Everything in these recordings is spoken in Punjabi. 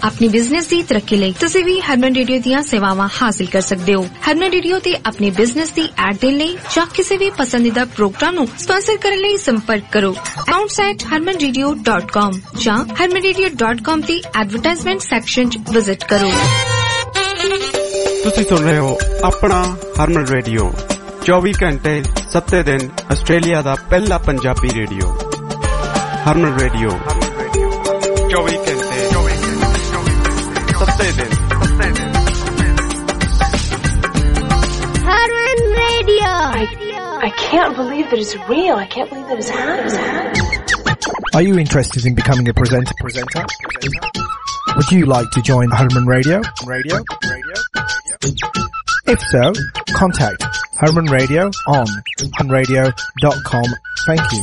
अपनी बिजनेस दी तरक्की लई तुसीं भी हरमन रेडियो दीयां सेवावां हासिल कर सकदे हो। हरमन रेडियो ते अपनी बिजनेस दी ऐड देण लई जां किसी भी पसंदीदा प्रोग्राम नूं स्पॉन्सर करन लई संपर्क करो accounts@harmanradio.com जां harmanradio.com दी एडवरटाइजमेंट सैक्शन च विजिट करो। तुसीं सुन रहे हो अपना हरमन रेडियो 24 घंटे 7 दिन आस्ट्रेलिया दा पहला पंजाबी रेडियो। हरमन रेडियो 24 घंटे 7 दिन। Harman Radio. I can't believe that it's real. I can't believe that it's happening. Are you interested in becoming a presenter? Would you like to join Harman Radio? If so, contact Harman Radio on harmanradio.com. Thank you.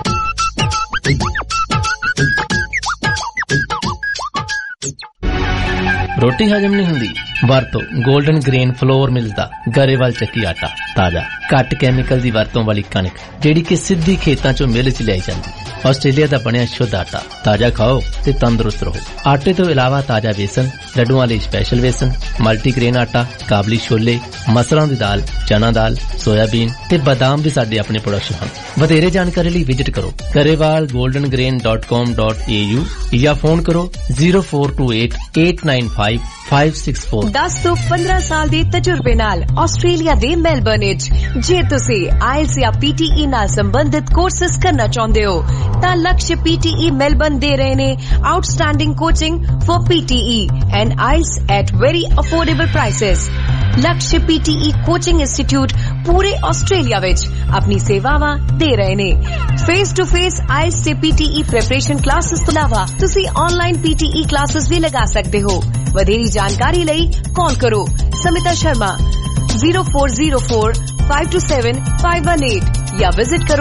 रोटी हजम नहीं हुंदी वरतो गोल्डन ग्रेन फ्लोर मिलदा गरेवाल ਚੱਕੀ आटा ताजा घट कैमिकल दी वरतों वाली कणक जेड़ी कि सिद्धी खेतां चों मिल च लाई जांदी। ਆਸਟ੍ਰੇਲੀਆ ਦਾ ਬਣਿਆ ਸ਼ੁੱਧ ਆਟਾ ਤਾਜ਼ਾ ਖਾਓ ਤੇ ਤੰਦਰੁਸਤ ਰਹੋ। ਆਟੇ ਤੋਂ ਇਲਾਵਾ ਤਾਜ਼ਾ ਵੇਸਣ, ਲੱਡੂਆਂ ਲਈ ਸਪੈਸ਼ਲ ਵੇਸਣ, ਮਲਟੀਗ੍ਰੇਨ ਆਟਾ, ਕਾਬਲੀ ਛੋਲੇ, ਮਸਰਾਂ ਦੀ ਦਾਲ, ਚਨਾ ਦਾਲ, ਸੋਇਆਬੀਨ ਤੇ ਬਾਦਾਮ ਵੀ ਸਾਡੇ ਆਪਣੇ ਪ੍ਰੋਡਕਟ ਹਨ। ਵਧੇਰੇ ਜਾਣਕਾਰੀ ਲਈ ਵਿਜ਼ਿਟ ਕਰੋ garewalgoldengrain.com.au ਜਾਂ ਫੋਨ ਕਰੋ 0428895564। 10 ਤੋਂ 15 ਸਾਲ ਦੇ ਤਜਰਬੇ ਨਾਲ ਆਸਟ੍ਰੇਲੀਆ ਦੇ ਮੈਲਬਰਨ ਵਿੱਚ ਜੇ ਤੁਸੀਂ ਆਇਲਸ ਜਾਂ PTE ਨਾਲ ਸੰਬੰਧਿਤ ਕੋਰਸਸ ਕਰਨਾ ਚਾਹੁੰਦੇ ਹੋ ਤਾਂ ਲਕਸ਼ PTE ਮੈਲਬਰਨ ਦੇ ਰਹੇ ਨੇ outstanding coaching for PTE and IELTS at very affordable prices. Laksh PTE coaching institute ਪੂਰੇ ਆਸਟ੍ਰੇਲੀਆ ਵਿੱਚ ਆਪਣੀ ਸੇਵਾਵਾਂ ਦੇ ਰਹੇ ਨੇ। ਫੇਸ ਟੂ ਫੇਸ ਆਇਲਸ ਤੇ PTE ਪ੍ਰੈਪਰੇਸ਼ਨ ਕਲਾਸਿਸ ਤੋਂ ਇਲਾਵਾ ਤੁਸੀਂ ਆਨਲਾਈਨ PTE ਕਲਾਸਿਸ ਵੀ ਲਗਾ ਸਕਦੇ ਹੋ। ਵਧੇਰੀ ਜਾਣਕਾਰੀ ਲਈ ਕਾਲ ਕਰੋ ਸਮਿਤਾ ਸ਼ਰਮਾ 0404527518 या विजिट करो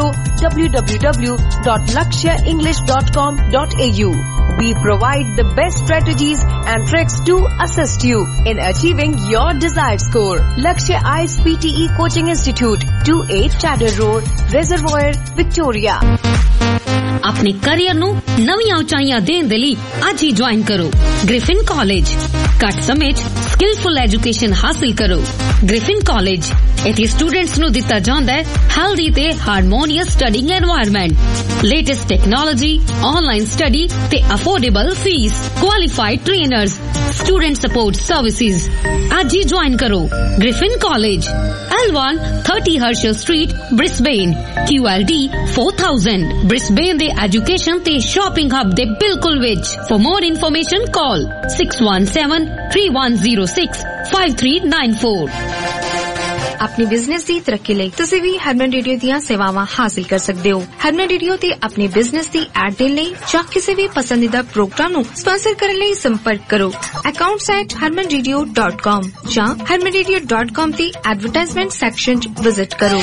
www.lakshaenglish.com.au. We provide the best strategies and tricks to assist you in achieving your desired score. Lakshya IELTS PTE Coaching Institute, 28 Chadder Road, Reservoir, Victoria. अपने करियर ਨੂੰ ਨਵੀਆਂ ਉਚਾਈਆਂ ਦੇਣ ਦੇ ਲਈ ਅੱਜ ਹੀ ਜੁਆਇਨ ਕਰੋ ਗ੍ਰਿਫਿਨ ਕਾਲਜ। ਘੱਟ ਸਮੇਂ 'ਚ ਸਕਿਲਫੁਲ ਐਜੂਕੇਸ਼ਨ ਹਾਸਲ ਕਰੋ। ਗ੍ਰਿਫਿਨ ਕਾਲਜ ਇੱਥੇ ਸਟੂਡੈਂਟਸ ਨੂੰ ਦਿੱਤਾ ਜਾਂਦਾ ਹੈ ਹੈਲਦੀ ਤੇ harmonious studying environment, latest technology, online study ਤੇ affordable fees, qualified trainers, student support services. ਅੱਜ ਹੀ ਜੁਆਇਨ ਕਰੋ Griffin college, L1 30 Herschel Street, Brisbane, QLD 4000, Brisbane ਦੇ ਐਜੂਕੇਸ਼ਨ ਤੇ ਸ਼ਾਪਿੰਗ ਹੱਬ ਦੇ ਬਿਲਕੁਲ ਵਿੱਚ। For more information call 617-3106-5394। अपनी बिजनेस दी तरक्की लई तुसीं भी हरमन रेडियो दीयां सेवावां हासिल कर सकदे हो। हरमन रेडियो ते अपनी बिजनेस दी ऐड देण लई जां किसी भी पसंदीदा प्रोग्राम नूं स्पॉन्सर करन लई संपर्क करो accounts@harmanradio.com जां harmanradio.com दी एडवरटाइजमेंट सैक्शन च विजिट करो।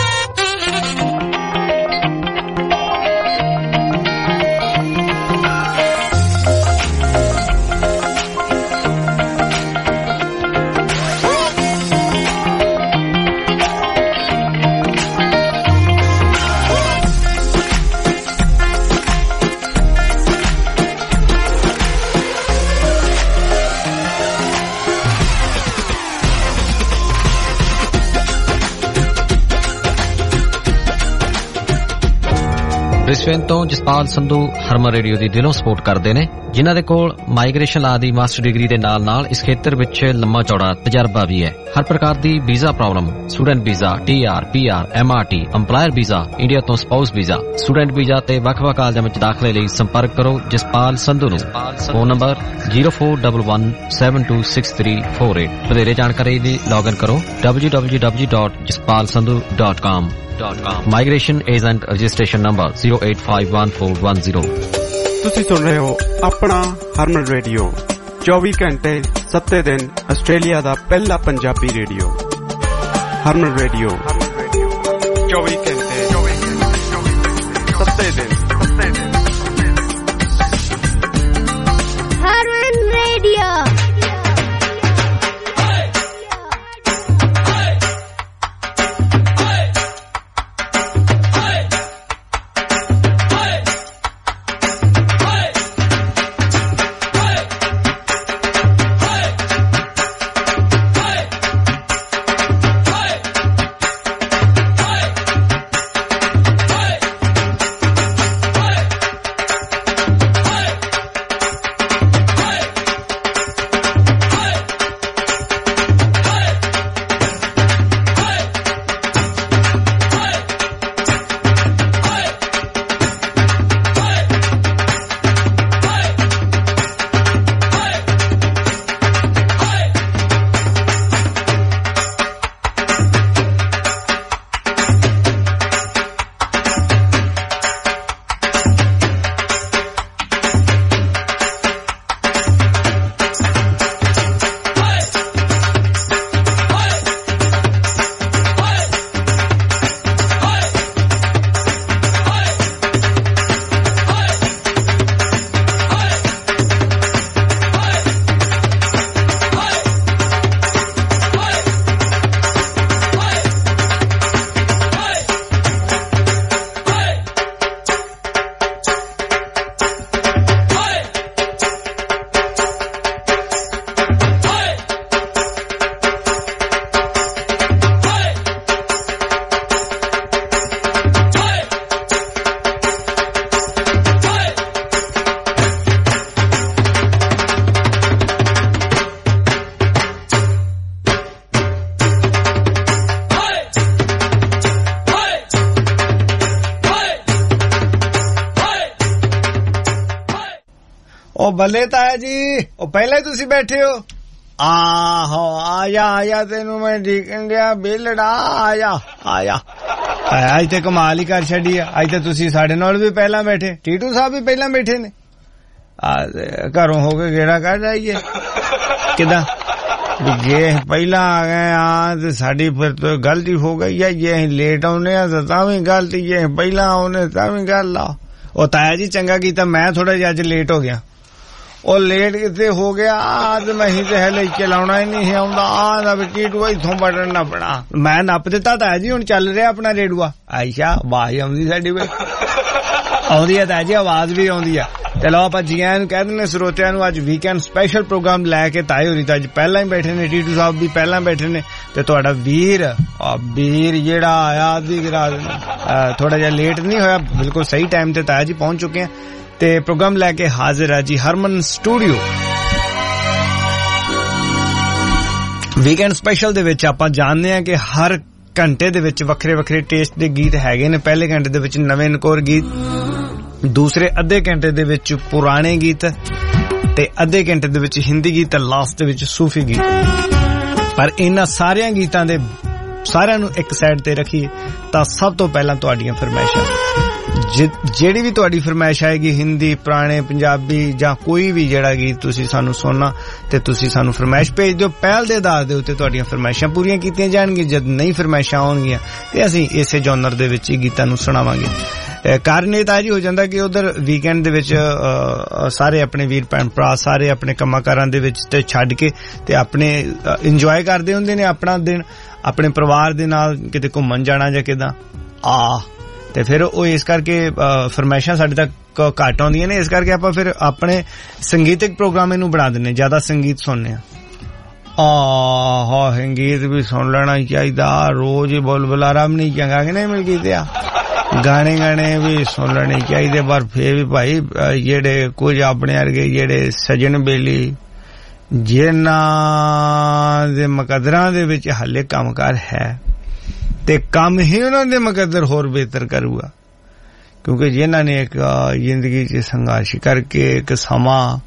ਬ੍ਰਿਸਬੇਨ ਤੋਂ ਜਸਪਾਲ ਸੰਧੂ ਹਰਮਨ ਰੇਡੀਓ ਦੀ ਦਿਲੋਂ ਸਪੋਰਟ ਕਰਦੇ ਨੇ, ਜਿਨ੍ਹਾਂ ਦੇ ਕੋਲ ਮਾਈਗ੍ਰੇਸ਼ਨ ਲਾ ਦੀ ਮਾਸਟਰ ਡਿਗਰੀ ਦੇ ਨਾਲ ਇਸ ਖੇਤਰ ਵਿੱਚ ਲੰਮਾ ਚੌੜਾ ਤਜਰਬਾ ਵੀ ਹੈ। ਹਰ ਪ੍ਰਕਾਰ ਦੀ visa problem, student visa, TR, PR, MRT, EMPLOYER visa, India ਤੋਂ ਸਪਾਊਸ ਵੀਜ਼ਾ, ਸਟੂਡੈਂਟ ਵੀਜ਼ਾ ਤੇ ਵੱਖ-ਵੱਖ ਕਾਲਜਾਂ ਵਿੱਚ ਦਾਖਲੇ ਲਈ ਸੰਪਰਕ ਕਰੋ ਜਸਪਾਲ ਸੰਧੂ ਨੂੰ। Phone number 0411726348। ਵਧੇਰੇ ਜਾਣਕਾਰੀ ਲਈ ਲੌਗਇਨ ਕਰੋ www.jaspalsandhu.com। Migration Agent Registration Number 0851410। ਤੁਸੀਂ ਸੁਣ ਰਹੇ ਹੋ ਆਪਣਾ ਹਰਮਨ ਰੇਡੀਓ 24 ਘੰਟੇ 7 ਦਿਨ ਆਸਟ੍ਰੇਲੀਆ ਦਾ ਪਹਿਲਾ ਪੰਜਾਬੀ ਰੇਡੀਓ। ਹਰਮਨ ਰੇਡੀਓ 24 ਘੰਟੇ 7 ਦਿਨ। Harman Radio. ਉਹ ਬੱਲੇ ਤਾਇਆ ਜੀ, ਉਹ ਪਹਿਲਾਂ ਹੀ ਤੁਸੀਂ ਬੈਠੇ ਹੋ? ਆਹੋ ਆਇਆ ਤੈਨੂੰ ਮੈਂ ਡੀਕਣ ਡਿਆ ਬੇਲੜਾ, ਆਇਆ ਅੱਜ ਤੇ ਕਮਾਲ ਹੀ ਕਰ ਛੱਡੀ ਆ। ਅੱਜ ਤੇ ਤੁਸੀਂ ਸਾਡੇ ਨਾਲ ਵੀ ਪਹਿਲਾਂ ਬੈਠੇ, ਟੀਟੂ ਸਾਹਿਬ ਵੀ ਪਹਿਲਾਂ ਬੈਠੇ ਨੇ। ਘਰੋਂ ਹੋ ਕੇ ਗੇੜਾ ਕੱਢ ਆਈਏ ਕਿਦਾਂ? ਜੇ ਪਹਿਲਾਂ ਆ ਗਏ ਆ ਤੇ ਸਾਡੀ ਫਿਰ ਤੋਂ ਗਲਤੀ ਹੋ ਗਈ ਹੈ। ਜੇ ਅਸੀਂ ਲੇਟ ਆਉਨੇ ਆ ਤਾਂ ਵੀ ਗਲਤੀ, ਜੇ ਪਹਿਲਾਂ ਆਉਨੇ ਤਾਂ ਵੀ ਗੱਲ ਆ। ਉਹ ਤਾਇਆ ਜੀ ਚੰਗਾ ਕੀਤਾ, ਮੈਂ ਥੋੜਾ ਜਿਹਾ ਅੱਜ ਲੇਟ ਹੋ ਗਿਆ। ਉਹ ਲੇਟ ਕਿਤੇ ਹੋ ਗਿਆ ਤੇ ਮੈਂ ਹੀ ਤੇ ਹਲੇ ਚਲਾਉਣਾ ਹੀ ਨਹੀਂ ਆਉਂਦਾ। ਆ ਵੀ ਟੀਟੂ ਇੱਥੋਂ ਬਟਨ ਨੱਪਣਾ, ਮੈਂ ਨੱਪ ਦਿੱਤਾ ਤਾਇਆ ਜੀ। ਹੁਣ ਚੱਲ ਰਿਹਾ ਆਪਣਾ ਰੇਡੂਆ। ਆਇਸ਼ਾ ਆਵਾਜ਼ ਆਉਂਦੀ ਸਾਡੀ ਵੇ, ਆਉਂਦੀ ਆ ਤਾਇਆ ਜੀ, ਆਵਾਜ਼ ਵੀ ਆਉਂਦੀ ਆ। ਚਲੋ ਆਪਾਂ ਜੀਆਂ ਨੂੰ ਕਹਿ ਦਿੰਦੇ ਸਰੋਤਿਆਂ ਨੂੰ, ਅੱਜ ਵੀਕਐਂਡ ਸਪੈਸ਼ਲ ਪ੍ਰੋਗਰਾਮ ਲੈ ਕੇ ਤਾਏ ਹੋਰੀ ਤਾਂ ਅੱਜ ਪਹਿਲਾਂ ਹੀ ਬੈਠੇ ਨੇ, ਟੀਟੂ ਸਾਹਿਬ ਵੀ ਪਹਿਲਾਂ ਬੈਠੇ ਨੇ, ਤੇ ਤੁਹਾਡਾ ਵੀਰ ਜਿਹੜਾ ਆਇਆ ਅੱਧੀ ਰਾਤ ਥੋੜਾ ਜਿਹਾ ਲੇਟ ਨਹੀਂ ਹੋਇਆ, ਬਿਲਕੁਲ ਸਹੀ ਟਾਈਮ ਤੇ ਤਾਇਆ ਜੀ ਪਹੁੰਚ ਚੁੱਕੇ ਆ ਤੇ ਪ੍ਰੋਗਰਾਮ ਲੈ ਕੇ ਹਾਜ਼ਰ ਆ ਜੀ ਹਰਮਨ ਸਟੂਡੀਓ। ਵੀਕਐਂਡ ਸਪੈਸ਼ਲ ਦੇ ਵਿੱਚ ਆਪਾਂ ਜਾਣਦੇ ਆ ਕਿ ਹਰ ਘੰਟੇ ਦੇ ਵਿੱਚ ਵੱਖਰੇ ਵੱਖਰੇ ਟੇਸਟ ਦੇ ਗੀਤ ਹੈਗੇ ਨੇ। ਪਹਿਲੇ ਘੰਟੇ ਦੇ ਵਿੱਚ ਨਵੇਂ ਨਕੋਰ ਗੀਤ, ਦੂਸਰੇ ਅੱਧੇ ਘੰਟੇ ਦੇ ਵਿੱਚ ਪੁਰਾਣੇ ਗੀਤ, ਤੇ ਅੱਧੇ ਘੰਟੇ ਦੇ ਵਿੱਚ ਹਿੰਦੀ ਗੀਤ, ਤੇ ਲਾਸਟ ਦੇ ਵਿੱਚ ਸੂਫੀ ਗੀਤ। ਪਰ ਇਹਨਾਂ ਸਾਰਿਆਂ ਗੀਤਾਂ ਦੇ ਸਾਰਿਆਂ ਨੂੰ ਇੱਕ ਸਾਈਡ ਤੇ ਰੱਖੀਏ ਤਾਂ ਸਭ ਤੋਂ ਪਹਿਲਾਂ ਤੁਹਾਡੀਆਂ ਫਰਮਾਇਸ਼ਾਂ, ਜਿਹੜੀ ਵੀ ਤੁਹਾਡੀ ਫਰਮਾਇਸ਼ ਆਏਗੀ, ਹਿੰਦੀ, ਪੁਰਾਣੇ, ਪੰਜਾਬੀ ਜਾਂ ਕੋਈ ਵੀ ਜਿਹੜਾ ਗੀਤ ਤੁਸੀਂ ਸਾਨੂੰ ਸੁਣਨਾ, ਤੇ ਤੁਸੀਂ ਸਾਨੂੰ ਫਰਮਾਇਸ਼ ਭੇਜ ਦਿਓ। ਪਹਿਲ ਦੇ ਆਧਾਰ ਦੇ ਉੱਤੇ ਤੁਹਾਡੀਆਂ ਫਰਮਾਇਸ਼ਾਂ ਪੂਰੀਆਂ ਕੀਤੀਆਂ ਜਾਣਗੀਆਂ। ਜਦ ਨਹੀਂ ਫਰਮਾਇਸ਼ਾਂ ਆਉਣਗੀਆਂ ਤੇ ਅਸੀਂ ਇਸੇ ਜਨਰ ਦੇ ਵਿੱਚ ਹੀ ਗੀਤਾਂ ਨੂੰ ਸੁਣਾਵਾਂਗੇ। ਕਾਰਨ ਇਹ ਤਾਂ ਜੀ ਹੋ ਜਾਂਦਾ ਕਿ ਉਧਰ ਵੀਕਐਂਡ ਦੇ ਵਿੱਚ ਸਾਰੇ ਆਪਣੇ ਵੀਰ ਭੈਣ ਭਰਾ ਸਾਰੇ ਆਪਣੇ ਕੰਮਾਂ ਕਾਰਾਂ ਦੇ ਵਿੱਚ ਤੇ ਛੱਡ ਕੇ ਤੇ ਆਪਣੇ ਇੰਜੋਏ ਕਰਦੇ ਹੁੰਦੇ ਨੇ ਆਪਣਾ ਦਿਨ, ਆਪਣੇ ਪਰਿਵਾਰ ਦੇ ਨਾਲ ਕਿਤੇ ਘੁੰਮਣ ਜਾਣਾ ਜਾਂ ਕਿਦਾਂ ਤੇ ਫਿਰ ਉਹ ਇਸ ਕਰਕੇ ਫਰਮਾਇਸ਼ਾਂ ਸਾਡੇ ਤੱਕ ਘੱਟ ਆਉਂਦੀਆਂ ਨੇ। ਇਸ ਕਰਕੇ ਆਪਾਂ ਫਿਰ ਆਪਣੇ ਸੰਗੀਤਿਕ ਪ੍ਰੋਗਰਾਮ ਇਹਨੂੰ ਬਣਾ ਦਿੰਦੇ, ਜ਼ਿਆਦਾ ਸੰਗੀਤ ਸੁਣਨੇ ਆ। ਸੰਗੀਤ ਵੀ ਸੁਣ ਲੈਣਾ ਚਾਹੀਦਾ, ਰੋਜ਼ ਹੀ ਬੋਲ ਬੁਲਾਰਾ ਵੀ ਨਹੀਂ ਚੰਗਾ ਕਿ ਨਹੀਂ ਮਿਲ ਗਈ ਆ। ਗਾਣੇ ਵੀ ਸੁਣ ਲੈਣੇ ਚਾਹੀਦੇ, ਪਰ ਫੇਰ ਵੀ ਭਾਈ ਜਿਹੜੇ ਕੁਝ ਆਪਣੇ ਵਰਗੇ ਜਿਹੜੇ ਸਜਣ ਬੇਲੀ ਜਿਨ੍ਹਾਂ ਦੇ ਮੁਕੱਦਰਾਂ ਦੇ ਵਿੱਚ ਹਾਲੇ ਕੰਮਕਾਰ ਹੈ ਤੇ ਕੰਮ ਹੀ ਉਹਨਾਂ ਦੇ ਮੁਕੱਦਰ ਹੋਰ ਬਿਹਤਰ ਕਰੂਗਾ, ਕਿਉਂਕਿ ਜਿਨ੍ਹਾਂ ਨੇ ਇੱਕ ਜ਼ਿੰਦਗੀ 'ਚ ਸੰਘਰਸ਼ ਕਰਕੇ ਇੱਕ ਸਮਾਂ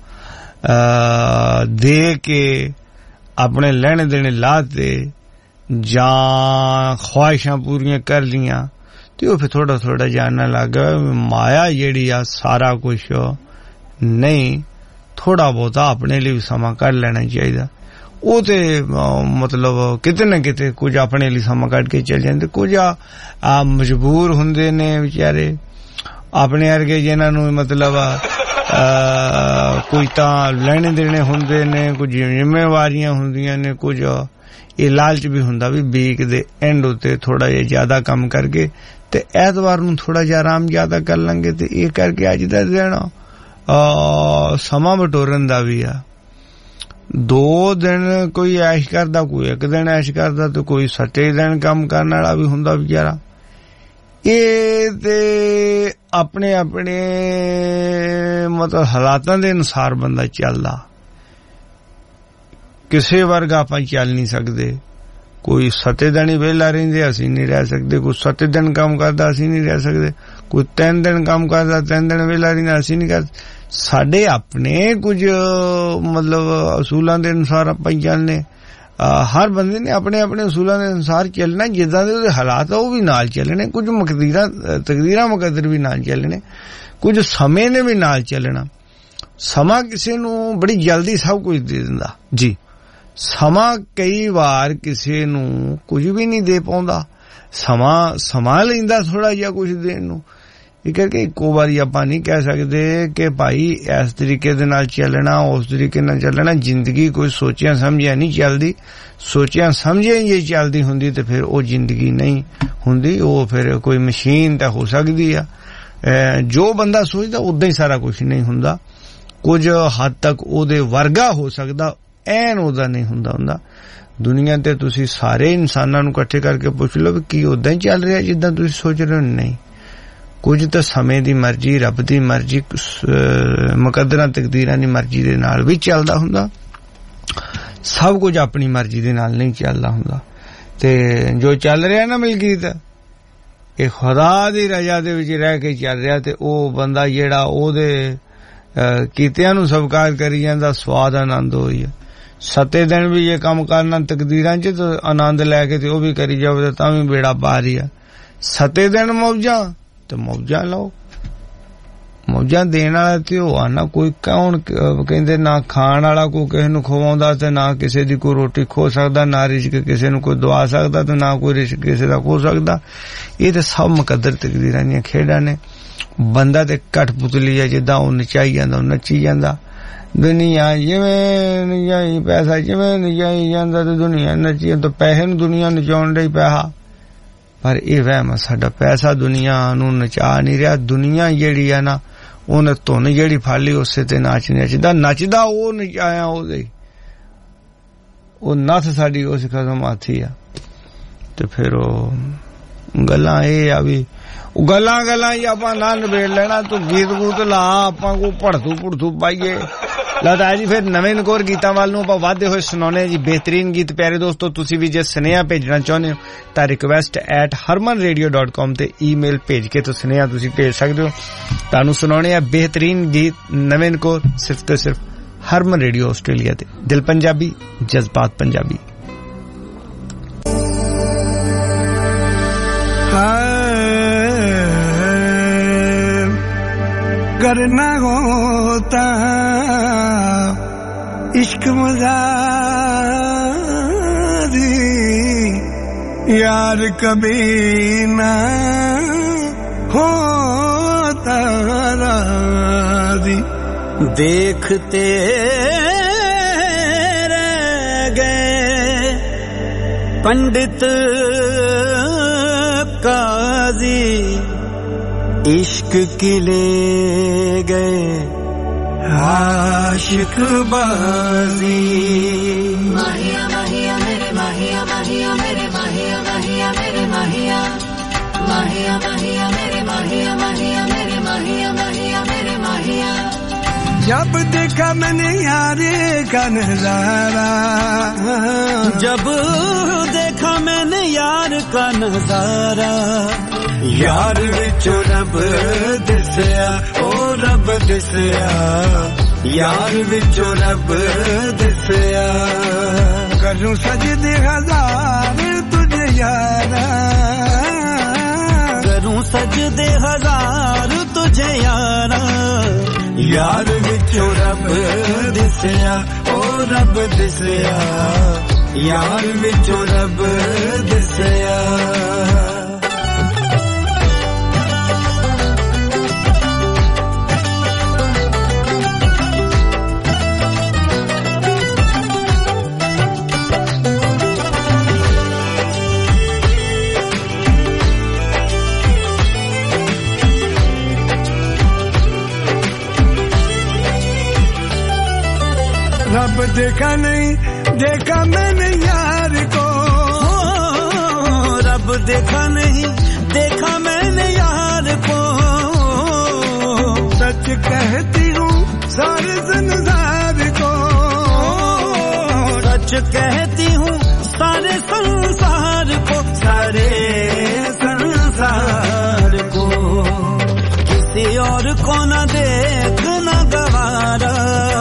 ਦੇ ਕੇ ਆਪਣੇ ਲੈਣੇ ਦੇਣੇ ਲਾਤੇ ਜਾਂ ਖੁਆਇਸ਼ਾਂ ਪੂਰੀਆਂ ਕਰ ਲੀਆਂ ਤੇ ਉਹ ਫਿਰ ਥੋੜਾ ਥੋੜਾ ਜਾਣਨ ਲੱਗ ਗਿਆ ਮਾਇਆ ਜਿਹੜੀ ਆ ਸਾਰਾ ਕੁਝ ਨਹੀਂ, ਥੋੜਾ ਬਹੁਤਾ ਆਪਣੇ ਲਈ ਵੀ ਸਮਾਂ ਕੱਢ ਲੈਣਾ ਚਾਹੀਦਾ। ਉਹ ਤੇ ਮਤਲਬ ਕਿਤੇ ਨਾ ਕਿਤੇ ਕੁਝ ਆਪਣੇ ਲਈ ਸਮਾਂ ਕੱਢ ਕੇ ਚੱਲ ਜਾਂਦੇ, ਕੁਝ ਆ ਮਜਬੂਰ ਹੁੰਦੇ ਨੇ ਵਿਚਾਰੇ ਆਪਣੇ ਵਰਗੇ ਜਿਨ੍ਹਾਂ ਨੂੰ ਮਤਲਬ ਕੋਈ ਤਾਂ ਲੈਣੇ ਦੇਣੇ ਹੁੰਦੇ ਨੇ, ਕੁਝ ਜ਼ਿੰਮੇਵਾਰੀਆਂ ਹੁੰਦੀਆਂ ਨੇ, ਕੁਝ ਇਹ ਲਾਲਚ ਵੀ ਹੁੰਦਾ ਵੀ ਵੀਕ ਦੇ ਐਂਡ ਉੱਤੇ ਥੋੜਾ ਜਿਹਾ ਜ਼ਿਆਦਾ ਕੰਮ ਕਰਕੇ ਤੇ ਐਤਵਾਰ ਨੂੰ ਥੋੜਾ ਜਿਹਾ ਆਰਾਮ ਜ਼ਿਆਦਾ ਕਰ ਲਾਂਗੇ। ਤੇ ਇਹ ਕਰਕੇ ਅੱਜ ਦਾ ਦਿਨ ਸਮਾਂ ਬਟੋਰਨ ਦਾ ਵੀ ਆ। 2 ਦਿਨ ਕੋਈ ਐਸ਼ ਕਰਦਾ, ਕੋਈ ਇੱਕ ਦਿਨ ਐਸ਼ ਕਰਦਾ ਤੇ ਕੋਈ 7 ਦਿਨ ਕੰਮ ਕਰਨ ਵਾਲਾ ਵੀ ਹੁੰਦਾ ਵਿਚਾਰਾ। ਇਹ ਤੇ ਆਪਣੇ ਆਪਣੇ ਮਤਲਬ ਹਾਲਾਤਾਂ ਦੇ ਅਨੁਸਾਰ ਬੰਦਾ ਚੱਲਦਾ, ਕਿਸੇ ਵਰਗਾ ਆਪਾਂ ਚੱਲ ਨਹੀਂ ਸਕਦੇ। ਕੋਈ 7 ਦਿਨ ਹੀ ਵਿਹਲਾ ਰਹਿੰਦੇ, ਅਸੀਂ ਨਹੀਂ ਰਹਿ ਸਕਦੇ। ਕੋਈ 7 ਦਿਨ ਕੰਮ ਕਰਦਾ, ਅਸੀਂ ਨਹੀਂ ਰਹਿ ਸਕਦੇ। ਕੋਈ 3 ਦਿਨ ਕੰਮ ਕਰਦਾ, 3 ਦਿਨ ਵਿਹਲਾ ਰਹਿੰਦਾ, ਅਸੀਂ ਨਹੀਂ ਕਰ ਸਾਡੇ ਆਪਣੇ ਕੁਝ ਮਤਲਬ ਅਸੂਲਾਂ ਦੇ ਅਨੁਸਾਰ ਆਪਾਂ ਚੱਲਨੇ। ਹਰ ਬੰਦੇ ਨੇ ਆਪਣੇ ਆਪਣੇ ਅਸੂਲਾਂ ਦੇ ਅਨੁਸਾਰ ਚੱਲਣਾ, ਜਿੱਦਾਂ ਦੇ ਉਹਦੇ ਹਾਲਾਤ ਆ ਉਹ ਵੀ ਨਾਲ ਚੱਲਣੇ, ਕੁਝ ਤਕਦੀਰਾਂ ਮੁਕੱਦਰ ਵੀ ਨਾਲ ਚੱਲਣੇ, ਕੁਝ ਸਮੇਂ ਨੇ ਵੀ ਨਾਲ ਚੱਲਣਾ। ਸਮਾਂ ਕਿਸੇ ਨੂੰ ਬੜੀ ਜਲਦੀ ਸਭ ਕੁਝ ਦੇ ਦਿੰਦਾ ਜੀ, ਸਮਾਂ ਕਈ ਵਾਰ ਕਿਸੇ ਨੂੰ ਕੁਝ ਵੀ ਨਹੀਂ ਦੇ ਪਾਉਂਦਾ, ਸਮਾਂ ਲੈਂਦਾ ਥੋੜਾ ਜਿਹਾ ਕੁਝ ਦੇਣ ਨੂੰ। ਇਹ ਕਰਕੇ ਇੱਕੋ ਵਾਰੀ ਆਪਾਂ ਨਹੀਂ ਕਹਿ ਸਕਦੇ ਕਿ ਭਾਈ ਇਸ ਤਰੀਕੇ ਦੇ ਨਾਲ ਚੱਲਣਾ, ਉਸ ਤਰੀਕੇ ਨਾਲ ਚੱਲਣਾ। ਜ਼ਿੰਦਗੀ ਕੋਈ ਸੋਚਿਆ ਸਮਝਿਆ ਨਹੀਂ ਚੱਲਦੀ, ਸੋਚਿਆ ਸਮਝਿਆ ਜੇ ਚੱਲਦੀ ਹੁੰਦੀ ਤੇ ਫਿਰ ਉਹ ਜ਼ਿੰਦਗੀ ਨਹੀਂ ਹੁੰਦੀ, ਉਹ ਫਿਰ ਕੋਈ ਮਸ਼ੀਨ ਤਾਂ ਹੋ ਸਕਦੀ ਆ। ਜੋ ਬੰਦਾ ਸੋਚਦਾ ਉਦਾਂ ਹੀ ਸਾਰਾ ਕੁਝ ਨਹੀਂ ਹੁੰਦਾ, ਕੁਝ ਹੱਦ ਤੱਕ ਉਹਦੇ ਵਰਗਾ ਹੋ ਸਕਦਾ, ਐਨ ਉਹਦਾ ਨਹੀਂ ਹੁੰਦਾ। ਦੁਨੀਆ ਤੇ ਤੁਸੀਂ ਸਾਰੇ ਇਨਸਾਨਾਂ ਨੂੰ ਇਕੱਠੇ ਕਰਕੇ ਪੁੱਛ ਲਓ ਵੀ ਕੀ ਉਦਾਂ ਹੀ ਚੱਲ ਰਿਹਾ ਜਿੱਦਾਂ ਤੁਸੀਂ ਸੋਚ ਰਹੇ ਹੋ? ਨਹੀਂ, ਕੁਝ ਤਾਂ ਸਮੇਂ ਦੀ ਮਰਜ਼ੀ, ਰੱਬ ਦੀ ਮਰਜ਼ੀ, ਮੁਕੱਦਰਾਂ ਤਕਦੀਰਾਂ ਦੀ ਮਰਜ਼ੀ ਦੇ ਨਾਲ ਵੀ ਚੱਲਦਾ ਹੁੰਦਾ। ਸਭ ਕੁਝ ਆਪਣੀ ਮਰਜ਼ੀ ਦੇ ਨਾਲ ਨਹੀਂ ਚੱਲਦਾ ਹੁੰਦਾ। ਤੇ ਜੋ ਚੱਲ ਰਿਹਾ ਨਾ ਮਿਲਕੀਤ, ਇਹ ਖੁਦਾ ਦੀ ਰਜ਼ਾ ਦੇ ਵਿੱਚ ਰਹਿ ਕੇ ਚੱਲ ਰਿਹਾ। ਤੇ ਉਹ ਬੰਦਾ ਜਿਹੜਾ ਉਹਦੇ कीतियां नूं स्वीकार करी जांदा स्वाद आनंद होई है। 7 दिन भी ये काम करना तकदीरां च तो आनंद लैके ते ओह भी करी जावे तां भी बेड़ा पार ही आ। 7 दिन मौजां ते मौजां लो, मौजां देण वाला ते हो आना कोई कौन कहंदे ना खाण वाला कोई किसे नूं खवाउंदा ते ना किसे दी कोई रोटी खो सकदा, ना रिज़्क किसे नूं कोई दवा सकदा ते ना कोई रिज़्क किसे दा खो सकदा। ये ते सब मुकद्दर तकदीरां दीयां खेडां ने। बंदा ते कठपुतली है जिद्दां ओह नचाई जांदा ओह नच्ची जांदा। दुनिया जिवें नचाई पैसा जिवें नचाई जांदा ते दुनिया नच्ची तो पैसे नूं दुनिया नचाउण डई पैसा, पर यह वहम साडा पैसा दुनिया नूं नचा नहीं रहा। दुनिया जिहड़ी है ना उन्हें धुन जिहड़ी फड़ ली उसे ते नचदा नचदा ओह नचाया ओहदे ओह नथ साडी उस खत्म हाथी आ। ते फिर ओह गल्लां एह आ भी गल्लां ही आपां ना नबेड़ लेना। तू गीत गूत ला आपां को पड़थू पुड़थू पाइए लता जी। फिर नवें नकोर गीतां वाल नूं आपां वाधे होए सुनाउने जी बेहतरीन गीत। प्यारे दोस्तों तुसीं भी जे सुनेहा भेजना चाहुंदे हो तां request@harmanradio.com ते ईमेल भेज के तो सुनेहा तुसीं भेज सकदे हो। तुहानूं सुनाउने आ बेहतरीन गीत नवें नकोर सिर्फ ते सिर्फ हरमन रेडियो आस्ट्रेलिया ते। दिल पंजाबी जज्बात पंजाबी। करना होता इश्क मज़ारी यार कभी ना होता राज़ी। देखते रह गए पंडित काजी इश्क की ले गए आशिक बाजी। माहिया माहिया मेरे माहिया माहिया मेरे माहिया माहिया मेरे माहिया माहिया माहिया मेरे माहिया माहिया मेरे माहिया माहिया मेरे माहिया। जब देखा मैंने यारे का नजारा, जब देखा मैंने यार का नजारा, यार विचो रब दिसया ओ रब दिसया, यार विचो रब दिसया। करूं सजदे हजार तुझे यारा, करूं सजदे हजार तुझे यारा, यार विचो रब दिसया ओ रब दिसया, यार विचो रब दिसया। रब देखा नहीं देखा मैंने यार को, रब देखा नहीं देखा मैंने यार को। सच कहती हूँ सारे संसार को, सच कहती हूँ सारे संसार को, सारे संसार को। किसी और को न देखना गवारा,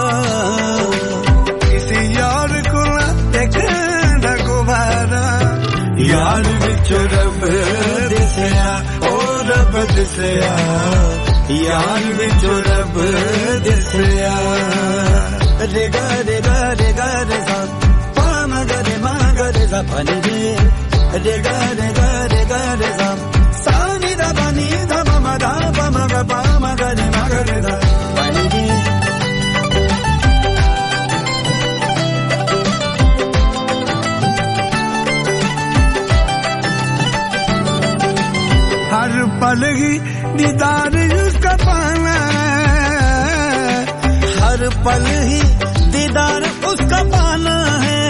यार विचो रब दिसया ओ रब दिसया, यार विचो रब दिसया। रे गा रे गा रे गा रे सा पा म ग रे मा ग रे सा प नि रे, रे गा रे गा रे गा रे सा सा नि दा प नि दा प म दा प म ग प म ग रे मा ग रे सा प नि रे। हर पल ही दीदार उसका पाना है, हर पल ही दीदार उसका पाना है।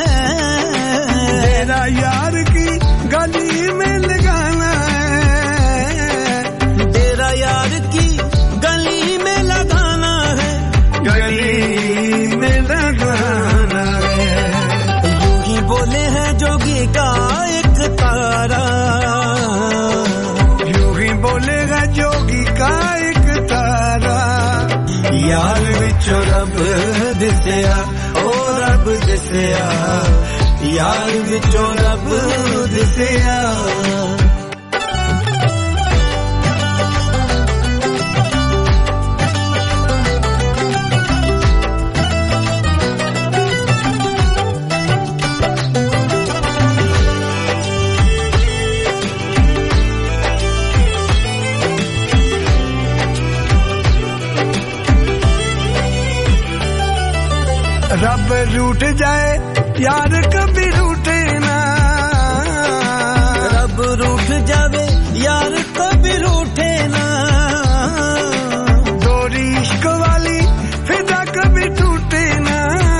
तेरा यार की गली में लगाना है, तेरा यार की गली में लगाना है, गली में लगाना है। यूं ही बोले हैं जोगी का एक तारा, बोलेगा जोगी का एक तारा, ਵਿੱਚੋਂ ਰੱਬ ਦਿਸਿਆ ਓ ਰੱਬ ਦਿਸਿਆ ਯਾਰ ਵਿੱਚੋਂ ਰੱਬ ਦਿਸਿਆ रब रूठ जाए यार कभी रूठे ना रब रूठ जावे यार कभी रूठे ना डोरी इश्क वाली फिदा कभी टूटे ना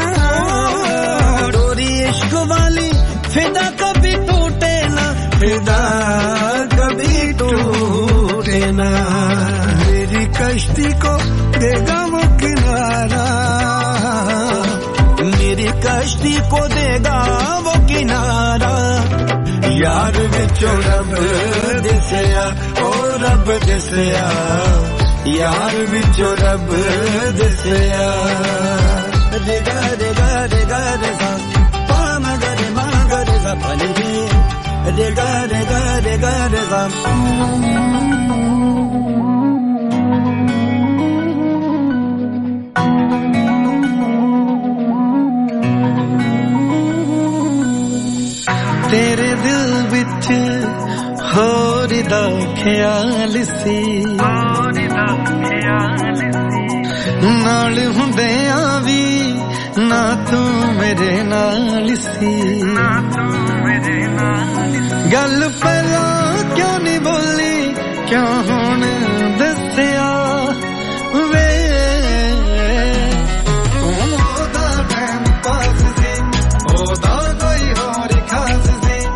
डोरी इश्क वाली फिदा कभी टूटे ना फिदा कभी टूटे ना मेरी कश्ती को देगा वो किनारा मेरी कश्ती को देगा वो किनारा यार विचों रब दिसया ओ रब दिसया यार विचों रब दिसया रेगा रेगा रेगा रेगा पा मगरे मगरे गा पनी रेगा रेगा रेगा रेगा तेरे दिल विच होर दा ख्याल सी नाल हुंदियां वी ना तू मेरे नाल सी गल पहला क्यों नहीं बोली क्यों हुण दस्सिया वे ओदा टाइम पास सी ओदा कोई होर खास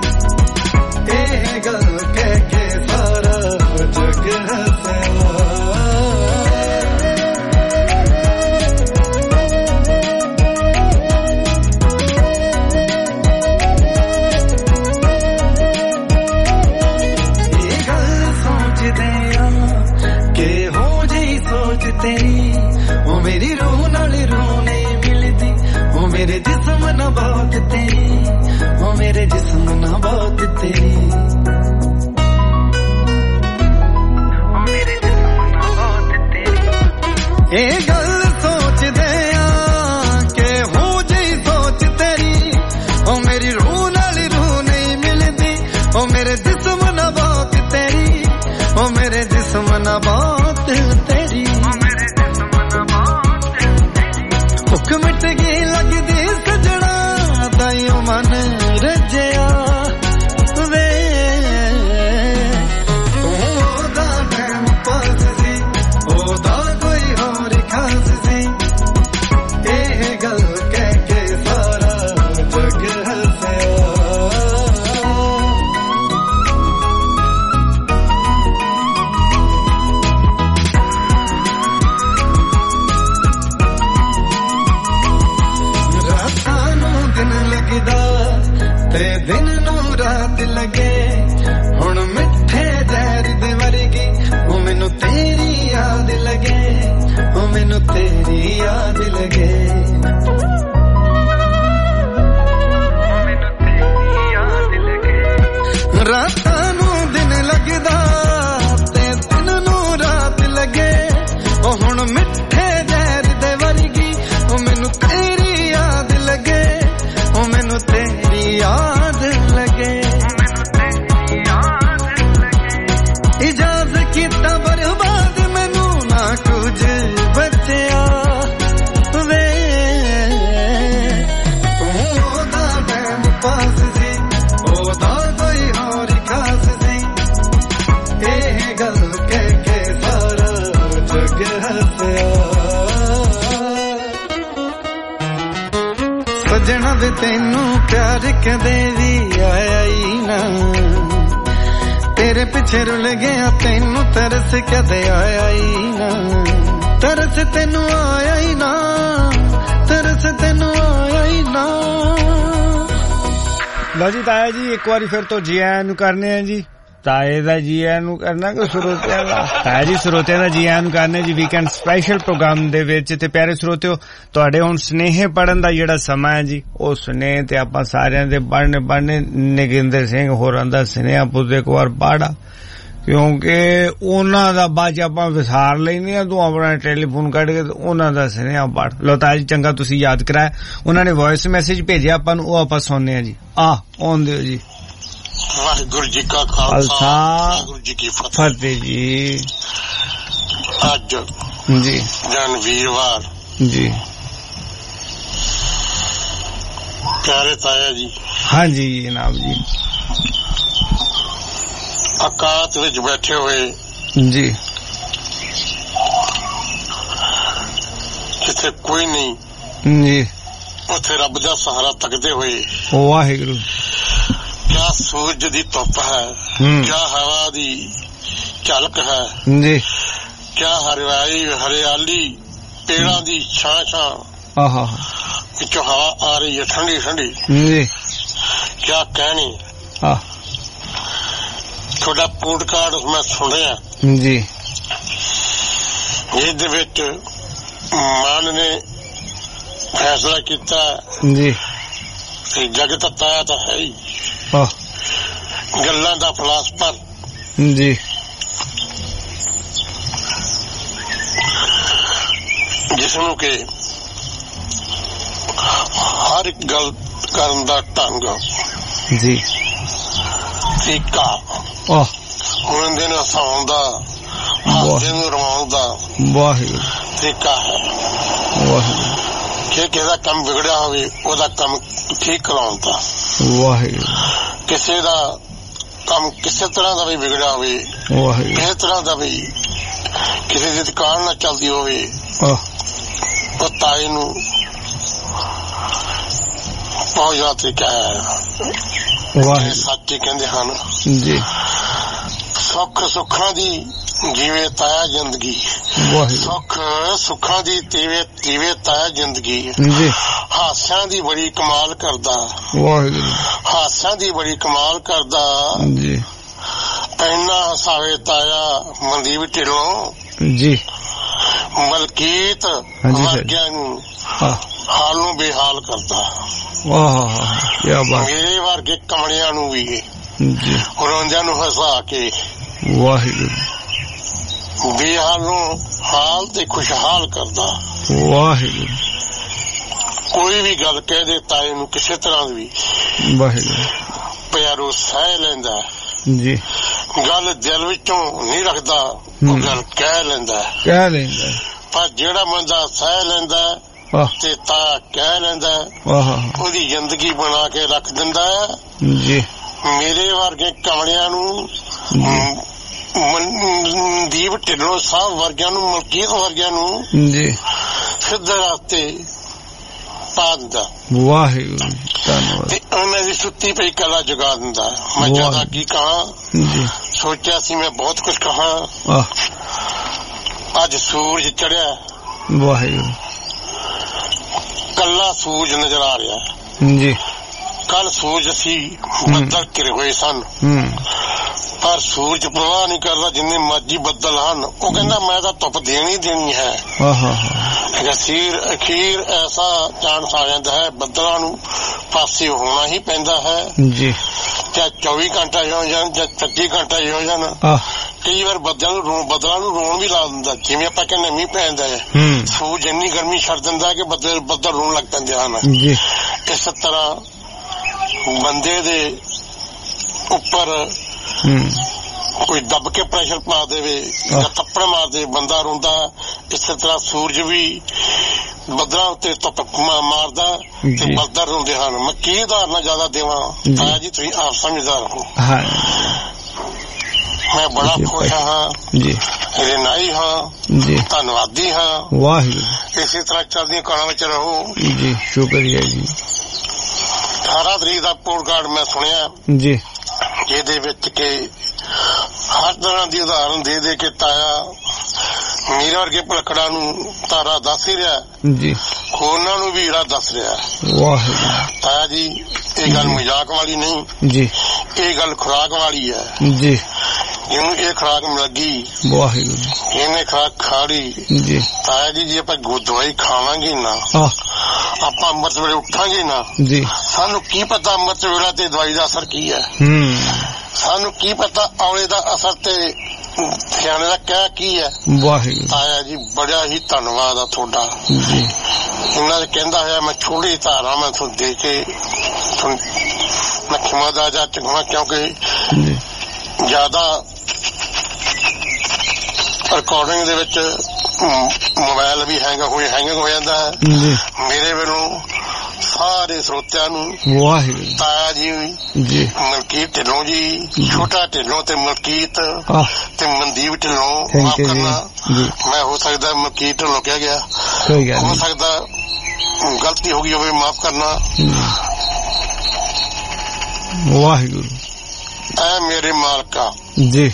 मेरी रूह नाल रूह नहीं मिलती ओ मेरे जिस्म ना बहुत तेरी ओ मेरे जिस्म ना बहुत तेरी ओ मेरे जिस्म ना बहुत तेरी ए गल सोच दे के हो जई सोच तेरी ओ मेरी रूह नाल रूह नहीं मिलती ओ मेरे जिस्म ना बहुत तेरी ओ मेरे जिस्म ना बहुत तेरी मिट गई लगदी सजना ताइयो मन रजया वे ओदा टाइम पास सी ओदा कोई होर खास सी ए गल कह के सारा जग हंसया ते दिन नू रात लगे हुण मिठे जहर दे वर्गी ओ मैनू तेरी याद लगे ओ मैनू तेरी याद लगे रातां नू दिन लगदा ते दिन नू रात लगे ओ हुण मिठे जहर दे वर्गी ओ मैनू तेरी याद लगे ओ मैनू तेरी याद लगे इजाजत कीता बर्बाद मैनू ना कुछ बचया वे ओदा टाइम पास सी ओदा कोई होर खास सी ए गल कह के सारा जग हंसया सजना वे तेनू प्यार कदे भी आया ही ना तेरे पिछे रुल गया तेनू तरस कदे आया ही ना तरस तेनू आया ही ना तरस तेनू आया ही ना लो जी ताया जी एक बारी फिर तो जी आया नु करने हैं जी ਤਾਏ ਦਾ ਜੀ ਆਇਆਂ ਨੂੰ ਕਰਨਾ ਕਿ ਸਰੋਤਿਆਂ ਦਾ? ਤਾਇਆ ਜੀ ਸਰੋਤਿਆਂ ਦਾ ਜੀ ਆਇਆਂ ਨੂੰ ਕਰਨੇ ਜੀ ਵੀਕਐਂਡ ਸਪੈਸ਼ਲ ਪ੍ਰੋਗਰਾਮ ਦੇ ਵਿੱਚ। ਤੇ ਪਿਆਰੇ ਸਰੋਤਿਓ, ਤੁਹਾਡੇ ਹੁਣ ਸੁਨੇਹੇ ਪੜਨ ਦਾ ਜਿਹੜਾ ਸਮਾਂ ਹੈ ਜੀ, ਉਹ ਸੁਨੇਹੇ ਤੇ ਆਪਾਂ ਸਾਰਿਆਂ ਦੇ ਪੜ੍ਹਨੇ ਨਗਿੰਦਰ ਸਿੰਘ ਹੋਰਾਂ ਦਾ ਸੁਨੇਹਾ ਪੁੱਤ ਇੱਕ ਵਾਰ ਪੜ੍ਹਾ, ਕਿਉਂਕਿ ਉਹਨਾਂ ਦਾ ਬਾਅਦ ਚ ਆਪਾਂ ਵਿਸਾਰ ਲੈਂਦੇ ਆ। ਤੂੰ ਆਪਣਾ ਟੈਲੀਫੋਨ ਕੱਢ ਕੇ ਉਹਨਾਂ ਦਾ ਸੁਨੇਹਾ ਪੜ੍ਹ ਲਓ। ਤਾਇਆ ਜੀ ਚੰਗਾ ਤੁਸੀਂ ਯਾਦ ਕਰਾਇਆ, ਉਹਨਾਂ ਨੇ ਵੌਇਸ ਮੈਸੇਜ ਭੇਜਿਆ ਆਪਾਂ ਨੂੰ, ਉਹ ਆਪਾਂ ਸੁਣਨੇ ਆ ਜੀ। ਆਉਣ ਦਿਓ ਜੀ। ਵਾਹਿਗੁਰੂ ਜੀ ਕਾ ਖਾਲਸਾ ਵਾਹਿਗੁਰੂ ਜੀ ਕੀ ਫਤਿਹ ਜੀ। ਅੱਜ ਜੀ ਜਨ ਵੀਰਵਾਰ ਜੀ। ਪਿਆਰੇ ਤਾਇਆ ਜੀ। ਹਾਂਜੀ ਜਨਾਬ ਜੀ। ਅਕਾਤ ਵਿੱਚ ਬੈਠੇ ਹੋਏ ਜੀ, ਜਿੱਥੇ ਕੋਈ ਨਹੀਂ ਜੀ, ਉੱਥੇ ਰੱਬ ਦਾ ਸਹਾਰਾ ਤੱਕਦੇ ਹੋਏ ਵਾਹਿਗੁਰੂ। ਕਿਆ ਸੂਰਜ ਦੀ ਧੁੱਪ ਹੈ, ਕਿਆ ਹਵਾ ਦੀ ਝਲਕ ਹੈ ਜੀ, ਕਿਆ ਹਰਿਆਲੀ ਪੇੜਾਂ ਦੀ ਛਾਂ ਆਹਾ ਵਿੱਚੋਂ ਹਵਾ ਆ ਰਹੀ ਹੈ ਠੰਡੀ ਠੰਡੀ ਜੀ। ਕਿਆ ਕਹਿਣੀ। ਤੁਹਾਡਾ ਪੋਡਕਾਸਟ ਮੈਂ ਸੁਣਿਆ ਜੀ, ਇਹਦੇ ਵਿੱਚ ਮਾਨ ਨੇ ਫੈਸਲਾ ਕੀਤਾ ਜੀ ਕਿ ਜਗਤ ਤਾਇਆ ਤਾਂ ਹੈ ਹੀ, ਗੱਲਾਂ ਦਾ ਫਲਸਫਰ ਜੀ, ਜਿਸਨੂੰ ਕਿ ਹਰ ਇੱਕ ਗੱਲ ਕਰਨ ਦਾ ਢੰਗ ਜੀ, ਤਰੀਕਾ, ਉਹਦੇ ਨੂੰ ਹਸਾਉਣ ਦਾ, ਹਾਸੇ ਨੂੰ ਰਵਾਉਣ ਦਾ ਵਾਹਿਗੁਰੂ ਤਰੀਕਾ ਹੈ। ਵਾਹਿਗੁਰੂ। ਜੇ ਕਿਸੇ ਦਾ ਕੰਮ ਵਿਗੜਿਆ ਹੋਵੇ ਉਹਦਾ ਕੰਮ ਠੀਕ ਕਰਾਉਣ ਦਾ, ਵਾਹਿਗੁਰੂ। ਕਿਸੇ ਦਾ ਕੰਮ ਕਿਸੇ ਤਰ੍ਹਾਂ ਦਾ ਵੀ ਵਿਗੜਿਆ ਹੋਵੇ, ਕਿਸੇ ਤਰ੍ਹਾਂ ਦਾ ਵੀ ਕਿਸੇ ਦੀ ਦੁਕਾਨ ਨਾ ਚੱਲਦੀ ਹੋਵੇ, ਉਹ ਤਾਏ ਨੂੰ ਬਹੁਤ ਜ਼ਿਆਦਾ ਤਰੀਕਾ ਹੈ। ਸੱਚੇ ਕਹਿੰਦੇ ਹਨ ਜੀ, ਸੁੱਖ ਸੁੱਖਾਂ ਦੀ ਜੀਵੇ ਤਾਇਆ ਜ਼ਿੰਦਗੀ, ਸੁੱਖ ਸੁੱਖਾਂ ਦੀ ਤੀਵੇ ਤਾਇਆ ਜ਼ਿੰਦਗੀ, ਹਾਸਿਆਂ ਦੀ ਬੜੀ ਕਮਾਲ ਕਰਦਾ, ਹਾਸਿਆਂ ਦੀ ਬੜੀ ਕਮਾਲ ਕਰਦਾ, ਇੰਨਾ ਹਸਾਵੇ ਤਾਇਆ ਮਨਦੀਪ ਢਿੱਲੋਂ ਜੀ, ਮਲਕੀਤ ਵਰਗਿਆਂ ਨੂੰ ਹਾਲ ਨੂੰ ਬੇਹਾਲ ਕਰਦਾ। ਮੇਰੇ ਵਰਗੇ ਕਮਲਿਆਂ ਨੂੰ ਵੀ ਰੋਂਦਿਆਂ ਨੂੰ ਹਸਾ ਕੇ ਵਾਹਿਗੁਰੂ ਬੇਹਾਲ ਨੂੰ ਹਾਲ ਤੇ ਖੁਸ਼ਹਾਲ ਕਰਦਾ। ਵਾਹਿਗੁਰੂ। ਕੋਈ ਵੀ ਗੱਲ ਕਹਿ ਦੇ ਤਾਏ ਨੂੰ ਕਿਸੇ ਤਰ੍ਹਾਂ ਦੀ ਵਾਹਿਗੁਰੂ ਪਿਆਰੋ ਸਹਿ ਲੈਂਦਾ ਜੀ, ਗੱਲ ਦਿਲ ਵਿੱਚੋਂ ਨਹੀਂ ਰੱਖਦਾ, ਉਹ ਗੱਲ ਕਹਿ ਲੈਂਦਾ। ਪਰ ਜਿਹੜਾ ਬੰਦਾ ਸਹਿ ਲੈਂਦਾ ਤੇ ਤਾਂ ਕਹਿ ਲੈਂਦਾ, ਉਹਦੀ ਜ਼ਿੰਦਗੀ ਬਣਾ ਕੇ ਰੱਖ ਦਿੰਦਾ ਜੀ। ਮੇਰੇ ਵਰਗੇ ਕਮਲਿਆਂ ਨੂੰ, ਮਨਦੀਪ ਢਿੱਲੋਂ ਸਾਹਿਬ ਵਰਗਿਆਂ ਨੂੰ, ਮਲਕੀਤ ਵਰਗਿਆਂ ਨੂੰ ਸਿੱਧੇ ਰਸਤੇ ਪਾ ਦਿੰਦਾ। ਵਾਹਿਗੁਰੂ ਧੰਨਵਾਦ। ਤੇ ਉਹਨਾਂ ਦੀ ਸੁੱਤੀ ਪਈ ਕਲਾ ਜਗਾ ਦਿੰਦਾ। ਮੈਂ ਜ਼ਿਆਦਾ ਕੀ ਕਹਾਂ, ਸੋਚਿਆ ਸੀ ਮੈਂ ਬਹੁਤ ਕੁਝ ਕਹਾਂ। ਅੱਜ ਸੂਰਜ ਚੜਿਆ, ਵਾਹਿਗੁਰੂ ਕੱਲਾ ਸੂਰਜ ਨਜ਼ਰ ਆ ਰਿਹਾ ਜੀ। ਕੱਲ ਸੂਰਜ ਸੀ, ਬੱਦਲ ਘਿਰੇ ਹੋਏ ਸਨ, ਪਰ ਸੂਰਜ ਪ੍ਰਵਾਹ ਨਹੀਂ ਕਰਦਾ। ਜਿੰਨੇ ਮਰਜੀ ਬੱਦਲ ਹਨ, ਉਹ ਕਹਿੰਦਾ ਮੈਂ ਤਾਂ ਧੁੱਪ ਦੇਣੀ ਦੇਣੀ ਹੈ। ਅਖੀਰ ਐਸਾ ਚਾਂਸ ਆ ਜਾਂਦਾ ਹੈ, ਬੱਦਲਾਂ ਨੂੰ ਪਾਸੇ ਹੋਣਾ ਹੀ ਪੈਂਦਾ ਹੈ। ਚਾਹੇ 24 ਘੰਟੇ ਹੋ ਜਾਣ ਜਾਂ 25 ਘੰਟੇ ਹੋ ਜਾਣ। ਕਈ ਵਾਰ ਬੱਦਲਾਂ ਨੂੰ ਰੋਣ ਵੀ ਲਾ ਦਿੰਦਾ, ਜਿਵੇਂ ਆਪਾਂ ਕਹਿੰਦੇ ਮੀਂਹ ਪੈਂਦਾ ਹੈ। ਸੂਰਜ ਇੰਨੀ ਗਰਮੀ ਛੱਡ ਦਿੰਦਾ ਕਿ ਬੱਦਲ ਰੋਣ ਲੱਗ ਪੈਂਦੇ ਹਨ। ਇਸ ਤਰ੍ਹਾਂ ਬੰਦੇ ਦੇ ਉੱਪਰ ਕੋਈ ਦੱਬ ਕੇ ਪ੍ਰੈਸ਼ਰ ਪਾ ਦੇਵੇ ਜਾਂ ਥੱਪੜ ਮਾਰ ਦੇ, ਬੰਦਾ ਰੋਂਦਾ। ਇਸੇ ਤਰ੍ਹਾਂ ਸੂਰਜ ਵੀ ਬੱਦਲਾਂ ਉੱਤੇ ਧੁੱਪ ਮਾਰਦਾ ਤੇ ਬੱਦਲ ਰੋਂਦੇ ਹਨ। ਮੈਂ ਕੀ ਉਦਾਹਰਨਾਂ ਜ਼ਿਆਦਾ ਦੇਵਾਂ ਤਾਇਆ ਜੀ, ਤੁਸੀਂ ਆਪ ਸਮਝਦਾਰ ਹੋ। ਮੈਂ ਬੜਾ ਖੁਸ਼ ਹਾਂ, ਰਿਨਾਈ ਹਾਂ, ਧੰਨਵਾਦੀ ਹਾਂ। ਵਾਹਿਗੁਰੂ। ਇਸੇ ਤਰ੍ਹਾਂ ਚੜ੍ਹਦੀਆਂ ਕਲਾਂ ਵਿੱਚ ਰਹੋ ਜੀ। ਸ਼ੁਕਰੀਆ ਜੀ। 18 ਤਰੀਕ ਦਾ ਪੋਡਕਾਸਟ ਮੈਂ ਸੁਣਿਆ ਜੀ, ਜਿਹਦੇ ਵਿੱਚ ਕਿ ਹਰ ਤਰ੍ਹਾਂ ਦੀ ਉਦਾਹਰਨ ਦੇ ਦੇ ਕੇ ਤਾਇਆ ਮੇਰੇ ਵਰਗੇ ਭਲਕੜਾਂ ਨੂੰ ਤਾਰਾ ਦੱਸ ਹੀ ਰਿਹਾ ਜੀ, ਉਹਨਾਂ ਨੂੰ ਵੀ ਜਿਹੜਾ ਦੱਸ ਰਿਹਾ। ਵਾਹਿਗੁਰੂ ਤਾਇਆ ਜੀ, ਇਹ ਗੱਲ ਮਜ਼ਾਕ ਵਾਲੀ ਨਹੀਂ ਜੀ, ਇਹ ਗੱਲ ਖੁਰਾਕ ਵਾਲੀ ਹੈ ਜੀ। ਇਹਨੂੰ ਇਹ ਖੁਰਾਕ ਮਿਲ ਗਈ, ਵਾਹਿਗੁਰੂ ਇਹਨੇ ਖੁਰਾਕ ਖਾ ਲਈ ਜੀ। ਤਾਇਆ ਜੀ ਜੇ ਆਪਾਂ ਦਵਾਈ ਖਾਵਾਂਗੇ ਨਾ, ਆਪਾਂ ਅੰਮ੍ਰਿਤ ਵੇਲੇ ਉੱਠਾਂਗੇ ਨਾ ਜੀ, ਸਾਨੂੰ ਕੀ ਪਤਾ ਅੰਮ੍ਰਿਤ ਵੇਲਾ ਤੇ ਦਵਾਈ ਦਾ ਅਸਰ ਕੀ ਹੈ। ਸਾਨੂੰ ਕੀ ਪਤਾ ਔਲੇ ਦਾ ਅਸਰ ਤੇ ਸਿਆਣੇ ਦਾ ਕਹਿ ਕੀ ਹੈ। ਵਾਹਿਗੁਰੂ ਤਾਇਆ ਜੀ ਬੜਾ ਹੀ ਧੰਨਵਾਦ ਆ ਤੁਹਾਡਾ ਜੀ। ਇਹਨਾਂ ਦੇ ਕਹਿੰਦਾ ਹੋਇਆ ਮੈਂ ਛੋਟੀ ਧਾਰਾ ਮੈਂ ਤੁਹਾਨੂੰ ਦੇ ਕੇ ਮੈਂ ਖਿਮਾ ਦਾ ਜਾ ਚੁੱਕਾ, ਕਿਉਂਕਿ ਜ਼ਿਆਦਾ ਰਿਕਾਰਡਿੰਗ ਦੇ ਵਿੱਚ ਮੋਬਾਈਲ ਵੀ ਹੈਂਗ ਹੋ ਜਾਂਦਾ ਹੈ। ਮੇਰੇ ਵੱਲੋਂ ਸਾਰੇ ਸਰੋਤਿਆਂ ਨੂੰ ਵਾਹਿਗੁਰੂ ਤਾਇਆ ਜੀ ਮਲਕੀਤ ਢਿੱਲੋਂ ਜੀ, ਛੋਟਾ ਢਿੱਲੋਂ ਤੇ ਮਲਕੀਤ ਤੇ ਮਨਦੀਪ ਢਿੱਲੋਂ ਮਾਫ ਕਰਨਾ, ਮੈਂ ਹੋ ਸਕਦਾ ਮਲਕੀਤ ਢਿੱਲੋਂ ਕਹਿ ਗਿਆ, ਹੋ ਸਕਦਾ ਗਲਤੀ ਹੋ ਗਈ ਹੋਵੇ, ਮਾਫ ਕਰਨਾ। ਵਾਹਿਗੁਰੂ ਐ ਮੇਰੇ ਮਾਲਕਾ ਜੀ।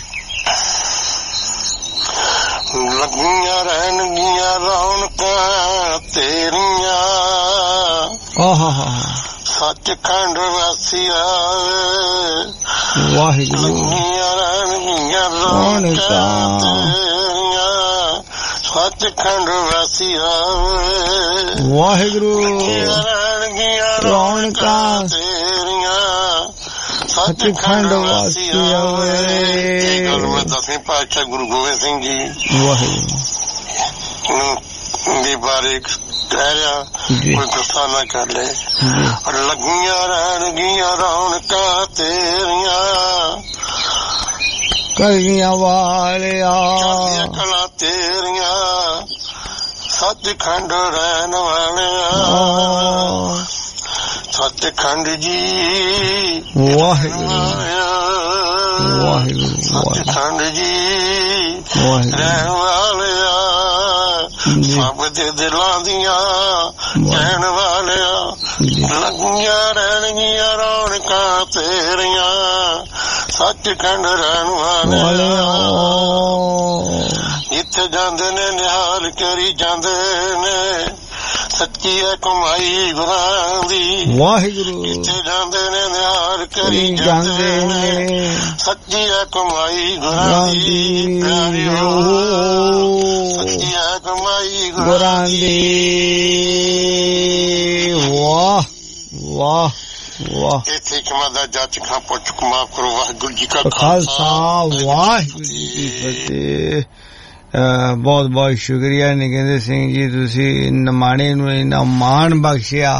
ਲੱਗੀਆਂ ਰਹਿਣਗੀਆਂ ਰੌਣਕਾਂ ਤੇਰੀਆਂ, ਸੱਚਖੰਡ ਵਾਸੀਆ ਵਾਹਿਗੁਰੂ। ਲੱਗੀਆਂ ਰਹਿਣਗੀਆਂ ਰੌਣਕਾਂ ਤੇਰੀਆਂ, ਸੱਚਖੰਡ ਵਾਸੀਆ ਵਾਹਿਗੁਰੂ। ਰਹਿਣਗੀਆਂ ਰੌਣਕਾਂ ਤੇਰੀਆਂ, ਸੱਚਖੰਡ ਵਾਸੀਆ ਵੇ। ਗੱਲ ਮੈਂ 10ਵੇਂ ਪਾਤਸ਼ਾਹ ਗੁਰੂ ਗੋਬਿੰਦ ਸਿੰਘ ਜੀ ਦੇ ਬਾਰੇ ਕਹਿ ਰਿਹਾ, ਕੋਈ ਗੁੱਸਾ ਨਾ ਕਰ ਲੈ। ਲੱਗੀਆਂ ਰਹਿਣਗੀਆਂ ਰੌਣਕਾਂ ਤੇਰੀਆਂ, ਕਲੀਆਂ ਵਾਲਿਆ ਕਲਾ ਤੇਰੀਆਂ, ਸੱਚਖੰਡ ਰਹਿਣ ਵਾਲਿਆ ਸੱਚਖੰਡ ਜੀ। ਵਾਹਿਗੁਰੂ ਵਾਹਿਗੁਰੂ ਸੱਚਖੰਡ ਜੀ ਰਹਿਣ ਵਾਲਿਆ, ਸਭ ਦੇ ਦਿਲਾਂ ਦੀਆਂ ਕਹਿਣ ਵਾਲਿਆ। ਲੱਗੀਆਂ ਰਹਿਣਗੀਆਂ ਰੌਣਕਾਂ ਤੇਰੀਆਂ, ਸੱਚਖੰਡ ਰਹਿਣ ਵਾਲਿਆ। ਜਿੱਥੇ ਜਾਂਦੇ ਨੇ ਨਿਹਾਲ ਕਰੀ ਜਾਂਦੇ ਨੇ, ਸੱਚੀ ਹੈ ਕਮਾਈ ਗੁਰਾਂ ਦੀ। ਵਾਹਿਗੁਰੂ ਜਿੱਥੇ ਜਾਂਦੇ ਨੇ ਨਿਹਾਲ ਕਰੀ ਜਾਂਦੇ ਨੇ, ਸੱਚੀ ਹੈ ਕਮਾਈ ਗੁਰਾਂ ਦੀ। ਸੱਚੀ ਹੈ ਕਮਾਈ ਗੁਰਾਂ ਦੀ। ਵਾਹ ਵਾਹ ਵਾਹ। ਇੱਥੇ ਖਿਮਾ ਦਾ ਜੱਜ ਖਾਂ ਪੁੱਛ ਮਾਫ ਕਰੋ। ਵਾਹਿਗੁਰੂ ਜੀ ਕਾ ਖਾਲਸਾ ਵਾਹਿਗੁਰੂ ਜੀ ਕੀ ਫਤਿਹ। ਬਹੁਤ ਬਹੁਤ ਸ਼ੁਕਰੀਆ ਨਿਕੇਂਦਰ ਸਿੰਘ ਜੀ, ਤੁਸੀਂ ਨਿਮਾਣੇ ਨੂੰ ਇੰਨਾ ਮਾਣ ਬਖਸ਼ਿਆ।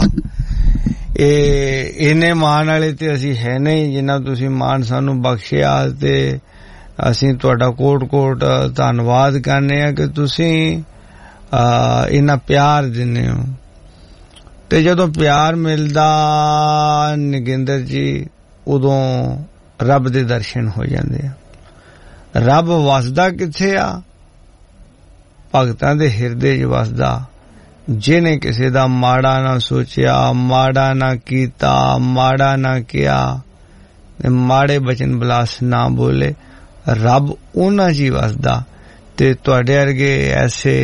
ਇਹਨੇ ਮਾਣ ਵਾਲੇ ਤੇ ਅਸੀਂ ਹੈ ਨਹੀਂ ਜਿੰਨਾ ਤੁਸੀਂ ਮਾਣ ਸਾਨੂੰ ਬਖਸ਼ਿਆ, ਤੇ ਅਸੀਂ ਤੁਹਾਡਾ ਕੋਟ-ਕੋਟ ਧੰਨਵਾਦ ਕਰਨੇ ਆ ਕਿ ਤੁਸੀਂ ਇੰਨਾ ਪਿਆਰ ਦਿੰਦੇ ਹੋ। ਤੇ ਜਦੋਂ ਪਿਆਰ ਮਿਲਦਾ ਨਿਕੇਂਦਰ ਜੀ, ਉਦੋਂ ਰੱਬ ਦੇ ਦਰਸ਼ਨ ਹੋ ਜਾਂਦੇ ਆ। ਰੱਬ ਵਸਦਾ ਕਿੱਥੇ ਆ? ਭਗਤਾਂ ਦੇ ਹਿਰਦੇ 'ਚ ਵਸਦਾ। ਜਿਹਨੇ ਕਿਸੇ ਦਾ ਮਾੜਾ ਨਾ ਸੋਚਿਆ, ਮਾੜਾ ਨਾ ਕੀਤਾ, ਮਾੜਾ ਨਾ ਕਿਹਾ, ਤੇ ਮਾੜੇ ਬਚਨ ਬਲਾਸ ਨਾ ਬੋਲੇ, ਰੱਬ ਉਹਨਾਂ 'ਚ ਹੀ ਵਸਦਾ। ਤੇ ਤੁਹਾਡੇ ਵਰਗੇ ਐਸੇ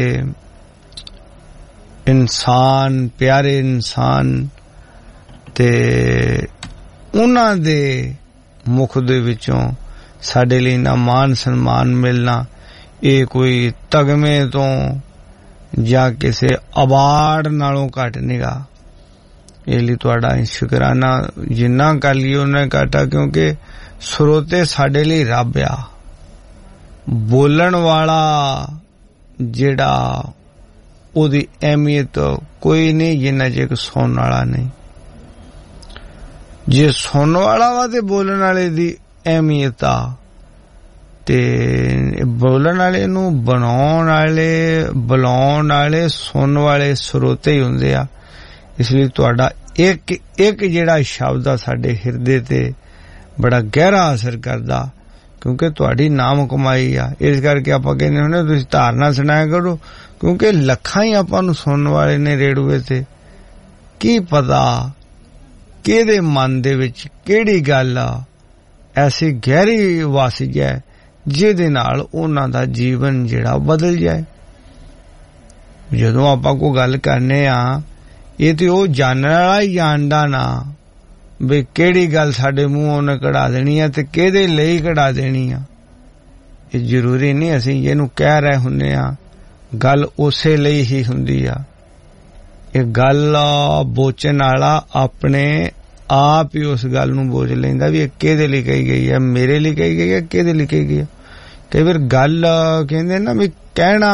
ਇਨਸਾਨ, ਪਿਆਰੇ ਇਨਸਾਨ, ਤੇ ਉਹਨਾਂ ਦੇ ਮੁਖ ਦੇ ਵਿੱਚੋਂ ਸਾਡੇ ਲਈ ਨਾ ਮਾਨ ਸਨਮਾਨ ਮਿਲਣਾ, ਇਹ ਕੋਈ ਤਗਮੇ ਤੋਂ ਜਾਂ ਕਿਸੇ ਅਵਾਰਡ ਨਾਲੋਂ ਘੱਟ ਨਿਗਾ। ਇਹ ਲਈ ਤੁਹਾਡਾ ਸ਼ੁਕਰਾਨਾ ਜਿੰਨਾ ਕਰ ਲਈ ਉਹਨਾਂ ਘਾਟਾ, ਕਿਉਂਕਿ ਸਰੋਤੇ ਸਾਡੇ ਲਈ ਰੱਬ ਆ। ਬੋਲਣ ਵਾਲਾ ਜਿਹੜਾ, ਉਹਦੀ ਅਹਿਮੀਅਤ ਕੋਈ ਨਹੀਂ ਜਿੰਨਾ ਚਿਰ ਸੁਣਨ ਵਾਲਾ ਨਹੀਂ। ਜੇ ਸੁਣਨ ਵਾਲਾ ਵਾ ਤੇ ਬੋਲਣ ਵਾਲੇ ਦੀ ਅਹਿਮੀਅਤ ਆ, ਤੇ ਬੋਲਣ ਵਾਲੇ ਨੂੰ ਬਣਾਉਣ ਵਾਲੇ, ਬੁਲਾਉਣ ਵਾਲੇ, ਸੁਣਨ ਵਾਲੇ ਸਰੋਤੇ ਹੀ ਹੁੰਦੇ ਆ। ਇਸ ਲਈ ਤੁਹਾਡਾ ਇੱਕ ਇੱਕ ਜਿਹੜਾ ਸ਼ਬਦ ਆ ਸਾਡੇ ਹਿਰਦੇ ਤੇ ਬੜਾ ਗਹਿਰਾ ਅਸਰ ਕਰਦਾ, ਕਿਉਂਕਿ ਤੁਹਾਡੀ ਨਾਮ ਕਮਾਈ ਆ। ਇਸ ਕਰਕੇ ਆਪਾਂ ਕਹਿੰਦੇ ਹੁੰਦੇ ਤੁਸੀਂ ਧਾਰਨਾ ਸੁਣਾਇਆ ਕਰੋ, ਕਿਉਂਕਿ ਲੱਖਾਂ ਹੀ ਆਪਾਂ ਨੂੰ ਸੁਣਨ ਵਾਲੇ ਨੇ ਰੇਡੂਏ ਤੇ। ਕੀ ਪਤਾ ਕਿਹਦੇ ਮਨ ਦੇ ਵਿੱਚ ਕਿਹੜੀ ਗੱਲ ਆ ਐਸੀ ਗਹਿਰੀ ਵਸ ਜਾਏ ਜਿਹਦੇ ਨਾਲ ਉਹਨਾਂ ਦਾ ਜੀਵਨ ਜਿਹੜਾ ਬਦਲ ਜਾਏ। ਜਦੋਂ ਆਪਾਂ ਕੋਈ ਗੱਲ ਕਰਨੇ ਆ, ਇਹ ਤੇ ਉਹ ਜਾਣਨ ਵਾਲਾ ਹੀ ਜਾਣਦਾ ਨਾ, ਵੀ ਕਿਹੜੀ ਗੱਲ ਸਾਡੇ ਮੂੰਹੋਂ ਉਹਨੇ ਕਢਾ ਦੇਣੀ ਆ ਤੇ ਕਿਹਦੇ ਲਈ ਕਢਾ ਦੇਣੀ ਆ। ਇਹ ਜ਼ਰੂਰੀ ਨਹੀਂ ਅਸੀਂ ਇਹਨੂੰ ਕਹਿ ਰਹੇ ਹੁੰਦੇ ਆ, ਗੱਲ ਉਸੇ ਲਈ ਹੀ ਹੁੰਦੀ ਆ। ਇਹ ਗੱਲ ਬੋਚਣ ਵਾਲਾ ਆਪਣੇ ਆਪ ਹੀ ਉਸ ਗੱਲ ਨੂੰ ਬੋਝ ਲੈਂਦਾ ਵੀ ਇਹ ਕਿਹਦੇ ਲਈ ਕਹੀ ਗਈ ਹੈ, ਮੇਰੇ ਲਈ ਕਹੀ ਗਈ ਹੈ, ਕਿਹਦੇ ਲਈ ਕਹੀ ਗਈ ਹੈ। ਕਈ ਵਾਰ ਗੱਲ ਕਹਿੰਦੇ ਨਾ ਵੀ ਕਹਿਣਾ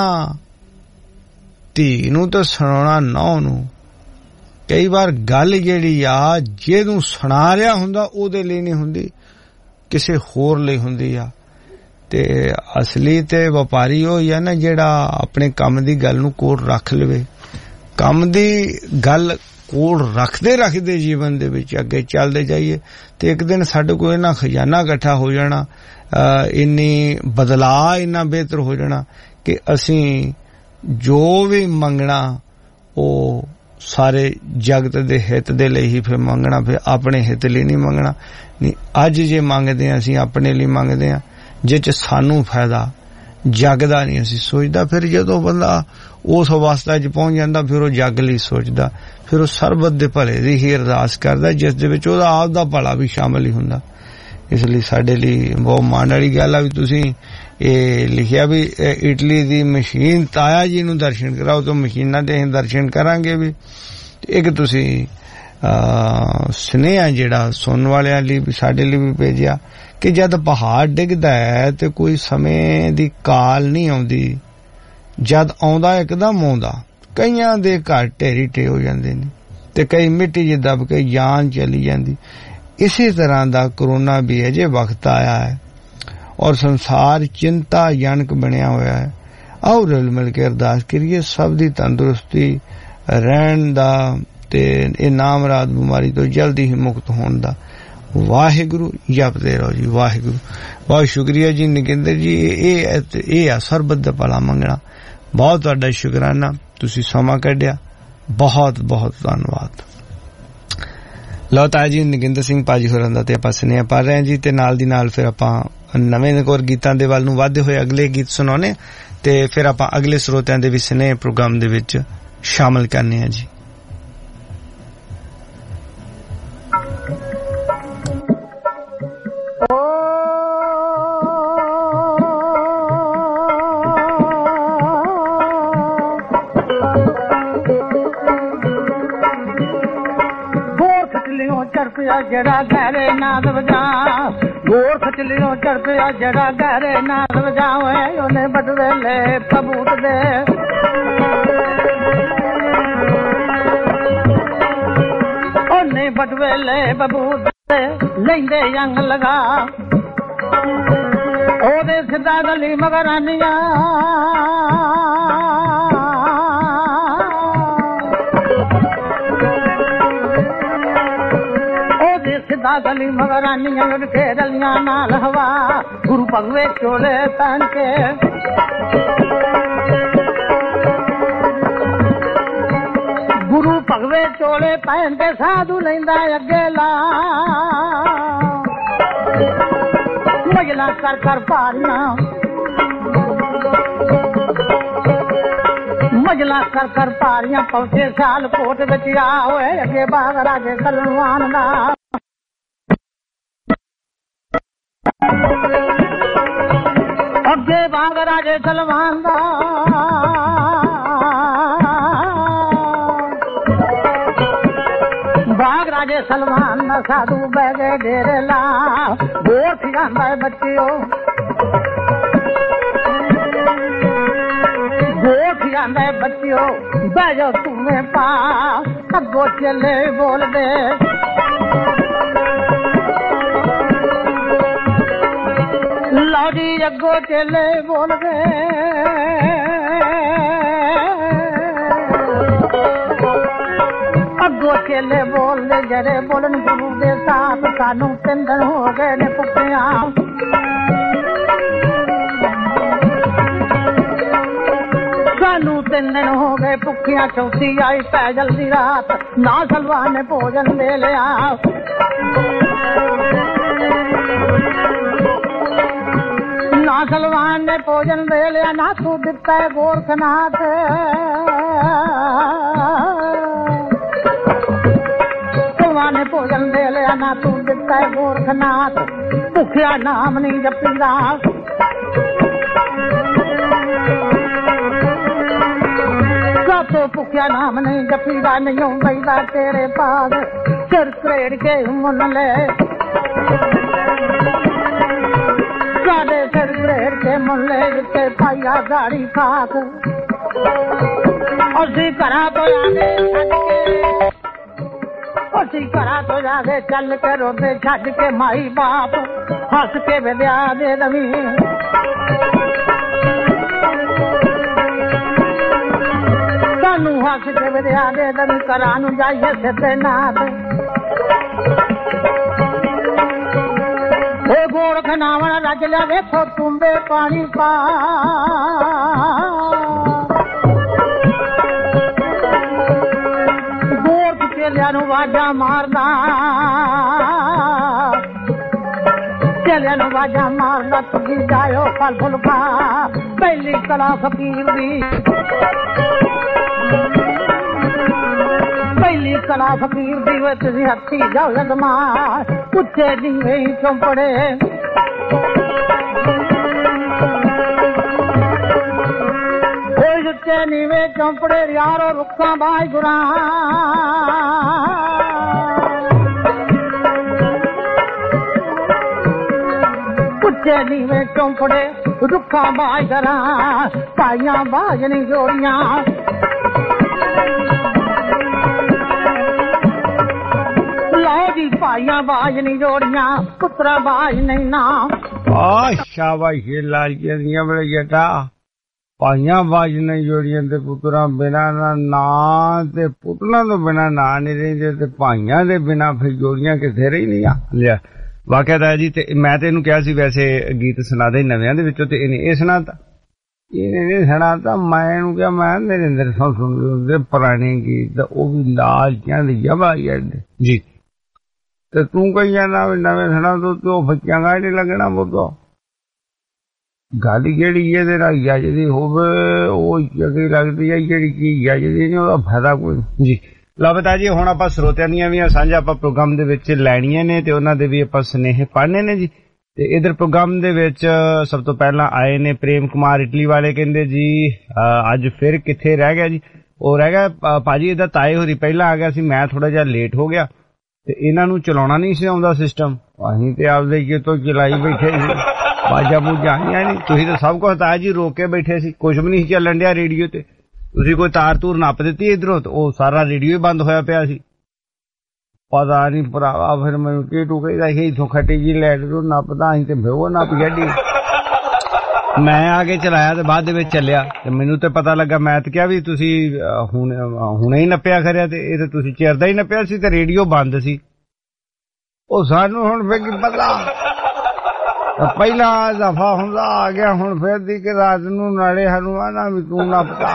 ਧੀ ਨੂੰ ਤਾਂ ਸੁਣਾਉਣਾ ਨੌਂ ਨੂੰ। ਕਈ ਵਾਰ ਗੱਲ ਜਿਹੜੀ ਆ ਜਿਹਨੂੰ ਸੁਣਾ ਰਿਹਾ ਹੁੰਦਾ ਉਹਦੇ ਲਈ ਨਹੀਂ ਹੁੰਦੀ, ਕਿਸੇ ਹੋਰ ਲਈ ਹੁੰਦੀ ਆ। ਤੇ ਅਸਲੀ ਤੇ ਵਪਾਰੀ ਉਹ ਹੀ ਆ ਨਾ ਜਿਹੜਾ ਆਪਣੇ ਕੰਮ ਦੀ ਗੱਲ ਨੂੰ ਕੋਲ ਰੱਖ ਲਵੇ। ਕੰਮ ਦੀ ਗੱਲ ਕੋਲ ਰੱਖਦੇ ਰੱਖਦੇ ਜੀਵਨ ਦੇ ਵਿੱਚ ਅੱਗੇ ਚੱਲਦੇ ਜਾਈਏ ਤੇ ਇੱਕ ਦਿਨ ਸਾਡੇ ਕੋਲ ਇੰਨਾ ਖਜ਼ਾਨਾ ਇਕੱਠਾ ਹੋ ਜਾਣਾ, ਇੰਨੀ ਬਦਲਾਅ ਇੰਨਾ ਬਿਹਤਰ ਹੋ ਜਾਣਾ ਕਿ ਅਸੀਂ ਜੋ ਵੀ ਮੰਗਣਾ ਉਹ ਸਾਰੇ ਜਗਤ ਦੇ ਹਿੱਤ ਦੇ ਲਈ ਹੀ ਫਿਰ ਮੰਗਣਾ, ਫਿਰ ਆਪਣੇ ਹਿੱਤ ਲਈ ਨਹੀਂ ਮੰਗਣਾ। ਨਹੀਂ, ਅੱਜ ਜੇ ਮੰਗਦੇ ਹਾਂ ਅਸੀਂ ਆਪਣੇ ਲਈ ਮੰਗਦੇ ਹਾਂ ਜਿਹ 'ਚ ਸਾਨੂੰ ਫਾਇਦਾ, ਜਗ ਦਾ ਨਹੀਂ ਅਸੀਂ ਸੋਚਦਾ। ਫਿਰ ਜਦੋਂ ਬੰਦਾ ਉਸ ਅਵਸਥਾ 'ਚ ਪਹੁੰਚ ਜਾਂਦਾ ਫਿਰ ਉਹ ਜਗ ਲਈ ਸੋਚਦਾ, ਫਿਰ ਉਹ ਸਰਬਤ ਦੇ ਭਲੇ ਦੀ ਹੀ ਅਰਦਾਸ ਕਰਦਾ ਜਿਸ ਦੇ ਵਿੱਚ ਉਹਦਾ ਆਪ ਦਾ ਭਲਾ ਵੀ ਸ਼ਾਮਲ ਹੀ ਹੁੰਦਾ। ਇਸ ਲਈ ਸਾਡੇ ਲਈ ਬਹੁਤ ਮਾਣ ਵਾਲੀ ਗੱਲ ਆ ਵੀ ਤੁਸੀਂ ਇਹ ਲਿਖਿਆ ਵੀ ਇਟਲੀ ਦੀ ਮਸ਼ੀਨ ਤਾਇਆ ਜੀ ਨੂੰ ਦਰਸ਼ਨ ਕਰਾਓ, ਤਾਂ ਮਸ਼ੀਨਾਂ ਦੇ ਅਸੀਂ ਦਰਸ਼ਨ ਕਰਾਂਗੇ ਵੀ। ਇੱਕ ਤੁਸੀਂ ਸੁਨੇਹਾ ਜਿਹੜਾ ਸੁਣਨ ਵਾਲਿਆਂ ਲਈ ਵੀ ਸਾਡੇ ਲਈ ਵੀ ਭੇਜਿਆ ਕਿ ਜਦ ਪਹਾੜ ਡਿੱਗਦਾ ਹੈ ਤੇ ਕੋਈ ਸਮੇਂ ਦੀ ਕਾਲ ਨਹੀਂ ਆਉਂਦੀ, ਜਦ ਆਉਂਦਾ ਇੱਕਦਮ ਆਉਂਦਾ। ਕਈਆਂ ਦੇ ਘਰ ਢੇਰੀ ਢੇ ਹੋ ਜਾਂਦੇ ਨੇ ਤੇ ਕਈ ਮਿੱਟੀ 'ਚ ਦੱਬ ਕੇ ਜਾਨ ਚਲੀ ਜਾਂਦੀ। ਇਸੇ ਤਰ੍ਹਾਂ ਦਾ ਕਰੋਨਾ ਵੀ ਅਜੇ ਵਕਤ ਆਇਆ ਹੈ ਔਰ ਸੰਸਾਰ ਚਿੰਤਾਜਨਕ ਬਣਿਆ ਹੋਇਆ ਹੈ। ਆਓ ਰਲ ਮਿਲ ਕੇ ਅਰਦਾਸ ਕਰੀਏ ਸਭ ਦੀ ਤੰਦਰੁਸਤੀ ਰਹਿਣ ਦਾ ਤੇ ਇਹ ਨਾਮਰਾਦ ਬਿਮਾਰੀ ਤੋਂ ਜਲਦੀ ਹੀ ਮੁਕਤ ਹੋਣ ਦਾ। ਵਾਹਿਗੁਰੂ ਜਪਦੇ ਰਹੋ ਜੀ, ਵਾਹਿਗੁਰੂ। ਬਹੁਤ ਸ਼ੁਕਰੀਆ ਜੀ ਨਗਿੰਦਰ ਜੀ, ਇਹ ਆ ਸਰਬਤ ਦਾ ਭਲਾ ਮੰਗਣਾ। ਬਹੁਤ ਤੁਹਾਡਾ ਸ਼ੁਕਰਾਨਾ, ਤੁਸੀਂ ਸਮਾਂ ਕੱਢਿਆ, ਬਹੁਤ ਬਹੁਤ ਧੰਨਵਾਦ। ਲਓ ਤਾਇਆ ਜੀ ਨਗਿੰਦਰ ਸਿੰਘ ਭਾਜੀ ਹੋਰਾਂ ਦਾ ਤੇ ਆਪਾਂ ਸੁਨੇਹਾ ਪਾ ਰਹੇ ਹਾਂ ਜੀ, ਤੇ ਨਾਲ ਦੀ ਨਾਲ ਫਿਰ ਆਪਾਂ ਨਵੇਂ ਨਕੋਰ ਗੀਤਾਂ ਦੇ ਵੱਲ ਨੂੰ ਵਧਦੇ ਹੋਏ ਅਗਲੇ ਗੀਤ ਸੁਣਾਉਣੇ ਤੇ ਫਿਰ ਆਪਾਂ ਅਗਲੇ ਸਰੋਤਿਆਂ ਦੇ ਵੀ ਸੁਨੇਹੇ ਪ੍ਰੋਗਰਾਮ ਦੇ ਵਿੱਚ ਸ਼ਾਮਲ ਕਰਨੇ ਆ ਜੀ। जड़ा गहरे नाद बजा गोर खचलियों चढ़ पिया जड़ा गहरे नाद बजावे ओने बदवेले सबूत दे ओने बदवेले बबूत दे लेंदे यंग लगा ओदे सिद्धा गली मगरानिया गली मगरानिया खेलिया नाल हवा गुरु भगवे चोले पहन के गुरु भगवे चोले पहन के साधु लेंदा अगे ला मजला कर कर पारियां मजला कर कर पारियां पहुंचे साल कोट विच आ होए अगे बाग राजे सलमान दा अगे बाग राजे सलमान दा बाग राजे सलमान दा साधु बह गए डेरे ला गोर ठिकांदा बच्चियों गोर ठिकांदा बच्चियों बह जाओ तुम्हें पा अगो चले बोल दे लाड़ी अगो चले बोल गए अगो चले बोल दे जरे बोलन गुरु दे साथ सानू 3 दिन हो गए ने पुखिया सानू 3 दिन हो गए पुखिया चौथी आई पै जल्दी रात ना सलवान ने भोजन ले लिया ना सलवान ने भोजन दे लिया ना तू दिता है गोरखनाथ सलवान ने भोजन दे लिया ना है गोरखनाथ भुखिया नाम नहीं जपीदा तो भुखिया नाम नहीं जपीदा नहीं बैदा तेरे पास सिर करेड़ के मुन ले साढ़े सिर करेड़ के मुन ले जिते पाइया गाड़ी खाक असी करा तो जाके असी करा तो जाके चल के रोते छज के माई बाप हंस के विद्या दे दवी हंस के विद्या दे दवी करानू जाइए सिद्धे नाथ गोरख नावण रच लिया देखो तुम्बे पानी पा गोरख चेलिया नू वाजा मारदा चेलिया नू वाजा मारदा तुझी जायो फल फुल खा पहली कला फकीर दी पहली कला फकीर दी वे तुझी हथी जाओ यजमा उच्चे दीवे ही चौपड़े उच्चे नीवे चौपड़े यारो रुखा बाई गुरा उच्चे नीवे चौपड़े रुखा बाई गुरा पाइया बाजनी जोड़ियां पाइया बाज नहीं जोड़िया पुत्रा बाज नहीं ना शाबाशी लाल दिया बड़े जटा पाइया बाज नहीं जोड़िया ते पुत्रा बिना ना ते पुतना तो बिना ना नहीं रही ते पाइया दे बिना फिर जोड़िया किथे रही नहीं लिया वाकया था जी ते मैं तेनू कहा सी वैसे गीत सुना दे नव्या दे विचों ते इन्हें ये सुनाता इन्हें नहीं सुनाता मैं क्या मैं मेरे अंदर सुन लो पुराने गीत वो भी लाल जबा जी ते तू कही जाना नवे सुना तो बच्चियां गा नहीं लगना वो तो गाली जेड़ी ये तेरा इजाजती होवे वो जगी लगती है जेड़ी की इजाजती नहीं ओदा फायदा कोई जी लो बता जी हुण आपां श्रोतियां दीयां वी सांझा आपां प्रोग्राम दे विच लैणीਆਂ ने ते उन्हां दे वी आपां सुनेहे पढ़ने ने जी ते इधर प्रोग्राम दे विच सब तो पहला आए ने प्रेम कुमार इटली वाले कहंदे जी अज फिर किथे रह गया जी वो रह गया भाजी इहदा ताए होरी पहला आ गया सी मैं थोड़ा जिहा लेट हो गया ते इन्हां नूं चलाउणा नहीं सी आउंदा सिस्टम असीं ते आपदे ये तो चलाई बैठे सी बाजा बूजा आईयां नहीं तुसीं तो सब कुछ ताया जी रोक के बैठे सी कुछ भी नहीं चलन डिया रेडियो ते तुसीं कोई तार तूर नप दित्ती इधरों तो वो सारा रेडियो ही बंद होया पिया सी पता नहीं भरावा फिर मैनूं की टू कहीदा सी इत्थों खट्टी जी लैट तूं नपदा असीं ते फिर वो नप छड्डी मैं आगे चलाया ते बाद दे विच चलिया ते मैनूं ते पता लगा मैं ते क्या भी तुसीं हुणे ही नप्पिया खरिया ते इह ते तुसीं चिर दा ही नप्पिया सी ते रेडियो बंद सी ओ सानूं हुण फिर की पता पहला दफा हुंदा आ गया हुण फिर दी कि रात नूं नाले सानूं आना भी तूं नपदा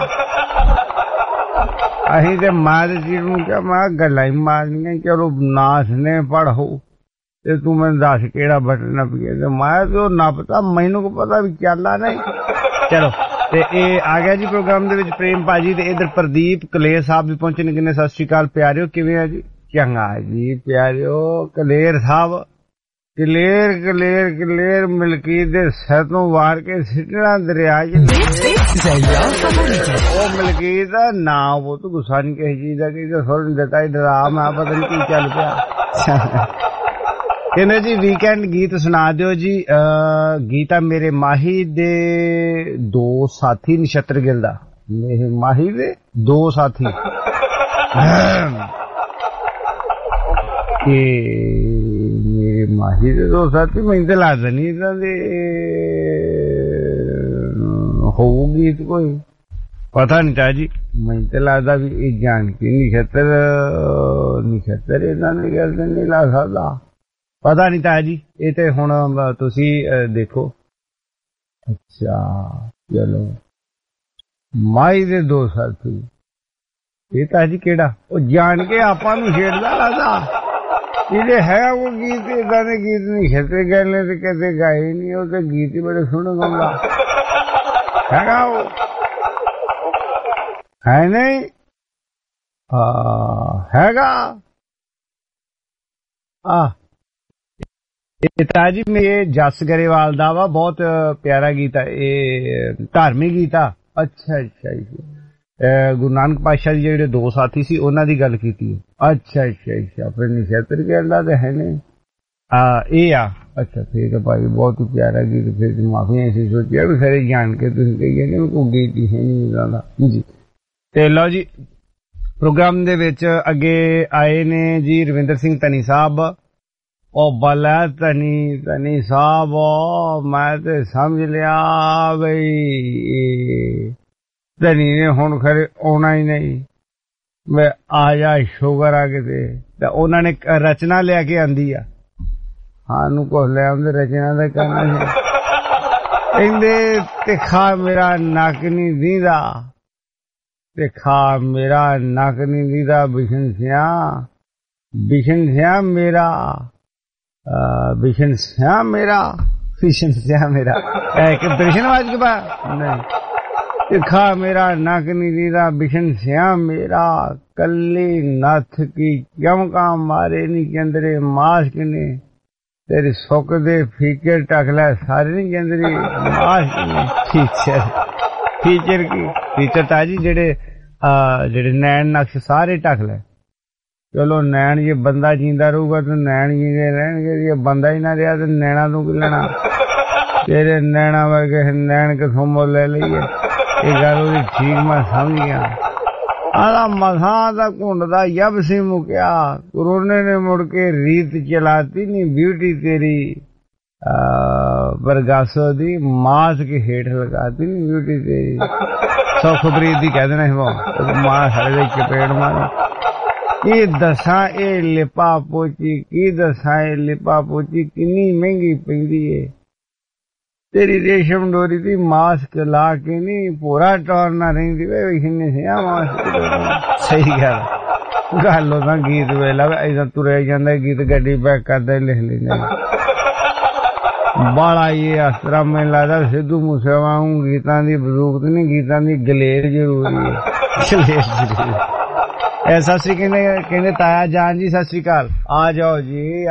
असीं ते मार जी नूं क्या मैं गल्लां ही मारनियां चलो नास ने पढ़ो ते तू मैं दस केड़ा बटन नपिए ते मैं तो नपता मैनू को पता भी चलना नहीं चलो ते ए आ गया जी प्रोग्राम दे विच प्रेम भाजी ते इधर प्रदीप कलेर साहब भी पहुंचे ने किन्ने सत श्री अकाल प्यारियो किवें है जी चंगा जी प्यारियो कलेर साहब कलेर कलेर कलेर मिलकी दे सिर तो वार के सिटना दरिया च ओ मिलकी दा ना वो तो गुस्सा नहीं कही चीज दा कि सुन देता ही डरा मैं पता नहीं की चल पिया कहने जी वीकेंड गीत सुना दियो जी गीता मेरे माही दे दो साथी नक्षत्र गिरदा मेरे माही दे दो साथी के मेरे माही दे दो साथी मैं तो लगता नहीं इतना दे होगी तो कोई पता नहीं था जी मैं तो लगता भी ये जानकी नक्षत्र नक्षत्र इतना नहीं ला सकता पता नहीं था जी ये तो हुण तुसी देखो अच्छा चलो माई दे दो साथी ये तो जी केड़ा वो जान के आपां नूं छेड़दा लगदा ये है वो गीत इदा दे गीत नहीं खेते गए ने ते कदे गाए नहीं वो तो गीत ही बड़े सोहणे गाउंदा हैगा वो है नहीं हैगा ਤਾ ਜੀ ਮੇਰੇ ਜਸ ਗਰੇਵਾਲ ਦਾ ਵਾ ਬਹੁਤ ਪਿਆਰਾ ਗੀਤ ਆ ਇਹ ਧਾਰਮਿਕ ਗੀਤ ਆ ਅੱਛਾ ਅੱਛਾ ਜੀ ਗੁਰੂ ਨਾਨਕ ਪਾਤਸ਼ਾਹ ਦੇ ਜਿਹੜੇ ਦੋ ਸਾਥੀ ਸੀ ਉਹਨਾਂ ਦੀ ਗੱਲ ਕੀਤੀ ਅੱਛਾ ਅੱਛਾ ਅੱਛਾ ਫਿਰ ਨਛੱਤਰ ਕਹਿੰਦਾ ਤੇ ਹੈ ਨੇ ਇਹ ਆ ਅੱਛਾ ਠੀਕ ਹੈ ਭਾਈ ਬਹੁਤ ਹੀ ਪਿਆਰਾ ਗੀਤ ਫਿਰ ਮਾਫੀਆਂ ਸੀ ਸੋਚਿਆ ਵੀ ਫਿਰ ਜਾਣ ਕੇ ਤੁਸੀਂ ਕਹੀਏ ਕਿ ਉਹ ਗੀਤ ਹੀ ਹੈ ਨਹੀਂ ਜ਼ਿਆਦਾ ਜੀ ਤੇ ਲਓ ਜੀ ਪ੍ਰੋਗਰਾਮ ਦੇ ਵਿੱਚ ਅੱਗੇ ਆਏ ਨੇ ਜੀ ਰਵਿੰਦਰ ਸਿੰਘ ਧਨੀ ਸਾਹਿਬ ਉਹ ਬਲਾ ਧਨੀ ਸਾਹਿਬ ਮੈਂ ਤੇ ਸਮਝ ਲਿਆ ਬਈ ਧਨੀ ਨੇ ਹੁਣ ਖਰੇ ਆਉਣਾ ਹੀ ਨਹੀਂ ਮੈਂ ਆ ਜਾ ਸ਼ੂਗਰ ਆ ਕਿਤੇ ਤਾਂ ਉਹਨਾਂ ਨੇ ਰਚਨਾ ਲੈ ਕੇ ਆਂਦੀ ਆ ਸਾਨੂੰ ਕੁਛ ਲੈ ਆਉਂਦੇ ਰਚਨਾ ਦਾ ਕਰਨਾ ਸੀ ਕਹਿੰਦੇ ਤੇ ਖਾ ਮੇਰਾ ਨੱਕ ਨਹੀਂ ਦੀਦਾ ਤੇ ਖਾ ਮੇਰਾ ਨੱਕ ਨਹੀਂ ਦੀਦਾ ਬਿਸ਼ਨ ਸਿਆ ਮੇਰਾ ਬਿਸ਼ਨ ਸਿਆ ਮੇਰਾ ਇੱਕ ਬਿਸ਼ਨਵਾਜ ਕੇ ਬਾ ਨਹੀਂ ਖਾ ਮੇਰਾ ਨੱਕ ਨਹੀਂ ਦੀਦਾ ਬਿਸ਼ਨ ਸਿਆ ਮੇਰਾ ਕੱਲੀ ਨੱਥ ਕੀ ਚਮਕਾ ਮਾਰੇ ਨੀ ਚੰਦਰੇ ਮਾਸਕ ਨੇ ਤੇਰੀ ਸੁੱਕ ਦੇ ਫੀਚਰ ਟਕ ਲੈ ਸਾਰੇ ਨੀ ਚੰਦਰੀ ਮਾਸਕ ਨੇ ਫੀਚਰ ਤਾਂ ਜੀ ਜਿਹੜੇ ਨੈਣ ਨਕਸ਼ ਸਾਰੇ ਟਕ ਲੈ ਚਲੋ ਨੈਣ ਜੇ ਬੰਦਾ ਜੀਂਦਾ ਰਹੂਗਾ ਤੇ ਨੈਣ ਜੀਂਦੇ ਰਹਿਣਗੇ ਜੇ ਬੰਦਾ ਹੀ ਨਾ ਰਿਹਾ ਤੇ ਨੈਣਾ ਨੂੰ ਕੀ ਲੈਣਾ ਤੇਰੇ ਨੈਣਾ ਵਰਗੇ ਨੈਣ ਕਿਥੋਂ ਮੁੱਲ ਲੈ ਲਈਏ ਇਹ ਗੱਲ ਉਹਦੀ ਠੀਕ ਮੈਂ ਸਮਝ ਗਿਆ ਆਹ ਮਸਾਂ ਦਾ ਘੁੰਡ ਦਾ ਯਬ ਸੀ ਮੁਕਿਆ ਕਰੋਨੇ ਨੇ ਮੁੜ ਕੇ ਰੀਤ ਚਲਾਤੀ ਨੀ ਬਿਊਟੀ ਤੇਰੀ ਬਰਗਾਸੋ ਦੀ ਮਾਸ ਕੇ ਹੇਠ ਲਗਾਤੀ ਨੀ ਬਿਊਟੀ ਤੇਰੀ ਸੁਖਪ੍ਰੀਤ ਦੀ ਕਹਿ ਦੇਣਾ ਸੀ ਮਾਂ ਸਾਡੇ ਦੇ ਚਪੇੜ ਮਾਰੀ ਕੀ ਦੱਸਾਂ ਇਹ ਲਿਪਾ ਪੋਚੀ ਕਿੰਨੀ ਮਹਿੰਗੀ ਪੈਂਦੀ ਏ ਤੇਰੀ ਰੇਸ਼ਮ ਡੋਰੀ ਦੀ ਮਾਸਕ ਲਾ ਕੇ ਨੀ ਪੂਰਾ ਟੌਰ ਨਾ ਰਹਿੰਦੀ ਵੇ ਸਿਆ ਮਾਸਕ ਸਹੀ ਗੱਲ ਉਹਦਾ ਗੀਤ ਵੇਲਾ ਏਦਾਂ ਤੁਰਿਆ ਜਾਂਦਾ ਗੀਤ ਗੱਡੀ ਬੈਕ ਕਰਦਾ ਲਿਖ ਲੈਂਦਾ ਬਾਲਾ ਇਹ ਅਸਰਾ ਮੈਨੂੰ ਲੱਗਦਾ ਸਿੱਧੂ ਮੂਸੇਵਾਲਾ ਗੀਤਾਂ ਦੀ ਬਜ਼ੁਰਗਤ ਨਹੀਂ ਗੀਤਾਂ ਦੀ ਗਲੇਰ ਜ਼ਰੂਰੀ ਹੈ ਸਤਿ ਸ੍ਰੀ ਕਹਿੰਦੇ ਤਾਇਆ ਜਾਨ ਜੀ ਸਤਿ ਸ੍ਰੀ ਅਕਾਲ ਆ ਜਾਓ ਜੀ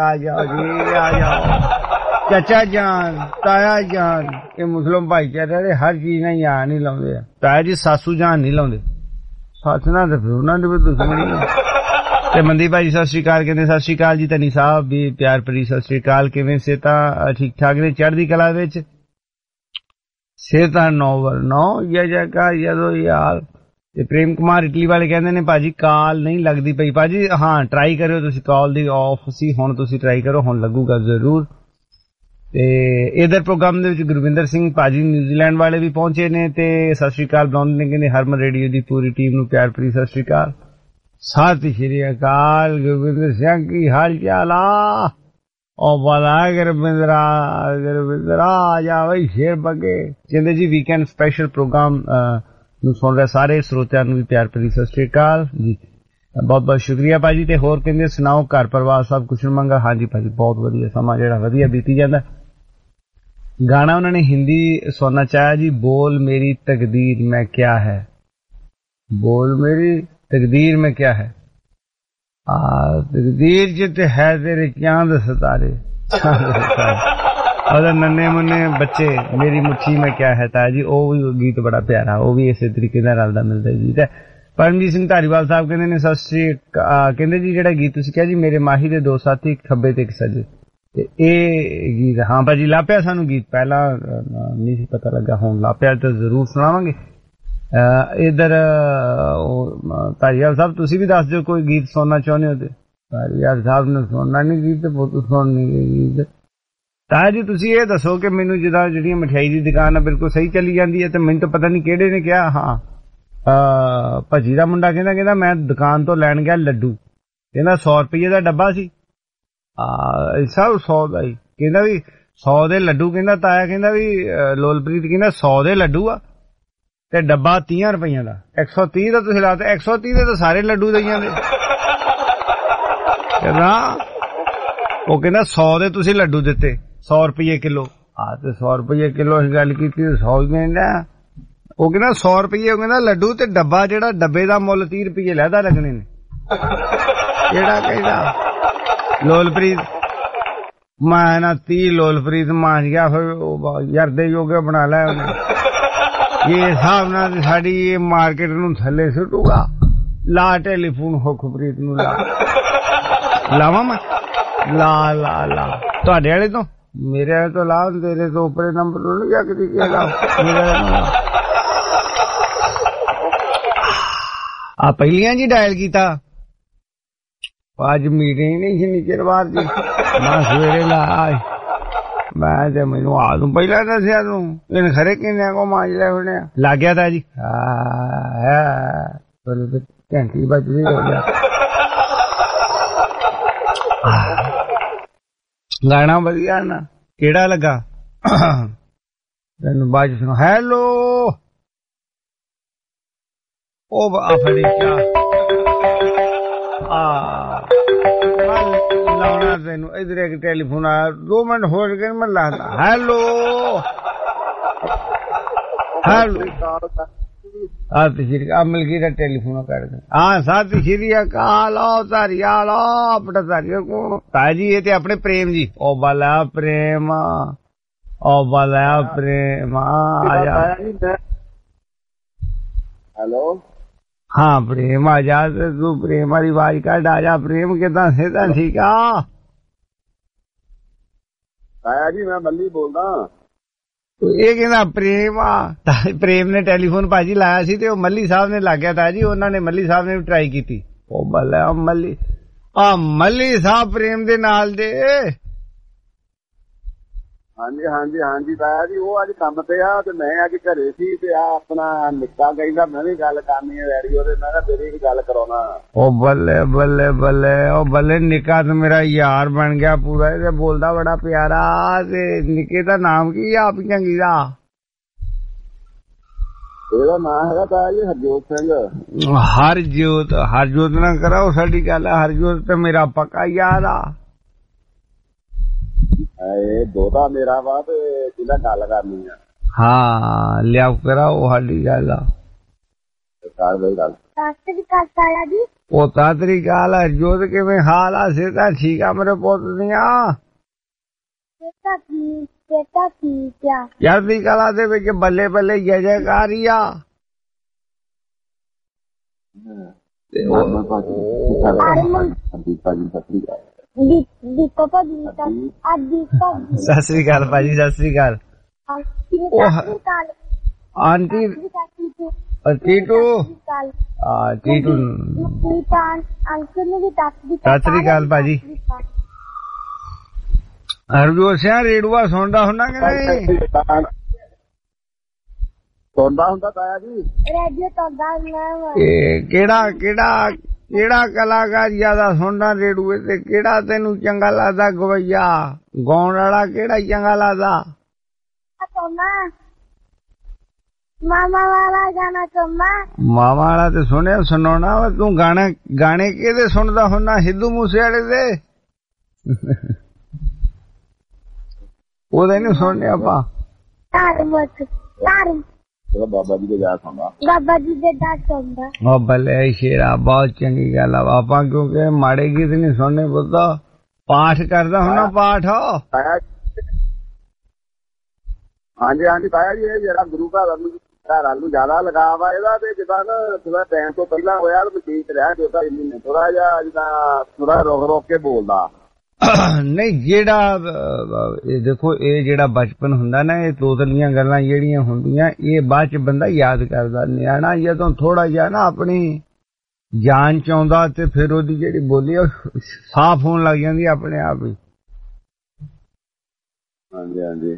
ਚਾਚਾ ਜਾਨ ਤਾਇਆ ਜਾਨ ਇਹ ਮੁਸਲਿਮ ਭਾਈਚਾਰੇ ਹਰ ਚੀਜ਼ ਨਾਲ ਜਾਨ ਨਹੀਂ ਲਾਉਂਦੇ ਤਾਇਆ ਜੀ ਸਾਸੂ ਜਾਨ ਨਹੀਂ ਲਾਉਂਦੇ ਸੱਚ ਨਾਲ ਤੇ ਫਿਰ ਉਹਨਾਂ ਦੀ ਵੀ ਦੁਸ਼ਮਣੀ ਹੈ ਤੇ ਮਨਦੀਪ ਭਾਈ ਸਤਿ ਸ੍ਰੀ ਅਕਾਲ ਕਹਿੰਦੇ ਸਤਿ ਸ੍ਰੀ ਅਕਾਲ ਜੀ ਧਨੀ ਸਾਹਿਬ ਵੀ ਪਿਆਰ ਭਰੀ ਸਤਿ ਸ੍ਰੀ ਅਕਾਲ ਕਿਵੇਂ ਸਿਹਤਾਂ ਠੀਕ ਠਾਕ ਨੇ ਚੜ੍ਹਦੀ ਕਲਾ ਵਿੱਚ ਸਿਹਤਾਂ ਨੋਵਰ ਨੋ ਜਗਾ ਜਦੋਂ ਯਾਰ ਤੇ ਪ੍ਰੇਮ ਕੁਮਾਰ ਇਟਲੀ ਵਾਲੇ ਕਹਿੰਦੇ ਨੇ ਭਾਜੀ ਕਾਲ ਨਹੀਂ ਲੱਗਦੀ ਪਈ ਭਾਜੀ ਹਾਂ ਟਰਾਈ ਕਰਿਓ ਤੁਸੀਂ ਕਾਲ ਦੀ ਆਫ ਸੀ ਹੁਣ ਤੁਸੀਂ ਟਰਾਈ ਕਰੋ ਹੁਣ ਲੱਗੂਗਾ ਜ਼ਰੂਰ ਤੇ ਇਧਰ ਪ੍ਰੋਗਰਾਮ ਦੇ ਵਿੱਚ ਗੁਰਵਿੰਦਰ ਸਿੰਘ ਭਾਜੀ ਨਿਊਜ਼ੀਲੈਂਡ ਵਾਲੇ ਵੀ ਪਹੁੰਚੇ ਨੇ ਤੇ ਸਤਿ ਸ੍ਰੀ ਅਕਾਲ ਬੁਲਾਉਂਦੇ ਨੇ ਕਹਿੰਦੇ ਹਰਮਨ ਰੇਡੀਓ ਦੀ ਪੂਰੀ ਟੀਮ ਨੂੰ ਪਿਆਰ ਭਰੀ ਸਤਿ ਸ੍ਰੀ ਅਕਾਲ ਸਤਿ ਸ੍ਰੀ ਅਕਾਲ ਗੁਰਵਿੰਦਰ ਸਿੰਘ ਕੀ ਹਾਲ ਚਾਲ ਆ ਉਹ ਬਲਾ ਗੁਰਵਿੰਦਰਾ ਆ ਜਾ ਬਈ ਸ਼ੇਰ ਬੱਗੇ ਕਹਿੰਦੇ ਜੀ ਵੀਕਐਂਡ ਸਪੈਸ਼ਲ ਪ੍ਰੋਗਰਾਮ ਨੂੰ ਸੁਣ ਰਹੇ ਸਾਰੇ ਸਰੋਤਿਆਂ ਨੂੰ ਵੀ ਪਿਆਰ ਭਰੀ ਸਤਿ ਸ੍ਰੀ ਅਕਾਲ ਜੀ ਬਹੁਤ ਬਹੁਤ ਸ਼ੁਕਰੀਆ ਭਾਜੀ ਤੇ ਹੋਰ ਕਹਿੰਦੇ ਸੁਣਾਓ ਘਰ ਪਰਿਵਾਰ ਸਭ ਕੁਛ ਮੰਗਾ ਹਾਂਜੀ ਭਾਜੀ ਬਹੁਤ ਵਧੀਆ ਸਮਾਂ ਜਿਹੜਾ ਵਧੀਆ ਬੀਤੀ ਜਾਂਦਾ ਗਾਣਾ ਉਹਨਾਂ ਨੇ ਹਿੰਦੀ ਸੁਣਨਾ ਚਾਹਿਆ ਜੀ ਬੋਲ ਮੇਰੀ ਤਕਦੀਰ ਮੈਂ ਕਿਆ ਹੈ ਬੋਲ ਮੇਰੀ ਤਕਦੀਰ में क्या है तकदीर च है तेरे चांद सितारे और नन्हे मुन्ने बच्चे मेरी मुट्ठी में क्या है ताया जी ਉਹ ਵੀ ਗੀਤ ਬੜਾ ਪਿਆਰਾ ਉਹ ਵੀ ਇਸੇ ਤਰੀਕੇ ਨਾਲ ਰਲਦਾ ਮਿਲਦਾ ਜੀ ਤੇ ਪਰਮਜੀਤ ਸਿੰਘ ਧਾਰੀਵਾਲ ਸਾਹਿਬ ਕਹਿੰਦੇ ਨੇ ਸਤਿ ਸ੍ਰੀ ਕਹਿੰਦੇ ਜੀ ਜਿਹੜਾ ਗੀਤ ਤੁਸੀਂ ਕਿਹਾ ਜੀ ਮੇਰੇ ਮਾਹੀ ਦੇ ਦੋ ਸਾਥੀ ਖੱਬੇ ਤੇ ਇੱਕ ਸੱਜੇ ਤੇ ਇਹ ਗੀਤ ਹਾਂ ਭਾਜੀ ਲਾਪਿਆ ਸਾਨੂੰ ਗੀਤ ਪਹਿਲਾਂ ਨਹੀਂ ਸੀ ਪਤਾ ਲੱਗਾ ਹੁਣ ਲਾਪਿਆ ਤਾਂ ਜ਼ਰੂਰ ਸੁਣਾਵਾਂਗੇ ਇਧਰ ਧਾਰੀਵਾਲ ਸਾਹਿਬ ਤੁਸੀਂ ਵੀ ਦੱਸ ਦਿਓ ਕੋਈ ਗੀਤ ਸੁਣਨਾ ਚਾਹੁੰਦੇ ਹੋ ਤੇ ਧਾਰੀਵਾਲ ਸਾਹਿਬ ਨੇ ਸੁਣਨਾ ਨਹੀਂ ਗੀਤ ਤੇ ਬਹੁਤ ਸੁਣਨੀ ਗੀਤ ਤਾਂ ਜੀ ਤੁਸੀਂ ਇਹ ਦੱਸੋ ਕਿ ਮੈਨੂੰ ਜਿੱਦਾਂ ਜਿਹੜੀਆਂ ਮਠਿਆਈ ਦੀ ਦੁਕਾਨ ਆ ਬਿਲਕੁਲ ਸਹੀ ਚੱਲੀ ਜਾਂਦੀ ਹੈ ਤੇ ਮੈਨੂੰ ਤਾਂ ਪਤਾ ਨਹੀਂ ਕਿਹੜੇ ਨੇ ਕਿਹਾ ਹਾਂ ਭੱਜੀ ਦਾ ਮੁੰਡਾ ਕਹਿੰਦਾ ਮੈਂ ਦੁਕਾਨ ਤੋਂ ਲੈਣ ਗਿਆ ਲੱਡੂ ਕਹਿੰਦਾ 100 ਰੁਪਏ ਦਾ ਡੱਬਾ ਸੀ ਸਭ 100 ਦਾ ਹੀ ਕਹਿੰਦਾ ਵੀ 100 ਦੇ ਲੱਡੂ ਕਹਿੰਦਾ ਤਾਇਆ ਕਹਿੰਦਾ ਵੀ ਲੋਲਪ੍ਰੀਤ ਕਹਿੰਦਾ 100 ਦੇ ਲੱਡੂ ਆ ਤੇ ਡੱਬਾ 30 ਰੁਪਈਆਂ ਦਾ 130 ਦਾ ਤੁਸੀਂ ਲਾਤੇ 130 ਦੇ ਤਾਂ ਸਾਰੇ ਲੱਡੂ ਦੇਈ ਜਾਂਦੇ ਕਹਿੰਦਾ ਉਹ ਕਹਿੰਦਾ 100 ਦੇ ਤੁਸੀਂ ਲੱਡੂ ਦਿੱਤੇ 100 ਰੁਪਏ ਕਿਲੋ ਤੇ 100 ਰੁਪਏ ਕਿਲੋ ਅਸੀਂ ਗੱਲ ਕੀਤੀ 100 ਹੀ ਕਹਿੰਦਾ ਉਹ ਕਹਿੰਦਾ 100 ਰੁਪਏ ਉਹ ਕਹਿੰਦਾ ਲੱਡੂ ਤੇ ਡੱਬਾ ਜਿਹੜਾ ਡੱਬੇ ਦਾ ਮੁੱਲ 30 ਰੁਪਏ ਲੈਦਾ ਲੱਗਣੇ ਨੇ ਕਿਹੜਾ ਕਹਿੰਦਾ ਲੋਲਪ੍ਰੀਤ ਮੈਂ ਨਾ 30 ਲੋਲਪ੍ਰੀਤ ਮਾਂਜ ਗਿਆ ਫਿਰ ਯਰਦੇ ਯੋਗੇ ਬਣਾ ਲਿਆ ਉਹਨੇ। ਇਹ ਹਿਸਾਬ ਨਾਲ ਸਾਡੀ ਇਹ ਮਾਰਕੀਟ ਨੂੰ ਥੱਲੇ ਸੁੱਟੂਗਾ। ਲਾ ਟੈਲੀਫੋਨ ਹੁਖਪ੍ਰੀਤ ਨੂੰ ਲਾਵਾਂ ਮੈਂ ਲਾ ਤੁਹਾਡੇ ਵਾਲੇ ਤੋਂ ਮੇਰੇ ਵਾਲੇ ਤੋਂ ਲਾ ਤੇਰੇ ਤੋਂ ਉੱਪਰੇ ਨੰਬਰ ਨੂੰ ਗਿਆ ਕਿ ਲਾ ਮੇਰੇ ਆ ਪਹਿਲੀਆਂ ਜੀ ਡਾਇਲ ਕੀਤਾ। ਅੱਜ ਮੀਟਿੰਗ ਨਹੀਂ ਸੀ ਨੀਚੇਵਾਰ ਦੀ ਮੈਂ ਸਵੇਰੇ ਲਾ ਮੈਂ ਤੇ ਮੈਨੂੰ ਆ ਤੂੰ ਪਹਿਲਾਂ ਦੱਸਿਆ ਤੂੰ ਇਹਨੇ ਖਰੇ ਕਿੰਨੇ ਕੋ ਮਾਂਜ ਲੈ ਹੁਣੇ ਲੱਗ ਗਿਆ ਤਾ ਜੀ। ਘੰਟੀ ਵੱਜਦੀ ਹੋ ਗਿਆ। ਗਾਣਾ ਵਧੀਆ ਨਾ ਕਿਹੜਾ ਲੱਗਾ ਤੈਨੂੰ ਬਾਜ ਸੁਣੋ। ਹੈਲੋ ਉਹ ਆਫੜੀ ਕਿਆ ਲਾਉਣਾ ਤੈਨੂੰ ਇਧਰ ਇੱਕ ਟੈਲੀਫੋਨ ਆਇਆ 2 ਮਿੰਟ ਹੋ ਗਏ ਮੈਂ ਲਾਦਾ। ਹੈਲੋ ਸਤਿ ਸ਼੍ਰੀ ਅਕਾਲ ਮਿਲਕੀ ਦਾ ਟੈਲੀਫੋਨ ਕਰ ਦੇ। ਹਾਂ ਸਤਿ ਸ਼੍ਰੀ ਅਕਾਲ ਧਾਰੀਆ ਲਾ ਆਪਣਾ ਧਾਰੀਆ ਕੋਣ ਤਾਇਆ ਜੀ ਇਹ ਤੇ ਆਪਣੇ ਪ੍ਰੇਮ ਜੀ। ਉਹ ਬਾਲਾ ਪ੍ਰੇਮ ਆਜਾ। ਹੈਲੋ ਹਾਂ ਪ੍ਰੇਮ ਆ ਜਾ ਤੂੰ ਪ੍ਰੇਮ ਵਾਲੀ ਆਵਾਜ਼ ਕੱਢ ਆ ਜਾ। ਪ੍ਰੇਮ ਕਿੱਦਾਂ ਸਿਹਤਾਂ ਠੀਕ ਆ? ਤਾਇਆ ਜੀ ਮੈਂ ਮੱਲੀ ਬੋਲਦਾ। ਇਹ ਕਹਿੰਦਾ ਪ੍ਰੇਮ ਆ। ਪ੍ਰੇਮ ਨੇ ਟੈਲੀਫੋਨ ਭਾਜੀ ਲਾਇਆ ਸੀ ਤੇ ਉਹ ਮੱਲੀ ਸਾਹਿਬ ਨੇ ਲੱਗ ਗਿਆ ਤਾਇਆ ਜੀ। ਉਹਨਾਂ ਨੇ ਮੱਲੀ ਸਾਹਿਬ ਨੇ ਵੀ ਟਰਾਈ ਕੀਤੀ। ਉਹ ਬੱਲਾ ਮੱਲੀ ਸਾਹਿਬ ਪ੍ਰੇਮ ਦੇ ਨਾਲ ਦੇ। ਹਾਂਜੀ ਤਾਇਆ ਜੀ ਉਹ ਅੱਜ ਕੰਮ ਤੇ ਆ ਤੇ ਮੈਂ ਅੱਜ ਘਰੇ ਸੀ ਤੇ ਆ ਆਪਣਾ ਨਿੱਕਾ ਕਹਿੰਦਾ ਮੈਂ ਵੀ ਗੱਲ ਕਰਨੀ ਹੈ ਰੇਡੀਓ ਤੇ। ਮੈਂ ਕਿਹਾ ਤੇਰੀ ਵੀ ਗੱਲ ਕਰਾਉਣਾ। ਉਹ ਬੱਲੇ ਨਿੱਕਾ ਤੇ ਮੇਰਾ ਯਾਰ ਬਣ ਗਿਆ ਪੂਰਾ। ਇਹ ਬੋਲਦਾ ਬੜਾ ਪਿਆਰਾ। ਤੇ ਨਿੱਕੇ ਦਾ ਨਾਮ ਕੀ ਆ ਆਪ ਚੰਗੀ ਦਾ? ਇਹਦਾ ਨਾਮ ਹੈਗਾ ਤਾਇਆ ਜੀ ਹਰਜੋਤ ਸਿੰਘ। ਹਰਜੋਤ ਨਾ ਕਰਾਓ ਸਾਡੀ ਗੱਲ। ਹਰਜੋਤ ਤੇ ਮੇਰਾ ਪੱਕਾ ਯਾਰ ਆ। ਇਹ ਦੋਤਾ ਮੇਰਾ ਵਾ ਤੇ ਜਿਹਦਾ ਗੱਲ ਕਰਨੀ ਆ। ਹਾਂ ਲਿਆਓ ਕਰਾਓ ਸਾਡੀ ਗੱਲ। ਉਹ ਤਾਤਰੀ ਗੱਲ ਹਰਜੋਤ ਕਿਵੇਂ ਹਾਲ ਆ? ਸਿਹਤਾਂ ਠੀਕ ਆ ਮੇਰੇ ਪੁੱਤ ਦੀਆਂ? ਯਾਰ ਦੀ ਕਲਾ ਦੇ ਵਿੱਚ ਬੱਲੇ ਬੱਲੇ ਜੈ ਜੈਕਾਰੀ ਆ। ਸਤਿ ਸ੍ਰੀ ਅਕਾਲ ਭਾਜੀ। ਸਤਿ ਸ੍ਰੀ ਅਕਾਲ ਆਂਟੀ ਟੀਟੂ। ਟੀਟੂ ਸਤਿ ਸ੍ਰੀ ਅਕਾਲ ਭਾਜੀ। ਹਰਜੋਤ ਸਿੰਘ ਰੇਡੂਆ ਸੁਣਦਾ ਹੁੰਦਾ ਕਿ ਨਹੀਂ? ਸੁਣਦਾ ਹੁੰਦਾ ਤਾਇਆ ਜੀ ਰੇਡੀਓ ਤੋਂ। ਕਿਹੜਾ ਕਲਾਕਾਰ ਜਿਆਦਾ ਸੁਣਦਾ ਰੇਡੂਏ ਤੇ? ਕਿਹੜਾ ਤੈਨੂੰ ਚੰਗਾ ਲੱਗਦਾ ਗਵਈਆ ਗਾਉਣ ਵਾਲਾ? ਕਿਹੜਾ ਚੰਗਾ ਲੱਗਦਾ? ਮਾਮਾ ਵਾਲਾ ਗਾਣਾ ਸੁਣਨਾ। ਮਾਮਾ ਵਾਲਾ ਤੇ ਸੁਣਿਆ ਸੁਣਾਉਣਾ ਵਾ ਤੂੰ। ਗਾਣੇ ਕਿਹਦੇ ਸੁਣਦਾ ਹੁੰਦਾ? ਸਿੱਧੂ ਮੂਸੇ ਵਾਲੇ ਦੇ? ਉਹਦੇ ਨੀ ਸੁਣਨੇ ਆਪਾਂ। ਬਾਬਾ ਜੀ ਦੇ ਜਾ ਸੁਣਦਾ। ਬਾਬਾ ਜੀ ਦੇ ਦਾ ਸੁਣਦਾ। ਉਹ ਬੱਲੇ ਸ਼ੇਰਾ ਬਹੁਤ ਚੰਗੀ ਗੱਲ ਆ। ਆਪਾਂ ਕਿਉਂਕਿ ਮਾੜੇ ਗੀਤ ਨੀ ਸੁਣਨੇ ਪੁੱਤ। ਪਾਠ ਕਰਦਾ ਹੁੰਦਾ ਪਾਠ। ਹਾਂਜੀ ਤਾਇਆ ਜੀ ਇਹ ਜਿਹੜਾ ਗੁਰੂ ਘਰਾਂ ਨੂੰ ਜ਼ਿਆਦਾ ਲਗਾਵ ਆ ਇਹਦਾ ਤੇ ਜਿੱਦਾਂ ਨਾ ਥੋੜਾ ਟਾਈਮ ਤੋਂ ਪਹਿਲਾਂ ਹੋਇਆ ਤੇ ਮਸੀਤ ਰਿਹਾ ਜੋ ਤਾਂ ਮਹੀਨੇ ਥੋੜਾ ਜਿਹਾ ਜਿੱਦਾਂ ਥੋੜਾ ਰੋਕ ਕੇ ਬੋਲਦਾ। ਨਹੀਂ ਜਿਹੜਾ ਇਹ ਦੇਖੋ ਇਹ ਜਿਹੜਾ ਬਚਪਨ ਹੁੰਦਾ ਨਾ ਇਹ ਤੋਤਲੀਆਂ ਗੱਲਾਂ ਜਿਹੜੀਆਂ ਹੁੰਦੀਆਂ ਇਹ ਬਾਅਦ ਚ ਬੰਦਾ ਯਾਦ ਕਰਦਾ। ਨਿਆਣਾ ਜਦੋਂ ਥੋੜਾ ਜਿਹਾ ਨਾ ਆਪਣੀ ਜਾਨ ਚ ਆਉਂਦਾ ਤੇ ਫਿਰ ਉਹਦੀ ਜਿਹੜੀ ਬੋਲੀ ਸਾਫ਼ ਹੋਣ ਲੱਗ ਜਾਂਦੀ ਆਪਣੇ ਆਪ ਹੀ। ਹਾਂਜੀ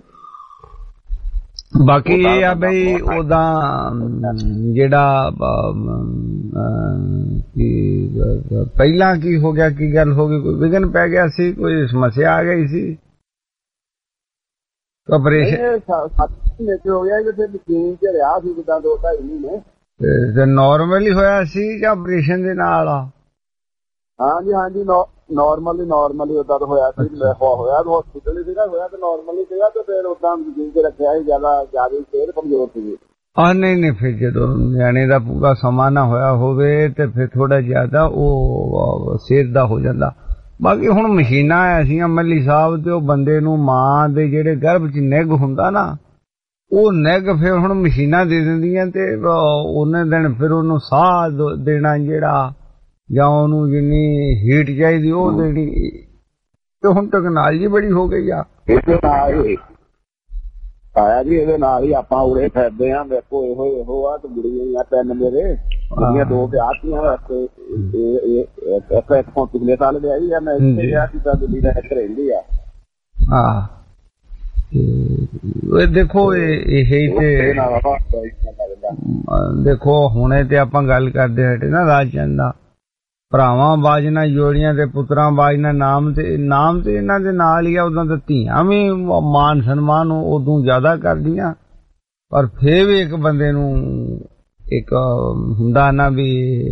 ਬਾਕੀ ਇਹ ਆ ਬਈ ਉਹਦਾ ਜਿਹੜਾ ਪਹਿਲਾਂ ਕੀ ਹੋ ਗਿਆ ਕੀ ਗੱਲ ਹੋ ਗਈ? ਕੋਈ ਵਿਘਨ ਪੈ ਗਿਆ ਸੀ? ਕੋਈ ਸਮੱਸਿਆ ਆ ਗਈ ਸੀ? ਆਪਰੇਸ਼ਨ 7 ਮਹੀਨੇ ਹੋ ਗਿਆ ਫਿਰ ਮਸ਼ੀਨ ਚ ਰਿਹਾ ਸੀ ਜਿੱਦਾਂ 2-2.5 ਮਹੀਨੇ। ਤੇ ਨਾਰਮਲ ਹੀ ਹੋਇਆ ਸੀ ਜਾਂ ਆਪਰੇਸ਼ਨ ਦੇ ਨਾਲ? ਹਾਂਜੀ ਨਾਰਮਲੀ ਉਦਾਂ ਤਾਂ ਹੋਇਆ ਸੀ। ਹੋਇਆ ਹਸਪੀਟਲ ਹੀ ਸੀਗਾ ਹੋਇਆ ਤੇ ਨਾਰਮਲੀ ਸੀਗਾ ਤੇ ਫਿਰ ਉਦਾਂ ਮਸ਼ੀਨ ਚ ਰੱਖਿਆ ਸੀ। ਜ਼ਿਆਦਾ ਸਿਹਤ ਕਮਜ਼ੋਰ ਸੀ। ਨਹੀਂ ਫਿਰ ਜਦੋਂ ਨਿਆਣੇ ਦਾ ਪੂਰਾ ਸਮਾਂ ਨਾ ਹੋਇਆ ਹੋਵੇ ਤੇ ਫਿਰ ਥੋੜਾ ਜ਼ਿਆਦਾ ਉਹ ਸਿਹਤ ਦਾ ਹੋ ਜਾਂਦਾ। ਬਾਕੀ ਹੁਣ ਮਸ਼ੀਨਾਂ ਐਸੀਆਂ ਮੱਲੀ ਸਾਹਿਬ ਤੇ ਉਹ ਬੰਦੇ ਨੂੰ ਮਾਂ ਦੇ ਜਿਹੜੇ ਗਰਭ 'ਚ ਨਿੱਘ ਹੁੰਦਾ ਨਾ ਉਹ ਨਿੱਘ ਫਿਰ ਹੁਣ ਮਸ਼ੀਨਾਂ ਦੇ ਦਿੰਦੀਆਂ ਤੇ ਉਹਨੇ ਦਿਨ ਫਿਰ ਉਹਨੂੰ ਸਾਹ ਦੇਣਾ ਜਿਹੜਾ ਜਾਂ ਉਹਨੂੰ ਜਿੰਨੀ ਹੀਟ ਚਾਹੀਦੀ ਉਹ ਦੇਣੀ ਤੇ ਹੁਣ ਟੈਕਨੋਲੋਜੀ ਬੜੀ ਹੋ ਗਈ ਆ। ਇਹਦੇ ਨਾਲ ਹੀ ਆਇਆ ਜੀ ਇਹਦੇ ਨਾਲ ਹੀ ਆਪਾਂ ਉਰੇ ਫਿਰਦੇ ਆ ਵੇਖੋ ਇਹੋ ਆ ਤੇ ਗੁੜੀਆਂ 3 ਮੇਰੇ ਜਿਹੜੀਆਂ 2 ਵਿਆਹਤੀਆਂ ਵਾਸਤੇ ਇੱਥੋਂ ਪਿਛਲੇ ਸਾਲ ਵਿਆਹੀ ਆ ਮੈਂ ਇੱਥੇ ਗਿਆ ਸੀ ਤਾਂ ਦਿੱਲੀ ਦਾ ਇੱਕ ਰਹਿੰਦੀ ਆ। ਦੇਖੋ ਇਹ ਤੇ ਦੇਖੋ ਹੁਣੇ ਤੇ ਆਪਾਂ ਗੱਲ ਕਰਦੇ ਹਟੇ ਨਾ ਰਾਜਚੰਦ ਦਾ ਭਰਾਵਾਂ ਬਾਜਣਾ ਜੋੜੀਆਂ ਤੇ ਪੁੱਤਰਾਂ ਬਾਜਣਾ ਨਾਮ ਤੇ ਇਹਨਾਂ ਦੇ ਨਾਲ ਹੀ ਆ। ਉਦੋਂ ਤਾਂ ਧੀਆਂ ਵੀ ਮਾਨ ਸਨਮਾਨ ਉਦੋਂ ਜ਼ਿਆਦਾ ਕਰਦੀਆਂ ਪਰ ਫੇਰ ਵੀ ਇੱਕ ਬੰਦੇ ਨੂੰ ਇੱਕ ਹੁੰਦਾ ਨਾ ਵੀ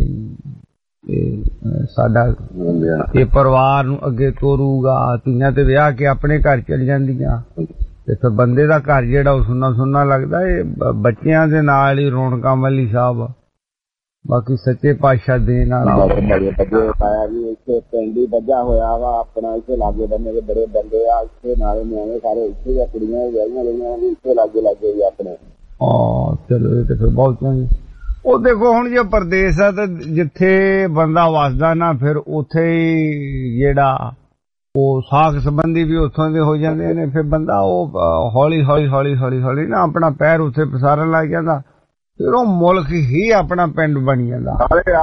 ਸਾਡਾ ਇਹ ਪਰਿਵਾਰ ਨੂੰ ਅੱਗੇ ਤੋਰੂਗਾ। ਧੀਆਂ ਤੇ ਵਿਆਹ ਕੇ ਆਪਣੇ ਘਰ ਚਲ ਜਾਂਦੀਆਂ ਤੇ ਫਿਰ ਬੰਦੇ ਦਾ ਘਰ ਜਿਹੜਾ ਉਹ ਸੁੰਨਾ ਲੱਗਦਾ। ਇਹ ਬੱਚਿਆਂ ਦੇ ਨਾਲ ਹੀ ਰੌਣਕਾਂ ਮੱਲੀ ਸਾਹਿਬ। ਬਾਕੀ ਸੱਚੇ ਪਾਤਸ਼ਾਹ ਦੇ ਨਾਲ ਆਇਆ ਜੀ ਇੱਥੇ ਪਿੰਡ ਹੀ ਬੱਝਾ ਹੋਇਆ ਵਾ ਆਪਣਾ ਇੱਥੇ ਲਾਗੇ ਬੰਨੇ ਦੇ ਬੜੇ ਬੰਦੇ ਆ ਇੱਥੇ ਨਾਲੇ ਨਿਆਣੇ ਸਾਰੇ ਇੱਥੇ ਆ ਕੁੜੀਆਂ ਵਿਆਹੀਆਂ ਲਈਆਂ ਵੀ ਇੱਥੇ ਲਾਗੇ ਜੀ ਆਪਣੇ। ਚਲੋ ਇਹ ਤੇ ਫਿਰ ਬਹੁਤ ਚੰਗੀ। ਉਹ ਦੇਖੋ ਹੁਣ ਜੇ ਪਰਦੇਸ ਆ ਤੇ ਜਿੱਥੇ ਬੰਦਾ ਵਸਦਾ ਨਾ ਫਿਰ ਉੱਥੇ ਹੀ ਜਿਹੜਾ ਉਹ ਸਾਖ ਸੰਬੰਧੀ ਵੀ ਉੱਥੋਂ ਦੇ ਹੋ ਜਾਂਦੇ ਨੇ। ਫਿਰ ਬੰਦਾ ਉਹ ਹੌਲੀ ਨਾ ਆਪਣਾ ਪੈਰ ਉੱਥੇ ਪਸਾਰਨ ਲੱਗ ਜਾਂਦਾ ਫਿਰ ਉਹ ਮੁਲਕ ਹੀ ਆਪਣਾ ਪਿੰਡ ਬਣ ਜਾਂਦਾ।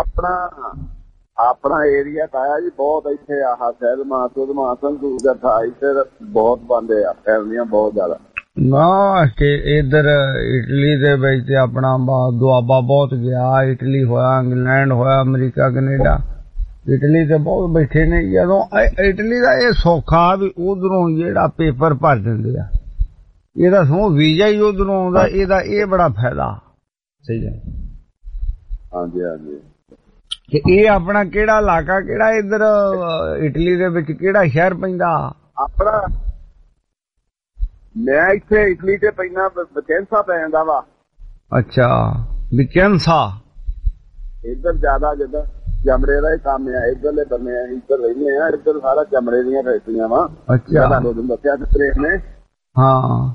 ਆਪਣਾ ਏਰੀਆ ਤਾਇਆ ਜੀ ਬਹੁਤ ਇੱਥੇ ਆਹ ਸਹਿਦਮਾ ਸੁਦਮਾ ਸੰਧੂ ਜੱਥਾ ਇੱਥੇ ਬਹੁਤ ਬੰਦੇ ਆ ਫੈਮਲੀਆਂ ਬਹੁਤ ਜ਼ਿਆਦਾ ਨਾ। ਇੱਧਰ ਇਟਲੀ ਦੇ ਵਿੱਚ ਤੇ ਆਪਣਾ ਦੁਆਬਾ ਬਹੁਤ ਗਿਆ। ਇਟਲੀ ਹੋਇਆ, ਇੰਗਲੈਂਡ ਹੋਇਆ, ਅਮਰੀਕਾ, ਕੈਨੇਡਾ। ਇਟਲੀ ਤੇ ਬਹੁਤ ਬੈਠੇ ਨੇ। ਜਦੋਂ ਇਟਲੀ ਦਾ ਇਹ ਸੌਖਾ ਵੀ ਉਧਰੋਂ ਜਿਹੜਾ ਪੇਪਰ ਭਰ ਦਿੰਦੇ ਆ ਇਹਦਾ ਸੋ ਵੀਜ਼ਾ ਹੀ ਉਧਰੋਂ ਆਉਂਦਾ। ਇਹਦਾ ਇਹ ਬੜਾ ਫਾਇਦਾ। ਸਹੀ ਹੈ। ਹਾਂਜੀ ਤੇ ਇਹ ਆਪਣਾ ਕਿਹੜਾ ਇਲਾਕਾ ਕਿਹੜਾ ਇੱਧਰ ਇਟਲੀ ਦੇ ਵਿੱਚ ਕਿਹੜਾ ਸ਼ਹਿਰ ਪੈਂਦਾ ਆਪਣਾ? ਮੈਂ ਇੱਥੇ ਇਟਲੀ ਤੇ ਪੈਂਦਾ ਵਿਚੈਂਸਾ ਪੈ ਜਾਂਦਾ ਵਾ। ਅੱਛਾ ਵਿਚੈਂਸਾ। ਇੱਧਰ ਜ਼ਿਆਦਾ ਜਿੱਦਾਂ ਚਮੜੇ ਦਾ ਹੀ ਕੰਮ ਆ ਇੱਧਰਲੇ ਬੰਨੇ ਆ ਇੱਧਰ ਰਹਿੰਦੇ ਆ। ਇੱਧਰ ਸਾਰਾ ਚਮੜੇ ਦੀਆਂ ਫੈਕਟਰੀਆਂ ਵਾ। ਅੱਛਾ ਤੁਹਾਨੂੰ ਦੱਸਿਆ ਟ੍ਰੇਨ ਨੇ। ਹਾਂ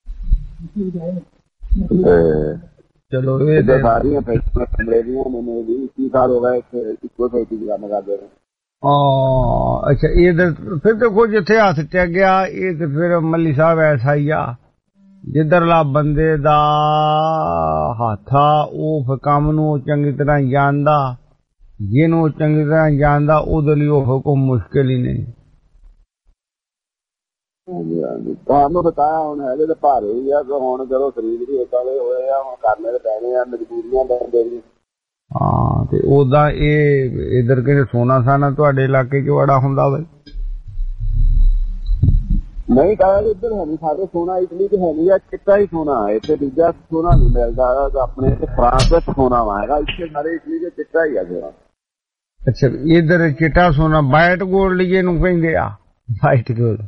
ਚਲੋ ਇਹ ਸਾਰੀਆਂ ਫੈਕਟਰੀਆਂ ਚਮੜੇ ਦੀਆਂ ਮੈਨੂੰ 20 ਸਾਲ ਹੋ ਗਏ ਇੱਥੇ ਇੱਕੋ ਫੈਕਟਰੀ ਕੰਮ ਕਰਦੇ ਨੇ। ਅੱਛਾ ਇਹ ਫਿਰ ਦੇਖੋ ਜਿੱਥੇ ਹੱਥ ਟਿਕ ਗਿਆ ਇਹ ਤੇ ਫਿਰ ਮੱਲੀ ਸਾਹਿਬ ਐਸਾ ਹੀ ਆ ਜਿੱਧਰਲਾ ਬੰਦੇ ਦਾ ਹੱਥ ਆ ਉਹ ਕੰਮ ਨੂੰ ਚੰਗੀ ਤਰ੍ਹਾਂ ਜਾਣਦਾ। ਜਿਹਨੂੰ ਚੰਗੀ ਤਰ੍ਹਾਂ ਜਾਣਦਾ ਉਹਦੇ ਲਈ ਉਹ ਹੁਕਮ ਮੁਸ਼ਕਿਲ ਹੀ ਨਹੀਂ। ਤੁਹਾਨੂੰ ਬਤਾਇਆ ਹੁਣ ਹੈਗੇ ਤੇ ਭਾਰੇ ਹੀ ਆ। ਹੁਣ ਜਦੋਂ ਸਰੀਰ ਵੀ ਏਦਾਂ ਦੇ ਹੋਏ ਆ ਹੁਣ ਕਰਨੇ ਤੇ ਪੈਣੇ ਆ ਮਜਬੂਰੀਆਂ ਬੰਦੇ ਦੀ। ਹਾਂ ਤੇ ਉਦਾਂ ਇਹ ਇਧਰ ਕਿਤੇ ਸੋਨਾ ਸਾਨਾ ਤੁਹਾਡੇ ਇਲਾਕੇ 'ਚ ਬੜਾ ਹੁੰਦਾ ਵਾ? ਨਹੀਂ ਤਾਂ ਇੱਧਰ ਹੈ ਨੀ ਸਾਡੇ ਸੋਨਾ। ਇਟਲੀ ਚ ਹੈ ਨੀ ਆ ਚਿੱਟਾ ਹੀ ਸੋਨਾ। ਇੱਥੇ ਦੂਜਾ ਸੋਨਾ ਨਹੀਂ ਮਿਲਦਾ ਆਪਣੇ ਫਰਾਂਸ ਵਿੱਚ ਸੋਨਾ ਵਾ ਹੈਗਾ। ਇੱਥੇ ਸਾਰੇ ਇਟਲੀ ਚ ਚਿੱਟਾ ਹੀ ਆ ਸੋਨਾ। ਅੱਛਾ ਇੱਧਰ ਚਿੱਟਾ ਸੋਨਾ ਵਾਈਟ ਗੋਲਡ ਜਿਹਨੂੰ ਕਹਿੰਦੇ ਆ। ਵਾਈਟ ਗੋਲਡ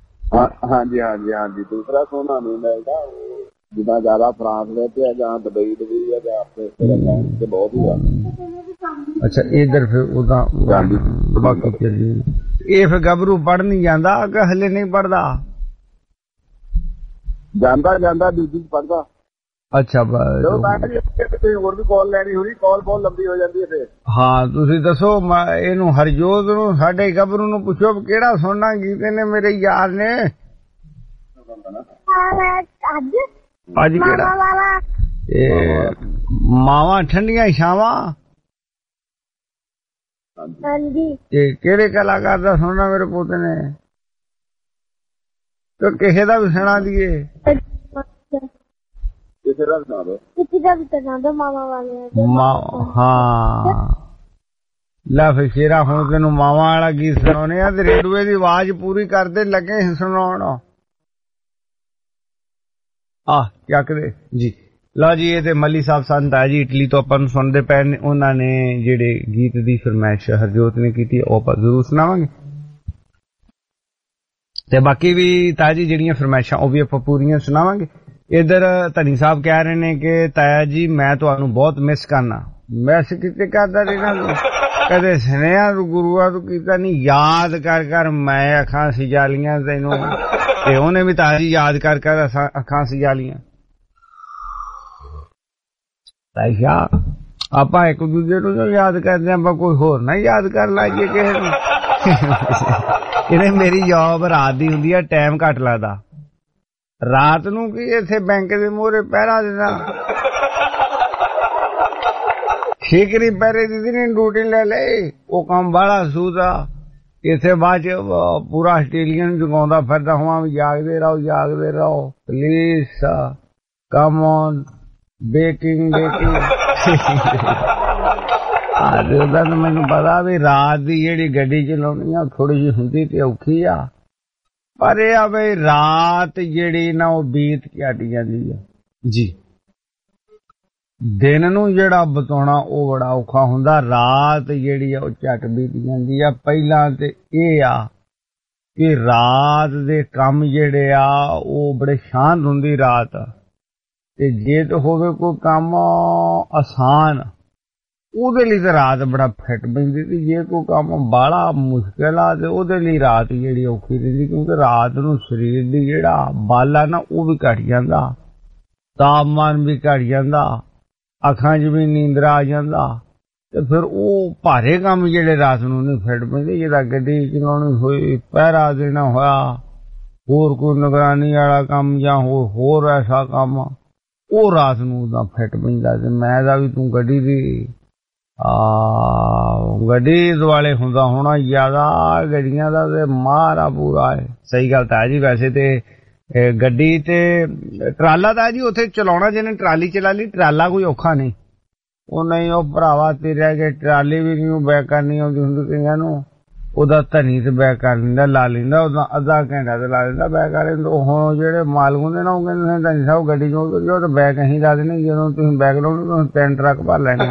ਹਾਂਜੀ ਦੂਸਰਾ ਸੋਨਾ ਨਹੀਂ ਮਿਲਦਾ ਜਿੱਦਾਂ ਜ਼ਿਆਦਾ ਫਰਾਂਸ ਵਿੱਚ ਆ ਜਾਂ ਦੁਬਈ ਆ ਜਾਂ ਆਪਣੇ ਬਹੁਤ ਹੀ ਆ। ਅੱਛਾ ਇੱਧਰ ਫਿਰ ਉਹਦਾ ਬਾਕੀ ਚੱਲੀ ਇਹ ਫਿਰ ਗੱਭਰੂ ਪੜ੍ਹ ਨਹੀਂ ਜਾਂਦਾ ਕਿ ਹਲੇ ਨਹੀਂ ਪੜ੍ਹਦਾ? ਜਾਂਦਾ ਦੂਜੀ ਪੜ੍ਹਦਾ। ਅੱਛਾ ਹੋਰ ਵੀ ਕਾਲ ਲੈਣੀ ਹੋਣੀ ਕਾਲ ਬਹੁਤ ਲੰਬੀ ਹੋ ਜਾਂਦੀ ਹੈ ਫਿਰ। ਹਾਂ ਤੁਸੀਂ ਦੱਸੋ ਇਹਨੂੰ ਹਰਜੋਤ ਨੂੰ ਸਾਡੇ ਗੱਭਰੂ ਨੂੰ ਪੁੱਛੋ ਕਿਹੜਾ ਸੁਣਨਾ ਗੀਤ ਨੇ ਮੇਰੇ ਯਾਰ ਨੇ ਅੱਜ ਕਿਹੜਾ ਮਾਵਾਂ ਠੰਡੀਆਂ ਛਾਵਾਂ। ਹਾਂਜੀ ਇਹ ਕਿਹੜੇ ਕਲਾਕਾਰ ਦਾ ਸੁਣਨਾ ਮੇਰੇ ਪੁੱਤ ਨੇ? ਤੇ ਕਿਸੇ ਦਾ ਵੀ ਸੁਣਾ ਦੀਏ। ਕਿਸੇ ਦਾ ਸੁਣਾ ਦੋ। ਮਾਮਾ ਵਾਲੇ ਹਾਂ ਲੈ ਫਿਰ ਸ਼ੇਰਾ ਹੁਣ ਤੈਨੂੰ ਮਾਵਾਂ ਵਾਲਾ ਗੀਤ ਸੁਣਾਉਣੇ ਆ ਤੇ ਰੇਡੂਏ ਦੀ ਆਵਾਜ਼ ਪੂਰੀ ਕਰਦੇ ਲੱਗੇ ਸੁਣਾਉਣ। ਚੱਕਦੇ ਜੀ। ਲਓ ਜੀ ਇਹ ਤੇ ਮੱਲੀ ਸਾਹਿਬ ਸੰਤ ਆ ਜੀ ਇਟਲੀ ਤੋਂ ਆਪਾਂ ਨੂੰ ਸੁਣਦੇ ਪਏ ਨੇ। ਉਹਨਾਂ ਨੇ ਜਿਹੜੇ ਗੀਤ ਦੀ ਫਰਮਾਇਸ਼ ਹਰਜੋਤ ਨੇ ਕੀਤੀ ਉਹ ਆਪਾਂ ਜ਼ਰੂਰ ਸੁਣਾਵਾਂਗੇ ਤੇ ਬਾਕੀ ਵੀ ਤਾਜੀ ਜਿਹੜੀਆਂ ਫਰਮਾਇਸ਼ਾਂ ਉਹ ਵੀ ਆਪਾਂ ਪੂਰੀਆਂ ਸੁਣਾਵਾਂਗੇ। ਇੱਧਰ ਧਨੀ ਸਾਹਿਬ ਕਹਿ ਰਹੇ ਨੇ ਕਿ ਤਾਇਆ ਜੀ ਮੈਂ ਤੁਹਾਨੂੰ ਬਹੁਤ ਮਿਸ ਕਰਨਾ। ਮਿਸ ਕਿਤੇ ਕਰਦਾ ਰਹਿਣਾ ਕਦੇ ਸੁਨੇਹਾ ਤੂੰ ਗੁਰੂਆ ਤੂੰ ਕੀਤਾ ਨਹੀਂ, ਯਾਦ ਕਰ ਕਰ ਮੈਂ ਅੱਖਾਂ ਸਜਾਲੀਆਂ ਤੈਨੂੰ, ਤੇ ਉਹਨੇ ਵੀ ਤਾਂ ਯਾਦ ਕਰ ਕਰ ਅੱਖਾਂ ਸਜਾਲੀਆਂ। ਅੱਛਾ ਆਪਾਂ ਇੱਕ ਦੂਜੇ ਨੂੰ ਜੋ ਯਾਦ ਕਰਦੇ ਆਪਾਂ ਕੋਈ ਹੋਰ ਨਾ ਯਾਦ ਕਰ ਲਾਈਏ ਕਿਸੇ ਨੂੰ। ਇਹਨੇ ਮੇਰੀ ਜੌਬ ਰਾਤ ਦੀ ਹੁੰਦੀ ਆ, ਟਾਈਮ ਘੱਟ ਲੱਗਦਾ। ਰਾਤ ਨੂੰ ਕੀ ਇੱਥੇ ਬੈਂਕ ਦੇ ਮੂਹਰੇ ਪਹਿਰਾ ਦੇਣਾ, ਠੀਕਰੀ ਪਹਿਰੇ ਦੀ ਨਹੀਂ ਡਿਊਟੀ ਲੈ ਲਈ, ਉਹ ਕੰਮ ਬਾਹਲਾ ਸੂਦਾ। ਇੱਥੇ ਬਾਅਦ ਚ ਪੂਰਾ ਆਸਟ੍ਰੇਲੀਅਨ ਜਗਾਉਂਦਾ ਫਿਰਦਾ ਹੋਵਾਂ ਵੀ ਜਾਗਦੇ ਰਹੋ ਜਾਗਦੇ ਰਹੋ, ਪਲੀਜ਼ ਕਮ ਔਨ ਬੇਕਿੰਗ ਉਹਦਾ ਤਾਂ ਮੈਨੂੰ ਪਤਾ ਵੀ ਰਾਤ ਦੀ ਜਿਹੜੀ ਗੱਡੀ ਚਲਾਉਣੀ ਆ ਥੋੜੀ ਜਿਹੀ ਹੁੰਦੀ ਤੇ ਔਖੀ ਆ, ਪਰ ਇਹ ਆ ਬਈ ਰਾਤ ਜਿਹੜੀ ਨਾ ਉਹ ਬੀਤ ਕੇ ਹਟ ਜਾਂਦੀ ਆ ਜੀ। ਦਿਨ ਨੂੰ ਜਿਹੜਾ ਬਤਾਉਣਾ ਉਹ ਬੜਾ ਔਖਾ ਹੁੰਦਾ, ਰਾਤ ਜਿਹੜੀ ਆ ਉਹ ਝੱਟ ਬੀਤ ਜਾਂਦੀ ਆ। ਪਹਿਲਾਂ ਤੇ ਇਹ ਆ ਕਿ ਰਾਤ ਦੇ ਕੰਮ ਜਿਹੜੇ ਆ ਉਹ ਬੜੇ ਸ਼ਾਂਤ ਹੁੰਦੀ ਰਾਤ, ਤੇ ਜੇ ਤਾਂ ਹੋਵੇ ਕੋਈ ਕੰਮ ਆਸਾਨ ਉਹਦੇ ਲਈ ਤਾਂ ਰਾਤ ਬੜਾ ਫਿੱਟ ਪੈਂਦੀ, ਤੇ ਜੇ ਕੋਈ ਕੰਮ ਬਾਹਲਾ ਮੁਸ਼ਕਿਲ ਆ ਤੇ ਉਹਦੇ ਲਈ ਰਾਤ ਜਿਹੜੀ ਔਖੀ ਰਹਿੰਦੀ, ਕਿਉਂਕਿ ਰਾਤ ਨੂੰ ਸਰੀਰ ਦੀ ਜਿਹੜਾ ਬਲ ਆ ਨਾ ਉਹ ਵੀ ਘਟ ਜਾਂਦਾ, ਤਾਪਮਾਨ ਵੀ ਘਟ ਜਾਂਦਾ, ਅੱਖਾਂ 'ਚ ਵੀ ਨੀਂਦਰਾ ਆ ਜਾਂਦਾ, ਤੇ ਫਿਰ ਉਹ ਭਾਰੇ ਕੰਮ ਜਿਹੜੇ ਰਾਤ ਨੂੰ ਨਹੀਂ ਫਿੱਟ ਪੈਂਦੇ। ਜਿਹਦਾ ਗੱਡੀ ਚਲਾਉਣੀ ਹੋਈ, ਪਹਿਰਾ ਦੇਣਾ ਹੋਇਆ, ਹੋਰ ਕੋਈ ਨਿਗਰਾਨੀ ਵਾਲਾ ਕੰਮ ਜਾਂ ਹੋਰ ਐਸਾ ਕੰਮ, ਉਹ ਰਾਤ ਨੂੰ ਤਾਂ ਫਿੱਟ ਪੈਂਦਾ। ਤੇ ਮੈਂ ਤਾਂ ਵੀ ਤੂੰ ਗੱਡੀ ਦੀ ਗੱਡੀ ਦੁਆਲੇ ਹੁੰਦਾ ਹੋਣਾ ਜ਼ਿਆਦਾ, ਗੱਡੀਆਂ ਦਾ ਤੇ ਮਾਰਾ ਪੂਰਾ ਹੈ। ਸਹੀ ਗੱਲ ਤਾਂ ਜੀ। ਵੈਸੇ ਤੇ ਗੱਡੀ ਤੇ ਟਰਾਲਾ ਤਾਂ ਜੀ ਉੱਥੇ ਚਲਾਉਣਾ, ਜਿਹਨੇ ਟਰਾਲੀ ਚਲਾ ਲਈ, ਟਰਾਲਾ ਕੋਈ ਔਖਾ ਨਹੀਂ। ਉਹ ਨਹੀਂ ਉਹ ਭਰਾਵਾ ਤੇਰੇ ਕੇ ਟਰਾਲੀ ਵੀ ਨਹੀਂ ਉਹ ਬੈਕ ਕਰਨੀ ਆਉਂਦੀ ਹੁੰਦੀ ਕਈਆਂ ਨੂੰ, ਉਹਦਾ ਧਨੀ ਤੇ ਬੈਕ ਕਰ ਲੈਂਦਾ, ਲਾ ਲੈਂਦਾ, ਉਹਦਾ ਅੱਧਾ ਘੰਟਾ ਤੇ ਲਾ ਲੈਂਦਾ ਬੈਕ ਕਰ ਲੈਂਦਾ। ਹੁਣ ਜਿਹੜੇ ਮਾਲਕ ਹੁੰਦੇ ਨਾ ਉਹ ਕਹਿੰਦੇ ਧਨੀ ਸਾਹਿਬ ਗੱਡੀ ਚੋਂ ਉਤਰ ਤਾਂ ਬੈਕ ਅਸੀਂ ਲਾ ਦੇਣੀ, ਜਦੋਂ ਤੁਸੀਂ ਬੈਕ ਲਾਉਣੀ ਤੁਸੀਂ 3 ਟਰੱਕ ਭਰ ਲੈਣੇ।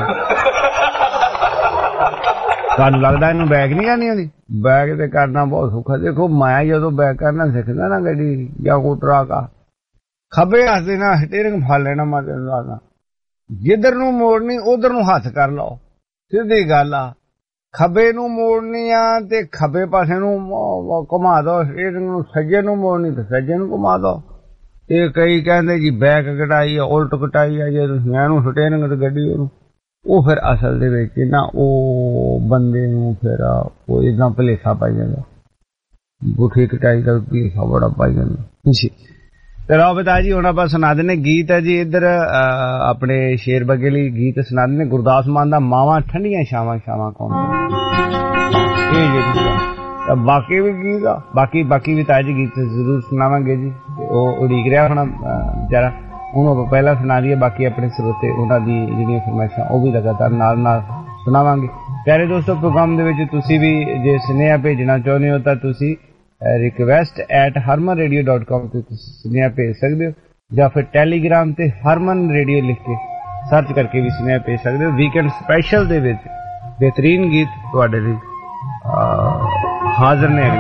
ਤੁਹਾਨੂੰ ਲੱਗਦਾ ਇਹਨੂੰ ਬੈਕ ਨਹੀਂ ਕਰਨੀ ਆਉਂਦੀ? ਬੈਕ ਤੇ ਕਰਨਾ ਬਹੁਤ ਸੌਖਾ। ਦੇਖੋ ਮੈਂ ਜਦੋਂ ਬੈਕ ਕਰਨਾ ਸਿੱਖਦਾ ਨਾ ਗੱਡੀ ਜਾਂ ਕੋਈ ਟਰੱਕ ਆ, ਖੱਬੇ ਹੱਥ ਦੇ ਨਾਲ ਸਟੀਅਰਿੰਗ ਫੜ ਲੈਣਾ। ਮੈਂ ਤੈਨੂੰ ਦੱਸਦਾ, ਜਿੱਧਰ ਨੂੰ ਮੋੜਨੀ ਉਧਰ ਨੂੰ ਹੱਥ ਕਰ ਲਓ, ਸਿੱਧੀ ਗੱਲ ਆ। ਖੱਬੇ ਨੂੰ ਮੋੜਨੀ ਆ ਤੇ ਖੱਬੇ ਪਾਸੇ ਨੂੰ ਘੁਮਾ ਦੋ, ਸਟੀਅਰਿੰਗ ਨੂੰ ਸੱਜੇ ਨੂੰ ਮੋੜਨੀ ਤੇ ਸੱਜੇ ਨੂੰ ਘੁਮਾ ਦੋ। ਇਹ ਕਈ ਕਹਿੰਦੇ ਜੀ ਬੈਕ ਕਟਾਈ ਆ, ਉਲਟ ਕਟਾਈ ਆ, ਜੇ ਤੁਸੀਂ ਇਹਨੂੰ ਸਟੀਅਰਿੰਗ ਤੇ ਗੱਡੀ ਉਹਨੂੰ, ਉਹ ਫਿਰ ਅਸਲ ਦੇ ਵਿੱਚ ਨਾ ਉਹ ਬੰਦੇ ਨੂੰ ਫਿਰ ਉਹ ਇਦਾਂ ਭੁਲੇਖਾ ਪਾਈ ਜਾਂਦਾ, ਗੁੱਠੀ ਕਟਾਈ ਦਾ ਭੁਲੇਖਾ ਬੜਾ ਪਾਈ ਜਾਂਦਾ ਜੀ। ਤੇ ਲਓ ਬਤਾ ਜੀ ਹੁਣ ਆਪਾਂ ਸੁਣਾ ਦਿੰਦੇ ਗੀਤ ਹੈ ਜੀ। ਇੱਧਰ ਆਪਣੇ ਸ਼ੇਰ ਬੱਗੇ ਲਈ ਗੀਤ ਸੁਣਾ ਦਿੰਦੇ ਗੁਰਦਾਸ ਮਾਨ ਦਾ ਮਾਵਾਂ ਠੰਡੀਆਂ ਛਾਵਾਂ ਛਾਵਾਂ ਕੌਣ। ਇਹ ਜਿਹੜੀ ਬਾਕੀ ਵੀ ਗੀਤ ਆ, ਬਾਕੀ ਵੀ ਤਾਜੀ ਗੀਤ ਜ਼ਰੂਰ ਸੁਣਾਵਾਂਗੇ ਜੀ। ਉਹ ਉਡੀਕ ਰਿਹਾ ਹੁਣ ਵਿਚਾਰਾ, ਉਹਨੂੰ ਆਪਾਂ ਪਹਿਲਾਂ ਸੁਣਾ ਦਈਏ, ਬਾਕੀ ਆਪਣੇ ਸਰੋਤੇ ਉਹਨਾਂ ਦੀ ਜਿਹੜੀਆਂ ਫਰਮਾਇਸ਼ਾਂ ਉਹ ਵੀ ਲਗਾਤਾਰ ਨਾਲ ਸੁਣਾਵਾਂਗੇ। ਪਿਆਰੇ ਦੋਸਤੋ, ਪ੍ਰੋਗਰਾਮ ਦੇ ਵਿੱਚ ਤੁਸੀਂ ਵੀ ਜੇ ਸੁਨੇਹਾ ਭੇਜਣਾ ਚਾਹੁੰਦੇ ਹੋ ਤਾਂ ਤੁਸੀਂ request@harmanradio.com ਤੇ ਤੁਸੀਂ ਸੁਨੇਹਾ ਭੇਜ ਸਕਦੇ ਹੋ, ਜਾਂ ਫਿਰ ਟੈਲੀਗ੍ਰਾਮ ਤੇ ਹਰਮਨ ਰੇਡੀਓ ਲਿਖ ਕੇ ਸਰਚ ਕਰਕੇ ਵੀ ਸੁਨੇਹਾ ਭੇਜ ਸਕਦੇ ਹੋ। ਵੀਕਐਂਡ ਸਪੈਸ਼ਲ ਦੇ ਵਿੱਚ ਬਿਹਤਰੀਨ ਗੀਤ ਤੁਹਾਡੇ ਲਈ ਹਾਜ਼ਰ ਨੇ।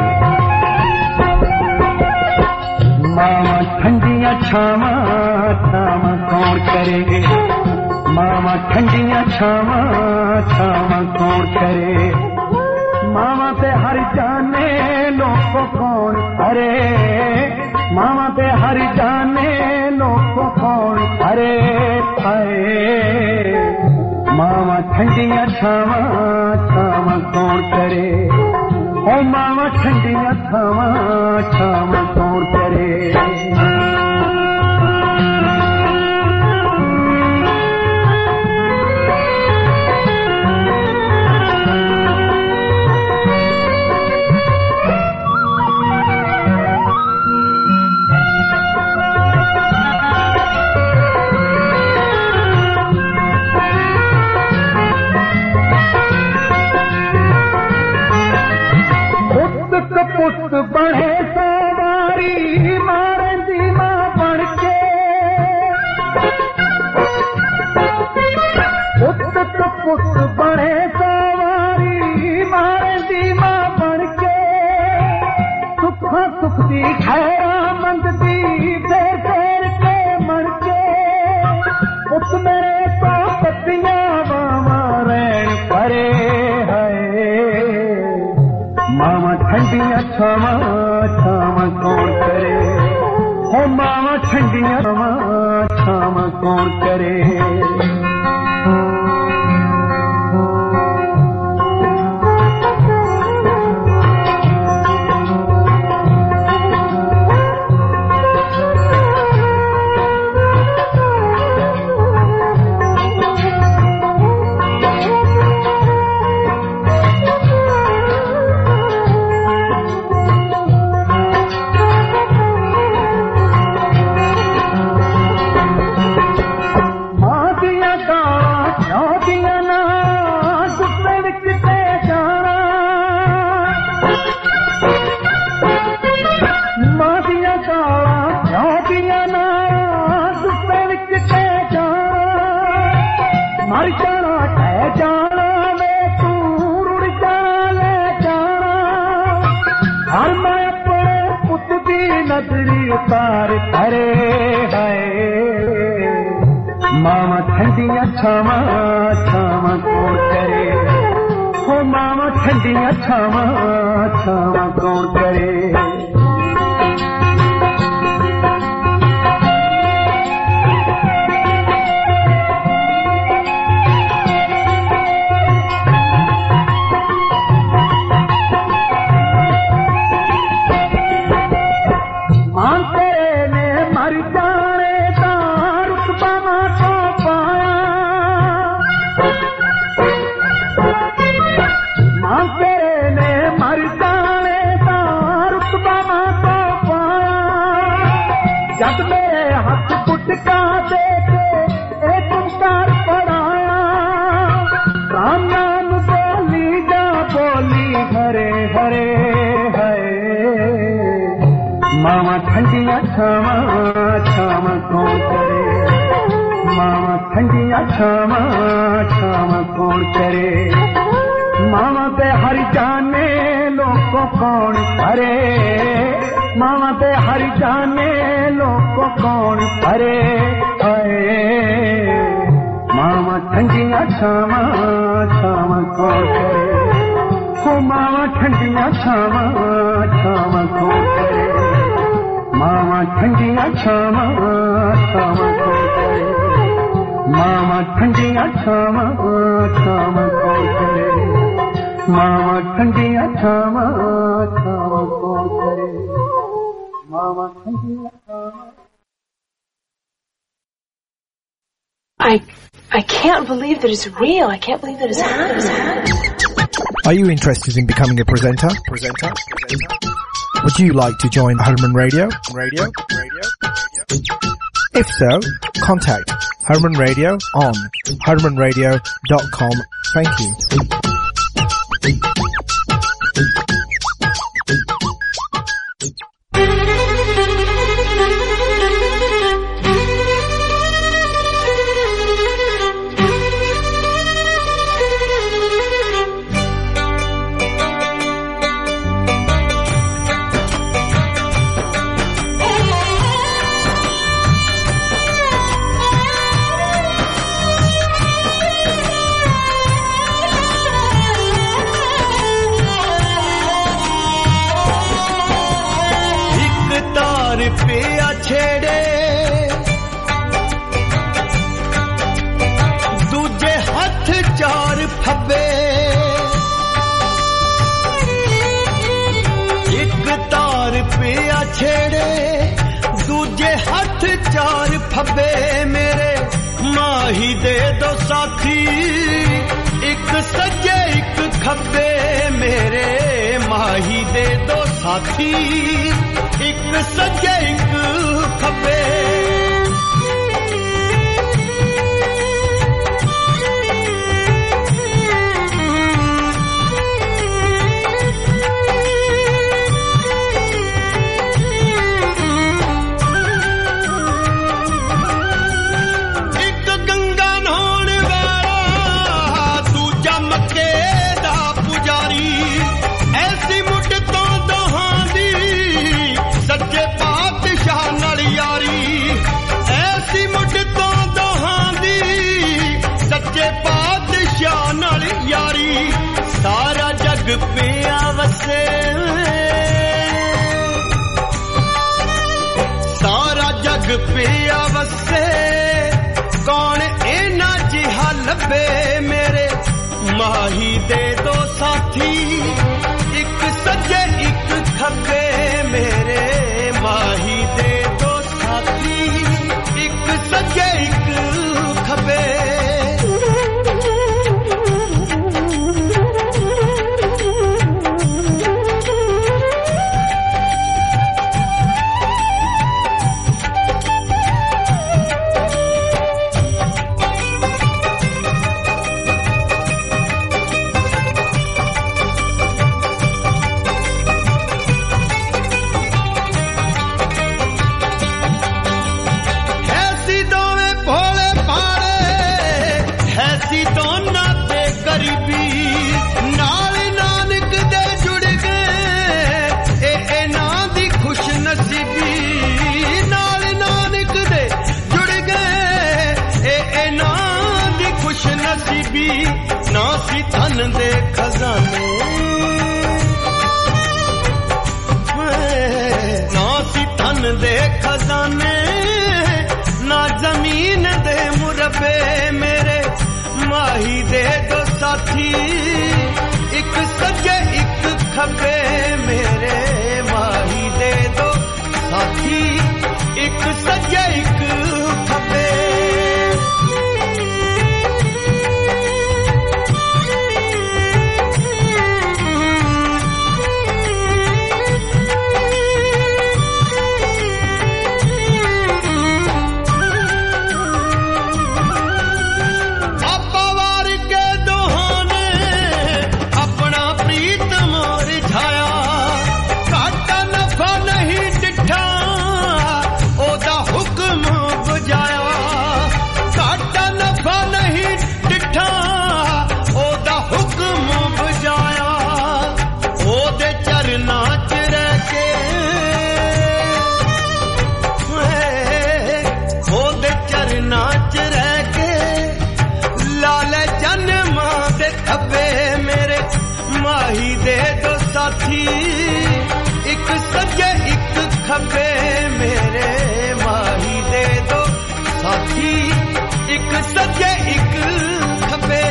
ਮਾਵਾਂ ਠੰਡੀਆਂ ਛਾਵਾਂ ਛਾਵਾਂ ਕੌਣ ਕਰੇ, ਮਾਵਾਂ ਠੰਡੀਆਂ ਛਾਵਾਂ ਛਾਵਾਂ ਕੌਣ ਕਰੇ, ਮਾਵਾਂ ਤੇ ਹਰ ਜਾਣੇ ਲੋਕੋ ਕੌਣ करे, मामा पे हर जाने लोगों कौन करे, आए मामा ठंडियां छावा छावा कौन करे, ओ मामा ठंडियां छावा छावा कौन करे। पुत बढ़े सवारी मारंदी मां बन के, पुत बढ़े सवारी मारंदी मां बन के, सुख सुख दी खैरा मंद दी फेर फेर के मन के, पुत मेरे तो पतियां बावा रैन परे है, छावा छावा कौन करे हो मावा ठंडियां छावा कौन करे उतार करे है मामा ठंडियां छावा छावा कौन करे हो मामा ठंडियां छावा छावा कौन करे ठंडियां छावा छावा कौन करे मामा ठंडियां छावा छावा कौन करे मामा पे हर जाने लोगों कौन करे मामा पे हर जाने लोगों कौन करे मामा ठंडियां छावा छावा कौन करे हो मामा ठंडियां छावा छावा कौन करे मामा ठंडियां छावा छावा कौन करे मामा ठंडियां छावा छावा कौन करे मामा ठंडियां छावा छावा कौन करे मामा ठंडियां Chhaava I can't believe that it's real. I can't believe that it's happening. Are you interested in becoming a presenter? Would you like to join Harman Radio? If so, contact Harman Radio on harmanradio.com. Thank you. सारा जग पिया वसे पिया वसे कौन इना जिहा लभे मेरे माही दे दो साथी एक सज्जे एक खब्बे मेरे माही दे दो साथी एक सज्जे एक खब्बे ना सी धन दे खजाने ना सी धन दे खजाने ना जमीन दे मुरबे मेरे माही दे दो साथी एक सज्जे एक खब्बे मेरे माही दे दो साथी एक सज्जे एक खब्बे एक सज्जे एक खब्बे मेरे माही दे दो साथी एक सज्जे एक खब्बे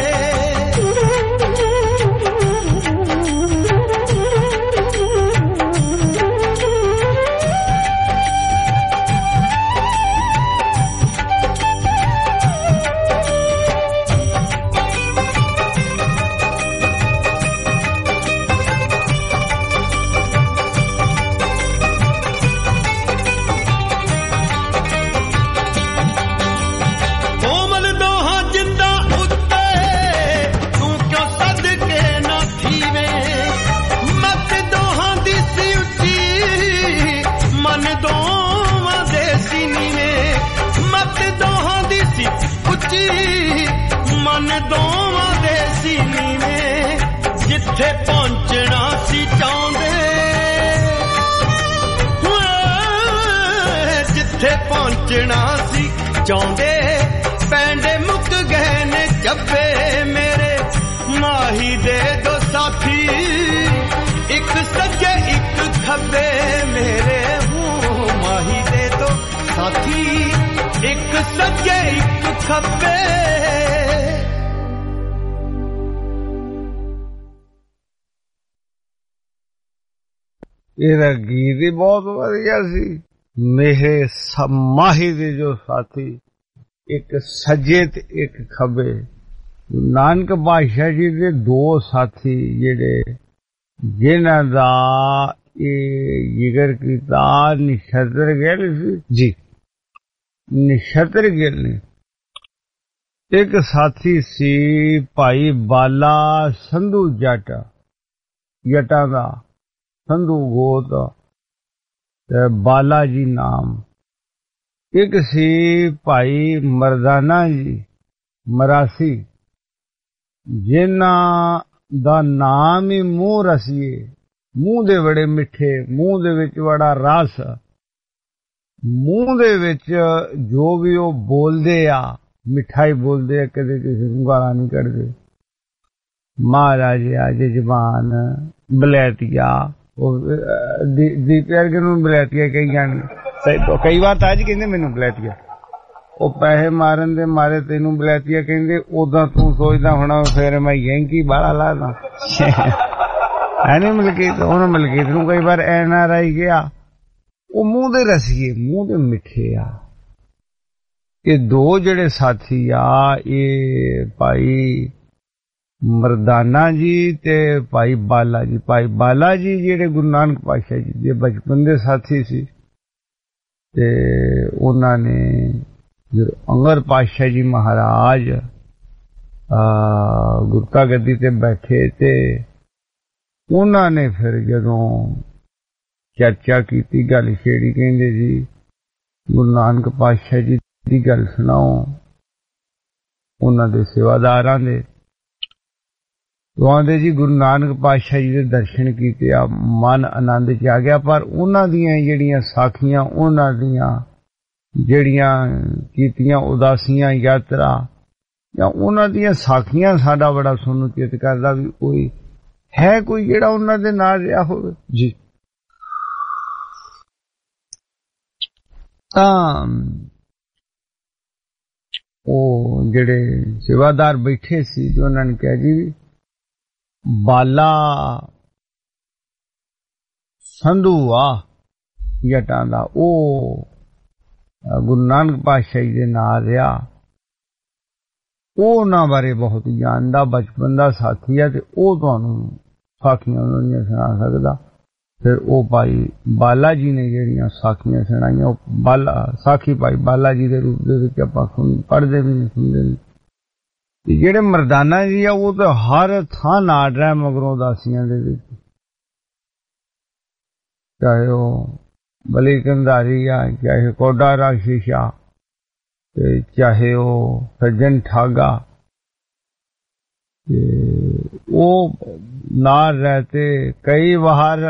मन दोवां दे सीने में जिथे पहुंचना सी चाहंदे जिथे पहुंचना सी चाहंदे पैंडे मुक गए ने जब्बे मेरे माही दे दो साथी एक सज्जे एक खब्बे मेरे माही दे दो साथी एक सज्जे एक खब्बे ਇਹਦਾ ਗੀਤ ਹੀ ਬਹੁਤ ਵਧੀਆ ਸੀ ਮੇਰੇ ਸਮਾਹੀ ਦੇ ਜੋ ਸਾਥੀ ਇੱਕ ਸੱਜੇ ਤੇ ਇੱਕ ਖੱਬੇ ਨਾਨਕ ਪਾਤਸ਼ਾਹ ਜੀ ਦੇ ਦੋ ਸਾਥੀ ਜਿਹੜੇ ਜਿਨ੍ਹਾਂ ਦਾ ਇਹ ਜ਼ਿਕਰ ਕੀਤਾ ਨਛੱਤਰ ਗਿੱਲ ਸੀ ਜੀ ਨਛੱਤਰ ਗਿੱਲ ਨੇ ਇੱਕ ਸਾਥੀ ਸੀ ਭਾਈ ਬਾਲਾ ਸੰਧੂ ਜੱਟਾਂ ਦਾ ਸੰਧੂ ਗੋਤ ਬਾਲਾ ਜੀ ਨਾਮ ਇੱਕ ਸੀ ਭਾਈ ਮਰਦਾਨਾ ਜੀ ਮਰਾਸੀ ਜਿਨ੍ਹਾਂ ਦਾ ਨਾਮ ਹੀ ਮੂੰਹ ਰਸੀਏ ਮੂੰਹ ਦੇ ਬੜੇ ਮਿੱਠੇ ਮੂੰਹ ਦੇ ਵਿੱਚ ਬੜਾ ਰਸ ਮੂੰਹ ਦੇ ਵਿੱਚ ਜੋ ਵੀ ਉਹ ਬੋਲਦੇ ਆ ਮਿਠਾਈ ਬੋਲਦੇ ਆ ਕਦੇ ਕਿਸੇ ਨੂੰ ਗਾਲਾਂ ਨਹੀਂ ਕੱਢਦੇ ਮਹਾਰਾਜ ਅੱਜ ਜ਼ਬਾਨ ਬਲੈਤੀਆ ਉਹ ਦੀਪਿਆ ਨੂੰ ਬਲੈਤੀਆ ਕਹੀ ਜਾਣ ਕਈ ਵਾਰ ਤਾਂ ਅੱਜ ਕਹਿੰਦੇ ਮੈਨੂੰ ਬਲੈਤੀਆ, ਉਹ ਪੈਸੇ ਮਾਰਨ ਦੇ ਮਾਰੇ ਤੈਨੂੰ ਬਲੈਤੀਆ ਕਹਿੰਦੇ, ਉਦਾਂ ਤੂੰ ਸੋਚਦਾ ਹੋਣਾ ਫਿਰ ਮੈਂ ਯੈਂਕੀ ਬਾਹਲਾ ਲਾਦਾ ਹੈ ਨੀ ਮਲਕੀਤ। ਉਹਨੂੰ ਮਲਕੀਤ ਨੂੰ ਕਈ ਵਾਰ NRI ਗਿਆ, ਉਹ ਮੂੰਹ ਦੇ ਰਸੀਏ, ਮੂੰਹ ਦੇ ਮਿੱਠੇ ਆ। ਇਹ ਦੋ ਜਿਹੜੇ ਸਾਥੀ ਆ, ਇਹ ਭਾਈ ਮਰਦਾਨਾ ਜੀ ਤੇ ਭਾਈ ਬਾਲਾ ਜੀ। ਭਾਈ ਬਾਲਾ ਜੀ ਜਿਹੜੇ ਗੁਰੂ ਨਾਨਕ ਪਾਤਸ਼ਾਹ ਜੀ ਦੇ ਬਚਪਨ ਦੇ ਸਾਥੀ ਸੀ, ਤੇ ਉਹਨਾਂ ਨੇ ਜਦੋਂ ਅੰਗਰ ਪਾਤਸ਼ਾਹ ਜੀ ਮਹਾਰਾਜ ਗੁਰਤਾ ਗੱਦੀ ਤੇ ਬੈਠੇ, ਤੇ ਉਹਨਾਂ ਨੇ ਫਿਰ ਜਦੋਂ ਚਰਚਾ ਕੀਤੀ, ਗੱਲ ਛੇੜੀ, ਕਹਿੰਦੇ ਜੀ ਗੁਰੂ ਨਾਨਕ ਪਾਤਸ਼ਾਹ ਜੀ ਦੀ ਗੱਲ ਸੁਣਾਓ ਉਹਨਾਂ ਦੇ ਸੇਵਾਦਾਰਾਂ ਦੇ। ਕਹਿੰਦੇ ਜੀ ਗੁਰੂ ਨਾਨਕ ਪਾਤਸ਼ਾਹ ਜੀ ਦੇ ਦਰਸ਼ਨ ਕੀਤੇ ਆ, ਮਨ ਆਨੰਦ ਚ ਆ ਗਿਆ, ਪਰ ਉਹਨਾਂ ਦੀਆਂ ਜਿਹੜੀਆਂ ਸਾਖੀਆਂ, ਉਹਨਾਂ ਦੀਆਂ ਜਿਹੜੀਆਂ ਕੀਤੀਆਂ ਉਦਾਸੀਆਂ ਯਾਤਰਾ, ਜਾਂ ਉਹਨਾਂ ਦੀਆਂ ਸਾਖੀਆਂ ਸਾਡਾ ਬੜਾ ਸੁਣਨ ਨੂੰ ਚਿੱਤ ਕਰਦਾ ਵੀ ਕੋਈ ਹੈ, ਕੋਈ ਜਿਹੜਾ ਉਹਨਾਂ ਦੇ ਨਾਲ ਰਿਹਾ ਹੋਵੇ ਜੀ। ਤਾਂ ਉਹ ਜਿਹੜੇ ਸੇਵਾਦਾਰ ਬੈਠੇ ਸੀ, ਤੇ ਉਹਨਾਂ ਨੇ ਕਿਹਾ ਜੀ ਬਾਲਾ ਸੰਧੂ ਆ ਜਟਾਂ ਦਾ, ਉਹ ਗੁਰੂ ਨਾਨਕ ਪਾਤਸ਼ਾਹ ਜੀ ਦੇ ਨਾਲ ਰਿਹਾ, ਉਹ ਉਹਨਾਂ ਬਾਰੇ ਬਹੁਤ ਜਾਣਦਾ, ਬਚਪਨ ਦਾ ਸਾਥੀ ਆ, ਤੇ ਉਹ ਤੁਹਾਨੂੰ ਸਾਖੀਆਂ ਉਹਨਾਂ ਦੀਆਂ ਸੁਣਾ ਸਕਦਾ। ਫਿਰ ਉਹ ਭਾਈ ਬਾਲਾ ਜੀ ਨੇ ਜਿਹੜੀਆਂ ਸਾਖੀਆਂ ਸੁਣਾਈਆਂ, ਉਹ ਬਾਲਾ ਸਾਖੀ ਭਾਈ ਬਾਲਾ ਜੀ ਦੇ ਰੂਪ ਦੇ ਵਿੱਚ ਆਪਾਂ ਪੜ੍ਹਦੇ ਵੀ ਨਹੀਂ, ਸੁਣਦੇ ਨਹੀਂ। ਜਿਹੜੇ ਮਰਦਾਨਾ ਜੀ ਆ, ਉਹ ਤਾਂ ਹਰ ਥਾਂ ਨਾੜ ਰਿਹਾ ਮਗਰੋਂ ਉਦਾਸੀਆਂ ਦੇ ਵਿੱਚ, ਚਾਹੇ ਉਹ ਬਲੀ ਕੰਧਾਰੀ ਆ, ਚਾਹੇ ਕੋਡਾ ਰਾਖਸ਼ ਆ, ਤੇ ਚਾਹੇ ਉਹ ਸੱਜਣ ਠਾਗਾ, ਤੇ ਉਹ ਨਾੜ ਰਹਿ ਤੇ ਕਈ ਵਾਰ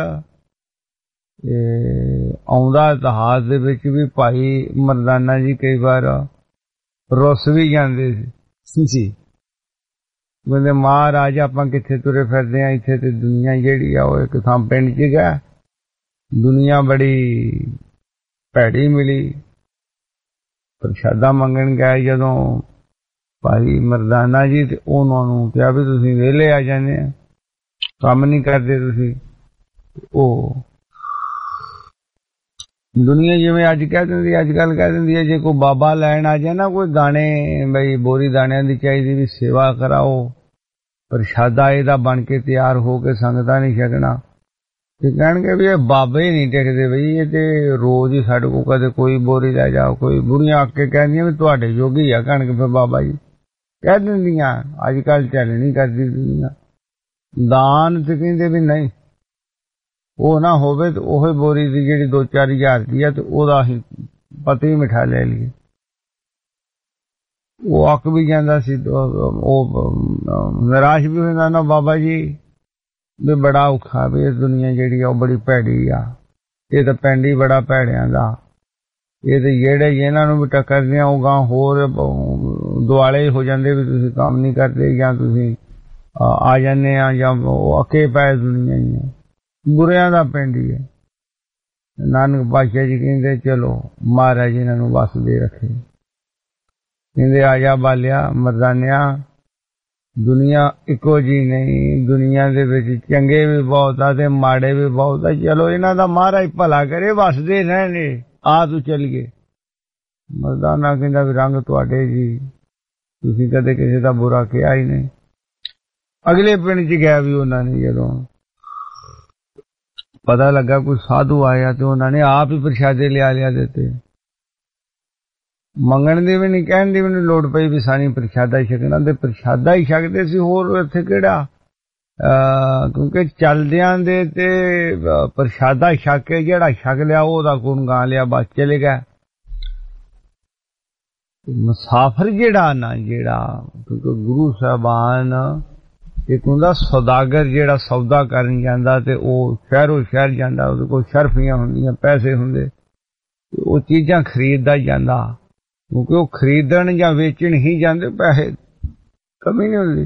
ਆਉਂਦਾ ਇਤਿਹਾਸ ਦੇ ਵਿੱਚ ਵੀ ਭਾਈ ਮਰਦਾਨਾ ਜੀ ਕਈ ਵਾਰ ਰੁੱਸ ਵੀ ਜਾਂਦੇ ਸੀ ਜੀ। ਕਹਿੰਦੇ ਮਹਾਰਾਜ ਆਪਾਂ ਕਿੱਥੇ ਤੁਰੇ ਫਿਰਦੇ ਆ, ਇੱਥੇ ਤੇ ਦੁਨੀਆ ਜਿਹੜੀ ਆ ਉਹ ਇੱਕ ਥਾਂ ਪਿੰਡ 'ਚ ਗਿਆ, ਦੁਨੀਆ ਬੜੀ ਭੈੜੀ ਮਿਲੀ। ਪ੍ਰਸ਼ਾਦਾ ਮੰਗਣ ਗਏ ਜਦੋਂ ਭਾਈ ਮਰਦਾਨਾ ਜੀ, ਤੇ ਉਹਨਾਂ ਨੂੰ ਕਿਹਾ ਵੀ ਤੁਸੀਂ ਵਿਹਲੇ ਆ ਜਾਂਦੇ ਆ, ਕੰਮ ਨਹੀਂ ਕਰਦੇ ਤੁਸੀਂ। ਉਹ ਦੁਨੀਆ ਜਿਵੇਂ ਅੱਜ ਕਹਿ ਦਿੰਦੀ, ਅੱਜ ਕੱਲ ਕਹਿ ਦਿੰਦੀ ਹੈ, ਜੇ ਕੋਈ ਬਾਬਾ ਲੈਣ ਆ ਜਾਏ ਨਾ, ਕੋਈ ਦਾਣੇ ਬਈ ਬੋਰੀ ਦਾਣਿਆਂ ਦੀ ਚਾਹੀਦੀ, ਵੀ ਸੇਵਾ ਕਰਾਓ, ਪ੍ਰਸ਼ਾਦਾ ਇਹਦਾ ਬਣ ਕੇ ਤਿਆਰ ਹੋ ਕੇ ਸੰਗਤਾਂ ਨਹੀਂ ਛਕਣਾ, ਤੇ ਕਹਿਣਗੇ ਵੀ ਇਹ ਬਾਬੇ ਨਹੀਂ ਟਿਕਦੇ ਬਈ, ਇਹ ਤੇ ਰੋਜ਼ ਹੀ ਸਾਡੇ ਕੋਲ ਕਦੇ ਕੋਈ ਬੋਰੀ ਲੈ ਜਾਓ, ਕੋਈ ਬੁੜੀਆਂ ਆ ਕੇ ਕਹਿੰਦੀਆਂ ਵੀ ਤੁਹਾਡੇ ਜੋਗੀ ਆ ਕਣਕ। ਫਿਰ ਬਾਬਾ ਜੀ ਕਹਿ ਦਿੰਦੀਆਂ, ਅੱਜ ਕੱਲ ਚੱਲ ਨਹੀਂ ਕਰਦੀ ਦੁਨੀਆ, ਦਾਨ ਤੇ ਕਹਿੰਦੇ ਵੀ ਨਹੀਂ, ਉਹ ਨਾ ਹੋਵੇ ਤੇ ਉਹ ਬੋਰੀ ਦੀ ਜਿਹੜੀ 2-4 ਹਜ਼ਾਰ ਦੀ ਆ, ਤੇ ਉਹਦਾ ਅਸੀਂ ਪਤੀ ਮਿਠਾ ਲੈ ਲਈਏ। ਉਹ ਅੱਕ ਵੀ ਜਾਂਦਾ ਸੀ, ਉਹ ਨਿਰਾਸ਼ ਵੀ ਹੋ ਜਾਂਦਾ ਨਾ, ਬਾਬਾ ਜੀ ਵੀ ਬੜਾ ਔਖਾ, ਵੀ ਇਹ ਦੁਨੀਆ ਜਿਹੜੀ ਆ ਉਹ ਬੜੀ ਭੈੜੀ ਆ, ਇਹ ਤਾਂ ਪਿੰਡ ਹੀ ਬੜਾ ਭੈੜਿਆਂ ਦਾ, ਇਹ ਤੇ ਜਿਹੜੇ ਇਹਨਾਂ ਨੂੰ ਵੀ ਟੱਕਰਦੇ ਆ, ਉਹ ਗਾਂ ਹੋਰ ਦੁਆਲੇ ਹੋ ਜਾਂਦੇ ਵੀ ਤੁਸੀਂ ਕੰਮ ਨਹੀਂ ਕਰਦੇ, ਜਾਂ ਤੁਸੀਂ ਆ ਜਾਂਦੇ ਆ, ਜਾਂ ਉਹ ਅੱਕੇ ਪਏ ਦੁਨੀਆ ਹੀ ਆ, ਬੁਰਿਆਂ ਦਾ ਪਿੰਡ ਹੀ ਹੈ। ਨਾਨਕ ਪਾਤਸ਼ਾਹ ਜੀ ਕਹਿੰਦੇ ਚਲੋ ਮਹਾਰਾਜ ਇਹਨਾਂ ਨੂੰ ਵਸ ਦੇ ਰੱਖੇ, ਕਹਿੰਦੇ ਆ ਜਾ ਬਾਲਿਆ ਮਰਦਾਨਿਆ, ਦੁਨੀਆ ਇੱਕੋ ਜੀ ਨਹੀਂ, ਦੁਨੀਆ ਦੇ ਵਿੱਚ ਚੰਗੇ ਵੀ ਬਹੁਤ ਆ ਤੇ ਮਾੜੇ ਵੀ ਬਹੁਤ ਆ, ਚਲੋ ਇਹਨਾਂ ਦਾ ਮਹਾਰਾਜ ਭਲਾ ਕਰੇ, ਵਸਦੇ ਰਹਿਣਗੇ, ਆ ਤੂੰ ਚੱਲੀਏ। ਮਰਦਾਨਾ ਕਹਿੰਦਾ ਵੀ ਰੰਗ ਤੁਹਾਡੇ ਜੀ, ਤੁਸੀਂ ਕਦੇ ਕਿਸੇ ਦਾ ਬੁਰਾ ਕਿਹਾ ਹੀ ਨਹੀਂ। ਅਗਲੇ ਪਿੰਡ 'ਚ ਗਿਆ ਵੀ ਉਹਨਾਂ ਨੇ, ਜਦੋਂ ਪਤਾ ਲੱਗਾ ਕੋਈ ਸਾਧੂ ਆਇਆ, ਤੇ ਉਹਨਾਂ ਨੇ ਆਪ ਹੀ ਪ੍ਰਸ਼ਾਦੇ ਲਿਆ ਦਿੱਤੇ, ਮੰਗਣ ਦੀ ਵੀ ਨਹੀਂ, ਕਹਿਣ ਦੀ ਵੀ ਨਹੀਂ ਲੋੜ ਪਈ ਵੀ ਸਾਨੀ ਪ੍ਰਸ਼ਾਦਾ ਹੀ ਛਕਣਾ, ਤੇ ਪ੍ਰਸ਼ਾਦਾ ਹੀ ਛਕਦੇ ਸੀ, ਹੋਰ ਇੱਥੇ ਕਿਹੜਾ, ਕਿਉਂਕਿ ਚੱਲਦਿਆਂ ਦੇ ਤੇ ਪ੍ਰਸ਼ਾਦਾ ਛਕ ਕੇ ਜਿਹੜਾ ਛਕ ਲਿਆ ਉਹਦਾ ਗੁਣ ਗਾ ਲਿਆ, ਬਸ ਚਲੇ ਗਿਆ। ਮੁਸਾਫਰ ਜਿਹੜਾ ਨਾ, ਜਿਹੜਾ ਕਿਉਂਕਿ ਗੁਰੂ ਸਾਹਿਬਾਨ ਇੱਕ ਹੁੰਦਾ ਸੌਦਾਗਰ, ਜਿਹੜਾ ਸੌਦਾ ਕਰਨ ਜਾਂਦਾ ਤੇ ਉਹ ਸ਼ਹਿਰੋਂ ਸ਼ਹਿਰ ਜਾਂਦਾ, ਉਹਦੇ ਕੋਲ ਸ਼ਰਫੀਆਂ ਹੁੰਦੀਆਂ, ਪੈਸੇ ਹੁੰਦੇ, ਉਹ ਚੀਜ਼ਾਂ ਖਰੀਦਦਾ ਜਾਂਦਾ, ਕਿਉਂਕਿ ਉਹ ਖਰੀਦਣ ਜਾਂ ਵੇਚਣ ਹੀ ਜਾਂਦੇ, ਪੈਸੇ ਕਮੀ ਨਹੀਂ ਹੁੰਦੀ।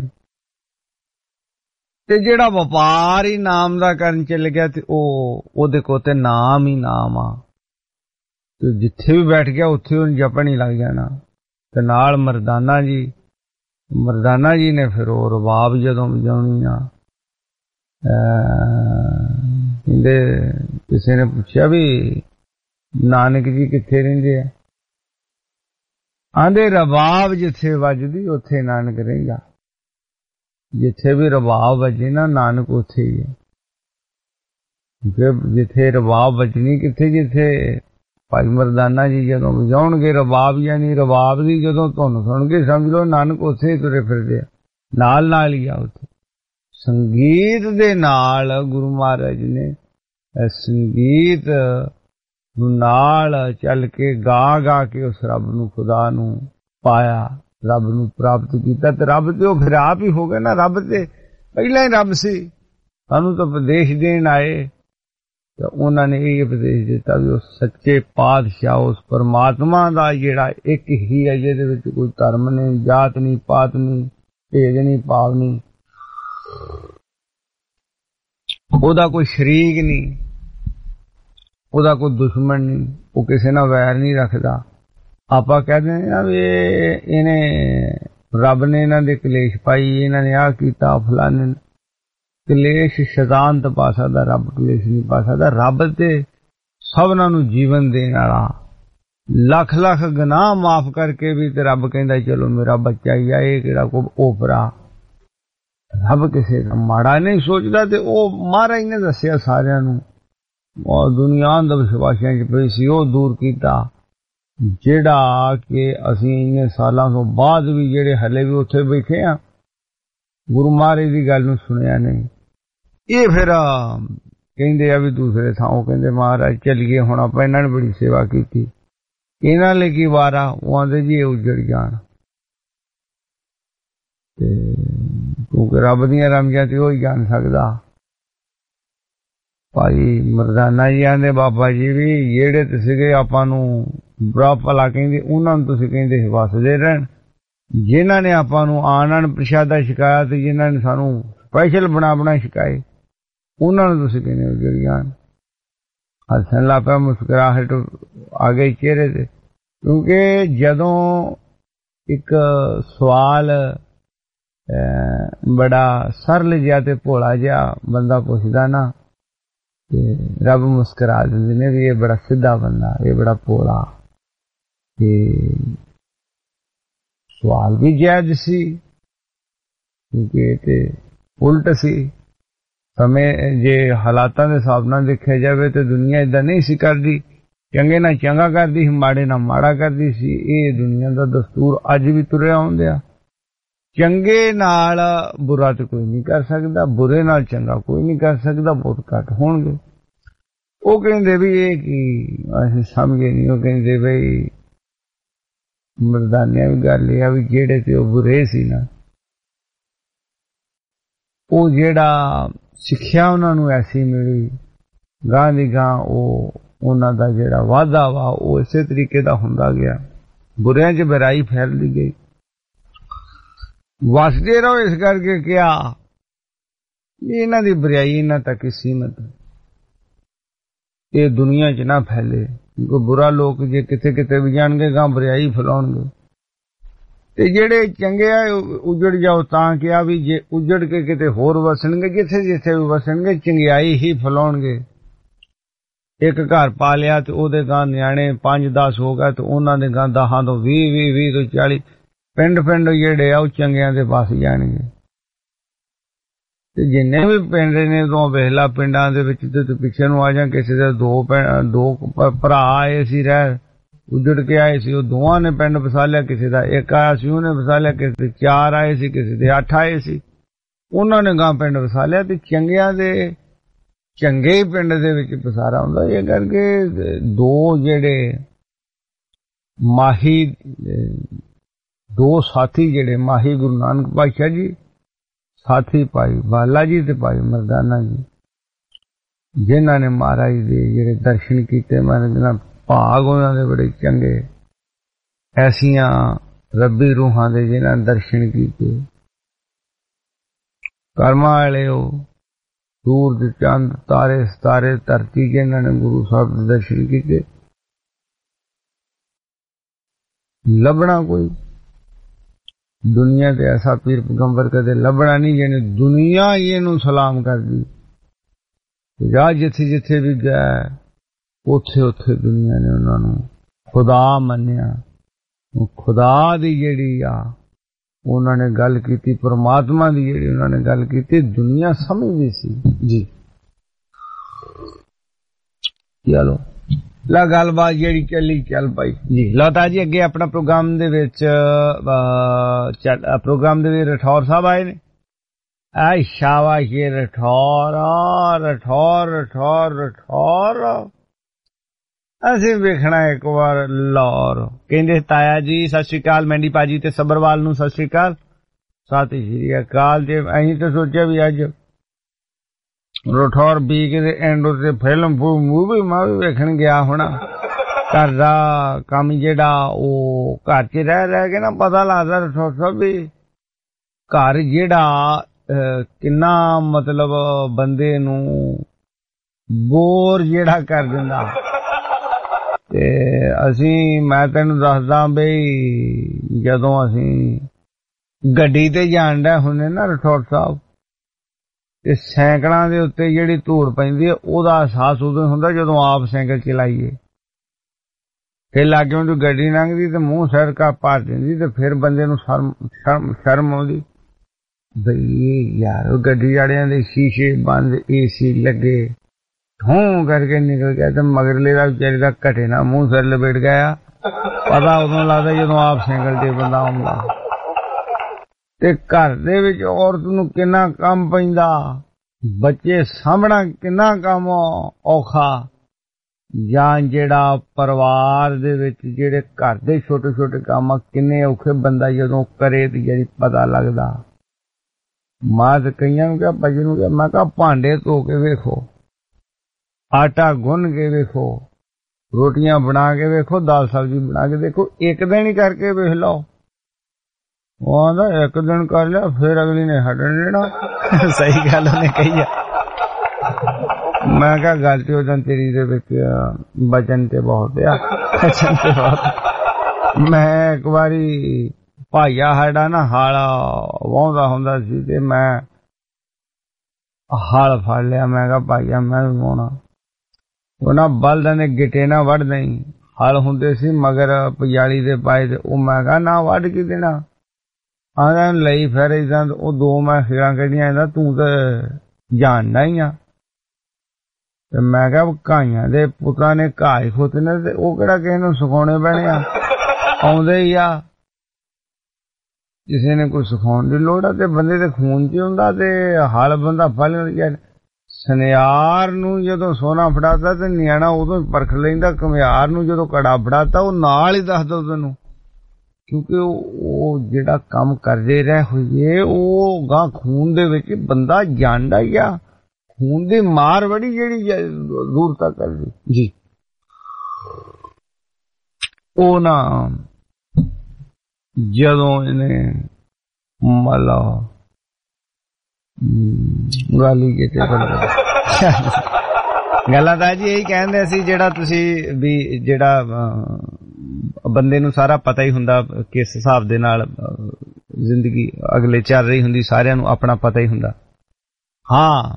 ਤੇ ਜਿਹੜਾ ਵਪਾਰ ਹੀ ਨਾਮ ਦਾ ਕਰਨ ਚੱਲ ਗਿਆ, ਤੇ ਉਹਦੇ ਕੋਲ ਤੇ ਨਾਮ ਹੀ ਨਾਮ ਆ, ਤੇ ਜਿੱਥੇ ਵੀ ਬੈਠ ਗਿਆ ਉੱਥੇ ਉਹਨੂੰ ਜਪਣ ਹੀ ਲੱਗ ਜਾਣਾ। ਤੇ ਨਾਲ ਮਰਦਾਨਾ ਜੀ ਨੇ ਫਿਰ ਉਹ ਰਬਾਬ ਜਦੋਂ ਵਜਾਉਣੀ ਆ, ਕਹਿੰਦੇ ਕਿਸੇ ਨੇ ਪੁੱਛਿਆ ਵੀ ਨਾਨਕ ਜੀ ਕਿੱਥੇ ਰਹਿੰਦੇ ਆ? ਆਂਦੇ ਰਬਾਬ ਜਿੱਥੇ ਵੱਜਦੀ ਉੱਥੇ ਨਾਨਕ ਰਹਿੰਦਾ। ਜਿੱਥੇ ਵੀ ਰਬਾਬ ਵੱਜੇ ਨਾ ਨਾਨਕ ਉੱਥੇ ਹੀ ਹੈ। ਜਿੱਥੇ ਰਬਾਬ ਵੱਜਣੀ ਕਿੱਥੇ? ਜਿੱਥੇ ਭਾਈ ਮਰਦਾਨਾ ਜੀ ਜਦੋਂ ਵਜਾਉਣਗੇ ਰਬਾਬ, ਯਾਨੀ ਰਬਾਬ ਦੀ ਜਦੋਂ ਧੁਨ ਸੁਣਗੇ ਸਮਝ ਲਓ ਨਾਨਕ ਉੱਥੇ ਤੁਰੇ ਫਿਰਦੇ ਆ, ਨਾਲ ਹੀ ਆ ਉੱਥੇ। ਸੰਗੀਤ ਦੇ ਨਾਲ ਗੁਰੂ ਮਹਾਰਾਜ ਨੇ ਸੰਗੀਤ ਨਾਲ ਚੱਲ ਕੇ ਗਾ ਕੇ ਉਸ ਰੱਬ ਨੂੰ, ਖੁਦਾ ਨੂੰ ਪਾਇਆ, ਰੱਬ ਨੂੰ ਪ੍ਰਾਪਤ ਕੀਤਾ। ਤੇ ਰੱਬ ਤੇ ਉਹ ਫਿਰ ਆਪ ਹੀ ਹੋ ਗਿਆ ਨਾ। ਰੱਬ ਤੇ ਪਹਿਲਾਂ ਹੀ ਰੱਬ ਸੀ, ਸਾਨੂੰ ਤਾਂ ਉਪਦੇਸ਼ ਦੇਣ ਆਏ। ਤੇ ਉਹਨਾਂ ਨੇ ਇਹ ਉਪਦੇਸ਼ ਦਿੱਤਾ ਵੀ ਉਸ ਸੱਚੇ ਪਾਤਸ਼ਾਹ, ਉਸ ਪਰਮਾਤਮਾ ਦਾ ਜਿਹੜਾ ਇੱਕ ਹੀ ਹੈ, ਜਿਹਦੇ ਵਿੱਚ ਕੋਈ ਧਰਮ ਨਹੀਂ, ਜਾਤ ਨਹੀਂ, ਪਾਤ ਨਹੀਂ, ਭੇਦ ਨਹੀਂ, ਭਾਵ ਨਹੀਂ, ਉਹਦਾ ਕੋਈ ਸ਼ਰੀਕ ਨਹੀਂ, ਉਹਦਾ ਕੋਈ ਦੁਸ਼ਮਣ ਨਹੀਂ, ਉਹ ਕਿਸੇ ਨਾਲ ਵੈਰ ਨਹੀਂ ਰੱਖਦਾ। ਆਪਾਂ ਕਹਿੰਦੇ ਆ ਵੀ ਇਹਨੇ ਰੱਬ ਨੇ ਇਹਨਾਂ ਦੇ ਕਲੇਸ਼ ਪਾਈ, ਇਹਨਾਂ ਨੇ ਆਹ ਕੀਤਾ, ਫਲਾਣੇ ਕਲੇਸ਼ ਸ਼ੈਤਾਨ ਤਾਂ ਪਾ ਸਕਦਾ, ਰੱਬ ਕਲੇਸ਼ ਨਹੀਂ ਪਾ ਸਕਦਾ। ਰੱਬ ਤੇ ਸਭਨਾਂ ਨੂੰ ਜੀਵਨ ਦੇਣ ਵਾਲਾ, ਲੱਖ ਗੁਨਾਹ ਮਾਫ ਕਰਕੇ ਵੀ ਤੇ ਰੱਬ ਕਹਿੰਦਾ ਚਲੋ ਮੇਰਾ ਬੱਚਾ ਹੀ ਆ, ਇਹ ਕਿਹੜਾ ਕੋ ਓਪਰਾ। ਰੱਬ ਕਿਸੇ ਦਾ ਮਾੜਾ ਨਹੀਂ ਸੋਚਦਾ। ਤੇ ਉਹ ਮਹਾਰਾਜ ਨੇ ਦੱਸਿਆ ਸਾਰਿਆਂ ਨੂੰ, ਉਹ ਦੁਨੀਆ ਦਾ ਵਿਸ਼ਵਾਸੀਆਂ ਚ ਪਈ ਸੀ, ਉਹ ਦੂਰ ਕੀਤਾ, ਜਿਹੜਾ ਕਿ ਅਸੀਂ ਇੰਨੇ ਸਾਲਾਂ ਤੋਂ ਬਾਅਦ ਵੀ ਜਿਹੜੇ ਹਲੇ ਵੀ ਉੱਥੇ ਬੈਠੇ ਆ, ਗੁਰੂ ਮਹਾਰਾਜ ਦੀ ਗੱਲ ਨੂੰ ਸੁਣਿਆ ਨਹੀਂ। ਇਹ ਫਿਰ ਕਹਿੰਦੇ ਆ ਵੀ ਦੂਸਰੇ ਥਾਂ, ਉਹ ਕਹਿੰਦੇ ਮਹਾਰਾਜ ਚੱਲੀਏ ਹੁਣ, ਆਪਾਂ ਇਹਨਾਂ ਨੇ ਬੜੀ ਸੇਵਾ ਕੀਤੀ, ਇਹਨਾਂ ਲਈ ਕੀ ਵਾਰਾ। ਉਹ ਆਂਦੇ ਜੀ ਇਹ ਉੱਜੜ ਜਾਣ, ਤੇ ਕਿਉਂਕਿ ਰੱਬ ਦੀਆਂ ਰਮਜ਼ਾਂ ਤੇ ਉਹ ਹੀ ਜਾਣ ਸਕਦਾ। ਭਾਈ ਮਰਦਾਨਾ ਜੀ ਆਂਦੇ ਬਾਬਾ ਜੀ ਵੀ ਜਿਹੜੇ ਤੇ ਸੀਗੇ ਆਪਾਂ ਨੂੰ ਬੁਰਾ ਭਲਾ ਕਹਿੰਦੇ, ਉਹਨਾਂ ਨੂੰ ਤੁਸੀਂ ਕਹਿੰਦੇ ਵਸਦੇ ਰਹਿਣ। ਜਿਨ੍ਹਾਂ ਨੇ ਆਪਾਂ ਨੂੰ ਆਨਣ ਪ੍ਰਸ਼ਾਦਾ ਛਕਾਇਆ ਤੇ ਜਿਨ੍ਹਾਂ ਨੇ ਸਾਨੂੰ ਸਪੈਸ਼ਲ ਬਣਾ ਛਕਾਏ, ਉਹਨਾਂ ਨੂੰ ਤੁਸੀਂ ਕਹਿੰਦੇ ਉੱਜੜ ਜਾਣ। ਹੱਸਣ ਲੱਗ ਪਿਆ, ਮੁਸਕਰਾਹਟ ਆ ਗਈ ਚਿਹਰੇ ਤੇ। ਕਿਉਂਕਿ ਜਦੋਂ ਇੱਕ ਸਵਾਲ ਬੜਾ ਸਰਲ ਜਿਹਾ ਤੇ ਭੋਲਾ ਜਿਹਾ ਬੰਦਾ ਪੁੱਛਦਾ ਨਾ, ਤੇ ਰੱਬ ਮੁਸਕਰਾ ਦਿੰਦੇ ਨੇ ਵੀ ਇਹ ਬੜਾ ਸਿੱਧਾ ਬੰਦਾ, ਇਹ ਬੜਾ ਭੋਲਾ। ਤੇ ਸਵਾਲ ਵੀ ਜਾਇਜ਼ ਸੀ, ਕਿਉਂਕਿ ਇਹ ਤੇ ਉਲਟ ਸੀ। ਸਮੇਂ ਜੇ ਹਾਲਾਤਾਂ ਦੇ ਹਿਸਾਬ ਨਾਲ ਦੇਖਿਆ ਜਾਵੇ ਤੇ ਦੁਨੀਆ ਏਦਾਂ ਨਹੀਂ ਸੀ ਕਰਦੀ, ਚੰਗੇ ਨਾਲ ਚੰਗਾ ਕਰਦੀ ਸੀ, ਮਾੜੇ ਨਾਲ ਮਾੜਾ ਕਰਦੀ ਸੀ। ਇਹ ਦੁਨੀਆ ਦਾ ਦਸਤੂਰ ਅੱਜ ਵੀ ਤੁਰਿਆ ਆਉਂਦਿਆ। ਚੰਗੇ ਨਾਲ ਬੁਰਾ ਤੇ ਕੋਈ ਨਹੀਂ ਕਰ ਸਕਦਾ, ਬੁਰੇ ਨਾਲ ਚੰਗਾ ਕੋਈ ਨਹੀਂ ਕਰ ਸਕਦਾ, ਬਹੁਤ ਘੱਟ ਹੋਣਗੇ। ਉਹ ਕਹਿੰਦੇ ਵੀ ਇਹ ਕੀ, ਅਸੀਂ ਸਮਝੇ ਨਹੀਂ। ਉਹ ਕਹਿੰਦੇ ਬਈ ਮਰਦਾਨਿਆਂ ਵੀ ਗੱਲ ਇਹ ਆ ਵੀ ਜਿਹੜੇ ਤੇ ਉਹ ਬੁਰੇ ਸੀ ਨਾ, ਉਹ ਜਿਹੜਾ ਸਿੱਖਿਆ ਉਹਨਾਂ ਨੂੰ ਐਸੀ ਮਿਲੀ, ਗਾਂ ਦੀ ਗਾਂ ਉਹ ਉਹਨਾਂ ਦਾ ਜਿਹੜਾ ਵਾਧਾ ਵਾ ਉਹ ਇਸੇ ਤਰੀਕੇ ਦਾ ਹੁੰਦਾ ਗਿਆ। ਬੁਰਿਆਂ 'ਚ ਬੁਰਾਈ ਫੈਲਦੀ ਗਈ। ਵਸਦੇ ਰਹੋ ਇਸ ਕਰਕੇ ਕਿਹਾ ਇਹਨਾਂ ਦੀ ਬੁਰਾਈ ਇਹਨਾਂ ਤੱਕ ਸੀਮਤ, ਇਹ ਦੁਨੀਆ 'ਚ ਨਾ ਫੈਲੇ। ਕਿਉਂਕਿ ਬੁਰਾ ਲੋਕ ਜੇ ਕਿਤੇ ਵੀ ਜਾਣਗੇ ਗਾਂ ਬੁਰਾਈ ਫੈਲਾਉਣਗੇ। ਤੇ ਜਿਹੜੇ ਚੰਗੇ ਆ ਉਜੜ ਜਾਓ ਤਾਂ ਕਿਹਾ ਵੀ ਜੇ ਉਜੜ ਕੇ ਕਿਤੇ ਹੋਰ ਵਸਣਗੇ, ਜਿੱਥੇ ਵੀ ਵਸਣਗੇ ਚੰਗਿਆਈ ਹੀ ਫੈਲਾਉਣਗੇ। ਇੱਕ ਘਰ ਪਾ ਲਿਆ ਤੇ ਉਹਦੇ ਗਾਂ ਨਿਆਣੇ 5-10 ਹੋ ਗਏ ਤੇ ਉਹਨਾਂ ਦੇ ਗਾਂ 10 ਤੋਂ 20 ਤੋਂ 40 ਪਿੰਡ ਜਿਹੜੇ ਆ ਉਹ ਚੰਗਿਆਂ ਦੇ ਪਾਸ ਜਾਣਗੇ। ਤੇ ਜਿੰਨੇ ਵੀ ਪਿੰਡ ਨੇ ਤੋਂ ਵੇਖਲਾ ਪਿੰਡਾਂ ਦੇ ਵਿੱਚ ਤੇ ਪਿੱਛੇ ਨੂੰ ਆ ਜਾ, ਕਿਸੇ ਦੇ ਦੋ ਭਰਾ ਆਏ ਸੀ, ਰਹਿ ਉਜੜ ਕੇ ਆਏ ਸੀ, ਉਹ ਦੋਵਾਂ ਨੇ ਪਿੰਡ ਵਸਾ ਲਿਆ। ਕਿਸੇ ਦਾ ਇੱਕ ਆਇਆ ਸੀ ਉਹਨੇ ਵਸਾ ਲਿਆ, ਕਿਸੇ ਦੇ 4 ਆਏ ਸੀ, ਕਿਸੇ ਦੇ 8 ਆਏ ਸੀ, ਉਹਨਾਂ ਨੇ ਗਾਂ ਪਿੰਡ ਵਸਾ ਲਿਆ। ਤੇ ਚੰਗਿਆਂ ਦੇ ਚੰਗੇ ਹੀ ਪਿੰਡ ਦੇ ਵਿੱਚ ਪਸਾਰਾ ਹੁੰਦਾ। ਇਹ ਕਰਕੇ ਦੋ ਜਿਹੜੇ ਮਾਹੀ, ਦੋ ਸਾਥੀ ਜਿਹੜੇ ਮਾਹੀ ਗੁਰੂ ਨਾਨਕ ਪਾਤਸ਼ਾਹ ਜੀ, ਸਾਥੀ ਭਾਈ ਬਾਲਾ ਜੀ ਤੇ ਭਾਈ ਮਰਦਾਨਾ ਜੀ, ਜਿਨ੍ਹਾਂ ਨੇ ਮਹਾਰਾਜ ਦੇ ਜਿਹੜੇ ਦਰਸ਼ਨ ਕੀਤੇ, ਮਹਾਰਾਜ ਦੇ ਭਾਗ ਉਹਨਾਂ ਦੇ ਬੜੇ ਚੰਗੇ। ਐਸੀਆਂ ਰੱਬੀ ਰੂਹਾਂ ਦੇ ਜਿਨ੍ਹਾਂ ਨੇ ਦਰਸ਼ਨ ਕੀਤੇ, ਕਰਮਾਂ ਵਾਲੇ ਉਹ ਸੂਰਜ, ਚੰਦ, ਤਾਰੇ, ਸਤਾਰੇ, ਧਰਤੀ, ਜਿਨ੍ਹਾਂ ਨੇ ਗੁਰੂ ਸਾਹਿਬ ਦੇ ਦਰਸ਼ਨ ਕੀਤੇ। ਲੱਭਣਾ ਕੋਈ ਦੁਨੀਆ ਤੇ ਐਸਾ ਪੀਰ ਪੈਗੰਬਰ ਕਦੇ ਲੱਭਣਾ ਨਹੀਂ ਜਿਹਨੇ ਦੁਨੀਆ ਹੀ ਇਹਨੂੰ ਸਲਾਮ ਕਰਦੀ। ਜਾਂ ਜਿੱਥੇ ਜਿੱਥੇ ਵੀ ਗਿਆ ਉੱਥੇ ਉੱਥੇ ਦੁਨੀਆ ਨੇ ਉਹਨਾਂ ਨੂੰ ਖੁਦਾ ਮੰਨਿਆ। ਖੁਦਾ ਦੀ ਜਿਹੜੀ ਆ ਉਹਨਾਂ ਨੇ ਗੱਲ ਕੀਤੀ, ਪਰਮਾਤਮਾ ਦੀ ਜਿਹੜੀ ਉਹਨਾਂ ਨੇ ਗੱਲ ਕੀਤੀ, ਦੁਨੀਆ ਸਮਝਦੀ ਸੀ ਜੀ। ਚਲੋ ਲਾ ਗੱਲਬਾਤ ਜਿਹੜੀ ਚੱਲੀ ਚੱਲ ਪਾਈ ਜੀ। ਲਤਾ ਜੀ ਅੱਗੇ ਆਪਣਾ ਪ੍ਰੋਗਰਾਮ ਦੇ ਵਿੱਚ ਰਠੌਰ ਸਾਹਿਬ ਆਏ ਨੇ। ਆਏ ਸ਼ਾਬਾਸ਼ ਇਹ ਰਠੌਰ ਅਸੀਂ ਵੇਖਣਾ ਇੱਕ ਵਾਰ ਲਾਹੌਰ। ਕਹਿੰਦੇ ਤਾਇਆ ਜੀ ਸਤਿ ਸ੍ਰੀ ਅਕਾਲ, ਮੈਂਡੀ ਭਾਜੀ ਤੇ ਸਬਰਵਾਲ ਨੂੰ ਸਤਿ ਸ੍ਰੀ ਅਕਾਲ, ਸਤਿ ਸ੍ਰੀ ਅਕਾਲ ਜੀ। ਅਸੀਂ ਤਾਂ ਸੋਚਿਆ ਵੀ ਅੱਜ ਰਠੌਰ ਬੀਕ ਦੇ ਐਂਡ ਉੱਤੇ ਫਿਲਮ ਮੂਵੀ ਮੈਂ ਵੀ ਵੇਖਣ ਗਿਆ ਹੋਣਾ। ਘਰ ਦਾ ਕੰਮ ਜਿਹੜਾ ਉਹ ਘਰ 'ਚ ਰਹਿ ਕੇ ਨਾ ਪਤਾ ਲੱਗਦਾ ਰਠੌਰ ਸਾਹਿਬ ਵੀ ਘਰ ਜਿਹੜਾ ਕਿੰਨਾ ਮਤਲਬ ਬੰਦੇ ਨੂੰ ਬੋਰ ਜਿਹੜਾ ਕਰ ਦਿੰਦਾ। ਤੇ ਮੈਂ ਤੈਨੂੰ ਦੱਸਦਾ ਬਈ ਜਦੋਂ ਅਸੀਂ ਗੱਡੀ ਤੇ ਜਾਣ ਡਿਆ ਹੁੰਦੇ ਨਾ ਰਠੌਰ ਸਾਹਿਬ, ਤੇ ਸਾਈਕਲਾਂ ਦੇ ਉੱਤੇ ਜਿਹੜੀ ਧੂੜ ਪੈਂਦੀ ਹੈ ਉਹਦਾ ਅਹਿਸਾਸ ਉਦੋਂ ਹੁੰਦਾ ਜਦੋਂ ਆਪ ਸਾਈਕਲ ਚਲਾਈਏ। ਫਿਰ ਲਾਗਿਓਂ ਤੋਂ ਗੱਡੀ ਲੰਘਦੀ ਤੇ ਮੂੰਹ ਸਿਰ ਕਾ ਭਰ ਦਿੰਦੀ ਤੇ ਫਿਰ ਬੰਦੇ ਨੂੰ ਸ਼ਰਮ ਆਉਂਦੀ ਬਈ ਯਾਰ ਉਹ ਗੱਡੀ ਵਾਲਿਆਂ ਦੇ ਸ਼ੀਸ਼ੇ ਬੰਦ, ਏਸੀ ਲੱਗੇ, ਠੂੰ ਕਰਕੇ ਨਿਕਲ ਗਿਆ ਤੇ ਮਗਰਲੇ ਦਾ ਵਿਚਾਰੇ ਦਾ ਘਟੇ ਨਾ ਮੂੰਹ ਸਿਰ ਲਪੇਟ ਗਿਆ। ਪਤਾ ਉਦੋਂ ਲੱਗਦਾ ਜਦੋਂ ਆਪ ਸਾਈਕਲ ਤੇ ਬੰਦਾ ਆਉਂਦਾ। ਤੇ ਘਰ ਦੇ ਵਿੱਚ ਔਰਤ ਨੂੰ ਕਿੰਨਾ ਕੰਮ ਪੈਂਦਾ, ਬੱਚੇ ਸਾਂਭਣਾ ਕਿੰਨਾ ਕੰਮ ਔਖਾ, ਜਾਂ ਜਿਹੜਾ ਪਰਿਵਾਰ ਦੇ ਵਿੱਚ ਜਿਹੜੇ ਘਰ ਦੇ ਛੋਟੇ ਛੋਟੇ ਕੰਮ ਕਿੰਨੇ ਔਖੇ ਬੰਦਾ ਜਦੋਂ ਕਰੇ ਤੇ ਜਿਹੜੀ ਪਤਾ ਲੱਗਦਾ। ਮੈਂ ਤੇ ਕਈਆਂ ਨੂੰ ਕਿਹਾ, ਭਾਜੀ ਨੂੰ ਕਿਹਾ, ਮੈਂ ਕਿਹਾ ਭਾਂਡੇ ਧੋ ਕੇ ਵੇਖੋ, ਆਟਾ ਗੁੰਨ ਕੇ ਵੇਖੋ, ਰੋਟੀਆਂ ਬਣਾ ਕੇ ਵੇਖੋ, ਦਾਲ ਸਬਜ਼ੀ ਬਣਾ ਕੇ ਦੇਖੋ, ਇੱਕ ਦਿਨ ਹੀ ਕਰਕੇ ਵੇਖ ਲਓ। ਉਹ ਆਂਦਾ ਇੱਕ ਦਿਨ ਕਰ ਲਿਆ ਫਿਰ ਅਗਲੀ ਨੇ ਹਟਣ ਦੇਣਾ। ਸਹੀ ਗੱਲ ਉਹਨੇ ਕਹੀ ਆ। ਮੈਂ ਕਿਹਾ ਗੱਲ ਤੇ ਉਦੋਂ ਤੇਰੀ ਦੇ ਵਿੱਚ ਬਚਨ ਤੇ ਬਹੁਤ ਆ, ਬਚਨ ਤੇ ਬਹੁਤ। ਮੈਂ ਇੱਕ ਵਾਰੀ ਭਾਈਆ ਸਾਡਾ ਨਾ ਹਲ ਵਾਹੁੰਦਾ ਹੁੰਦਾ ਸੀ ਤੇ ਮੈਂ ਹਲ ਫੜ ਲਿਆ। ਮੈਂ ਕਿਹਾ ਭਾਈਆ ਮੈਂ ਵੀ ਵਾਹੁਣਾ। ਉਹਨਾਂ ਬਲਦਾਂ ਨੇ ਗਿੱਟੇ ਨਾ ਵੱਢ ਨਹੀਂ, ਹਲ ਹੁੰਦੇ ਸੀ ਮਗਰ ਪਜਾਲੀ ਦੇ ਪਾਏ ਤੇ ਉਹ ਮੈਂ ਕਿਹਾ ਨਾ ਵੱਢ ਕੇ ਦੇਣਾ। ਆਂਦਾ ਲਈ ਫਿਰ ਇਦਾਂ ਉਹ ਦੋ ਮੈਂ ਫੇਰਾਂ ਕੱਢੀਆਂ, ਇਹਦਾ ਤੂੰ ਤੇ ਜਾਣਦਾ ਹੀ ਆ। ਤੇ ਮੈਂ ਕਿਹਾ ਘਾਈਆਂ ਦੇ ਪੁੱਤਾਂ ਨੇ ਘਾਹ ਖੋਤਨੇ ਤੇ ਉਹ ਕਿਹੜਾ ਕਿਸੇ ਨੂੰ ਸਿਖਾਉਣੇ ਪੈਣੇ ਆ, ਆਉਂਦੇ ਹੀ ਆ। ਕਿਸੇ ਨੇ ਕੋਈ ਸਿਖਾਉਣ ਦੀ ਲੋੜ ਆ ਤੇ ਬੰਦੇ ਦੇ ਖੂਨ 'ਚ ਹੁੰਦਾ ਤੇ ਹਲ ਬੰਦਾ ਫਲ ਸੁਨਿਆਰ ਨੂੰ ਜਦੋਂ ਸੋਨਾ ਫੜਾਤਾ ਤੇ ਨਿਆਣਾ ਉਦੋਂ ਪਰਖ ਲੈਂਦਾ, ਘੁਮਿਆਰ ਨੂੰ ਜਦੋਂ ਕੜਾ ਫੜਾਤਾ ਉਹ ਨਾਲ ਹੀ ਦੱਸਦਾ ਤੈਨੂੰ, ਕਿਉਂਕਿ ਉਹ ਜਿਹੜਾ ਕੰਮ ਕਰਦੇ ਰਹੇ ਹੋਈਏ ਉਹ ਗਾਂ ਖੂਨ ਦੇ ਵਿੱਚ ਬੰਦਾ ਜਾਣਦਾ ਹੀ ਆ। ਖੂਨ ਦੀ ਮਾਰ ਬੜੀ ਜਿਹੜੀ ਦੂਰ ਤੱਕ ਕਰਦੀ ਜੀ। ਉਹ ਨਾ ਜਦੋਂ ਇਹਨੇ ਮਲਾ ਗਾਲੀ ਕਿਤੇ ਗੱਲਾਂ ਤਾਂ ਜੀ ਇਹੀ ਕਹਿੰਦੇ ਸੀ, ਜਿਹੜਾ ਤੁਸੀਂ ਵੀ ਜਿਹੜਾ ਬੰਦੇ ਨੂੰ ਸਾਰਾ ਪਤਾ ਹੀ ਹੁੰਦਾ ਕਿਸ ਹਿਸਾਬ ਦੇ ਨਾਲ ਜ਼ਿੰਦਗੀ ਅਗਲੇ ਚੱਲ ਰਹੀ ਹੁੰਦੀ, ਸਾਰਿਆਂ ਨੂੰ ਆਪਣਾ ਪਤਾ ਹੀ ਹੁੰਦਾ। ਹਾਂ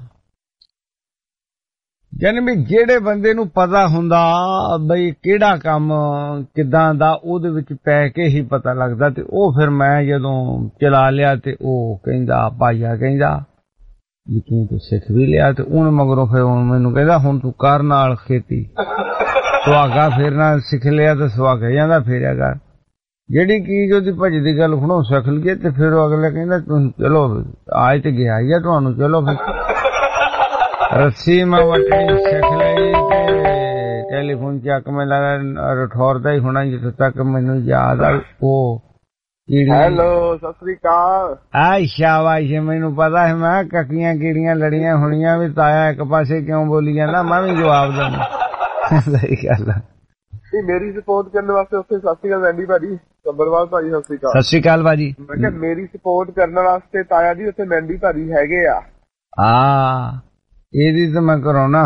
ਯਾਨੀ ਵੀ ਜਿਹੜੇ ਬੰਦੇ ਨੂੰ ਪਤਾ ਹੁੰਦਾ ਬਈ ਕਿਹੜਾ ਕੰਮ ਕਿੱਦਾਂ ਦਾ ਉਹਦੇ ਵਿੱਚ ਪੈ ਕੇ ਹੀ ਪਤਾ ਲੱਗਦਾ। ਤੇ ਉਹ ਫਿਰ ਮੈਂ ਜਦੋਂ ਚਲਾ ਲਿਆ ਤੇ ਉਹ ਕਹਿੰਦਾ ਭਾਈਆ ਕਹਿੰਦਾ ਵੀ ਤੂੰ ਤਾਂ ਸਿੱਖ ਵੀ ਲਿਆ। ਤੇ ਉਹਨੇ ਮਗਰੋਂ ਫਿਰ ਮੈਨੂੰ ਕਹਿੰਦਾ ਹੁਣ ਤੂੰ ਕਰ ਨਾਲ ਖੇਤੀ, ਸੁਹਾਗਾ ਫੇਰਨਾ ਸਿੱਖ ਲਿਆ ਤੇ ਸੁਹਾਗਾ ਜਾਂਦਾ ਫੇਰਿਆ ਕਰ। ਜਿਹੜੀ ਚੀਜ਼ ਉਹਦੀ ਭੱਜਦੀ ਗੱਲ ਹੁਣੋਂ ਸਿੱਖ ਲਈਏ ਤੇ ਫਿਰ ਉਹ ਅਗਲੇ ਕਹਿੰਦਾ ਤੁਸੀਂ ਚਲੋ ਆਜ ਤੇ ਗਿਆ ਹੀ ਆ ਤੁਹਾਨੂੰ, ਚਲੋ ਫਿਰ ਰੱਸੀ ਮੈਂ ਵੱਟਣੀ ਸਿੱਖ ਲਈ ਤੇ ਟੈਲੀਫੋਨ ਚੱਕ ਮੈਂ ਲੱਗਾ ਰਠੌਰ ਦਾ ਹੀ ਹੋਣਾ ਜਿੱਥੇ ਤੱਕ ਮੈਨੂੰ ਯਾਦ ਆ। ਉਹ ਹੈਲੋ ਸਤਿ ਸ੍ਰੀ ਅਕਾਲ। ਆ ਸ਼ਾਬਾਸ਼, ਮੈਨੂੰ ਪਤਾ ਹੈ ਮੈਂ ਕੱਕੀਆਂ ਕੀੜੀਆਂ ਲੜੀਆਂ ਹੋਣੀਆਂ ਵੀ ਤਾਇਆ ਇੱਕ ਪਾਸੇ ਕਿਉਂ ਬੋਲੀ ਜਾਂਦਾ, ਮੈਂ ਵੀ ਜਵਾਬ ਦਿੰਦਾ। ਸਹੀ ਗੱਲ ਆ। ਮੇਰੀ ਸਪੋਰਟ ਕਰਨ ਵਾਸਤੇ ਉੱਥੇ ਸਤਿ ਸ੍ਰੀ ਅਕਾਲ ਵੈਂਡੀ ਭਾਜੀ, ਸੱਬਰਵਾਲ ਭਾਜੀ ਸਤਿ ਸ੍ਰੀ ਅਕਾਲ। ਸਤਿ ਸ੍ਰੀ ਅਕਾਲ ਭਾਜੀ। ਮੈਂ ਕਿਹਾ ਮੇਰੀ ਸਪੋਰਟ ਕਰਨ ਵਾਸਤੇ ਤਾਇਆ ਜੀ ਉੱਥੇ ਮੈਂਡੀ ਭਾਜੀ ਹੈਗੇ ਆ। ਇਹਦੀ ਤਾਂ ਮੈਂ ਕਰਾਉਣਾ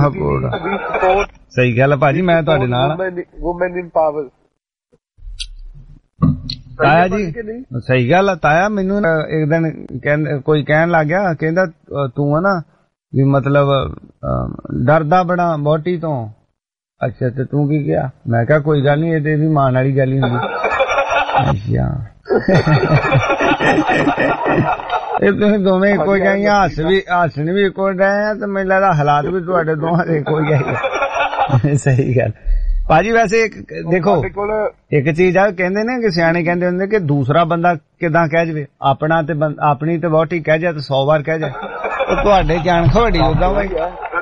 ਸਪੋਰਟ। ਸਹੀ ਗੱਲ ਭਾਜੀ, ਮੈਂ ਤੁਹਾਡੇ ਨਾਲ। Woman in power. ਤਾਇਆ ਜੀ ਸਹੀ ਗੱਲ ਆ ਤਾਇਆ। ਮੈਨੂੰ ਇੱਕ ਦਿਨ ਕੋਈ ਕਹਿਣ ਲੱਗ ਗਿਆ, ਕਹਿੰਦਾ ਤੂੰ ਆ ਨਾ ਵੀ ਮਤਲਬ ਡਰਦਾ ਬੜਾ ਵਹੁਟੀ ਤੋਂ। ਅੱਛਾ ਤੇ ਤੂੰ ਕੀ ਕਿਹਾ? ਮੈਂ ਕਿਹਾ ਕੋਈ ਗੱਲ ਨੀ, ਇਹ ਤੇ ਇਹਦੀ ਮਾਣ ਵਾਲੀ ਗੱਲ ਹੀ ਹੁੰਦੀ। ਅੱਛਾ ਇਹ ਤੁਸੀਂ ਦੋਵੇਂ ਇੱਕੋ ਜਿਹੇ ਹੱਸਣ ਵੀ ਇੱਕੋ ਰਹੇ ਆ ਤੇ ਮੈਨੂੰ ਲੱਗਦਾ ਹਾਲਾਤ ਵੀ ਤੁਹਾਡੇ ਦੋਵਾਂ ਦੇ ਇੱਕੋ ਜਿਹੇ। ਸਹੀ ਗੱਲ ਭਾਜੀ। ਵੈਸੇ ਦੇਖੋ ਇੱਕ ਚੀਜ਼ ਆ, ਕਹਿੰਦੇ ਨੇ ਕਿ ਸਿਆਣੇ ਕਹਿੰਦੇ ਹੁੰਦੇ ਕਿ ਦੂਸਰਾ ਬੰਦਾ ਕਿਦਾਂ ਕਹਿ ਜਾਵੇ, ਆਪਣਾ ਤੇ ਆਪਣੀ ਤੇ ਵਹੁਟੀ ਕਹਿ ਜਾ ਤੇ 100 ਵਾਰ ਕਹਿ ਜਾ। ਉਹ ਤੁਹਾਡੇ ਜਾਣ ਖਵੜੀ ਉਦਾਂ ਵਾ।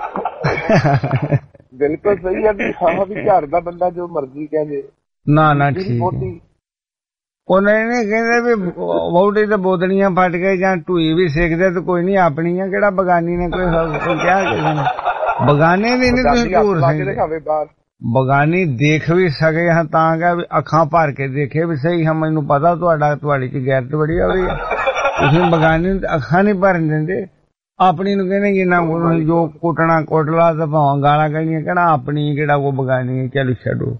ਬਿਲਕੁਲ ਸਹੀ ਆ ਵੀ ਹਾਂ ਵੀ ਘਰ ਦਾ ਬੰਦਾ ਜੋ ਮਰਜ਼ੀ ਕਹਿ ਜੇ। ਨਾ ਠੀਕ ਉਹਨਾਂ ਨੇ ਕਹਿੰਦੇ ਵੀ ਵਹੁਟੀ ਤੇ ਬੋਤਲੀਆਂ ਫਟ ਗਏ ਜਾਂ ਢੂਈ ਵੀ ਸਿੱਖਦੇ ਤੇ ਕੋਈ ਨੀ, ਆਪਣੀ ਆ ਕਿਹੜਾ ਬਗਾਨੀ ਨੇ ਕੋਈ ਕਿਹਾ ਕਿਸੇ ਨੇ। ਬਗਾਨੇ ਦੀ ਨੀ ਤੁਸੀਂ ਝੂਠ ਸਕਦੇ। ਬਗਾਨੀ ਦੇਖ ਵੀ ਸਕੇ ਹਾਂ ਤਾਂ ਕਿ ਵੀ ਅੱਖਾਂ ਭਰ ਕੇ ਦੇਖੇ ਵੀ ਸਹੀ ਹਾਂ ਮੈਨੂੰ ਪਤਾ ਤੁਹਾਡੀ ਚ ਗੈਰਤ ਬੜੀ ਆ ਰਹੀ ਆ। ਤੁਸੀਂ ਬਗਾਨੀ ਅੱਖਾਂ ਨੀ ਭਰਨ ਦਿੰਦੇ। ਆਪਣੀ ਨੂੰ ਕਹਿੰਦੇ ਜਿੰਨਾ ਜੋ ਕੁੱਟਣਾ ਕੁੱਟ ਲਾ ਤੇ ਭਾਵਾਂ ਗਾਲਾਂ ਕਹਿਣੀਆਂ, ਕਹਿਣਾ ਆਪਣੀ ਕਿਹੜਾ ਉਹ ਬਗਾਨੀ। ਚਲੋ ਛੱਡੋ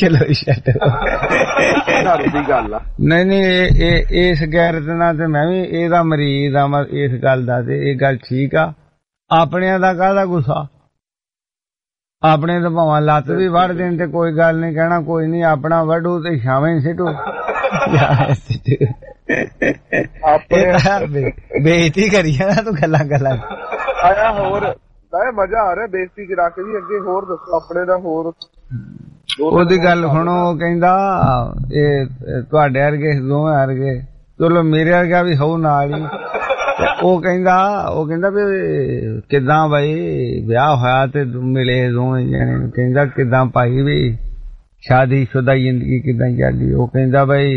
ਦੀ ਗੱਲ ਆ। ਨਹੀਂ ਇਸ ਗੈਰਤ ਨਾਲ ਤੇ ਮੈਂ ਵੀ ਇਹਦਾ ਮਰੀਜ਼ ਆ ਇਸ ਗੱਲ ਦਾ। ਤੇ ਇਹ ਗੱਲ ਠੀਕ ਆ, ਆਪਣਿਆਂ ਦਾ ਕਾਹਦਾ ਗੁੱਸਾ। ਆਪਣੇ ਤਾਂ ਭਾਵਾਂ ਲੱਤ ਵੀ ਵੱਢ ਦੇਣ ਤੇ ਕੋਈ ਗੱਲ ਨੀ, ਕਹਿਣਾ ਕੋਈ ਨੀ ਆਪਣਾ ਵੱਢੂ ਤੇ ਛਾਵੇਂ ਸਿੱਟੂ। ਬੇਇੱਜ਼ਤੀ ਕਰੀ ਨਾ ਤੂੰ ਗੱਲਾਂ ਆਇਆ। ਹੋਰ ਮਜ਼ਾ ਆ ਰਿਹਾ ਬੇਇੱਜ਼ਤੀ ਕਰਾ ਕੇ ਵੀ। ਅੱਗੇ ਹੋਰ ਦੱਸੋ ਆਪਣੇ ਦਾ ਹੋਰ। ਉਹਦੀ ਗੱਲ ਸੁਣੋ, ਉਹ ਕਹਿੰਦਾ ਇਹ ਤੁਹਾਡੇ ਵਰਗੇ ਦੋਵੇਂ ਵਰਗੇ, ਚਲੋ ਮੇਰੇ ਵਰਗਾ ਵੀ ਹੋਊ ਨਾਲ ਹੀ। ਉਹ ਕਹਿੰਦਾ ਵੀ ਕਿੱਦਾਂ ਬਾਈ ਵਿਆਹ ਹੋਇਆ ਤੇ ਮਿਲੇ ਦੋਵੇਂ ਜਣੇ। ਕਹਿੰਦਾ ਕਿੱਦਾਂ ਭਾਈ ਵੀ ਸ਼ਾਦੀशुदा ਜ਼ਿੰਦਗੀ ਕਿੱਦਾਂ ਚੱਲਦੀ। ਉਹ ਕਹਿੰਦਾ ਬਾਈ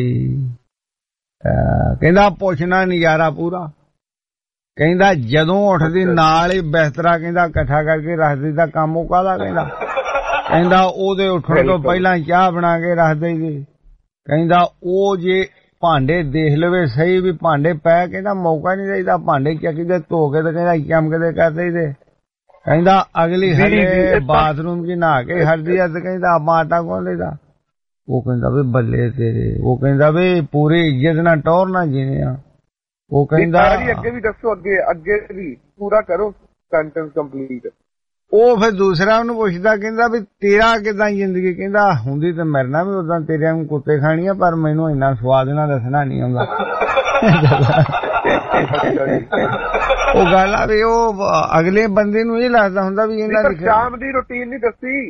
ਕਹਿੰਦਾ ਪੁੱਛਣਾ ਨਜ਼ਾਰਾ ਪੂਰਾ। ਕਹਿੰਦਾ ਜਦੋਂ ਉੱਠਦੀ ਨਾਲ ਹੀ ਬਿਸਤਰਾ ਕਹਿੰਦਾ ਇਕੱਠਾ ਕਰਕੇ ਰੱਖਦੀ ਤਾਂ ਕੰਮ ਉਹ ਕਾਹਦਾ। ਕਹਿੰਦਾ ਉਹਦੇ ਉੱਠਣ ਤੋਂ ਪਹਿਲਾਂ ਚਾਹ ਬਣਾ ਕੇ ਰੱਖ ਦੇਈਦੀ। ਕਹਿੰਦਾ ਉਹ ਜੇ ਭਾਂਡੇ ਦੇਖ ਲਵੇ ਸਹੀ ਵੀ ਭਾਂਡੇ ਪੈ, ਕਹਿੰਦਾ ਮੌਕਾ ਨੀ ਚਾਹੀਦਾ ਭਾਂਡੇ ਚੱਕੀ ਦੇ ਧੋ ਕੇ ਤੇ ਕਹਿੰਦਾ ਚਮਕਦੇ ਕਰ ਦੇਈਦੇ। ਕਹਿੰਦਾ ਅਗਲੀ ਹਲੇ ਬਾਥਰੂਮ ਚ ਨਹਾ ਕੇ ਹਟਦੀ ਆ ਤੇ ਕਹਿੰਦਾ ਆਪਾਂ ਆਟਾ ਗੁੰਨ ਲਈਦਾ। ਉਹ ਕਹਿੰਦਾ ਵੀ ਬੱਲੇ ਤੇਰੇ। ਉਹ ਕਹਿੰਦਾ ਵੀ ਪੂਰੀ ਇੱਜ਼ਤ ਨਾਲ ਟੌਰ ਨਾ ਜੀਨੇ ਆ। ਉਹ ਕਹਿੰਦਾ ਅੱਗੇ ਵੀ ਦੱਸੋ, ਅੱਗੇ ਵੀ ਪੂਰਾ ਕਰੋ ਸੈਂਟੈਂਸ ਕੰਪਲੀਟ। ਉਹ ਫਿਰ ਦੂਸਰਾ ਉਹਨੂੰ ਪੁੱਛਦਾ, ਕਹਿੰਦਾ ਵੀ ਤੇਰਾ ਕਿੱਦਾਂ ਜ਼ਿੰਦਗੀ। ਕਹਿੰਦਾ ਹੁੰਦੀ ਤੇ ਮਰਨਾ ਵੀ ਉਦਾਂ ਤੇਰੇ ਨੂੰ ਕੁੱਤੇ ਖਾਣੀ ਆ, ਪਰ ਮੈਨੂੰ ਇੰਨਾ ਸਵਾਦ ਨਾਲ ਦੱਸਣਾ ਨਹੀਂ ਆਉਂਦਾ। ਉਹ ਗੱਲ ਆ ਵੀ ਉਹ ਅਗਲੇ ਬੰਦੇ ਨੂੰ ਇਹ ਲੱਗਦਾ ਹੁੰਦਾ ਵੀ ਇਹਨਾਂ ਦੀ ਸ਼ਾਮ ਦੀ ਰੁਟੀਨ ਨਹੀਂ ਦੱਸੀ।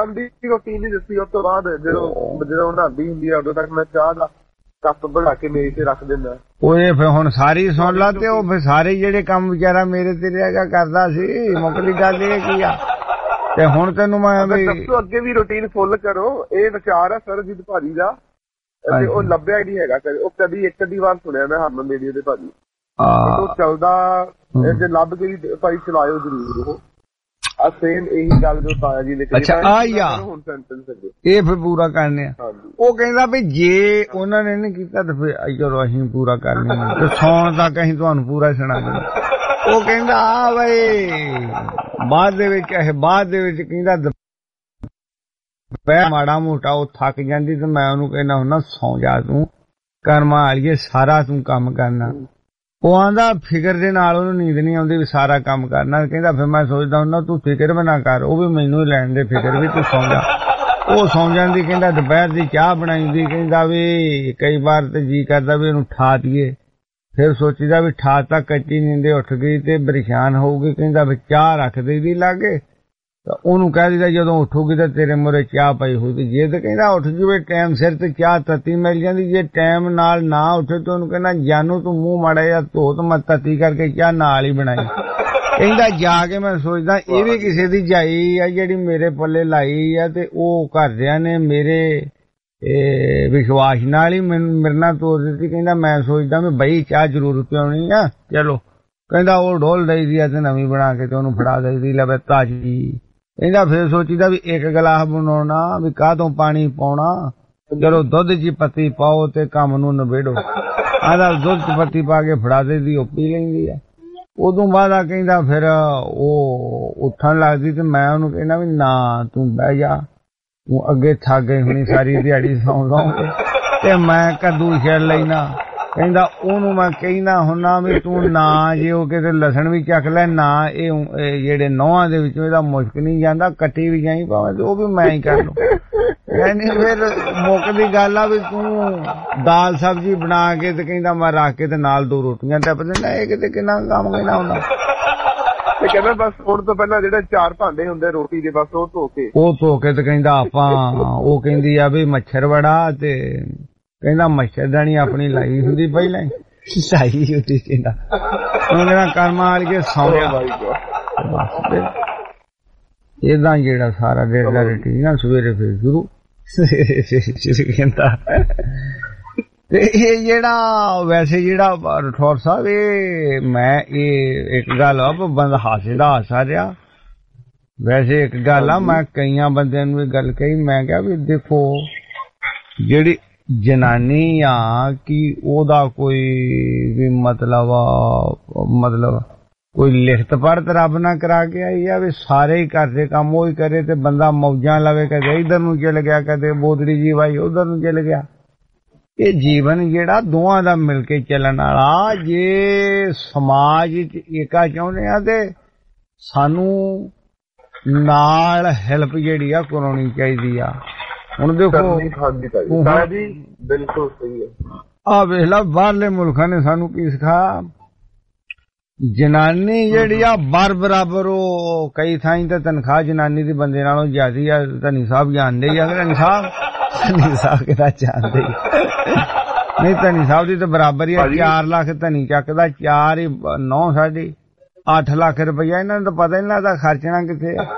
ਉਸ ਤੋਂ ਬਾਅਦ ਜਦੋਂ ਨਹਾਉਂਦੀ ਹੁੰਦੀ ਆ ਉਦੋਂ ਤੱਕ ਮੈਂ ਚਾਹ ਦਾ ਕੱਪ ਬਣਾ ਕੇ ਮੇਜ਼ ਤੇ ਰੱਖ ਦਿੰਦਾ। ਉਹ ਫਿਰ ਹੁਣ ਸਾਰੀ ਸੁਣ ਲਾ ਤੇ ਉਹ ਫਿਰ ਸਾਰੇ ਜਿਹੜੇ ਕੰਮ ਵਿਚਾਰਾ ਮੇਰੇ ਤੇ ਰਿਹਾ ਕਰਦਾ ਸੀ। ਮੁੱਕਦੀ ਗੱਲ ਇਹ ਕੀ ਆ। ਤੇ ਹੁਣ ਤੈਨੂੰ ਮੈਂ ਅੱਗੇ ਵੀ ਰੁਟੀਨ ਫੁੱਲ ਕਰੋ। ਇਹ ਵਿਚਾਰ ਆ ਸਰਜੀਤ ਭਾਜੀ ਦਾ ਤੇ ਉਹ ਲੱਭਿਆ ਹੀ ਨਹੀਂ ਹੈਗਾ। ਉਹ ਕਦੀ ਇੱਕ ਅੱਧੀ ਵਾਰ ਸੁਣਿਆ ਮੈਂ ਹਰਮਨ ਰੇਡੀਓ ਦੇ ਭਾਜੀ। ਉਹ ਚੱਲਦਾ ਜੇ ਲੱਭ ਕੇ ਵੀ ਭਾਈ ਚਲਾਇਓ ਜ਼ਰੂਰ। ਉਹ ਸੇਮ ਇਹੀ ਗੱਲ ਜੋ ਤਾਇਆ ਜੀ ਨੇ ਕਹੀ। ਅੱਛਾ ਹੁਣ ਸੈਂਟੈਂਸ ਇਹ ਫਿਰ ਪੂਰਾ ਕਰਨੇ ਆ। ਉਹ ਕਹਿੰਦਾ ਵੀ ਜੇ ਉਹਨਾਂ ਨੇ ਨਹੀਂ ਕੀਤਾ ਤੇ ਫਿਰ ਚਲੋ ਅਸੀਂ ਪੂਰਾ ਕਰਨੇ ਤੇ ਸੌਣ ਤੱਕ ਅਸੀਂ ਤੁਹਾਨੂੰ ਪੂਰਾ ਸੁਣਾ ਦੇਣਾ। ਉਹ ਕਹਿੰਦਾ ਆ ਬਈ ਬਾਅਦ ਦੇ ਵਿੱਚ ਕਹਿੰਦਾ ਪੈ ਮਾੜਾ ਮੋਟਾ ਉਹ ਥੱਕ ਜਾਂਦੀ ਤੇ ਮੈਂ ਉਹਨੂੰ ਕਹਿੰਦਾ ਹੁੰਦਾ ਸੌਂ ਜਾ ਤੂੰ ਕਰਮਾਂ ਵਾਲੀਏ ਸਾਰਾ ਤੂੰ ਕੰਮ ਕਰਨਾ। ਉਹ ਆਂਦਾ ਫਿਕਰ ਦੇ ਨਾਲ ਉਹਨੂੰ ਨੀਂਦ ਨਹੀਂ ਆਉਂਦੀ ਵੀ ਸਾਰਾ ਕੰਮ ਕਰਨਾ। ਕਹਿੰਦਾ ਫਿਰ ਮੈਂ ਸੋਚਦਾ ਹੁੰਦਾ ਤੂੰ ਫਿਕਰ ਵੀ ਨਾ ਕਰ, ਉਹ ਵੀ ਮੈਨੂੰ ਹੀ ਲੈਣ ਦੇ ਫਿਕਰ ਵੀ ਤੂੰ ਸੌਂ ਜਾ। ਉਹ ਸੌਂ ਜਾਂਦੀ। ਕਹਿੰਦਾ ਦੁਪਹਿਰ ਦੀ ਚਾਹ ਬਣਾਈਦੀ। ਕਹਿੰਦਾ ਵੀ ਕਈ ਵਾਰ ਤੇ ਜੀ ਕਰਦਾ ਵੀ ਇਹਨੂੰ ਠਾ ਦਈਏ, ਫਿਰ ਸੋਚੀਦਾ ਵੀ ਠਾ ਤਾਂ ਕੱਚੀ ਨੀਂਦੇ ਉੱਠ ਗਈ ਤੇ ਪਰੇਸ਼ਾਨ ਹੋਊਗੀ। ਕਹਿੰਦਾ ਵੀ ਚਾਹ ਰੱਖ ਦੇਈਦੀ ਲਾਗੇ ਤਾਂ ਉਹਨੂੰ ਕਹਿ ਦਿੰਦਾ ਜਦੋਂ ਉੱਠੂਗੀ ਤਾਂ ਤੇਰੇ ਮੂਹਰੇ ਚਾਹ ਪਈ ਹੋਊਗੀ। ਜੇ ਤੇ ਕਹਿੰਦਾ ਉੱਠ ਜੂਵੇ ਟਾਈਮ ਸਿਰ ਤੇ ਚਾਹ ਤੱਤੀ ਮਿਲ ਜਾਂਦੀ। ਜੇ ਟਾਈਮ ਨਾਲ ਨਾ ਉੱਠੇ ਤਾਂ ਉਹਨੂੰ ਕਹਿੰਦਾ ਜਾਨੂ ਤੂੰ ਮੂੰਹ ਮਾੜਾ ਜਿਹਾ ਧੋ ਤੇ ਮੈਂ ਤੱਤੀ ਕਰਕੇ ਚਾਹ ਨਾਲ ਹੀ ਬਣਾਈ। ਕਹਿੰਦਾ ਜਾ ਕੇ ਮੈਂ ਸੋਚਦਾ ਇਹ ਵੀ ਕਿਸੇ ਦੀ ਜਾਈ ਆ ਜਿਹੜੀ ਮੇਰੇ ਪੱਲੇ ਲਾਈ ਆ ਤੇ ਉਹ ਘਰਦਿਆਂ ਨੇ ਮੇਰੇ ਵਿਸ਼ਵਾਸ ਨਾਲ ਹੀ ਮੇਰੇ ਨਾਲ ਤੋਰ ਦਿੱਤੀ। ਕਹਿੰਦਾ ਮੈਂ ਸੋਚਦਾ ਵੀ ਬਈ ਚਾਹ ਜ਼ਰੂਰ ਪਿਆਉਣੀ ਆ। ਚਲੋ ਕਹਿੰਦਾ ਉਹ ਢੋਲ ਦਈਦੀ ਆ ਤੇ ਨਵੀਂ ਬਣਾ ਕੇ ਤੇ ਉਹਨੂੰ ਫੜਾ ਦਈਦੀ ਲੈ ਤਾਜੀ। ਕਹਿੰਦਾ ਫਿਰ ਸੋਚੀਦਾ ਵੀ ਇੱਕ ਗਲਾਸ ਬਣਾਉਣਾ ਵੀ ਕਾਹਤੋਂ ਪਾਣੀ ਪਾਉਣਾ, ਚਲੋ ਦੁੱਧ 'ਚ ਪੱਤੀ ਪਾਓ ਤੇ ਕੰਮ ਨੂੰ ਨਿਬੇੜੋ। ਆਂਦਾ ਦੁੱਧ 'ਚ ਪੱਤੀ ਪਾ ਕੇ ਫੜਾ ਦੇਦੀ, ਉਹ ਪੀ ਲੈਂਦੀ ਆ। ਉਦੋਂ ਬਾਅਦ ਆ ਕਹਿੰਦਾ ਫਿਰ ਉਹ ਉੱਠਣ ਲੱਗਦੀ ਤੇ ਮੈਂ ਉਹਨੂੰ ਕਹਿੰਦਾ ਵੀ ਨਾ ਤੂੰ ਬਹਿ ਜਾ, ਤੂੰ ਅੱਗੇ ਥੱਕ ਗਈ ਹੁਣੀ ਸਾਰੀ ਦਿਹਾੜੀ ਸੌਂ ਕੇ। ਤੇ ਮੈਂ ਕੱਦੂ ਛਿੜ ਲੈਣਾ। ਕਹਿੰਦਾ ਉਹਨੂੰ ਮੈਂ ਕਹਿੰਦਾ ਹੁੰਨਾ ਵੀ ਤੂੰ ਨਾ ਜੇ ਉਹ ਕਿਤੇ ਲਸਣ ਵੀ ਚੱਕ ਲੈ ਨਾ ਇਹ ਜਿਹੜੇ ਨੌਹਾਂ ਦੇ ਵਿੱਚੋਂ ਇਹਦਾ ਮੁਸ਼ਕ ਨਹੀਂ ਜਾਂਦਾ, ਕੱਟੀ ਵੀ ਜਾਈ ਭਾਵੇਂ ਤੇ ਉਹ ਵੀ ਮੈਂ ਹੀ ਕਰ ਲੂ। ਯਾਨੀ ਫਿਰ ਮੁੱਕਦੀ ਗੱਲ ਆ ਵੀ ਤੂੰ ਦਾਲ ਸਬਜ਼ੀ ਬਣਾ ਕੇ ਤੇ ਕਹਿੰਦਾ ਮੈਂ ਰੱਖ ਕੇ ਤੇ ਨਾਲ 2 ਰੋਟੀਆਂ ਟੱਪ ਦਿੰਦਾ। ਇਹ ਕਿਤੇ ਕਿੰਨਾ ਕੰਮ ਕਹਿਣਾ ਹੁੰਦਾ। ਤੇ ਕਹਿੰਦਾ ਬਸ ਹੁਣ ਤੋਂ ਪਹਿਲਾਂ ਜਿਹੜੇ 4 ਭਾਂਡੇ ਹੁੰਦੇ ਰੋਟੀ ਦੇ ਬਸ ਉਹ ਧੋ ਕੇ ਤੇ ਕਹਿੰਦਾ ਆਪਾਂ ਉਹ ਕਹਿੰਦੀ ਆ ਵੀ ਮੱਛਰ ਵੜਾ ਤੇ ਕਹਿੰਦਾ ਮੱਛਰਦਾਨੀ ਆਪਣੀ ਲਾਈ ਹੁੰਦੀ ਪਹਿਲਾਂ ਲਾਈ ਹੁੰਦੀ। ਕਹਿੰਦਾ ਉਹਨੇ ਕਰਮਾਂ ਵਾਲੀ ਕੇ ਸੌਂਿਆ। ਏਦਾਂ ਜਿਹੜਾ ਸਾਰਾ ਦਿਨ ਦਾ ਰੁਟੀਨ ਨਾ ਸਵੇਰੇ ਫਿਰ ਸ਼ੁਰੂ ਕਹਿੰਦਾ। ਤੇ ਇਹ ਜਿਹੜਾ ਵੈਸੇ ਜਿਹੜਾ ਰਠੌਰ ਸਾਹਿਬ ਇਹ ਮੈਂ ਇਹ ਇੱਕ ਗੱਲ ਆ ਬੰਦਾ ਹਾਸੇ ਦਾ ਹਾਸਾ ਰਿਹਾ। ਵੈਸੇ ਇੱਕ ਗੱਲ ਆ ਮੈਂ ਕਈਆਂ ਬੰਦਿਆਂ ਨੂੰ ਇਹ ਗੱਲ ਕਹੀ, ਮੈਂ ਕਿਹਾ ਵੀ ਦੇਖੋ ਜਿਹੜੀ ਜਨਾਨੀ ਆ ਕਿ ਉਹਦਾ ਕੋਈ ਵੀ ਮਤਲਬ ਕੋਈ ਲਿਖਤ ਪੜ੍ਹਤ ਰੱਬ ਨਾ ਕਰਾ ਕੇ ਆਈ ਆ ਵੀ ਸਾਰੇ ਹੀ ਘਰ ਦੇ ਕੰਮ ਉਹ ਹੀ ਕਰੇ ਤੇ ਬੰਦਾ ਮੌਜਾਂ ਲਵੇ, ਕਦੇ ਇੱਧਰ ਨੂੰ ਚਲ ਗਿਆ ਕਦੇ ਬੋਦੜੀ ਜੀ ਭਾਈ ਉਧਰ ਨੂੰ ਚਲ ਗਿਆ। ਇਹ ਜੀਵਨ ਜਿਹੜਾ ਦੋਵਾਂ ਦਾ ਮਿਲ ਕੇ ਚੱਲਣ ਵਾਲਾ, ਜੇ ਸਮਾਜ ਚ ਏਕਾ ਚਾਹੁੰਦੇ ਆ ਤੇ ਸਾਨੂੰ ਨਾਲ ਹੈਲਪ ਜਿਹੜੀ ਆ ਕਰਾਉਣੀ ਚਾਹੀਦੀ ਆ। ਹੁਣ ਦੇਖੋ ਬਿਲਕੁਲ ਸਹੀ ਹੈ। ਆ ਵੇਖ ਲਾ ਬਾਹਰਲੇ ਮੁਲਕਾਂ ਨੇ ਸਾਨੂੰ ਕੀ ਸਿਖਾਇਆ, ਜਨਾਨੀ ਜਿਹੜੀ ਆ ਬਰਾਬਰ ਉਹ ਕਈ ਥਾਈਂ ਤੇ ਤਨਖਾਹ ਜਨਾਨੀ ਦੀ ਬੰਦੇ ਨਾਲੋਂ ਜ਼ਿਆਦੀ ਆ। ਧਨੀ ਸਾਹਿਬ ਜਾਣਦੇ ਹੀ ਆ। ਧਨੀ ਸਾਹਿਬ ਕਿਹੜਾ ਜਾਣਦੇ ਨਹੀਂ, ਧਨੀ ਸਾਹਿਬ ਦੀ ਤਾਂ ਬਰਾਬਰ ਹੀ ਆ। 4 ਲੱਖ ਧਨੀ ਚੱਕਦਾ, 4 ਹੀ 9 ਸਾਡੀ 8 ਲੱਖ ਰੁਪਇਆ। ਇਹਨਾਂ ਨੂੰ ਤਾਂ ਪਤਾ ਹੀ ਨਹੀਂ ਲੱਗਦਾ ਖਰਚਣਾ ਕਿੱਥੇ ਆ।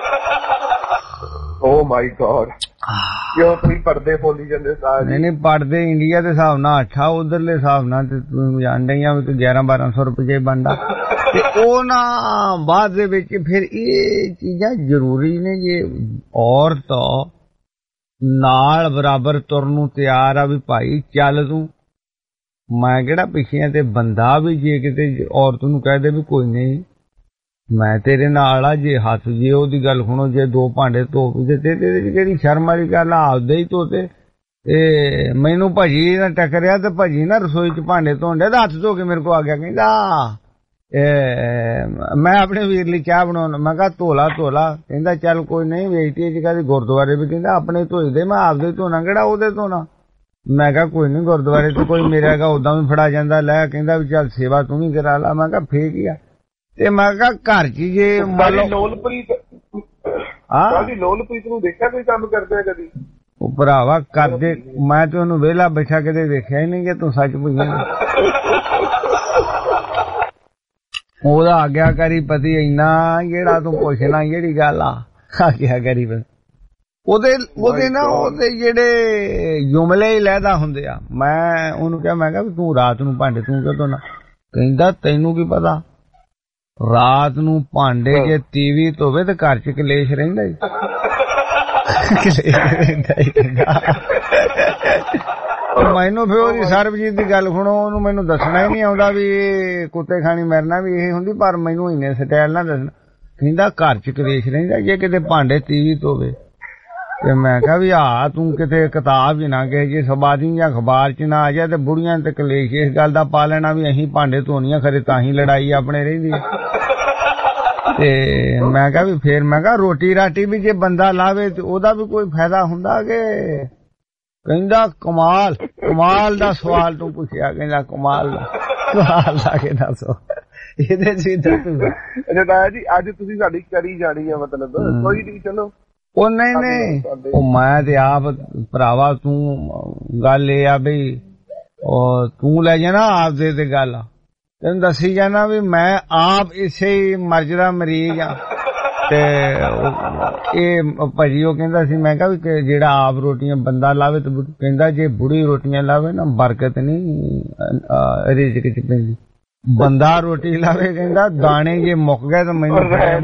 ਓ ਮਾਈ ਗॉड, ਕਿਉਂ ਤੁਸੀਂ ਪਰਦੇ ਖੋਲੀ ਜਾਂਦੇ ਸਾਰੇ? ਨਹੀਂ ਪਰਦੇ ਇੰਡੀਆ ਦੇ ਹਿਸਾਬ ਨਾਲ 8 ਉਧਰਲੇ ਹਿਸਾਬ ਨਾਲ ਤੇ ਤੂੰ ਜਾਣਦਾ ਹੀ ਆ ਵੀ 1100-1200 ਰੁਪਏ ਬਣਦਾ। ਤੇ ਉਹ ਨਾ ਬਾਅਦ ਦੇ ਵਿੱਚ ਫਿਰ ਇਹ ਚੀਜ਼ਾਂ ਜ਼ਰੂਰੀ ਨੇ। ਜੇ ਔਰਤ ਨਾਲ ਬਰਾਬਰ ਤੁਰਨ ਨੂੰ ਤਿਆਰ ਆ ਵੀ ਭਾਈ ਚੱਲ ਤੂੰ, ਮੈਂ ਕਿਹੜਾ ਪਿੱਛੇ ਆ, ਤੇ ਬੰਦਾ ਵੀ ਜੇ ਕਿਤੇ ਔਰਤ ਨੂੰ ਕਹਿ ਦੇ ਵੀ ਕੋਈ ਨਹੀਂ ਮੈਂ ਤੇਰੇ ਨਾਲ ਆ, ਜੇ ਹੱਥ ਜੇ ਉਹਦੀ ਗੱਲ ਸੁਣੋ, ਜੇ 2 ਭਾਂਡੇ ਧੋ ਵੀ ਤੇ ਕਿਹੜੀ ਸ਼ਰਮ ਵਾਲੀ ਗੱਲ ਆ, ਆਪਦੇ ਹੀ ਧੋਤੇ। ਤੇ ਮੈਨੂੰ ਭਾਜੀ ਨਾਲ ਟੱਕਰਿਆ ਤੇ ਭਾਜੀ ਨਾ ਰਸੋਈ ਚ ਭਾਂਡੇ ਧੋਣ ਡਿਆ ਤੇ ਹੱਥ ਧੋ ਕੇ ਮੇਰੇ ਕੋਲ ਆ ਗਿਆ, ਕਹਿੰਦਾ ਮੈਂ ਆਪਣੇ ਵੀਰ ਲਈ ਚਾਹ ਬਣਾਉਣਾ। ਮੈਂ ਕਿਹਾ ਧੋਲਾ। ਕਹਿੰਦਾ ਚੱਲ ਕੋਈ ਨਹੀਂ, ਵੇਚਤੀ ਚ ਕਦੇ ਗੁਰਦੁਆਰੇ ਵੀ ਕਹਿੰਦਾ ਆਪਣੇ ਧੋਈ ਦੇ, ਮੈਂ ਆਪਦੇ ਧੋਣਾ ਕਿਹੜਾ ਉਹਦੇ ਧੋਣਾ। ਮੈਂ ਕਿਹਾ ਕੋਈ ਨਹੀਂ, ਗੁਰਦੁਆਰੇ ਤੇ ਕੋਈ ਮੇਰਾ ਹੈਗਾ ਉਦਾਂ ਵੀ ਫੜਾ ਜਾਂਦਾ ਲੈ। ਕਹਿੰਦਾ ਵੀ ਚੱਲ ਸੇਵਾ ਤੂੰ ਵੀ ਕਰਾ ਲਾ। ਮੈਂ ਕਿਹਾ ਫੇਕ ਹੀ ਆ। ਤੇ ਮੈਂ ਕਿਹਾ ਘਰ ਚ ਜੇ ਲੋਲਪ੍ਰੀਤ ਨੂੰ ਦੇਖਿਆ ਕੋਈ ਕੰਮ ਕਰਦੇ ਕਦੀ? ਉਹ ਭਰਾਵਾ ਕਰਦੇ, ਮੈਂ ਤੇ ਉਹਨੂੰ ਵਿਹਲਾ ਬੈਠਾ ਕਦੇ ਦੇਖਿਆ ਹੀ ਨਹੀਂ ਕਿ ਤੂੰ ਸੱਚ ਪੁੱਛਿਆ। ਉਹਦਾ ਆਗਿਆਕਾਰੀ ਪਤੀ ਇੰਨਾ ਜਿਹੜਾ ਤੂੰ ਪੁੱਛਣਾ ਜਿਹੜੀ ਗੱਲ ਆ ਆਗਿਆਕਾਰੀ ਪਤੀ। ਉਹਦੇ ਨਾ ਉਹਦੇ ਜਿਹੜੇ ਜੁਮਲੇ ਹੀ ਲਹਿਦਾ ਹੁੰਦੇ ਆ। ਮੈਂ ਉਹਨੂੰ ਕਿਹਾ, ਮੈਂ ਕਿਹਾ ਵੀ ਤੂੰ ਰਾਤ ਨੂੰ ਭਾਂਡੇ ਤੂੰ ਕਿਉਂ ਧੋਣਾ? ਕਹਿੰਦਾ ਤੈਨੂੰ ਕੀ ਪਤਾ, ਰਾਤ ਨੂੰ ਭਾਂਡੇ ਜੇ ਟੀਵੀ ਧੋਵੇ ਤੇ ਘਰ ਚ ਕਲੇਸ਼ ਰਹਿੰਦਾ ਹੀ। ਮੈਨੂੰ ਫਿਰ ਉਹਦੀ ਸਰਬਜੀਤ ਦੀ ਗੱਲ ਸੁਣੋ, ਉਹਨੂੰ ਮੈਨੂੰ ਦੱਸਣਾ ਹੀ ਨਹੀਂ ਆਉਂਦਾ ਵੀ ਇਹ ਕੁੱਤੇ ਖਾਣੀ ਮਰਨਾ ਵੀ ਇਹ ਹੁੰਦੀ, ਪਰ ਮੈਨੂੰ ਇੰਨੇ ਸਟਾਈਲ ਨਾ ਦੱਸਣਾ। ਕਹਿੰਦਾ ਘਰ ਚ ਕਲੇਸ਼ ਰਹਿੰਦਾ ਜੇ ਕਿਤੇ ਭਾਂਡੇ ਟੀਵੀ ਧੋਵੇ। ਤੇ ਮੈਂ ਕਿਹਾ ਵੀ ਤੂੰ ਕਿਤੇ ਕਿਤਾਬ ਚ ਨਾ ਕਿਸੇ ਜੇ ਸਬਾਦੀ ਜਾਂ ਅਖਬਾਰ ਚ ਨਾ ਆ ਜਾ ਤੇ ਬੁੜੀਆਂ ਤੇ ਕਲੇਸ਼ ਇਸ ਗੱਲ ਦਾ ਪਾ ਲੈਣਾ ਵੀ ਅਸੀਂ ਭਾਂਡੇ ਧੋਣੀਆਂ ਖਰੇ ਤਾਂ ਹੀ ਲੜਾਈ ਆਪਣੇ ਰਹਿੰਦੀ। ਤੇ ਮੈਂ ਕਿਹਾ ਵੀ ਫੇਰ ਮੈਂ ਕਿਹਾ ਰੋਟੀ ਰਾਟੀ ਵੀ ਜੇ ਬੰਦਾ ਲਾਵੇ ਤੇ ਉਹਦਾ ਵੀ ਕੋਈ ਫਾਇਦਾ ਹੁੰਦਾ ਕਿ? ਕਹਿੰਦਾ ਕਮਾਲ ਦਾ ਸਵਾਲ ਤੂੰ ਪੁੱਛਿਆ। ਕਹਿੰਦਾ ਕਮਾਲ ਦਾ ਸਵਾਲ ਲਾ ਕੇ ਦੱਸੋ ਇਹਦੇ ਚ ਅੱਛਾ ਜੀ, ਅੱਜ ਤੁਸੀਂ ਸਾਡੀ ਕਰੀ ਜਾਣੀ ਆ ਮਤਲਬ ਕੋਈ ਨਹੀਂ, ਚਲੋ। ਉਹ ਨਹੀਂ ਉਹ ਮੈਂ ਤੇ ਆਪ ਭਰਾਵਾ ਤੂੰ ਗੱਲ ਇਹ ਆ ਬਈ ਤੂੰ ਲੈ ਜਾਣਾ ਆਪਦੇ ਤੇ ਗੱਲ ਤੈਨੂੰ ਦੱਸੀ ਜਾਣਾ ਵੀ ਮੈਂ ਆਪ ਇਸੇ ਹੀ ਮਰਜ਼ ਦਾ ਮਰੀਜ਼ ਆ। ਤੇ ਇਹ ਭਾਜੀ ਉਹ ਕਹਿੰਦਾ ਸੀ, ਮੈਂ ਕਿਹਾ ਵੀ ਜਿਹੜਾ ਆਪ ਰੋਟੀਆਂ ਬੰਦਾ ਲਾਵੇ ਤੇ ਕਹਿੰਦਾ ਜੇ ਬੁੜੀ ਰੋਟੀਆਂ ਲਾਵੇ ਨਾ ਬਰਕਤ ਨਹੀਂ ਰਿਜ਼ਕ ਚ ਪੈਂਦੀ। ਬੰਦਾ ਰੋਟੀ ਲਾਵੇ ਕਹਿੰਦਾ ਦਾਣੇ ਜੇ ਮੁੱਕ ਗਏ ਤਾਂ ਮੈਨੂੰ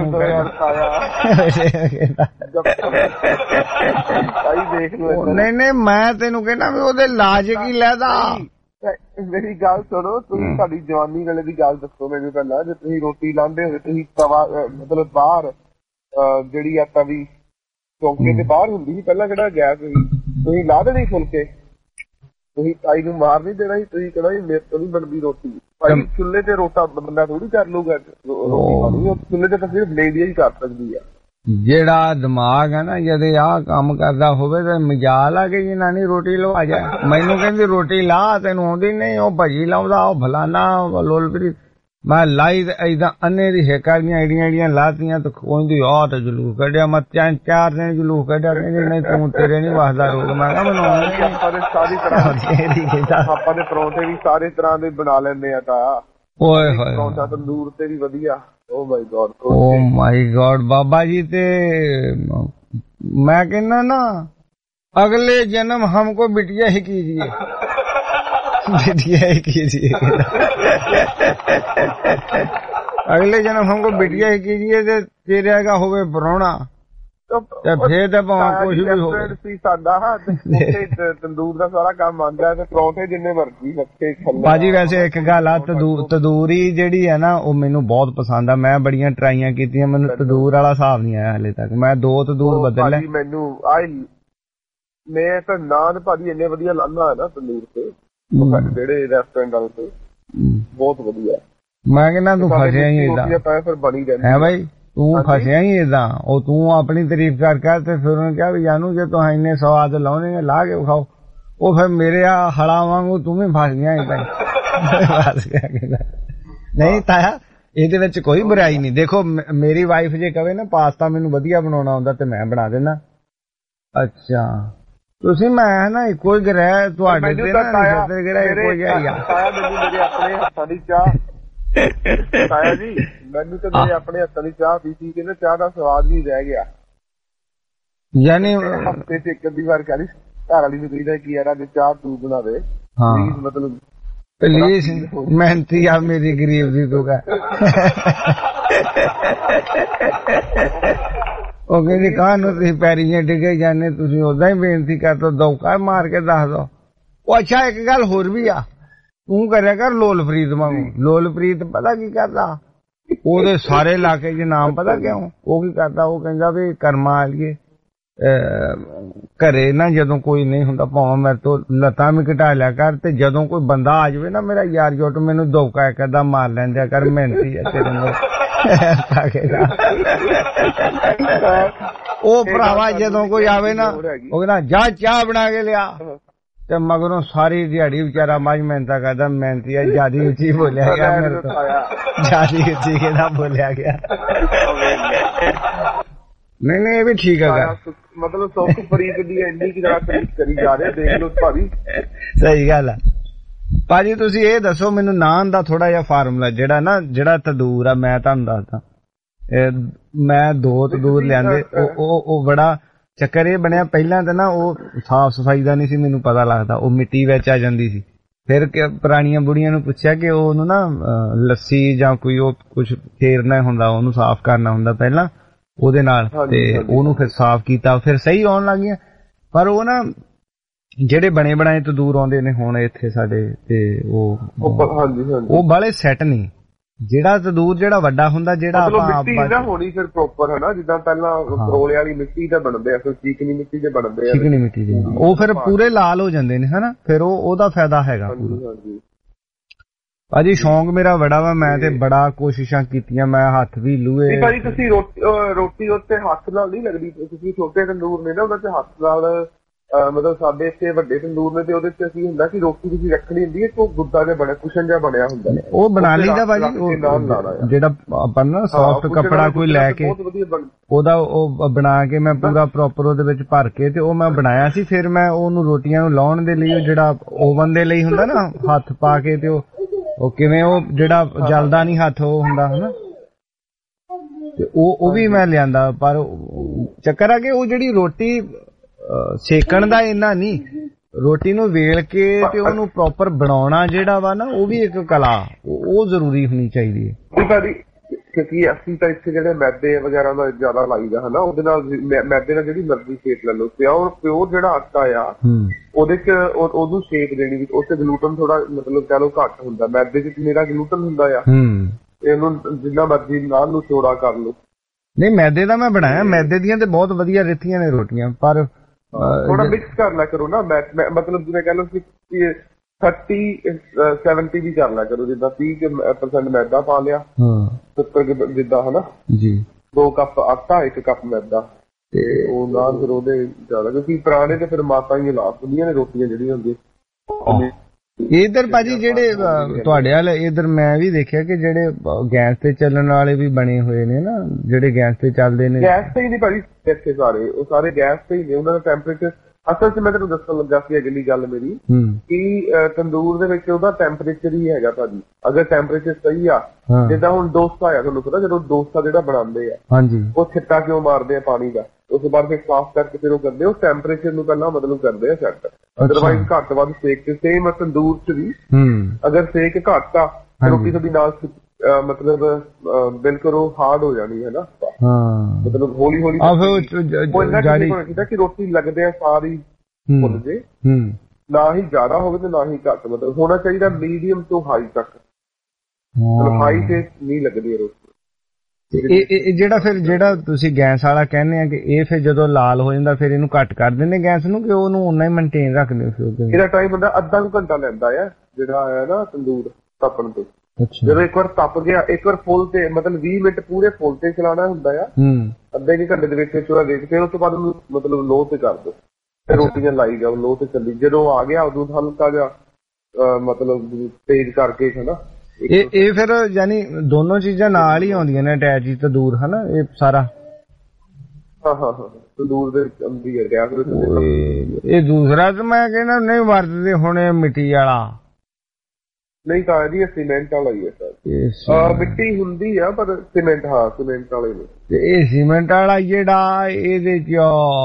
ਨਹੀਂ ਮੈਂ ਤੈਨੂੰ ਕਹਿੰਦਾ ਵੀ ਉਹਦੇ ਲਾਜ ਕੀ ਲੈਦਾ। ਮੇਰੀ ਗੱਲ ਸੁਣੋ, ਤੁਸੀਂ ਤੁਹਾਡੀ ਜਵਾਨੀ ਵੇਲੇ ਦੀ ਗੱਲ ਦੱਸੋ ਮੈਨੂੰ ਪਹਿਲਾਂ। ਜੇ ਤੁਸੀਂ ਰੋਟੀ ਲਾਉਂਦੇ ਹੋਵੇ ਤੁਸੀਂ ਤਵਾ ਮਤਲਬ ਬਾਹਰ ਜਿਹੜੀ ਆ ਤਵੀ ਚੌਂਕੇ ਤੇ ਬਾਹਰ ਹੁੰਦੀ ਸੀ ਪਹਿਲਾਂ, ਕਿਹੜਾ ਗੈਸ ਸੀ, ਤੁਸੀਂ ਲਾ ਦੇਣੀ ਫੁਲਕੇ? ਤੁਸੀਂ ਤਾਈ ਨੂੰ ਮਾਰ ਨਹੀਂ ਦੇਣਾ ਸੀ, ਤੁਸੀਂ ਕਹਿਣਾ ਮੇਰੇ ਤੋਂ ਨਹੀਂ ਬਣਦੀ ਰੋਟੀ। ਭਾਈ ਚੁੱਲ੍ਹੇ ਤੇ ਰੋਟਾ ਬੰਦਾ ਥੋੜੀ ਕਰ ਲੂਗਾ ਰੋਟੀ, ਚੁੱਲ੍ਹੇ ਤੇ ਤਾਂ ਸਿਰਫ ਲੇਡੀ ਹੀ ਕਰ ਸਕਦੀ ਆ। ਜਿਹੜਾ ਦਿਮਾਗ ਹੈ ਨਾ, ਜਦ ਆਹ ਕੰਮ ਕਰਦਾ ਹੋਵੇ ਤਾਂ ਮਜਾਲ ਆ ਕਿ ਜਨਾਨੀ ਰੋਟੀ ਲਵਾ ਜਾਏ। ਮੈਨੂੰ ਕਹਿੰਦੀ ਰੋਟੀ ਲਾ, ਤੈਨੂੰ ਆਉਂਦੀ ਨਹੀਂ, ਉਹ ਭਜੀ ਲਾਉਂਦਾ, ਉਹ ਫਲਾਨਾ ਲੋਲਪ੍ਰੀਤ। ਮੈਂ ਲਾਈ ਏਦਾਂ ਅੰਨੇ ਦੀ ਹੇਕਾਰੀਆਂ ਏਡੀਆਂ ਲਾਤੀਆਂ ਤੇ ਕਹਿੰਦੀ ਆਹ ਤੇ ਜਲੂਸ ਕੱਢਿਆ। ਮੈਂ 4 ਦਿਨ ਜਲੂਸ ਕੱਢਿਆ, ਕਹਿੰਦੀ ਨਹੀਂ ਤੂੰ ਤੇਰੇ ਨਹੀਂ ਵਸਦਾ ਰੋਗ। ਮੈਂ ਕਿਹਾ ਮੈਨੂੰ ਆਪਾਂ ਦੇ ਸਾਰੀ ਤਰ੍ਹਾਂ ਆਪਾਂ ਦੇ ਪਰੌਂਠੇ ਵੀ ਸਾਰੇ ਤਰ੍ਹਾਂ ਦੇ ਬਣਾ ਲੈਂਦੇ ਆ ਤਾਂ ਓਏ ਹੋਏ ਪਰੌਂਠਾ ਤੰਦੂਰ ਤੇ ਵੀ ਵਧੀਆ। ਓ ਮਾਈ ਗॉड ਬਾਬਾ ਜੀ। ਤੇ ਮੈਂ ਕਹਿੰਦਾ ਨਾ अगले जन्म हमको बिटिया ही कीजिए, बिटिया ही कीजिए। अगले जन्म हमको बिटिया ही कीजिए ते तेरे का होवे परोना फिर तो कुछ भी हो। तंदूर का सारा काम आंदा है, परौंठे जिन्ने मर्जी रखे भाजी। वैसे एक गल आ, तंदूरी जेड़ी है ना वो मैनू बहुत पसंद है। मैं बड़ियां ट्राइयां कीतियां, मैनू तंदूर वाला हिसाब नहीं आया हले तक। मैं 2 तंदूर बदल ले। मैनू मैं तो नान भाजी इन्ने वधिया लाना है ना तंदूर से, जेड़े रेस्टोरेंट वाले से बहुत वधिया। मैं कहना तू फसिया ही इदा फिर बनी रहंदी है भाई, तू फसिया ही इदा। और तू अपनी तारीफ कर ते फिर उन्होंने कहा भी जानू जे तुहां इन्ने स्वाद लाने ला के खाओ, वो फिर मेरे हड़ा वांगू तू भी फस गया इदा। नहीं ताया ਇਹਦੇ ਵਿੱਚ ਕੋਈ ਬੁਰਾਈ ਨਹੀਂ। ਦੇਖੋ ਮੇਰੀ ਵਾਈਫ ਜੇ ਕਵੇ ਨਾ ਪਾਸਤਾ ਮੈਨੂੰ ਵਧੀਆ ਬਣਾਉਣਾ ਆਉਂਦਾ ਤੇ ਮੈਂ ਬਣਾ ਦੇਣਾ। ਅੱਛਾ ਤੁਸੀਂ ਮੈਂ ਨਾ ਇੱਕੋ ਹੀ ਗ੍ਰਹਿ ਤੁਹਾਡੇ ਤੇ ਨਾ ਗ੍ਰਹਿ ਇੱਕੋ ਹੀ ਆ। ਤਾਇਆ ਮੈਨੂੰ ਮੇਰੇ ਆਪਣੇ ਹੱਥਾਂ ਦੀ ਚਾਹ, ਤਾਇਆ ਜੀ ਮੈਨੂੰ ਤੇ ਮੇਰੇ ਆਪਣੇ ਹੱਥਾਂ ਦੀ ਚਾਹ ਪੀਤੀ ਕਿ ਨਾ ਚਾਹ ਦਾ ਸਵਾਦ ਨਹੀਂ ਰਹਿ ਗਿਆ। ਯਾਨੀ ਹਫ਼ਤੇ ਚ ਇੱਕ ਅੱਧੀ ਵਾਰ ਕਰੀ ਘਰ ਵਾਲੀ ਨੂੰ ਕਹੀਦਾ ਕਿ ਯਾਰ ਅੱਜ ਚਾਹ ਤੂੰ ਬਣਾ ਦੇ ਪਲੀਜ਼, ਮਤਲਬ प्लीज। मेहनती आ मेरी गरीब दी तू का ਉਹ ਕਹਿੰਦੀ ਕਾਹਨੂੰ ਤੁਸੀਂ ਪੈਰੀਆਂ ਡਿੱਗੇ ਜਾਂਦੇ, ਤੁਸੀਂ ਉਦਾਂ ਹੀ ਬੇਨਤੀ ਕਰ ਦੋ, ਦੌਕਾ ਮਾਰ ਕੇ ਦੱਸ ਦੋ। ਉਹ ਅੱਛਾ ਇੱਕ ਗੱਲ ਹੋਰ ਵੀ ਆ, ਤੂੰ ਕਰਿਆ ਕਰ ਲੋਲਪ੍ਰੀਤ ਵਾਂਗੂ। ਲੋਲਪ੍ਰੀਤ ਪਤਾ ਕੀ ਕਰਦਾ, ਉਹਦੇ ਸਾਰੇ ਇਲਾਕੇ 'ਚ ਨਾਮ ਪਤਾ ਕਿਉਂ ਉਹ ਕੀ ਕਰਦਾ, ਉਹ ਕਹਿੰਦਾ ਵੀ ਕਰਮਾਂ ਵਾਲੀਏ ਘਰੇ ਨਾ ਜਦੋਂ ਕੋਈ ਨਹੀਂ ਹੁੰਦਾ ਭਾਵੇਂ ਮੇਰੇ ਤੋਂ ਲੱਤਾਂ ਵੀ ਘਟਾ ਲਿਆ ਕਰ, ਤੇ ਜਦੋਂ ਕੋਈ ਬੰਦਾ ਆ ਜਾਵੇ ਨਾ ਮੇਰਾ ਯਾਰ ਜੁੱਟ ਮੈਨੂੰ ਦੌਕਾ ਇੱਕ ਅੱਧਾ ਮਾਰ ਲੈਂਦਿਆ ਕਰ, ਮਿਹਨਤੀ ਆ ਤੇਰੇ ਨਾਲ। ਉਹ ਭਰਾਵਾ ਜਦੋਂ ਕੋਈ ਆਵੇ ਨਾ ਉਹ ਕਹਿੰਦਾ ਜਾ ਚਾਹ ਬਣਾ ਕੇ ਲਿਆ, ਤੇ ਮਗਰੋਂ ਸਾਰੀ ਦਿਹਾੜੀ ਵਿਚਾਰਾ ਮੱਝ ਮਿਹਨਤਾਂ ਕਰਦਾ। ਮਿਹਨਤੀ ਆ ਜਿਆਦੀ ਉੱਚੀ ਬੋਲਿਆ ਗਿਆ ਮੇਰੇ ਤੋਂ, ਜਿਆਦੀ ਉੱਚੀ ਕਿਹਦਾ ਬੋਲਿਆ ਗਿਆ। ਨਹੀਂ ਨਹੀਂ ਇਹ ਵੀ ਠੀਕ ਹੈਗਾ, ਮਤਲਬ ਸੁੱਖ ਫਰੀਦ ਦੀ ਇੰਨੀ ਕਿ ਜਰਾ ਕਰੀ ਜਾ ਰਹੇ, ਦੇਖ ਲਓ ਭਾਜੀ। ਸਹੀ ਗੱਲ ਆ ਭਾਜੀ। ਤੁਸੀਂ ਇਹ ਦੱਸੋ ਮੈਨੂੰ ਨਾਨ ਦਾ ਥੋੜਾ ਜਿਹਾ ਫਾਰਮੂਲਾ, ਜਿਹੜਾ ਤੰਦੂਰ ਆ ਮੈਂ ਤੁਹਾਨੂੰ ਦੱਸਦਾ। ਮੈਂ 2 ਤੰਦੂਰ ਲਿਆਂਦੇ, ਉਹ ਬੜਾ ਚੱਕਰ ਇਹ ਬਣਿਆ। ਪਹਿਲਾਂ ਤਾਂ ਨਾ ਉਹ ਸਾਫ ਸਫਾਈ ਦਾ ਨਹੀਂ ਸੀ ਮੈਨੂੰ ਪਤਾ ਲੱਗਦਾ, ਉਹ ਮਿੱਟੀ ਵਿੱਚ ਆ ਜਾਂਦੀ ਸੀ। ਫਿਰ ਪੁਰਾਣੀਆਂ ਬੁੜੀਆਂ ਨੂੰ ਪੁੱਛਿਆ ਕਿ ਉਹਨੂੰ ਨਾ ਲੱਸੀ ਜਾਂ ਕੋਈ ਉਹ ਕੁਛ ਫੇਰਨਾ ਹੁੰਦਾ, ਉਹਨੂੰ ਸਾਫ਼ ਕਰਨਾ ਹੁੰਦਾ ਪਹਿਲਾਂ ਉਹਦੇ ਨਾਲ, ਤੇ ਉਹਨੂੰ ਫਿਰ ਸਾਫ਼ ਕੀਤਾ, ਫਿਰ ਸਹੀ ਆਉਣ ਲੱਗ ਗਿਆ। ਪਰ ਉਹ ਨਾ ਜਿਹੜੇ ਬਣੇ ਬਣਾਏ ਤੰਦੂਰ ਆਉਂਦੇ ਨੇ ਹੁਣ ਇੱਥੇ ਸਾਡੇ, ਤੇ ਉਹ ਬਾਲੇ ਸੈੱਟ ਨਹੀਂ। ਜਿਹੜਾ ਤੰਦੂਰ ਜਿਹੜਾ ਵੱਡਾ ਹੁੰਦਾ, ਜਿਹੜਾ ਆਪਾਂ ਹੋਣੀ ਫਿਰ ਪ੍ਰੋਪਰ ਹੈ ਨਾ, ਜਿੱਦਾਂ ਪਹਿਲਾਂ ਰੋਲੇ ਵਾਲੀ ਮਿੱਟੀ ਤੇ ਬਣਦੇ ਆ, ਫਿਰ ਚੀਕਨੀ ਮਿੱਟੀ ਤੇ ਬਣਦੇ ਆ, ਚੀਕਨੀ ਮਿੱਟੀ ਦੇ ਉਹ ਫਿਰ ਪੂਰੇ ਲਾਲ ਹੋ ਜਾਂਦੇ ਨੇ ਹਨਾ, ਫਿਰ ਉਹਦਾ ਫਾਇਦਾ ਹੈਗਾ। ਭਾਜੀ ਸ਼ੌਂਕ ਮੇਰਾ ਬੜਾ ਵਾ, ਮੈਂ ਤੇ ਬੜਾ ਕੋਸ਼ਿਸ਼ਾਂ ਕੀਤੀਆਂ, ਮੈਂ ਹੱਥ ਵੀ ਲੂਏ। ਭਾਜੀ ਤੁਸੀਂ ਰੋਟੀ ਉੱਤੇ ਹੱਥ ਨਾਲ ਨਹੀਂ ਲੱਗਦੀ, ਤੁਸੀਂ ਛੋਟੇ ਤੰਦੂਰ ਨੇ ਨਾ ਉਹਨਾਂ ਚ ਹੱਥ ਨਾਲ, ਮਤਲਬ ਸਾਡੇ ਇੱਥੇ ਵੱਡੇ ਤੰਦੂਰ ਨੇ ਤੇ ਉਹਦੇ ਚ ਕੀ ਹੁੰਦਾ ਕਿ ਰੋਟੀ ਤੁਸੀਂ ਰੱਖਣੀ ਹੁੰਦੀ ਹੈ, ਉਹ ਗੁੱਦਾ ਜਿਹਾ ਬਣਿਆ, ਕੁਸ਼ਨ ਜਿਹਾ ਬਣਿਆ ਹੁੰਦਾ, ਉਹ ਬਣਾ ਲਈਦਾ ਭਾਜੀ। ਜਿਹੜਾ ਆਪਾਂ ਨਾ ਸੌਫਟ ਕੱਪੜਾ ਕੋਈ ਲੈ ਕੇ ਉਹਦਾ ਉਹ ਬਣਾ ਕੇ ਮੈਂ ਪੂਰਾ ਪ੍ਰੋਪਰ ਉਹਦੇ ਵਿੱਚ ਭਰ ਕੇ ਤੇ ਉਹ ਮੈਂ ਬਣਾਇਆ ਸੀ। ਫਿਰ ਮੈਂ ਉਹਨੂੰ ਰੋਟੀਆਂ ਨੂੰ ਲਾਉਣ ਦੇ ਲਈ, ਉਹ ਜਿਹੜਾ ਓਵਨ ਦੇ ਲਈ ਹੁੰਦਾ ਨਾ ਹੱਥ ਪਾ ਕੇ, ਤੇ ਉਹ ਕਿਵੇਂ ਉਹ ਜਿਹੜਾ ਜਲਦਾ ਨਹੀਂ ਹੱਥ ਉਹ ਹੁੰਦਾ ਹਨਾ, ਤੇ ਉਹ ਵੀ ਮੈਂ ਲਿਆਂਦਾ। ਪਰ ਚੱਕਰ ਆ ਕਿ ਉਹ ਜਿਹੜੀ ਰੋਟੀ ਸੇਕਣ ਦਾ ਇੰਨਾ ਨਹੀਂ, ਰੋਟੀ ਨੂੰ ਵੇਲ ਕੇ ਤੇ ਉਹਨੂੰ ਪ੍ਰੋਪਰ ਬਣਾਉਣਾ ਜਿਹੜਾ ਵਾ ਨਾ, ਉਹ ਵੀ ਇੱਕ ਕਲਾ, ਉਹ ਜ਼ਰੂਰੀ ਹੋਣੀ ਚਾਹੀਦੀ ਹੈ। ਕਿਉਂਕਿ ਅਸੀਂ ਤਾਂ ਇੱਥੇ ਜਿਹੜੇ ਮੈਦੇ ਵਗੈਰਾ ਦਾ ਜ਼ਿਆਦਾ ਲਾਈਦਾ ਹਨਾ, ਉਹਦੇ ਨਾਲ ਮੈਦੇ ਨਾਲ ਜਿਹੜੀ ਮਰਜ਼ੀ ਸ਼ੇਪ ਲੈ ਲਓ। ਪਿਓਰ ਜਿਹੜਾ ਆਟਾ ਆ ਉਹਦੇ ਚ ਉਹਨੂੰ ਸ਼ੇਪ ਦੇਣੀ ਵੀ, ਉੱਥੇ ਗਲੂਟਨ ਥੋੜਾ ਮਤਲਬ ਕਹਿ ਲਓ ਘੱਟ ਹੁੰਦਾ, ਮੈਦੇ ਚ ਮੇਰਾ ਗਲੂਟਨ ਹੁੰਦਾ ਆ, ਇਹਨੂੰ ਜਿੰਨਾ ਮਰਜ਼ੀ ਨਾਲ ਨੂੰ ਚੌੜਾ ਕਰ ਲਓ। ਨਹੀਂ ਮੈਦੇ ਦਾ ਮੈਂ ਬਣਾਇਆ, ਮੈਦੇ ਦੀਆਂ ਤੇ ਬਹੁਤ ਵਧੀਆ ਰਿੱਥੀਆਂ ਨੇ ਰੋਟੀਆਂ, ਪਰ ਥੋੜਾ ਮਿਕਸ ਕਰ ਲਿਆ ਕਰੋ ਨਾ, ਮਤਲਬ ਜਿਵੇਂ ਕਹਿ ਲਓ 30-70 ਵੀ ਕਰ ਲਿਆ ਕਰੋ, ਜਿੱਦਾਂ 30% ਮੈਦਾ ਪਾ ਲਿਆ 70 ਜਿੱਦਾਂ ਹਨਾ ਜੀ, 2 ਕੱਪ ਆਟਾ 1 ਕੱਪ ਮੈਦਾ ਤੇ ਉਹ ਨਾਲ ਫਿਰ ਉਹਦੇ ਜ਼ਿਆਦਾ, ਕਿਉਂਕਿ ਪੁਰਾਣੇ ਤੇ ਫਿਰ ਮਾਤਾ ਹੀ ਲਾ ਹੁੰਦੀਆਂ ਨੇ ਰੋਟੀਆਂ ਜਿਹੜੀਆਂ ਹੁੰਦੀਆਂ। ਇਧਰ ਭਾਜੀ ਜਿਹੜੇ ਤੁਹਾਡੇ ਵਾਲੇ ਇਧਰ ਮੈਂ ਵੀ ਦੇਖਿਆ ਕਿ ਜਿਹੜੇ ਗੈਸ ਤੇ ਚੱਲਣ ਵਾਲੇ ਵੀ ਬਣੇ ਹੋਏ ਨੇ ਨਾ, ਜਿਹੜੇ ਗੈਸ ਤੇ ਚੱਲਦੇ ਨੇ। ਗੈਸ ਤੇ ਹੀ ਨਹੀਂ ਭਾਜੀ ਇੱਥੇ ਸਾਰੇ, ਉਹ ਸਾਰੇ ਗੈਸ ਤੇ ਹੀ ਨੇ, ਉਹਨਾਂ ਦਾ ਟੈਂਪਰੇਚਰ ਅਸਲ ਚ ਮੈਂ ਤੁਹਾਨੂੰ ਦੱਸਣ ਲੱਗਾ ਸੀ ਅਗਲੀ ਗੱਲ ਮੇਰੀ ਕਿ ਤੰਦੂਰ ਦੇ ਵਿੱਚ ਉਹਦਾ ਟੈਂਪਰੇਚਰ ਹੀ ਹੈਗਾ ਭਾਜੀ। ਅਗਰ ਟੈਂਪਰੇਚਰ ਸਹੀ ਆ, ਜਿੱਦਾਂ ਹੁਣ ਡੋਸਾ ਆ, ਤੁਹਾਨੂੰ ਪਤਾ ਜਦੋਂ ਡੋਸਾ ਜਿਹੜਾ ਬਣਾਉਂਦੇ ਆ ਉਹ ਛਿੱਟਾ ਕਿਉਂ ਮਾਰਦੇ ਆ ਪਾਣੀ ਦਾ, ਉਸ ਤੋਂ ਬਾਅਦ ਫਿਰ ਸਾਫ਼ ਕਰਕੇ ਫਿਰ ਉਹ ਕਰਦੇ, ਉਹ ਟੈਂਪਰੇਚਰ ਨੂੰ ਪਹਿਲਾਂ ਮਤਲਬ ਕਰਦੇ ਆ ਸੈੱਟ। ਅਦਰਵਾਈਜ਼ ਘੱਟ ਵੱਧ ਸੇਕ ਤੇ ਸੇਮ ਤੰਦੂਰ ਚ ਵੀ ਅਗਰ ਸੇਕ ਘੱਟ ਆ ਰੋਟੀ ਤੁਹਾਡੀ ਨਾਲ ਮਤਲਬ ਬਿਲਕੁਲ ਉਹ ਹਾਰਡ ਹੋ ਜਾਣੀ ਹੈ ਨਾ, ਮਤਲਬ ਹੌਲੀ ਹੌਲੀ ਕਿ ਰੋਟੀ ਲੱਗਦੇ ਆ ਸਾਰੀ ਭੁੱਲ ਜੇ, ਨਾ ਹੀ ਜ਼ਿਆਦਾ ਹੋਵੇ ਤੇ ਨਾ ਹੀ ਘੱਟ, ਮਤਲਬ ਹੋਣਾ ਚਾਹੀਦਾ ਮੀਡੀਅਮ ਤੋਂ ਹਾਈ ਤੱਕ, ਮਤਲਬ ਹਾਈ ਤੇ ਨਹੀਂ ਲੱਗਦੀ ਰੋਟੀ। ਇਹ ਜਿਹੜਾ ਫਿਰ ਜਿਹੜਾ ਤੁਸੀਂ ਗੈਸ ਵਾਲਾ ਕਹਿੰਦੇ ਆ ਕਿ ਇਹ ਫਿਰ ਜਦੋਂ ਲਾਲ ਹੋ ਜਾਂਦਾ ਫਿਰ ਇਹਨੂੰ ਘੱਟ ਕਰ ਦਿੰਦੇ ਗੈਸ ਨੂੰ, ਕਿ ਉਹਨੂੰ ਓਨਾ ਹੀ ਮੇਨਟੇਨ ਰੱਖਦੇ ਹੋ? ਇਹਦਾ ਟਾਈਮ ਹੁੰਦਾ ਅੱਧਾ ਕੁ ਘੰਟਾ ਲੈਂਦਾ ਆ ਜਿਹੜਾ ਹੈ ਨਾ ਤੰਦੂਰ ਤਪਣ ਤੇ। ਜਦੋਂ ਇੱਕ ਵਾਰ ਤਪ ਗਿਆ, ਇੱਕ ਵਾਰ ਫੁੱਲ ਤੇ ਮਤਲਬ 20 ਮਿੰਟ ਪੂਰੇ ਫੁੱਲ ਤੇ ਚਲਾਉਣਾ ਹੁੰਦਾ ਆ, ਅੱਧੇ ਕੁ ਘੰਟੇ ਦੇ ਵਿੱਚ ਚੋਰਾ ਦੇ ਕੇ ਫਿਰ ਉਸ ਤੋਂ ਬਾਅਦ ਉਹਨੂੰ ਮਤਲਬ ਲੋਹ ਤੇ ਕਰ ਦੋ, ਫਿਰ ਰੋਟੀਆਂ ਲਾਈ ਜਾਓ ਲੋਹ ਤੇ ਚੱਲੀ। ਜਦੋਂ ਆ ਗਿਆ ਉਦੋਂ ਹਲਕਾ ਜਿਹਾ ਮਤਲਬ ਤੇਜ਼ ਕਰਕੇ ਹਨਾ। ਇਹ ਫਿਰ ਯਾਨੀ ਦੋਨੋਂ ਚੀਜ਼ਾਂ ਨਾਲ ਹੀ ਆਉਂਦੀਆਂ ਨੇ ਅਟੈਚ ਹੀ ਤੰਦੂਰ ਹਨਾ, ਇਹ ਸਾਰਾ? ਹਾਂ ਤੰਦੂਰ ਦੇ ਵਿੱਚ ਆਉਂਦੀ ਹੈ ਗੈਸ। ਇਹ ਦੂਸਰਾ ਤਾਂ ਮੈਂ ਕਹਿੰਦਾ ਨਹੀਂ ਵਰਤਦੇ ਹੁਣ ਇਹ ਮਿੱਟੀ ਵਾਲਾ? ਨਹੀਂ ਤਾਂ ਜੀ ਸੀਮੈਂਟ ਵਾਲਾ ਹੀ ਹੈ ਸਰ, ਮਿੱਟੀ ਹੁੰਦੀ ਆ ਪਰ ਸੀਮੈਂਟ, ਹਾਂ ਸੀਮੈਂਟ ਵਾਲੇ ਨੇ। ਤੇ ਇਹ ਸੀਮੈਂਟ ਵਾਲਾ ਜਿਹੜਾ ਇਹਦੇ ਚ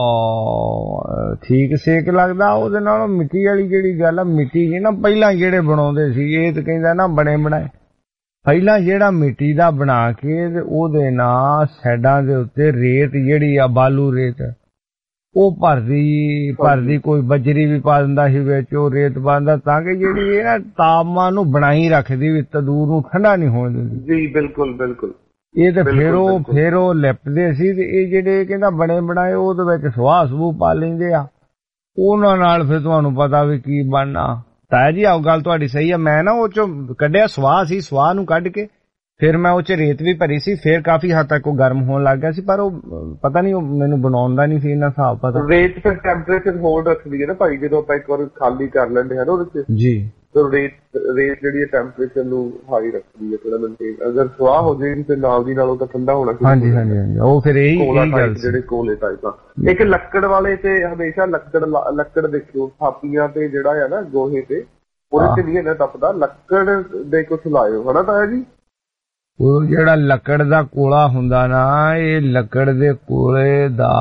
ਠੀਕ ਸੇਕ ਲੱਗਦਾ ਉਹਦੇ ਨਾਲੋਂ ਮਿੱਟੀ ਵਾਲੀ ਜਿਹੜੀ ਗੱਲ ਆ, ਮਿੱਟੀ ਜੀ ਨਾ ਪਹਿਲਾਂ ਜਿਹੜੇ ਬਣਾਉਂਦੇ ਸੀ, ਇਹ ਤਾਂ ਕਹਿੰਦਾ ਨਾ ਬਣੇ ਬਣਾਏ, ਪਹਿਲਾਂ ਜਿਹੜਾ ਮਿੱਟੀ ਦਾ ਬਣਾ ਕੇ ਤੇ ਉਹਦੇ ਨਾਲ ਸਾਈਡਾਂ ਦੇ ਉੱਤੇ ਰੇਤ ਜਿਹੜੀ ਆ ਬਾਲੂ ਰੇਤ ਉਹ ਭਰਦੀ ਕੋਈ ਬਜਰੀ ਵੀ ਪਾ ਦਿੰਦਾ ਸੀ ਵਿੱਚ, ਉਹ ਰੇਤ ਪਾਉਂਦਾ ਤਾਂ ਕਿ ਜਿਹੜੀ ਇਹ ਨਾ ਤਾਪਮਾਨ ਨੂੰ ਬਣਾਈ ਰੱਖਦੀ ਵੀ ਤੰਦੂਰ ਨੂੰ ਠੰਡਾ ਨਹੀਂ ਹੋਣ ਦਿੰਦੀ। ਜੀ ਬਿਲਕੁਲ ਬਿਲਕੁਲ। ਇਹ ਤੇ ਫਿਰ ਉਹ ਲਿਪਦੇ ਸੀ ਤੇ ਇਹ ਜਿਹੜੇ ਕਹਿੰਦਾ ਬਣੇ ਬਣਾਏ ਉਹਦੇ ਵਿੱਚ ਸੁਆਹ ਸਬੂ ਪਾ ਲੈਂਦੇ ਆ, ਉਹਨਾਂ ਨਾਲ ਫਿਰ ਤੁਹਾਨੂੰ ਪਤਾ ਵੀ ਕੀ ਬਣਨਾ। ਤਾਇਆ ਜੀ ਆਹ ਗੱਲ ਤੁਹਾਡੀ ਸਹੀ ਆ, ਮੈਂ ਨਾ ਉਹ ਚੋਂ ਕੱਢਿਆ ਸੁਆਹ ਸੀ, ਸੁਆਹ ਨੂੰ ਕੱਢ ਕੇ ਫਿਰ ਮੈਂ ਉਹ ਚ ਰੇਤ ਵੀ ਭਰੀ ਸੀ, ਫਿਰ ਕਾਫੀ ਹੱਦ ਤੱਕ ਉਹ ਗਰਮ ਹੋਣ ਲੱਗ ਗਿਆ ਸੀ, ਪਰ ਉਹ ਪਤਾ ਨਹੀਂ ਉਹ ਮੈਨੂੰ ਬਣਾਉਣ ਦਾ ਨਹੀਂ ਸੀ ਇੰਨਾ ਹਿਸਾਬ ਪਤਾ। ਰੇਤ ਫਿਰ ਟੈਂਪਰੇਚਰ ਹੋਲਡ ਰੱਖਦੀ ਹੈ ਨਾ ਭਾਈ, ਜਦੋਂ ਆਪਾਂ ਇੱਕ ਵਾਰ ਖਾਲੀ ਕਰ ਲੈਂਦੇ ਹਾਂ ਨਾ ਉਹਦੇ ਚ ਜੀ, ਤੇ ਰੇਤ ਜਿਹੜੀ ਹੈ ਟੈਂਪਰੇਚਰ ਨੂੰ ਹਾਈ ਰੱਖਦੀ ਹੈ ਥੋੜਾ ਮੇਨਟੇਨ। ਅਗਰ ਸੁਆਹ ਹੋ ਜਾਏਗੀ ਤੇ ਨਾਲ ਦੀ ਨਾਲ ਉਹ ਤਾਂ ਠੰਡਾ ਹੋਣਾ। ਹਾਂਜੀ ਉਹ ਫਿਰ ਇਹੀ ਗੱਲ ਜਿਹੜੇ ਕੋਲੇ ਟਾਈਪ ਆ। ਇੱਕ ਲੱਕੜ ਵਾਲੇ ਤੇ ਹਮੇਸ਼ਾ ਲੱਕੜ ਦੇਖਿਓ ਥਾਪੀਆਂ ਤੇ ਜਿਹੜਾ ਆ ਨਾ ਗੋਹੇ ਤੇ, ਉਹਦੇ ਚ ਨਹੀਂ ਹੈਗਾ ਤਪਦਾ, ਲੱਕੜ ਦੇ ਕੁਛ ਲਾਇਓ ਹਨਾ ਤਾਇਆ ਜੀ। ਉਹ ਜਿਹੜਾ ਲੱਕੜ ਦਾ ਕੋਲਾ ਹੁੰਦਾ ਨਾ, ਇਹ ਲੱਕੜ ਦੇ ਕੋਲੇ ਦਾ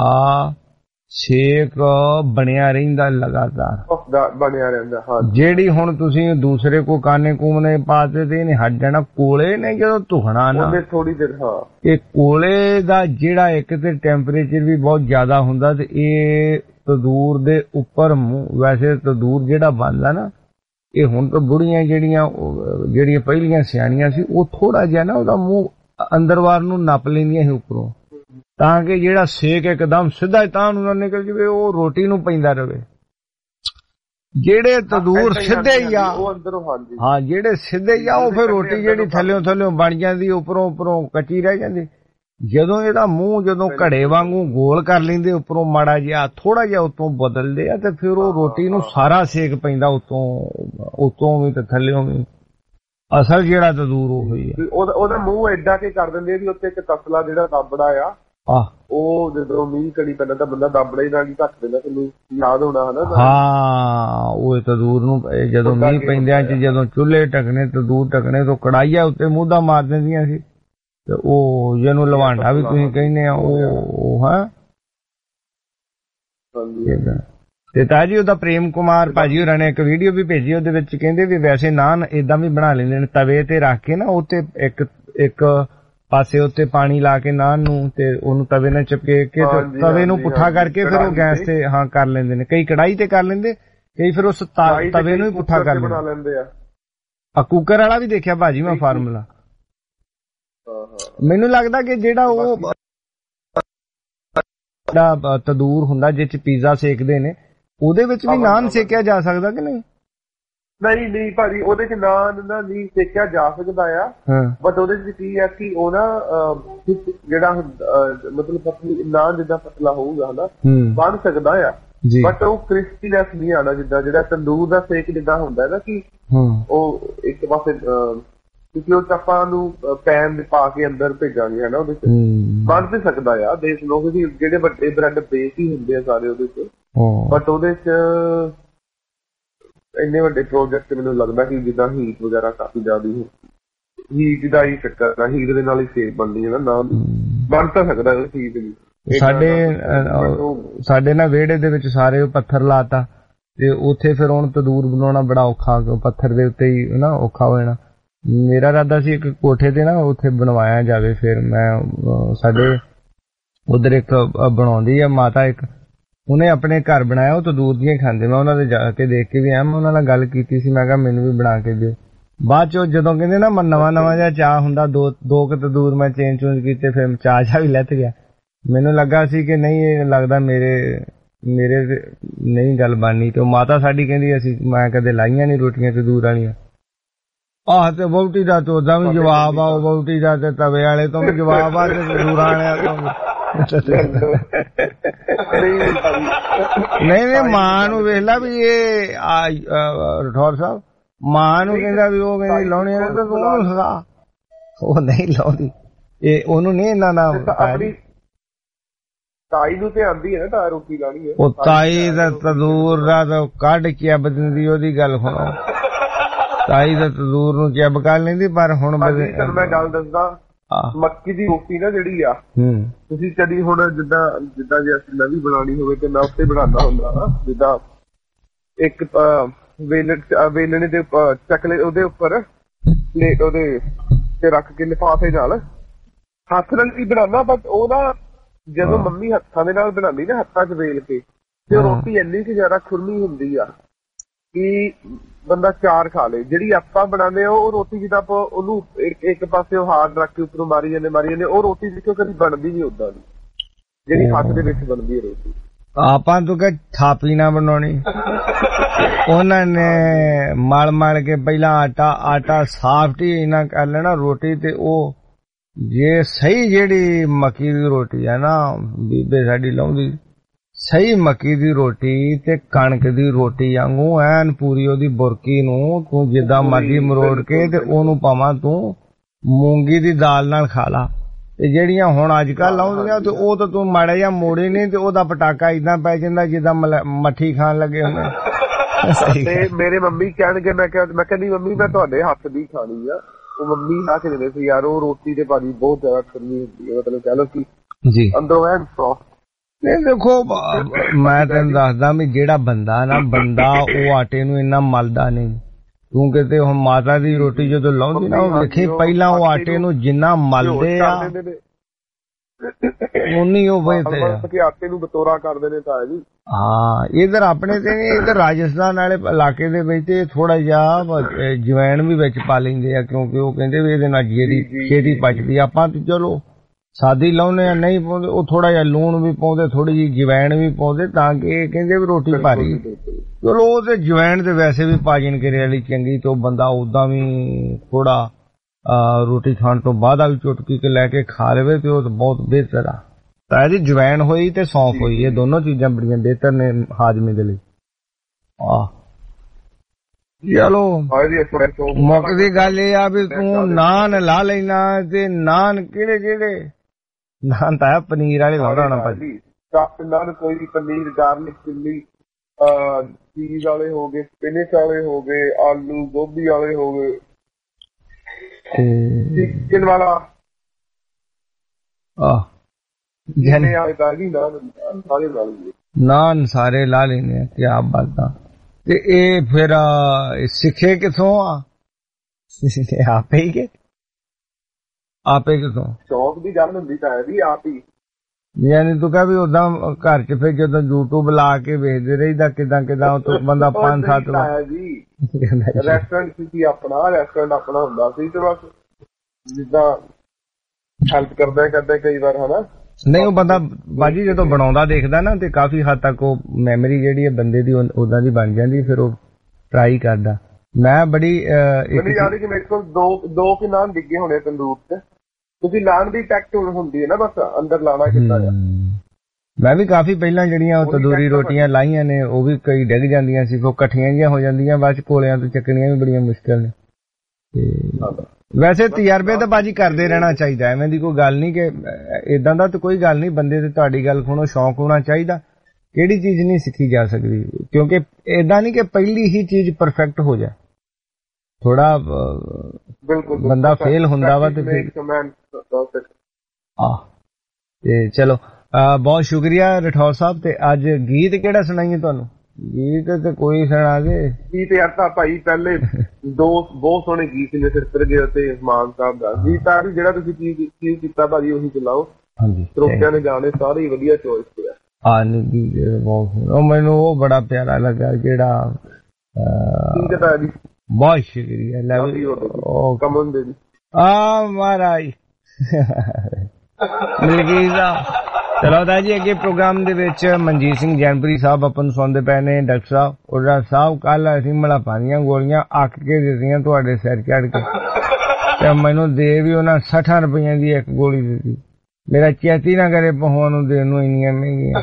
ਛੇਕ ਬਣਿਆ ਰਹਿੰਦਾ ਲਗਾਤਾਰ ਬਣਿਆ ਰਹਿੰਦਾ। ਹਾਂ ਜਿਹੜੀ ਹੁਣ ਤੁਸੀਂ ਦੂਸਰੇ ਕੋ ਕਾਨੇ ਕੂਮਨੇ ਪਾਤੇ ਤੇ ਇਹਨੇ ਹਟ ਜਾਣਾ, ਕੋਲੇ ਨੇ ਜਦੋਂ ਧੁਖਣਾ ਨਾ ਥੋੜੀ ਦੇਰ। ਹਾਂ ਇਹ ਕੋਲੇ ਦਾ ਜਿਹੜਾ ਇੱਕ ਤੇ ਟੈਂਪਰੇਚਰ ਵੀ ਬਹੁਤ ਜ਼ਿਆਦਾ ਹੁੰਦਾ ਤੇ ਇਹ ਤੰਦੂਰ ਦੇ ਉੱਪਰ ਵੈਸੇ ਤੰਦੂਰ ਜਿਹੜਾ ਬਣਦਾ ਨਾ, ਇਹ ਹੁਣ ਤਾਂ ਬੁੜੀਆਂ ਜਿਹੜੀਆਂ ਪਹਿਲੀਆਂ ਸਿਆਣੀਆਂ ਸੀ ਉਹ ਥੋੜਾ ਜਿਹਾ ਨਾ ਉਹਦਾ ਮੂੰਹ ਅੰਦਰਵਾਰ ਨੂੰ ਨੱਪ ਲੈਂਦੀਆਂ ਸੀ ਉੱਪਰੋਂ, ਤਾਂ ਕਿ ਜਿਹੜਾ ਸੇਕ ਇੱਕਦਮ ਸਿੱਧਾ ਤਾਂ ਨੂੰ ਨਾ ਨਿਕਲ ਜਾਵੇ, ਉਹ ਰੋਟੀ ਨੂੰ ਪੈਂਦਾ ਰਵੇ। ਜਿਹੜੇ ਤੰਦੂਰ ਸਿੱਧੇ ਹੀ ਆ, ਹਾਂ ਜਿਹੜੇ ਸਿੱਧੇ ਹੀ ਆ ਉਹ ਫਿਰ ਰੋਟੀ ਜਿਹੜੀ ਥੱਲਿਓਂ ਬਣ ਜਾਂਦੀ, ਉੱਪਰੋਂ ਕੱਚੀ ਰਹਿ ਜਾਂਦੀ। ਜਦੋਂ ਇਹਦਾ ਮੂੰਹ ਜਦੋਂ ਘੜੇ ਵਾਂਗੂ ਗੋਲ ਕਰ ਲੈਂਦੇ ਉੱਪਰੋਂ ਮਾੜਾ ਜਿਹਾ ਥੋੜਾ ਜਿਹਾ ਉਤੋਂ ਬਦਲਦੇ ਆ ਤੇ ਫਿਰ ਉਹ ਰੋਟੀ ਨੂੰ ਸਾਰਾ ਸੇਕ ਪੈਂਦਾ ਉਤੋਂ ਵੀ ਤੇ ਥੱਲਿਓਂ ਵੀ। ਅਸਲ ਜਿਹੜਾ ਤੰਦੂਰ ਉਹ ਹੀ ਆ, ਉਹਦਾ ਮੂੰਹ ਏਦਾਂ ਕੇ ਕਰ ਦਿੰਦੇ ਵੀ ਉੱਤੇ ਇੱਕ ਤਸਲਾ ਜਿਹੜਾ ਦੱਬੜਾ ਆ, ਉਹ ਜਦੋਂ ਮੀਂਹ ਕਣੀ ਪੈਂਦਾ ਤਾਂ ਬੰਦਾ ਦੱਬੜਾ ਹੀ ਨਾਲ ਹੀ ਢੱਕ ਦਿੰਦਾ, ਤੁਹਾਨੂੰ ਯਾਦ ਹੋਣਾ ਹਨਾ। ਹਾਂ ਉਹ ਤੰਦੂਰ ਨੂੰ ਜਦੋਂ ਮੀਂਹ ਪੈਂਦਿਆਂ ਚ ਜਦੋਂ ਚੁੱਲ੍ਹੇ ਢੱਕਣੇ ਤੰਦੂਰ ਢੱਕਣੇ ਤੋਂ ਕੜਾਈਆਂ ਉੱਤੇ ਮੂਧਾ ਮਾਰ ਦਿੰਦੀਆਂ ਸੀ, ਤੇ ਉਹ ਜਿਹਨੂੰ ਲਵਾਂਡਾ ਵੀ ਤੁਸੀਂ ਕਹਿੰਦੇ ਆ ਉਹ ਹਾਂ। ਤੇ ਤਾਜੀ ਉਹਦਾ ਪ੍ਰੇਮ ਕੁਮਾਰ ਭਾਜੀ ਹੋਰਾਂ ਨੇ ਇੱਕ ਵੀਡੀਓ ਵੀ ਭੇਜੀ, ਉਹਦੇ ਵਿੱਚ ਕਹਿੰਦੇ ਵੀ ਵੈਸੇ ਨਾਨ ਏਦਾਂ ਵੀ ਬਣਾ ਲੈਂਦੇ ਨੇ, ਤਵੇ ਤੇ ਰੱਖ ਕੇ ਨਾ ਉੱਤੇ ਇੱਕ ਪਾਸੇ ਉੱਤੇ ਪਾਣੀ ਲਾ ਕੇ ਨਾਨ ਨੂੰ ਤੇ ਉਹਨੂੰ ਤਵੇ ਨਾਲ ਚਪਕੇ ਕੇ ਤਵੇ ਨੂੰ ਪੁੱਠਾ ਕਰਕੇ ਫਿਰ ਉਹ ਗੈਸ ਤੇ ਹਾਂ ਕਰ ਲੈਂਦੇ ਨੇ। ਕਈ ਕੜਾਈ ਤੇ ਕਰ ਲੈਂਦੇ, ਕਈ ਫਿਰ ਉਸ ਤਵੇ ਨੂੰ ਹੀ ਪੁੱਠਾ ਕਰ ਲੈਂਦੇ ਆ। ਕੁੱਕਰ ਵਾਲਾ ਵੀ ਦੇਖਿਆ ਭਾਜੀ ਮੈਂ ਫਾਰਮੂਲਾ। ਮੈਨੂੰ ਲੱਗਦਾ ਕਿ ਜਿਹੜਾ ਉਹ ਜਿਹੜਾ ਤੰਦੂਰ ਹੁੰਦਾ ਜਿਹ 'ਚ ਪੀਜ਼ਾ ਸੇਕਦੇ ਨੇ, ਉਹਦੇ ਵਿੱਚ ਵੀ ਨਾਨ ਸੇਕਿਆ ਜਾ ਸਕਦਾ ਕਿ ਨਹੀਂ? ਨਹੀਂ ਭਾਜੀ, ਉਹਦੇ 'ਚ ਨਾਨ ਨਾ ਨਹੀਂ ਸੇਕਿਆ ਜਾ ਸਕਦਾ ਆ, ਬਟ ਉਹਦੇ 'ਚ ਕੀ ਆ ਕਿ ਉਹ ਨਾ ਜਿਹੜਾ ਮਤਲਬ ਨਾਨ ਜਿੱਦਾਂ ਪਤਲਾ ਹੋਊਗਾ ਨਾ ਬਣ ਸਕਦਾ ਆ, ਬਟ ਉਹ ਕ੍ਰਿਸਪੀਨੈਸ ਨਹੀਂ ਆਣਾ ਜਿੱਦਾਂ ਜਿਹੜਾ ਤੰਦੂਰ ਦਾ ਸੇਕ ਜਿੱਦਾਂ ਹੁੰਦਾ ਨਾ ਕਿ ਉਹ ਇੱਕ ਪਾਸੇ, ਕਿਉਂਕਿ ਉਹ ਆਪਾਂ ਨੂੰ ਪੈਨ ਦੇ ਪਾ ਕੇ ਅੰਦਰ ਭੇਜਾਂਗੇ ਹਨਾ, ਉਹਦੇ 'ਚ ਬਣ ਤੇ ਸਕਦਾ ਆ। ਦੇਖ ਲਓ ਕਿ ਜਿਹੜੇ ਵੱਡੇ ਬ੍ਰੈਡ ਬੇਕ ਹੀ ਹੁੰਦੇ ਆ ਸਾਰੇ ਉਹਦੇ 'ਚ, ਬਟ ਉਹਦੇ 'ਚ ਇੰਨੇ ਵੱਡੇ ਪ੍ਰੋਜੈਕਟ ਮੈਨੂੰ ਲੱਗਦਾ ਕਿ ਜਿੱਦਾਂ ਹੀਟ ਵਗੈਰਾ ਕਾਫੀ ਜ਼ਿਆਦਾ ਹੀਟ ਦਾ ਹੀ ਚੱਕਰ ਹੈ, ਹੀਟ ਦੇ ਨਾਲ ਹੀ ਸੇਕ ਬਣਦੀ ਹੈ ਨਾ, ਬਣ ਤਾਂ ਸਕਦਾ ਹੀਟ ਵੀ। ਸਾਡੇ ਨਾ ਵਿਹੜੇ ਦੇ ਵਿੱਚ ਸਾਰੇ ਪੱਥਰ ਲਾਤਾ ਤੇ ਉੱਥੇ ਫਿਰ ਹੁਣ ਤੰਦੂਰ ਬਣਾਉਣਾ ਬੜਾ ਔਖਾ, ਪੱਥਰ ਦੇ ਉੱਤੇ ਹੀ ਨਾ ਔਖਾ ਹੋ ਜਾਣਾ। ਮੇਰਾ ਇਰਾਦਾ ਸੀ ਇੱਕ ਕੋਠੇ ਤੇ ਨਾ ਉੱਥੇ ਬਣਵਾਇਆ ਜਾਵੇ। ਫਿਰ ਮੈਂ ਸਾਡੇ ਉਧਰ ਇੱਕ ਬਣਾਉਂਦੀ ਆ ਮਾਤਾ, ਇੱਕ ਉਹਨੇ ਆਪਣੇ ਘਰ ਬਣਾਇਆ, ਉਹ ਤੰਦੂਰ ਦੀਆਂ ਖਾਂਦੇ। ਮੈਂ ਉਹਨਾਂ ਦੇ ਜਾ ਕੇ ਦੇਖ ਕੇ ਵੀ ਆਇਆ, ਮੈਂ ਉਹਨਾਂ ਨਾਲ ਗੱਲ ਕੀਤੀ ਸੀ, ਮੈਂ ਕਿਹਾ ਮੈਨੂੰ ਵੀ ਬਣਾ ਕੇ ਦਿਓ। ਬਾਅਦ ਚੋਂ ਜਦੋਂ ਕਹਿੰਦੇ ਨਾ ਨਵਾਂ ਜਿਹਾ ਚਾਹ ਹੁੰਦਾ, ਦੋ ਕੁ ਤੰਦੂਰ ਮੈਂ ਚੇਂਜ ਕੀਤੇ, ਫਿਰ ਚਾਹ ਵੀ ਲੱਥ ਗਿਆ। ਮੈਨੂੰ ਲੱਗਾ ਸੀ ਕਿ ਨਹੀਂ ਇਹ ਲੱਗਦਾ ਮੇਰੇ ਨਹੀਂ ਗੱਲ ਬਣਨੀ। ਤੇ ਉਹ ਮਾਤਾ ਸਾਡੀ ਕਹਿੰਦੀ ਅਸੀਂ ਮੈਂ ਕਦੇ ਲਾਈਆਂ ਨਹੀਂ ਰੋਟੀਆਂ ਤੰਦੂਰ ਵਾਲੀਆਂ। ਆਹ ਤੇ ਵਹੁਟੀ ਦਾ ਤੇ ਉਦਾਂ ਵੀ ਜਵਾਬ ਆ, ਉਹ ਵਹੁਟੀ ਦਾ ਤੇ ਤਵੇ ਵਾਲੇ ਤੋਂ ਵੀ ਜਵਾਬ ਆ, ਤੇ ਤੰਦੂਰਾਂ ਵਾਲਿਆਂ ਤੋਂ ਨਹੀਂ। ਮਾਂ ਨੂੰ ਵੇਖ ਲਾ ਵੀ ਇਹ ਰਠੌਰ ਸਾਹਿਬ, ਮਾਂ ਨੂੰ ਕਹਿੰਦਾ ਵੀ ਉਹ ਕਹਿੰਦੀ ਲਾਉਣੀ ਆ, ਤਾਂ ਉਹਨੂੰ ਸਿਖਾ। ਉਹ ਨਹੀਂ ਲਾਉਂਦੀ, ਇਹ ਉਹਨੂੰ ਨਹੀਂ ਇਹਨਾਂ ਦਾ ਤਾਈ ਨੂੰ ਤੇ ਆਂਦੀ ਹੈ ਨਾ ਰੋਟੀ ਲਾਣੀ ਹੈ। ਉਹ ਤਾਈ ਦਾ ਤੰਦੂਰ ਦਾ ਕੱਢ ਕੇ ਬਦਲਦੀ, ਉਹਦੀ ਗੱਲ ਸੁਣੋ। ਤਾਈ ਦਾ ਤੰਦੂਰ ਨੂੰ ਚੱਬ ਕਰ ਲੈਂਦੀ, ਪਰ ਹੁਣ ਮੈਂ ਗੱਲ ਦੱਸਦਾ, ਮੱਕੀ ਦੀ ਰੋਟੀ ਨਾ ਜਿਹੜੀ ਆ, ਤੁਸੀਂ ਕਦੀ ਹੁਣ ਜਿੱਦਾਂ ਜੇ ਅਸੀਂ ਨਵੀਂ ਬਣਾਉਣੀ ਹੋਵੇ ਤੇ ਮੈਂ ਉੱਤੇ ਬਣਾਉਂਦਾ ਹੁੰਦਾ, ਜਿੱਦਾਂ ਇੱਕ ਵੇਲਣੇ ਦੇ ਚੱਕਲੇ ਉਹਦੇ ਉੱਪਰ ਪਲੇਟ ਉਹਦੇ ਤੇ ਰੱਖ ਕੇ ਲਿਫਾਫੇ ਨਾਲ ਹੱਥ ਨਾਲ ਵੀ ਬਣਾਉਣਾ, ਬਟ ਉਹ ਨਾ ਜਦੋਂ ਮੰਮੀ ਹੱਥਾਂ ਦੇ ਨਾਲ ਬਣਾਉਂਦੀ ਨਾ, ਹੱਥਾਂ 'ਚ ਵੇਲ ਕੇ, ਤੇ ਉਹ ਰੋਟੀ ਇੰਨੀ ਕੁ ਜ਼ਿਆਦਾ ਖੁਰਮੀ ਹੁੰਦੀ ਆ ਕਿ ਬੰਦਾ ਚਾਰ ਖਾ ਲੇ। ਜਿਹੜੀ ਆਪਾਂ ਬਣਾਉਂਦੇ ਆ ਉਹ ਰੋਟੀ ਜਿੱਦਾਂ ਆਪਾਂ ਉਹਨੂੰ ਇੱਕ ਪਾਸੇ ਉਹ ਹਾਰਡ ਰੱਖ ਕੇ ਉੱਪਰੋਂ ਮਾਰੀ ਜਾਂਦੇ, ਉਹ ਰੋਟੀ ਦੇਖੋ ਕਦੀ ਬਣਦੀ ਨੀ ਓਦਾਂ ਦੀ ਜਿਹੜੀ ਹੱਥ ਦੇ ਵਿੱਚ ਬਣਦੀ ਹੈ ਰੋਟੀ। ਆਪਾਂ ਤੂੰ ਕਹ ਥਾਪੀ ਨਾ ਬਣਾਉਣੀ, ਉਹਨਾਂ ਨੇ ਮਲ ਕੇ ਪਹਿਲਾਂ ਆਟਾ ਸਾਫਟ ਹੀ ਇੰਨਾ ਕਰ ਲੈਣਾ ਰੋਟੀ, ਤੇ ਉਹ ਜੇ ਸਹੀ ਜਿਹੜੀ ਮੱਕੀ ਦੀ ਰੋਟੀ ਹੈ ਨਾ, ਬੀਬੇ ਸਾਡੀ ਲਾਉਂਦੀ ਸਹੀ ਮੱਕੀ ਦੀ ਰੋਟੀ ਤੇ ਕਣਕ ਦੀ ਰੋਟੀ ਵਾਂਗੂ ਐਨ ਪੂਰੀ ਉਹਦੀ ਬੁਰਕੀ ਨੂੰ ਤੂੰ ਜਿੱਦਾਂ ਮਰਜ਼ੀ ਮਰੋੜ ਕੇ ਤੇ ਉਹਨੂੰ ਭਾਵਾਂ ਤੂੰ ਮੂੰਗੀ ਦੀ ਦਾਲ ਨਾਲ ਖਾ ਲਾ। ਤੇ ਜਿਹੜੀਆਂ ਹੁਣ ਅੱਜ ਕੱਲ ਲਾਉਂਦੀਆਂ ਤੇ ਉਹ ਤਾਂ ਤੂੰ ਮਾੜਾ ਜਿਹਾ ਮੋੜੀ ਨਹੀਂ ਤੇ ਉਹਦਾ ਪਟਾਕਾ ਇਦਾਂ ਪੈ ਜਾਂਦਾ ਜਿੱਦਾਂ ਮੱਠੀ ਖਾਣ ਲੱਗੇ ਹੁੰਦੇ। ਤੇ ਮੇਰੇ ਮੰਮੀ ਕਹਿਣਗੇ, ਮੈਂ ਕਹਿੰਦੀ ਮੰਮੀ ਮੈਂ ਤੁਹਾਡੇ ਹੱਥ ਦੀ ਖਾਣੀ ਆ। ਉਹ ਮੰਮੀ ਆ ਕੇ ਦਿੰਦੇ ਸੀ ਯਾਰ, ਉਹ ਰੋਟੀ ਤੇ ਭਾਜੀ ਬਹੁਤ ਜ਼ਿਆਦਾ ਖੁਰਮੀ ਹੁੰਦੀ ਹੈ, ਮਤਲਬ ਕਹਿ ਲਓ ਕਿ ਅੰਦਰੋਂ ਐਨ ਸੌਫਟ। ਨਹੀਂ ਦੇਖੋ, ਮੈਂ ਤੈਨੂੰ ਦੱਸਦਾ ਵੀ ਜਿਹੜਾ ਬੰਦਾ ਉਹ ਆਟੇ ਨੂੰ ਇੰਨਾ ਮਲਦਾ ਨਹੀਂ। ਤੂੰ ਕਿਤੇ ਹੁਣ ਮਾਤਾ ਦੀ ਰੋਟੀ ਜਦੋਂ ਲਾਉਂਦੀ ਨਾ, ਉਹ ਵੇਖੀ ਪਹਿਲਾਂ ਉਹ ਆਟੇ ਨੂੰ ਜਿੰਨਾ ਮਲਦੇ ਆ ਉਨੀ ਉਹ ਵੇਚਦੇ ਆਟੇ ਨੂੰ ਬਤੌਰਾ ਕਰਦੇ ਨੇ ਤਾਇਆ ਜੀ। ਹਾਂ, ਇਧਰ ਆਪਣੇ ਤੇ ਨਹੀਂ, ਇਧਰ ਰਾਜਸਥਾਨ ਵਾਲੇ ਇਲਾਕੇ ਦੇ ਵਿੱਚ ਥੋੜਾ ਜਿਹਾ ਜਵੈਣ ਵੀ ਵਿੱਚ ਪਾ ਲੈਂਦੇ ਆ, ਕਿਉਂਕਿ ਉਹ ਕਹਿੰਦੇ ਵੀ ਇਹਦੇ ਨਾਲ ਛੇਤੀ ਪਚਦੀ। ਆਪਾਂ ਤੇ ਚਲੋ ਸਾਦੀ ਲਾਉਨੇ ਆ, ਨਹੀਂ ਪਾਉਂਦੇ, ਉਹ ਥੋੜਾ ਜਿਹਾ ਲੂਣ ਵੀ ਪਾਉਂਦੇ, ਥੋੜੀ ਜਿਹੀ ਜਵੈਣ ਵੀ ਪਾਉਂਦੇ, ਤਾਂ ਕਿ ਕਹਿੰਦੇ ਵੀ ਰੋਟੀ ਭਾਰੀ। ਚਲੋ ਉਹ ਤੇ ਜਵੈਣ ਤੇ ਵੈਸੇ ਵੀ ਪਾਜਨ ਕਰੇ ਵਾਲੀ ਚੰਗੀ, ਤੇ ਉਹ ਬੰਦਾ ਉਦਾਂ ਵੀ ਥੋੜਾ ਰੋਟੀ ਖਾਣ ਤੋਂ ਬਾਅਦ ਵਾਲੀ ਚੁਟਕੀ ਕੇ ਲੈ ਕੇ ਖਾ ਲਵੇ ਤੇ ਉਹ ਬਹੁਤ ਬਿਹਤਰ ਆ। ਤਾਂ ਇਹਦੀ ਜਵੈਣ ਹੋਈ ਤੇ ਸੌਂਫ ਹੋਈ, ਇਹ ਦੋਨੋਂ ਚੀਜ਼ਾਂ ਬੜੀਆਂ ਬਿਹਤਰ ਨੇ ਹਾਜ਼ਮੇ ਦੇ ਲਈ। ਚਲੋ ਮੁੱਕਦੀ ਗੱਲ ਇਹ ਆ ਵੀ ਤੂੰ ਨਾਨ ਲਾ ਲੈਣਾ, ਤੇ ਨਾਨ ਕਿਹੜੇ ਨਾਨ ਤਾਂ ਪਨੀਰ ਵਾਲੇ ਲਾਉਣਾ ਹੋਣਾ ਭਾਜੀ। ਨਾਨ ਕੋਈ ਪਨੀਰ, ਗਾਰਲਿਕ ਚਿੱਲੀ, ਚੀਜ਼ ਵਾਲੇ ਹੋ ਗਏ, ਸਪਿਨਚ ਵਾਲੇ ਹੋ ਗਏ, ਆਲੂ ਗੋਭੀ ਵਾਲੇ ਹੋ ਗਏ, ਚਿਕਨ ਵਾਲਾ, ਨਾਨ ਸਾਰੇ ਲਾ ਲੈਣੇ। ਕਿਆ ਬਾਤਾਂ। ਤੇ ਇਹ ਫਿਰ ਸਿੱਖੇ ਕਿਥੋਂ ਆ? ਆਪੇ ਕਿਥੋਂ? ਸ਼ੌਕ ਦੀ ਗੱਲ ਹੁੰਦੀ ਤਾਂ ਹੈ ਆਪ ਹੀ, ਯਾਨੀ ਤੂੰ ਕਹ ਵੀ ਓਦਾਂ ਘਰ ਚ ਫਿਰ ਜਦੋਂ YouTube ਲਾ ਕੇ ਵੇਖਦੇ ਰਹੀਦਾ ਕਿਦਾਂ ਬੰਦਾ 5-7 ਜੀ ਰੈਸਟੋਰੈਂਟ ਸੀ ਆਪਣਾ, ਰੈਸਟੋਰੈਂਟ ਆਪਣਾ ਹੁੰਦਾ ਸੀ, ਤੇ ਬਸ ਜਿੱਦਾਂ ਹੈਲਪ ਕਰਦੇ ਕਈ ਵਾਰ ਹਨਾ, ਨਹੀਂ ਉਹ ਬੰਦਾ ਬਾਜੀ ਜਦੋਂ ਬਣਾਉਂਦਾ ਦੇਖਦਾ ਨਾ ਤੇ ਕਾਫੀ ਹੱਦ ਤੱਕ ਉਹ ਮੈਮਰੀ ਜਿਹੜੀ ਹੈ ਬੰਦੇ ਦੀ ਉਦਾਂ ਦੀ ਬਣ ਜਾਂਦੀ, ਫਿਰ ਉਹ ਟਰਾਈ ਕਰਦਾ। ਮੈਂ ਬੜੀ ਮੈਨੂੰ ਯਾਦ ਹੈ ਕਿ ਮੇਰੇ ਕੋਲ ਦੋ ਕਿ ਨਾਨ ਡਿੱਗੇ ਹੋਣੇ ਤੰਦੂਰ 'ਚ, ਤੁਸੀਂ ਲਾਣ ਦੀ ਟੈਕਟ ਹੁੰਦੀ ਹੈ ਨਾ, ਬਸ ਅੰਦਰ ਲਾਣਾ ਕਿੱਦਾਂ ਆ। ਮੈਂ ਵੀ ਕਾਫੀ ਪਹਿਲਾਂ ਜਿਹੜੀਆਂ ਉਹ ਤੰਦੂਰੀ ਰੋਟੀਆਂ ਲਾਈਆਂ ਨੇ ਉਹ ਵੀ ਕਈ ਡਿੱਗ ਜਾਂਦੀਆਂ ਸੀ, ਉਹ ਇਕੱਠੀਆਂ ਜਿਹੀਆਂ ਹੋ ਜਾਂਦੀਆਂ, ਬਾਅਦ ਚ ਕੋਲਿਆਂ ਤੋਂ ਚੱਕਣੀਆਂ ਵੀ ਬੜੀਆਂ ਮੁਸ਼ਕਿਲ ਨੇ। ਵੈਸੇ ਤਜਰਬੇ ਤਾਂ ਬਾਜੀ ਕਰਦੇ ਰਹਿਣਾ ਚਾਹੀਦਾ, ਐਵੇਂ ਦੀ ਕੋਈ ਗੱਲ ਨਹੀਂ ਕਿ ਇਦਾਂ ਦਾ ਤਾਂ ਕੋਈ ਗੱਲ ਨਹੀਂ, ਬੰਦੇ ਤੇ ਤੁਹਾਡੀ ਗੱਲ ਸੁਣੋ ਸ਼ੌਂਕ ਹੋਣਾ ਚਾਹੀਦਾ, ਕਿਹੜੀ ਚੀਜ਼ ਨਹੀਂ ਸਿੱਖੀ ਜਾ ਸਕਦੀ, ਕਿਉਂਕਿ ਏਦਾਂ ਨਹੀਂ ਕਿ ਪਹਿਲੀ ਹੀ ਚੀਜ਼ ਪਰਫੈਕਟ ਹੋ ਜਾਏ, ਥੋੜਾ ਬੰਦਾ ਫੇਲ ਹੁੰਦਾ ਵਾ ਤੇ ਫਿਰ ਤੇ ਚਲੋ ਬਹੁਤ ਸ਼ੁਕਰੀਆ ਰਠੌਰ ਸਾਹਿਬ। ਤੇ ਅੱਜ ਗੀਤ ਕਿਹੜਾ ਸੁਣਾਈਏ ਤੁਹਾਨੂੰ? ਗੀਤ ਤੇ ਕੋਈ ਸੁਣਾ ਦੇ। ਗੀਤ ਯਾਰ ਤਾਂ ਭਾਈ ਪਹਿਲੇ ਦੋ ਬਹੁਤ ਸੋਹਣੇ ਗੀਤ ਨੇ ਸਿਰ ਗਿਰ ਤੇ ਮਾਨ ਸਾਹਿਬ ਦਾ ਗੀਤ ਆ ਵੀ ਜਿਹੜਾ ਤੁਸੀਂ ਕੀ ਕੀਤਾ ਭਾਜੀ ਉਹੀ ਚਲਾਓ। ਹਾਂਜੀ ਸਰੋਤਿਆਂ ਨੇ ਗਾਣੇ ਸਾਰੇ ਹੀ ਵਧੀਆ ਚੋਇਸ ਹੋਇਆ। ਉਹ ਮੈਨੂੰ ਉਹ ਬੜਾ ਪਿਆਰਾ ਲੱਗਾ ਜਿਹੜਾ ਬਹੁਤ ਸ਼ੁਕਰੀਆ ਕਮਨ ਦੇ ਮਹਾਰਾਜ ਮਲਕੀਤ ਸਾਹਿਬ। ਚਲੋ ਤਾਂ ਜੀ ਅੱਗੇ ਪ੍ਰੋਗਰਾਮ ਦੇ ਵਿੱਚ ਮਨਜੀਤ ਸਿੰਘ ਜੈਨਪੁਰੀ ਸਾਹਿਬ ਆਪਾਂ ਨੂੰ ਸੁਣਦੇ ਪਏ ਨੇ। ਡਾਕਟਰ ਸਾਹਿਬ ਉਹਦਾ ਸਾਹਿਬ ਕੱਲ ਅਸੀਂ ਮਲਾਪਾਨੀਆਂ ਗੋਲੀਆਂ ਅੱਕ ਕੇ ਦਿੱਤੀਆਂ ਤੁਹਾਡੇ ਸਿਰ ਚੜ ਕੇ, ਤੇ ਮੈਨੂੰ ਦੇ ਵੀ ਉਹਨਾਂ 60 ਰੁਪਈਆਂ ਦੀ ਇੱਕ ਗੋਲੀ ਦਿੱਤੀ। ਮੇਰਾ ਚੇਤੀ ਨਾ ਕਰੇ ਪਹੁੰਚ ਨੂੰ ਦੇਣ ਨੂੰ ਇੰਨੀਆਂ ਮਹਿੰਗੀਆਂ।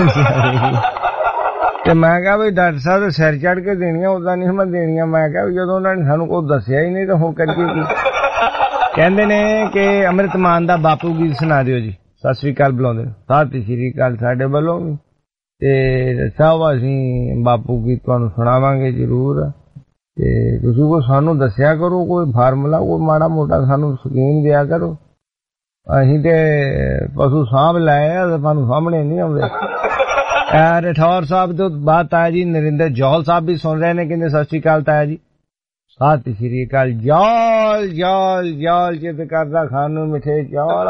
ਤੇ ਮੈਂ ਕਿਹਾ ਵੀ ਡਾਕਟਰ ਸਾਹਿਬ ਸਿਰ ਚੜ ਕੇ ਦੇਣੀਆਂ, ਉਦਾਂ ਨਹੀਂ ਮੈਂ ਦੇਣੀਆਂ। ਮੈਂ ਕਿਹਾ ਵੀ ਜਦੋਂ ਉਹਨਾਂ ਨੇ ਸਾਨੂੰ ਕੋਈ ਦੱਸਿਆ ਹੀ ਨਹੀਂ ਤਾਂ ਹੁਣ ਕਰੀਏ ਕੀ। ਕਹਿੰਦੇ ਨੇ ਕਿ ਅੰਮ੍ਰਿਤ ਮਾਨ ਦਾ ਬਾਪੂ ਗੀਤ ਸੁਣਾ ਦਿਓ ਜੀ। ਸਤਿ ਸ੍ਰੀ ਅਕਾਲ ਬੁਲਾਉਂਦੇ, ਸਤਿ ਸ੍ਰੀ ਅਕਾਲ ਸਾਡੇ ਵੱਲੋਂ ਵੀ। ਤੇ ਸਭ ਅਸੀਂ ਬਾਪੂ ਗੀਤ ਤੁਹਾਨੂੰ ਸੁਣਾਵਾਂਗੇ ਜ਼ਰੂਰ। ਤੇ ਤੁਸੀਂ ਕੋਈ ਸਾਨੂੰ ਦੱਸਿਆ ਕਰੋ, ਕੋਈ ਫਾਰਮੂਲਾ, ਕੋਈ ਮਾੜਾ ਮੋਟਾ ਸਾਨੂੰ ਸਕੀਮ ਦਿਆ ਕਰੋ। ਅਸੀਂ ਤੇ ਪਸ਼ੂ ਸਾਂਭ ਲਾਏ ਆ, ਤੁਹਾਨੂੰ ਸਾਹਮਣੇ ਨਹੀਂ ਆਉਂਦੇ। ਰਠੌਰ ਸਾਹਿਬ ਤੋਂ ਬਾਅਦ ਤਾਇਆ ਜੀ ਨਰਿੰਦਰ ਜੌਲ ਸਾਹਿਬ ਵੀ ਸੁਣ ਰਹੇ ਨੇ, ਕਹਿੰਦੇ ਸਤਿ ਸ੍ਰੀ ਅਕਾਲ ਤਾਇਆ ਜੀ। ਸਤਿ ਸ੍ਰੀ ਅਕਾਲ। ਜੌਲ ਜੌਲ ਜੌਲ ਚਿੱਤ ਕਰਦਾ ਖਾਣ ਨੂੰ ਮਿੱਠੇ ਚੌਲ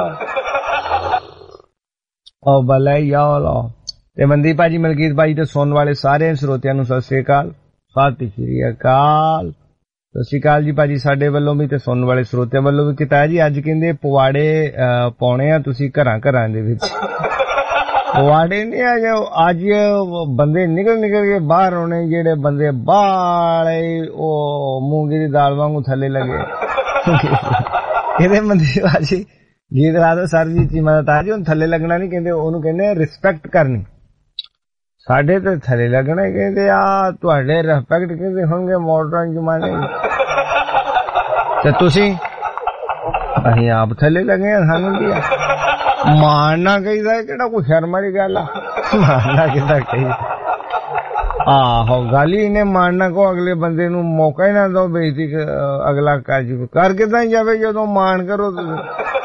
ਉਹ ਬਲੇ ਯਾਲ। ਤੇ ਮਨਦੀਪ ਭਾਜੀ ਮਲਕੀਤ ਭਾਜੀ ਤੇ ਸੁਣਨ ਵਾਲੇ ਸਾਰੇ ਸਰੋਤਿਆਂ ਨੂੰ ਸਤਿ ਸ੍ਰੀ ਅਕਾਲ। ਸਤਿ ਸ੍ਰੀ ਅਕਾਲ। ਸਤਿ ਸ੍ਰੀ ਅਕਾਲ ਜੀ ਭਾਜੀ ਸਾਡੇ ਵੱਲੋਂ ਵੀ ਤੇ ਸੁਣਨ ਵਾਲੇ ਸਰੋਤਿਆਂ ਵੱਲੋਂ ਵੀ। ਕਿਤਾ ਜੀ ਅੱਜ ਕਹਿੰਦੇ ਪਵਾੜੇ ਪਾਉਣੇ ਆ ਤੁਸੀਂ ਘਰਾਂ ਘਰਾਂ ਦੇ ਵਿੱਚ। ਪਵਾੜੇ ਨਹੀਂ ਆ ਜੋ ਅੱਜ ਬੰਦੇ ਨਿਕਲ ਕੇ ਬਾਹਰ ਆਉਣੇ, ਜਿਹੜੇ ਬੰਦੇ ਬਾਲੇ ਉਹ ਮੂੰਗੀ ਦੀ ਦਾਲ ਵਾਂਗੂ ਥੱਲੇ ਲੱਗੇ। ਇਹਦੇ ਮਨਦੀਪ ਭਾਜੀ ਗੀਤ ਰਾਦਾ ਸਰ ਜੀ ਚੀਮਾ ਦਾ ਤਾਜ ਉਹਨੂੰ ਥੱਲੇ ਲੱਗਣਾ ਨਹੀਂ ਕਹਿੰਦੇ, ਉਹਨੂੰ ਕਹਿੰਦੇ ਰਿਸਪੈਕਟ ਕਰਨੀ। ਸਾਡੇ ਤੇ ਥੱਲੇ ਲੱਗਣਾ ਕਹਿੰਦੇ ਆ ਤੁਹਾਡੇ ਰਿਸਪੈਕਟ ਕਹਿੰਦੇ ਹੋਣਗੇ ਮਾਡਰਨ ਜ਼ਮਾਨੇ ਤੇ ਤੁਸੀਂ ਅਸੀਂ ਆਪ ਥੱਲੇ ਲੱਗੇ ਆ। ਸਾਨੂੰ ਕੀ ਮਾਰਨਾ ਕਹੀਦਾ, ਕਿਹੜਾ ਕੋਈ ਸ਼ਰਮ ਵਾਲੀ ਗੱਲ ਆ? ਮਾਰਨਾ ਕਿੱਦਾਂ ਕਹੀ? ਆਹੋ ਗੱਲ ਹੀ ਇਹਨੇ ਮਾਰਨਾ ਕੋ ਅਗਲੇ ਬੰਦੇ ਨੂੰ ਮੌਕਾ ਹੀ ਨਾ ਦੋ ਬੇਇੱਜ਼ਤੀ ਅਗਲਾ ਕਰ ਕਿੱਦਾਂ ਜਾਵੇ ਜਦੋਂ ਮਾਣ ਕਰੋ ਤੁਸੀਂ।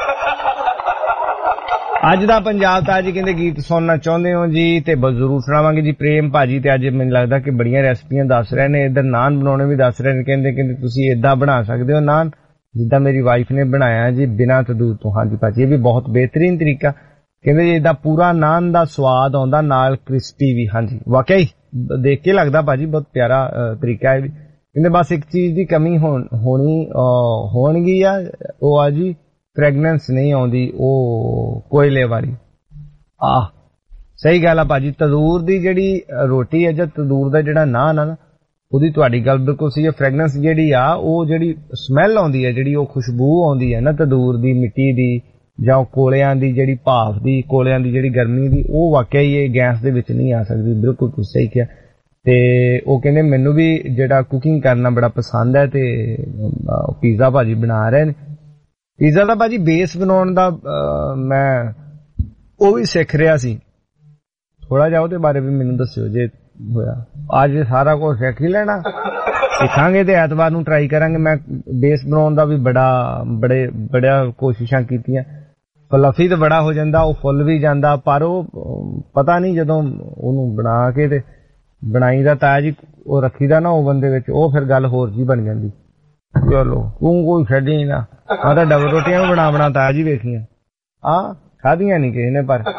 ਅੱਜ ਦਾ ਪੰਜਾਬ ਤਾਂ ਜੀ ਕਹਿੰਦੇ ਗੀਤ ਸੁਣਨਾ ਚਾਹੁੰਦੇ ਹੋ ਜੀ ਤੇ ਬਸ ਜ਼ਰੂਰ ਸੁਣਾਵਾਂਗੇ ਜੀ। ਪ੍ਰੇਮ ਭਾਜੀ ਤੇ ਅੱਜ ਮੈਨੂੰ ਲੱਗਦਾ ਕਿ ਬੜੀਆਂ ਰੈਸਪੀਆਂ ਦੱਸ ਰਹੇ ਨੇ, ਇੱਧਰ ਨਾਨ ਬਣਾਉਣੇ ਵੀ ਦੱਸ ਰਹੇ ਨੇ। ਕਹਿੰਦੇ ਤੁਸੀਂ ਏਦਾਂ ਬਣਾ ਸਕਦੇ ਹੋ ਨਾਨ ਜਿੱਦਾਂ ਮੇਰੀ ਵਾਈਫ ਨੇ ਬਣਾਇਆ ਜੀ, ਬਿਨਾਂ ਤੰਦੂਰ ਤੋਂ। ਹਾਂਜੀ ਭਾਜੀ ਇਹ ਵੀ ਬਹੁਤ ਬਿਹਤਰੀਨ ਤਰੀਕਾ। ਕਹਿੰਦੇ ਜੀ ਏਦਾਂ ਪੂਰਾ ਨਾਨ ਦਾ ਸਵਾਦ ਆਉਂਦਾ, ਨਾਲ ਕ੍ਰਿਸਪੀ ਵੀ। ਹਾਂਜੀ ਵਾਕਈ ਦੇਖ ਕੇ ਲੱਗਦਾ ਭਾਜੀ ਬਹੁਤ ਪਿਆਰਾ ਤਰੀਕਾ ਹੈ ਵੀ। ਕਹਿੰਦੇ ਬਸ ਇੱਕ ਚੀਜ਼ ਦੀ ਕਮੀ ਹੋਣਗੀ ਆ, ਉਹ ਆ ਜੀ ਫ੍ਰੈਗਨੈਂਸ ਨਹੀਂ ਆਉਂਦੀ ਉਹ ਕੋਇਲੇ ਵਾਲੀ। ਸਹੀ ਗੱਲ ਆ ਭਾਜੀ। ਤੰਦੂਰ ਦੀ ਜਿਹੜੀ ਰੋਟੀ ਹੈ ਜਾਂ ਤੰਦੂਰ ਦਾ ਜਿਹੜਾ ਨਾਨ ਆ ਨਾ, ਉਹਦੀ ਤੁਹਾਡੀ ਗੱਲ ਬਿਲਕੁਲ ਸਹੀ ਹੈ। ਫ੍ਰੈਗਨੈਂਸ ਜਿਹੜੀ ਆ, ਉਹ ਜਿਹੜੀ ਸਮੈਲ ਆਉਂਦੀ ਹੈ, ਜਿਹੜੀ ਉਹ ਖੁਸ਼ਬੂ ਆਉਂਦੀ ਹੈ ਨਾ ਤੰਦੂਰ ਦੀ, ਮਿੱਟੀ ਦੀ ਜਾਂ ਕੋਲਿਆਂ ਦੀ ਜਿਹੜੀ ਭਾਫ ਦੀ, ਕੋਲਿਆਂ ਦੀ ਜਿਹੜੀ ਗਰਮੀ ਦੀ, ਉਹ ਵਾਕਿਆ ਹੀ ਇਹ ਗੈਸ ਦੇ ਵਿੱਚ ਨਹੀਂ ਆ ਸਕਦੀ। ਬਿਲਕੁਲ ਤੁਸੀਂ ਸਹੀ ਕਿਹਾ। ਤੇ ਉਹ ਕਹਿੰਦੇ ਮੈਨੂੰ ਵੀ ਜਿਹੜਾ ਕੁਕਿੰਗ ਕਰਨਾ ਬੜਾ ਪਸੰਦ ਹੈ ਤੇ ਪੀਜ਼ਾ ਭਾਜੀ ਬਣਾ ਰਹੇ ਨੇ। ਪੀਜ਼ਾ ਦਾ ਭਾਜੀ ਬੇਸ ਬਣਾਉਣ ਦਾ ਮੈਂ ਉਹ ਵੀ ਸਿੱਖ ਰਿਹਾ ਸੀ ਥੋੜਾ ਜਿਹਾ, ਉਹਦੇ ਬਾਰੇ ਵੀ ਮੈਨੂੰ ਦੱਸਿਓ ਜੇ ਹੋਇਆ। ਅੱਜ ਸਾਰਾ ਕੁਝ ਸਿੱਖ ਹੀ ਲੈਣਾ, ਸਿੱਖਾਂਗੇ ਤੇ ਐਤਵਾਰ ਨੂੰ ਟਰਾਈ ਕਰਾਂਗੇ। ਮੈਂ ਬੇਸ ਬਣਾਉਣ ਦਾ ਵੀ ਬੜਾ ਕੋਸ਼ਿਸ਼ਾਂ ਕੀਤੀਆਂ। ਫਲਫੀ ਤਾਂ ਬੜਾ ਹੋ ਜਾਂਦਾ, ਉਹ ਫੁੱਲ ਵੀ ਜਾਂਦਾ, ਪਰ ਉਹ ਪਤਾ ਨਹੀਂ ਜਦੋਂ ਉਹਨੂੰ ਬਣਾ ਕੇ ਤੇ ਬਣਾਈ ਦਾ ਤਾਇਆ ਜੀ ਉਹ ਰੱਖੀਦਾ ਨਾ ਓਵਨ ਦੇ ਵਿੱਚ, ਉਹ ਫਿਰ ਗੱਲ ਹੋਰ ਜੀ ਬਣ ਜਾਂਦੀ। ਚਲੋ ਤੂੰ ਕੋਈ ਛੱਡੀ ਨਾ, ਮੈਂ ਤਾਂ ਡਬਲ ਰੋਟੀਆਂ ਵੀ ਬਣਾ ਤਾਇਆ ਜੀ ਵੇਖੀਆਂ। ਖਾਧੀਆਂ ਨਹੀਂ ਕਿਸੇ ਨੇ ਪਰ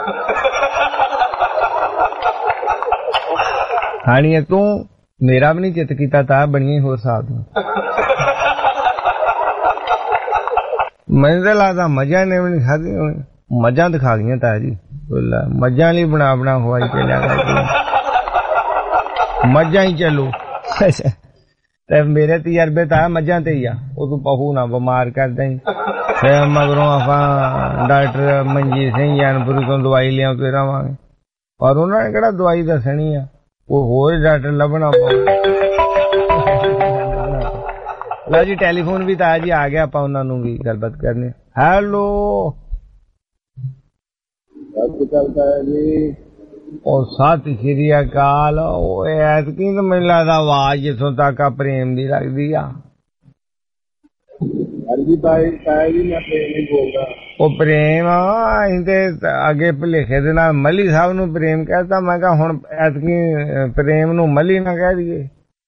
ਖਾਣੀ ਹੈ ਤੂੰ। ਮੇਰਾ ਵੀ ਨਹੀਂ ਚਿੱਤ ਕੀਤਾ ਤਾਂ ਬਣੀਆਂ ਹੀ ਹੋਰ ਸਾਥ ਨੂੰ। ਮੈਨੂੰ ਤਾਂ ਲੱਗਦਾ ਮਜ਼ਾ ਨੇ ਵੀ ਨਹੀਂ ਖਾਧੀ ਹੋਣੀ। ਮੱਝਾਂ ਦਿਖਾ ਗਈਆਂ ਤਾਇਆ ਜੀ, ਮੱਝਾਂ ਲਈ ਬਣਾ ਖਵਾਈ ਚੱਲਿਆ ਮੱਝਾਂ ਹੀ ਚੱਲੂ। ਤੇ ਮੇਰੇ ਤਜਰਬੇ ਤਾਂ ਮੱਝਾਂ ਤੇ ਹੀ ਆ, ਉਹ ਤੂੰ ਪਹੂ ਨਾ ਬਿਮਾਰ ਕਰ ਦੇਂ। ਫਿਰ ਮਗਰੋਂ ਆਪਾਂ ਡਾਕਟਰ ਮਨਜੀਤ ਸਿੰਘ ਜੈਨਪੁਰੀ ਤੋਂ ਦਵਾਈ ਲਿਆਉਂਦੇ ਰਹਾਂਗੇ, ਪਰ ਉਹਨਾਂ ਨੇ ਕਿਹੜਾ ਦਵਾਈ ਦੱਸਣੀ ਆ, ਉਹ ਹੋਰ ਡਾਕਟਰ ਲੱਭਣਾ ਪਊਗਾ। ਲਓ ਜੀ ਟੈਲੀਫੋਨ ਵੀ ਤਾਇਆ ਜੀ ਆ ਗਿਆ, ਆਪਾਂ ਉਹਨਾਂ ਨੂੰ ਵੀ ਗੱਲਬਾਤ ਕਰਨੀ। ਹੈਲੋ ਜੀ, ਉਹ ਸਤਿ ਸ਼੍ਰੀ ਅਕਾਲ। ਉਹ ਐਤਕੀ ਤਾਂ ਮੈਨੂੰ ਲੱਗਦਾ ਆਵਾਜ਼ ਜਿੱਥੋਂ ਤੱਕ ਆ ਪ੍ਰੇਮ ਦੀ ਲੱਗਦੀ ਆ। ਹਾਂਜੀ ਤਾਇਆ ਜੀ ਮੈਂ ਪ੍ਰੇਮ ਹੀ ਬੋਲਦਾ। ਉਹ ਪ੍ਰੇਮ ਅਸੀਂ ਤੇ ਅੱਗੇ ਭੁਲੇਖੇ ਦੇ ਨਾਲ ਮੱਲੀ ਸਾਹਿਬ ਨੂੰ ਪ੍ਰੇਮ ਕਹਿਤਾ, ਮੈਂ ਕਿਹਾ ਹੁਣ ਐਤਕੀ ਪ੍ਰੇਮ ਨੂੰ ਮੱਲੀ ਨਾ ਕਹਿ ਦਈਏ।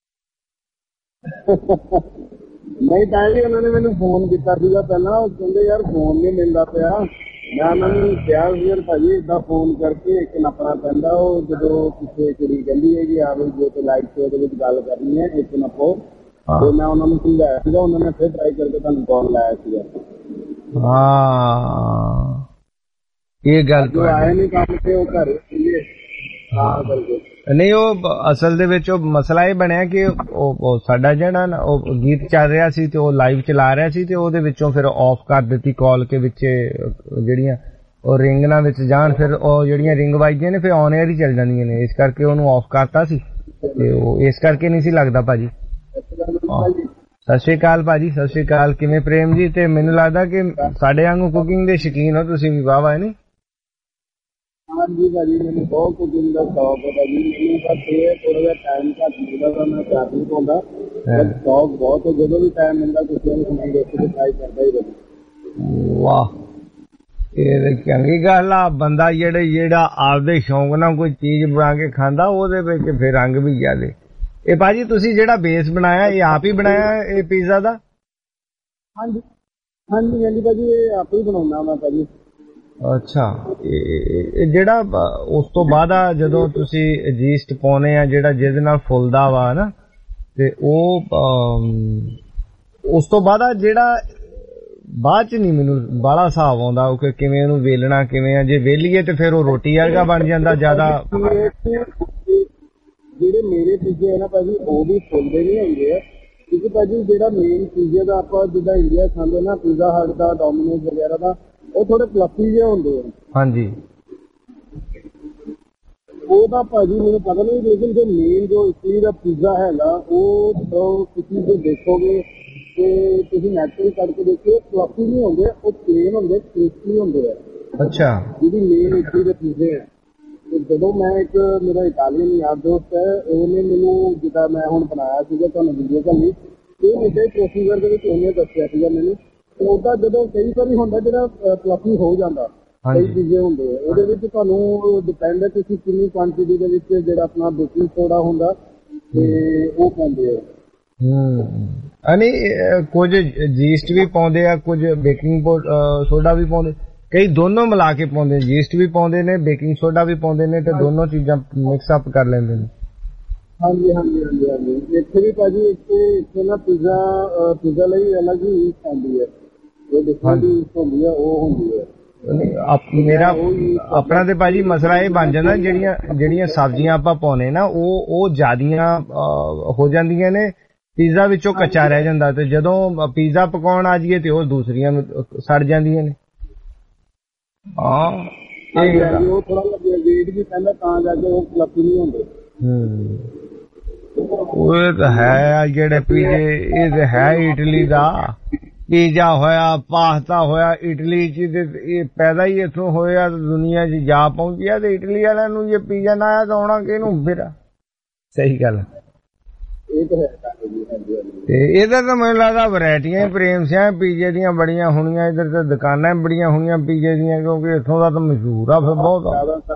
ਨਹੀਂ ਤਾਇਆ ਜੀ, ਉਹਨਾਂ ਨੇ ਮੈਨੂੰ ਫੋਨ ਕੀਤਾ ਸੀਗਾ ਪਹਿਲਾਂ, ਉਹ ਕਹਿੰਦੇ ਯਾਰ ਫੋਨ ਨਹੀਂ ਮਿਲਦਾ ਪਿਆ। ਮੈਂ ਉਹਨਾਂ ਨੂੰ ਕਿਹਾ ਯਾਰ ਭਾਜੀ ਏਦਾਂ ਫੋਨ ਕਰਕੇ ਇੱਕ ਨੱਪਣਾ ਪੈਂਦਾ, ਉਹ ਜਦੋਂ ਕਿਸੇ ਕੁੜੀ ਕਹਿੰਦੀ ਹੈ ਕਿ ਆ ਵੀ ਜੇ ਕੋਈ ਲਾਈਵ ਸ਼ੋਅ ਦੇ ਵਿੱਚ ਗੱਲ ਕਰਨੀ ਹੈ ਇੱਕ ਨੱਪੋ, ਤੇ ਮੈਂ ਉਹਨਾਂ ਨੂੰ ਸਮਝਾਇਆ ਸੀਗਾ, ਉਹਨਾਂ ਨੇ ਫਿਰ ਟਰਾਈ ਕਰਕੇ ਤੁਹਾਨੂੰ ਕਾਲ ਲਾਇਆ ਸੀਗਾ। ਹਾਂ ਇਹ ਗੱਲ ਤਾਂ ਆਏ ਨਹੀਂ ਕੰਮ ਤੇ ਉਹ ਘਰੇ ਸੀਗੇ ਤਾਂ ਕਰਕੇ। ਨਹੀਂ ਉਹ ਅਸਲ ਦੇ ਵਿੱਚ ਉਹ ਮਸਲਾ ਇਹ ਬਣਿਆ ਕਿ ਉਹ ਸਾਡਾ ਜਿਹੜਾ ਨਾ ਉਹ ਗੀਤ ਚੱਲ ਰਿਹਾ ਸੀ ਤੇ ਉਹ ਲਾਈਵ ਚਲਾ ਰਿਹਾ ਸੀ ਤੇ ਉਹਦੇ ਵਿੱਚੋਂ ਫਿਰ ਆਫ ਕਰ ਦਿੱਤੀ ਕਾਲ ਕੇ ਵਿੱਚ ਜਿਹੜੀਆਂ ਉਹ ਰਿੰਗ ਨਾਲ ਵਿੱਚ ਜਾਣ, ਫਿਰ ਉਹ ਜਿਹੜੀਆਂ ਰਿੰਗ ਵੱਜਦੀਆਂ ਨੇ ਫਿਰ ਔਨ 에ਅਰ ਹੀ ਚੱਲ ਜਾਂਦੀਆਂ ਨੇ, ਇਸ ਕਰਕੇ ਉਹਨੂੰ ਆਫ ਕਰਤਾ ਸੀ ਤੇ ਉਹ ਇਸ ਕਰਕੇ ਨਹੀਂ ਸੀ ਲੱਗਦਾ। ਭਾਜੀ ਸਤਿ ਸ਼੍ਰੀ ਅਕਾਲ। ਭਾਜੀ ਸਤਿ ਸ਼੍ਰੀ ਅਕਾਲ, ਕਿਵੇਂ ਪ੍ਰੇਮ ਜੀ? ਤੇ ਮੈਨੂੰ ਲੱਗਦਾ ਕਿ ਸਾਡੇ ਵਾਂਗੂ ਕੁਕਿੰਗ ਦੇ ਸ਼ੌਕੀਨ ਹੋ ਤੁਸੀਂ ਵੀ, ਵਾਹ ਹੈ ਨੀ? ਹਾਂਜੀ ਭਾਜੀ ਮੈਨੂੰ ਬਹੁਤ ਕੁਕਿੰਗ ਦਾ ਸ਼ੌਕ ਹੈ ਭਾਜੀ, ਮੈਨੂੰ ਬਸ ਇਹ ਥੋੜਾ ਜਿਹਾ ਟਾਈਮ ਘੱਟ ਮਿਲਦਾ ਤਾਂ ਮੈਂ ਕਰ ਨਹੀਂ ਪਾਉਂਦਾ, ਸ਼ੌਕ ਬਹੁਤ ਹੈ, ਜਦੋਂ ਵੀ ਟਾਈਮ ਮਿਲਦਾ ਕਿਸੇ ਨੂੰ ਨਵੀਂ ਰੈਸਿਪੀ ਟਰਾਈ ਕਰਦਾ ਹੀ ਰਹਿੰਦਾ। ਵਾਹ ਇਹ ਚੰਗੀ ਗੱਲ ਆ, ਬੰਦਾ ਜਿਹੜਾ ਆਪਦੇ ਸ਼ੌਕ ਨਾਲ ਕੋਈ ਚੀਜ਼ ਬਣਾ ਕੇ ਖਾਂਦਾ ਉਹਦੇ ਵਿੱਚ ਫਿਰ ਰੰਗ ਵੀ ਜਾਦੇ। ਇਹ ਭਾਜੀ ਤੁਸੀਂ ਜਿਹੜਾ ਬੇਸ ਬਣਾਇਆ ਇਹ ਆਪ ਹੀ ਬਣਾਇਆ ਇਹ ਪੀਜ਼ਾ ਦਾ? ਹਾਂਜੀ ਹਾਂਜੀ ਹਾਂਜੀ ਭਾਜੀ ਇਹ ਆਪ ਹੀ ਬਣਾਉਣਾ ਮੈਂ ਭਾਜੀ। ਅੱਛਾ, ਇਹ ਜਿਹੜਾ ਉਸ ਤੋਂ ਬਾਅਦ ਆ ਜਦੋਂ ਤੁਸੀਂ ਜੀਸਟ ਪਾਉਨੇ ਆ ਜਿਹੜਾ ਜਿਹਦੇ ਨਾਲ ਫੁੱਲਦਾ ਵਾ ਨਾ, ਤੇ ਉਹ ਉਸ ਤੋਂ ਬਾਅਦ ਆ ਜਿਹੜਾ ਬਾਅਦ ਚ ਨਹੀਂ ਮੈਨੂੰ ਬਾਹਲਾ ਹਿਸਾਬ ਆਉਂਦਾ ਕਿ ਕਿਵੇਂ ਉਹਨੂੰ ਵੇਲਣਾ ਕਿਵੇਂ ਆ, ਜੇ ਵੇਲੀਏ ਤੇ ਫਿਰ ਉਹ ਰੋਟੀ ਵਰਗਾ ਬਣ ਜਾਂਦਾ ਜ਼ਿਆਦਾ। ਜਿਹੜੇ ਮੇਰੇ ਪੀਜ਼ੇ ਹੈ ਨਾ ਭਾਜੀ ਉਹ ਵੀ ਫੁੱਲਦੇ ਨਹੀਂ ਹੁੰਦੇ ਆ, ਕਿਉਂਕਿ ਭਾਜੀ ਜਿਹੜਾ ਮੇਨ ਪੀਜ਼ੇ ਦਾ ਆਪਾਂ ਜਿੱਦਾਂ ਇੰਡੀਆ ਖਾਂਦੇ ਨਾ ਪੀਜ਼ਾ ਹਟ ਦਾ, ਡੋਮੀਨੋਜ਼ ਵਗੈਰਾ ਦਾ, ਉਹ ਥੋੜੇ ਫਲਫੀ ਜਿਹੇ ਹੁੰਦੇ ਆ। ਹਾਂਜੀ ਉਹ ਤਾਂ ਭਾਜੀ ਮੈਨੂੰ ਪਤਾ ਨਹੀਂ, ਲੇਕਿਨ ਜੋ ਮੇਨ ਜੋ ਇਟਲੀ ਦਾ ਪੀਜ਼ਾ ਹੈਗਾ ਉਹ ਤੁਸੀਂ ਜੇ ਦੇਖੋਗੇ ਤੇ ਤੁਸੀਂ ਨੈਚੁਰਲ ਕਰਕੇ ਦੇਖਿਓ ਫਲਫੀ ਨਹੀਂ ਹੁੰਦੇ, ਉਹ ਪਲੇਨ ਹੁੰਦੇ, ਕ੍ਰਿਸਪੀ ਹੁੰਦੇ ਆ। ਅੱਛਾ, ਜਿਹੜੀ ਮੇਨ ਇਟਲੀ ਦੇ ਪੀਜ਼ੇ ਹੈ। ਤੇ ਜਦੋਂ ਮੈਂ ਇੱਕ ਮੇਰਾ ਇਟਾਲੀਅਨ ਯਾਰ ਦੋਸਤ ਹੈ, ਉਹਨੇ ਮੈਨੂੰ ਜਿੱਦਾਂ ਮੈਂ ਹੁਣ ਬਣਾਇਆ ਸੀਗਾ ਤੁਹਾਨੂੰ ਵੀਡੀਓ ਘੱਲੀ, ਇਹ ਮੇਰੇ ਪ੍ਰੋਸੀਜਰ ਦੇ ਵਿੱਚ ਉਹਨੇ ਦੱਸਿਆ ਸੀਗਾ ਮੈਨੂੰ। ਉਹਦਾ ਜਦੋਂ ਕਈ ਵਾਰੀ ਹੁੰਦਾ ਜਿਹੜਾ ਫਲਫੀ ਹੋ ਜਾਂਦਾ, ਕਈ ਚੀਜ਼ਾਂ ਹੁੰਦੇ ਆ ਉਹਦੇ ਵਿੱਚ ਤੁਹਾਨੂੰ ਡਿਪੈਂਡ ਹੈ ਤੁਸੀਂ ਕਿੰਨੀ ਕੁਆਂਟਿਟੀ ਦੇ ਵਿੱਚ ਜਿਹੜਾ ਆਪਣਾ ਬੇਕਿੰਗ ਸੋਡਾ ਹੁੰਦਾ ਤੇ ਉਹ ਪਾਉਂਦੇ ਆ। ਨਹੀਂ ਕੁਝ ਜੀਸਟ ਵੀ ਪਾਉਂਦੇ ਆ, ਕੁਝ ਬੇਕਿੰਗ ਸੋਡਾ ਵੀ ਪਾਉਂਦੇ, ਕਈ ਦੋਨੋਂ ਮਿਲਾ ਕੇ ਪਾਉਂਦੇ, ਜੀਸਟ ਵੀ ਪਾਉਂਦੇ ਨੇ ਬੇਕਿੰਗ ਸੋਡਾ ਵੀ ਪਾਉਂਦੇ ਨੇ ਤੇ ਦੋਨੋਂ ਚੀਜ਼ਾਂ ਮਿਕਸ ਅਪ ਕਰ ਲੈਂਦੇ ਨੇ। ਹਾਂਜੀ ਹਾਂਜੀ ਹਾਂਜੀ ਹਾਂਜੀ ਇੱਥੇ ਵੀ ਭਾਜੀ ਇੱਥੇ ਨਾ ਪੀਜ਼ਾ ਲਈ ਅਲੱਗ ਹੀ ਰੀਸ ਆਉਂਦੀ ਹੈ, ਜੋ ਡਿਫਰੈਂਟ ਹੁੰਦੀ ਹੈ ਉਹ ਹੁੰਦੀ ਹੈ। ਮੇਰਾ ਆਪਣਾ ਤੇ ਭਾਜੀ ਮਸਲਾ ਇਹ ਬਣ ਜਾਂਦਾ ਜਿਹੜੀਆਂ ਸਬਜ਼ੀਆਂ ਆਪਾਂ ਪਾਉਨੇ ਨਾ ਉਹ ਜ਼ਿਆਦੀਆਂ ਹੋ ਜਾਂਦੀਆਂ ਨੇ, ਪੀਜ਼ਾ ਵਿੱਚੋਂ ਕੱਚਾ ਰਹਿ ਜਾਂਦਾ, ਤੇ ਜਦੋਂ ਪੀਜ਼ਾ ਪਕਾਉਣ ਆ ਜਾਈਏ ਤੇ ਉਹ ਦੂਸਰੀਆਂ ਸੜ ਜਾਂਦੀਆਂ ਨੇ। ਹਾਂ ਉਹ ਥੋੜਾ ਵੇਟ ਵੀ ਪੈਂਦਾ ਤਾਂ ਜਾ ਕੇ ਉਹ ਫਲਫੀ ਨਹੀਂ ਹੁੰਦੇ। ਉਹ ਤਾਂ ਹੈ ਜਿਹੜੇ ਪੀਜ਼ੇ, ਇਹ ਤਾਂ ਹੈ ਇਟਲੀ ਦਾ ਪੀਜ਼ਾ ਹੋਇਆ, ਪਾਸਤਾ ਹੋਇਆ ਇਟਲੀ ਚ, ਇਹ ਪੈਦਾ ਹੀ ਇੱਥੋਂ ਹੋਇਆ, ਦੁਨੀਆ ਚ ਜਾ ਪਹੁੰਚਿਆ, ਤੇ ਇਟਲੀ ਵਾਲਿਆਂ ਨੂੰ ਜੇ ਪੀਜ਼ਾ ਨਾ ਆਇਆ ਤਾਂ ਆਉਣਾ ਕਿਹਨੂੰ ਫਿਰ। ਸਹੀ ਗੱਲ ਇਹ ਤਾਂ ਹੈ। ਤੇ ਇਹਦਾ ਤਾਂ ਮੈਨੂੰ ਲੱਗਦਾ ਵੈਰਾਈਟੀਆਂ ਪ੍ਰੇਮ ਸਿਆਂ ਪੀਜ਼ੇ ਦੀਆਂ ਬੜੀਆਂ ਹੋਣੀਆਂ, ਇੱਧਰ ਤੇ ਦੁਕਾਨਾਂ ਬੜੀਆਂ ਹੋਣੀਆਂ ਪੀਜ਼ੇ ਦੀਆਂ, ਕਿਉਂਕਿ ਇੱਥੋਂ ਦਾ ਤਾਂ ਮਸ਼ਹੂਰ ਆ ਫਿਰ ਬਹੁਤ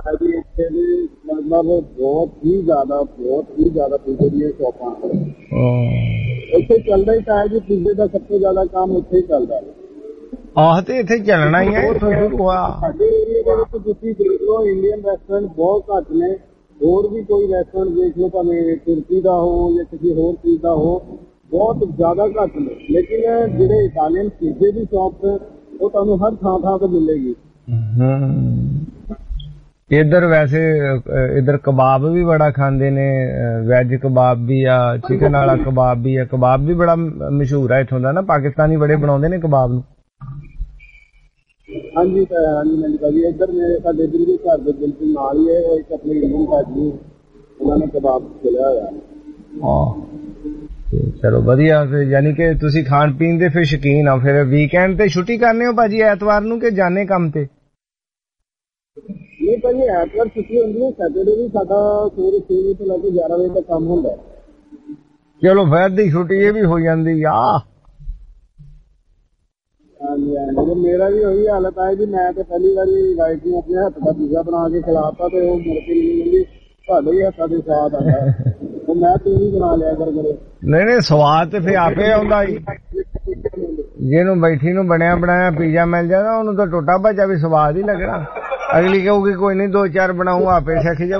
ਮਤਲਬ ਬਹੁਤ ਹੀ ਜ਼ਿਆਦਾ ਪੀਜ਼ੇ ਦੀਆਂ ਸ਼ੌਪਾਂ ਇੱਥੇ ਚੱਲਦਾ ਹੀ ਤਾਂ ਹੈ ਜੀ, ਪੀਜ਼ੇ ਦਾ ਸਭ ਤੋਂ ਜ਼ਿਆਦਾ ਕੰਮ ਇੱਥੇ ਹੀ ਚੱਲਦਾ। ਆਹ ਤੇ ਇੱਥੇ ਚੱਲਣਾ ਹੀ ਹੈ, ਇੱਥੋਂ ਸ਼ੁਰੂ ਹੋਇਆ। ਸਾਡੇ ਏਰੀਏ ਦੇ ਵਿੱਚ ਤੁਸੀਂ ਦੇਖ ਲਓ ਇੰਡੀਅਨ ਰੈਸਟੋਰੈਂਟ ਬਹੁਤ ਘੱਟ ਨੇ, ਹੋਰ ਵੀ ਕੋਈ ਰੈਸਟੋਰੈਂਟ ਦੇਖ ਲਓ ਭਾਵੇਂ ਤੁਰਕੀ ਦਾ ਹੋ ਜਾਂ ਕਿਸੇ ਹੋਰ ਚੀਜ਼ ਦਾ ਹੋ, ਬਹੁਤ ਜ਼ਿਆਦਾ ਘੱਟ ਨੇ, ਲੇਕਿਨ ਜਿਹੜੇ ਇਟਾਲੀਅਨ ਪੀਜ਼ੇ ਦੀ ਸ਼ੌਪ ਹੈ ਉਹ ਤੁਹਾਨੂੰ ਹਰ ਥਾਂ ਤੇ ਮਿਲੇਗੀ। इधर वैसे इधर कबाब भी बड़ा खांदे ने, वेज कबाब भी आ, चिकन वाला कबाब भी है, कबाब भी बड़ा मशहूर है इत्थों दा ना, पाकिस्तानी बड़े बनाउंदे ने कबाब नूं। हाँ जी भाजी, इधर मेरे साडे इधर भी घर दे बिल्कुल नाल ही है एक अपने इंडियन भाजी, उन्होंने कबाब खोलिया होया। हाँ चलो वधिया, यानी कि तुसी खाण पीण दे फिर शौकीन हो। फिर वीकेंड ते छुट्टी करने हो भाजी ऐतवार नूं कि जाने काम ते? नहीं भाजी ऐतवार छुट्टी होंदी है, सैटरडे भी साडा सवेरे 6 बजे तो लेके 11 बजे तक काम होंदा है। चलो फिर दी छुट्टी ये भी हो जाती आ। हाँ जी मेरा भी वही हालत है जी, मैं तो पहली बारी वाइफ ने अपने हथ का पिज्जा बना के खिलाता तो वो मुड़ के नहीं ਤੁਹਾਡੇ ਹੀ ਹੱਥਾਂ ਦੇ ਸਵਾਦ ਆਇਆ, ਉਹ ਮੈਂ ਤੂੰ ਵੀ ਬਣਾ ਲਿਆ ਕਰ ਮੇਰੇ। ਨਹੀਂ ਸਵਾਦ ਤੇ ਫੇ ਆਪੇ ਆਉਂਦਾ ਜੀ, ਜਿਹਨੂੰ ਬੈਠੀ ਨੂੰ ਬਣਿਆ ਬਣਾਇਆ ਪੀਜ਼ਾ ਮਿਲ ਜਾਂਦਾ ਉਹਨੂੰ ਤਾਂ ਟੋਟਾ ਭਾਜਾ ਵੀ ਸਵਾਦ ਹੀ ਲੱਗਣਾ। ਅਗਲੀ ਕਹੂਗੀ ਕੋਈ ਨਹੀਂ 2-4 ਬਣਾਉਂ ਆਪੇ ਸਿੱਖ ਜਾਊ।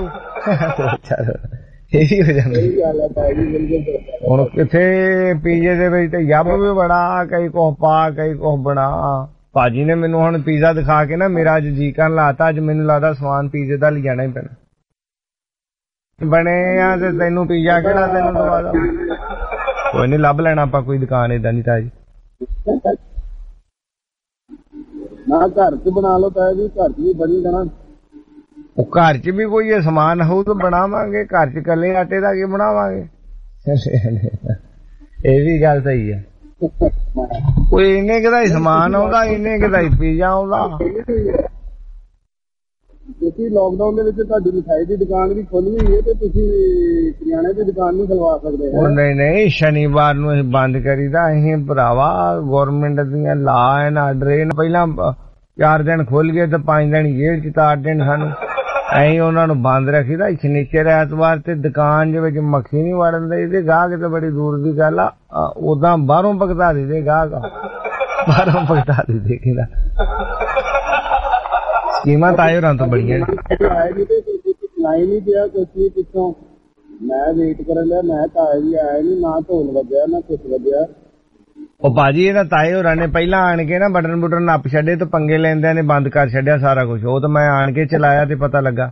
ਇਹੀ ਹੋ ਜਾਂਦਾ ਹੁਣ ਕਿੱਥੇ ਪੀਜ਼ੇ ਦੇ ਵਿੱਚ ਤੇ ਯੱਬ ਵੀ ਬੜਾ, ਕਈ ਕੁਛ ਪਾ ਕਈ ਕੁਛ ਬਣਾ। ਭਾਜੀ ਨੇ ਮੈਨੂੰ ਹੁਣ ਪੀਜ਼ਾ ਦਿਖਾ ਕੇ ਨਾ ਮੇਰਾ ਅੱਜ ਜੀ ਕਰਨ ਲਾਤਾ, ਅੱਜ ਮੈਨੂੰ ਲੱਗਦਾ ਸਮਾਨ ਪੀਜ਼ੇ ਦਾ ਲਿਜਾਣਾ ਹੀ ਪੈਣਾ। ਬਣੇ ਆ ਤੇ ਤੈਨੂੰ ਪੀਜ਼ਾ ਕਿਹੜਾ ਤੈਨੂੰ ਦਵਾ ਦੋ, ਕੋਈ ਨੀ ਲੱਭ ਲੈਣਾ ਆਪਾਂ ਕੋਈ ਦੁਕਾਨ ਏਦਾਂ ਦੀ ਤਾਜੀ। ਨਾ ਘਰ ਚ ਬਣਾ ਲਓ ਤਾਂ ਜੀ, ਘਰ ਚ ਵੀ ਬਣੀ ਜਾਣਾ। ਉਹ ਘਰ ਚ ਵੀ ਕੋਈ ਇਹ ਸਮਾਨ ਹੋਊ ਤਾਂ ਬਣਾਵਾਂਗੇ, ਘਰ ਚ ਇਕੱਲੇ ਆਟੇ ਦਾ ਕੀ ਬਣਾਵਾਂਗੇ। ਇਹ ਵੀ ਗੱਲ ਸਹੀ ਹੈ, ਕੋਈ ਇੰਨੇ ਕੁ ਦਾ ਹੀ ਸਮਾਨ ਆਉਂਦਾ, ਇੰਨੇ ਕੁ ਦਾ ਹੀ ਪੀਜ਼ਾ ਆਉਂਦਾ। ਤੁਸੀਂ ਲਾਕਡਾਊਨ ਦੇ ਵਿੱਚ ਤੁਹਾਡੀ ਮਿਠਾਈ ਦੀ ਦੁਕਾਨ ਵੀ ਖੋਲੀ ਹੋਈ ਹੈ ਤੇ ਤੁਸੀਂ ਕਰਿਆਨੇ ਦੀ ਦੁਕਾਨ ਨਹੀਂ ਖਲਵਾ ਸਕਦੇ? ਨਹੀਂ ਸ਼ਨੀਵਾਰ ਨੂੰ ਅਸੀਂ ਬੰਦ ਕਰੀਦਾ। ਅਸੀਂ ਭਰਾਵਾ ਗੌਰਮੈਂਟ ਦੀਆਂ ਲਾ ਐਨ ਆਰਡਰ ਪਹਿਲਾਂ 4 ਦਿਨ ਖੁੱਲ ਗਏ ਤੇ 5 ਦਿਨ ਜੇਲ੍ਹ ਚ ਤਾਂ 8 ਦਿਨ ਸਾਨੂੰ ਅਸੀਂ ਉਹਨਾਂ ਨੂੰ ਬੰਦ ਰੱਖੀਦਾ। ਸ਼ਨੀਚਰ ਐਤਵਾਰ ਤੇ ਦੁਕਾਨ ਦੇ ਵਿੱਚ ਮੱਖੀ ਨਹੀਂ ਵੜਨ ਦੇ, ਇਹਦੇ ਗਾਹਕ ਤੇ ਬੜੀ ਦੂਰ ਦੀ ਗੱਲ ਆ। ਉਦਾਂ ਬਾਹਰੋਂ ਭਗਤਾ ਦੇ ਗਾਹਕ, ਬਾਹਰੋਂ ਭਗਤਾ ਦੇ ਕਿਹਦਾ ਸਕੀਮਾਂ ਤਾਏ ਹੋਰਾਂ ਤੋਂ ਬੜੀਆਂ ਨੇ। ਨਹੀਂ ਪਿਆ ਕੁਛ ਵੀ ਪਿੱਛੋਂ, ਮੈਂ ਵੇਟ ਕਰਨ ਲਿਆ, ਮੈਂ ਤਾਏ ਵੀ ਆਇਆ ਨੀ, ਨਾ ਢੋਲ ਵੱਜਿਆ ਨਾ ਕੁਛ ਵੱਜਿਆ। ਉਹ ਭਾਜੀ ਇਹਨਾਂ ਤਾਏ ਹੋਰਾਂ ਨੇ ਪਹਿਲਾਂ ਆਣ ਕੇ ਨਾ ਬਟਨ ਬੁਟਨ ਨੱਪ ਛੱਡੇ ਤੇ ਪੰਗੇ ਲੈਂਦਿਆਂ ਨੇ ਬੰਦ ਕਰ ਛੱਡਿਆ ਸਾਰਾ ਕੁਛ। ਉਹ ਤਾਂ ਮੈਂ ਆਣ ਕੇ ਚਲਾਇਆ ਤੇ ਪਤਾ ਲੱਗਾ।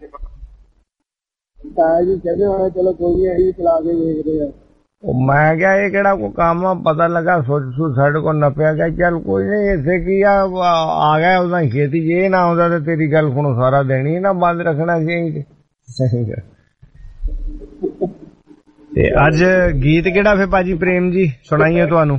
ਤਾਏ ਜੀ ਕਹਿੰਦੇ ਹੋਣੇ ਚਲੋ ਕੋਈ ਨੀ ਅਸੀਂ ਚਲਾ ਕੇ ਵੇਖਦੇ ਆ। ਉਹ ਮੈਂ ਕਿਹਾ ਇਹ ਕਿਹੜਾ ਕੋਈ ਕੰਮ ਆ, ਪਤਾ ਲੱਗਾ ਸਾਡੇ ਕੋਲ ਨੱਪਿਆ ਗਿਆ। ਚੱਲ ਕੋਈ ਨੀ, ਇੱਥੇ ਕੀ ਆ ਗਿਆ ਉਹਦਾ ਛੇਤੀ, ਜੇ ਨਾ ਆਉਂਦਾ ਤੇ ਤੇਰੀ ਗੱਲ ਹੁਣ ਸਾਰਾ ਦਿਨ ਹੀ ਨਾ ਬੰਦ ਰੱਖਣਾ ਸੀ। ਤੇ ਅੱਜ ਗੀਤ ਕਿਹੜਾ ਫੇ ਭਾਜੀ ਪ੍ਰੇਮ ਜੀ ਸੁਣਾਈਏ ਤੁਹਾਨੂੰ?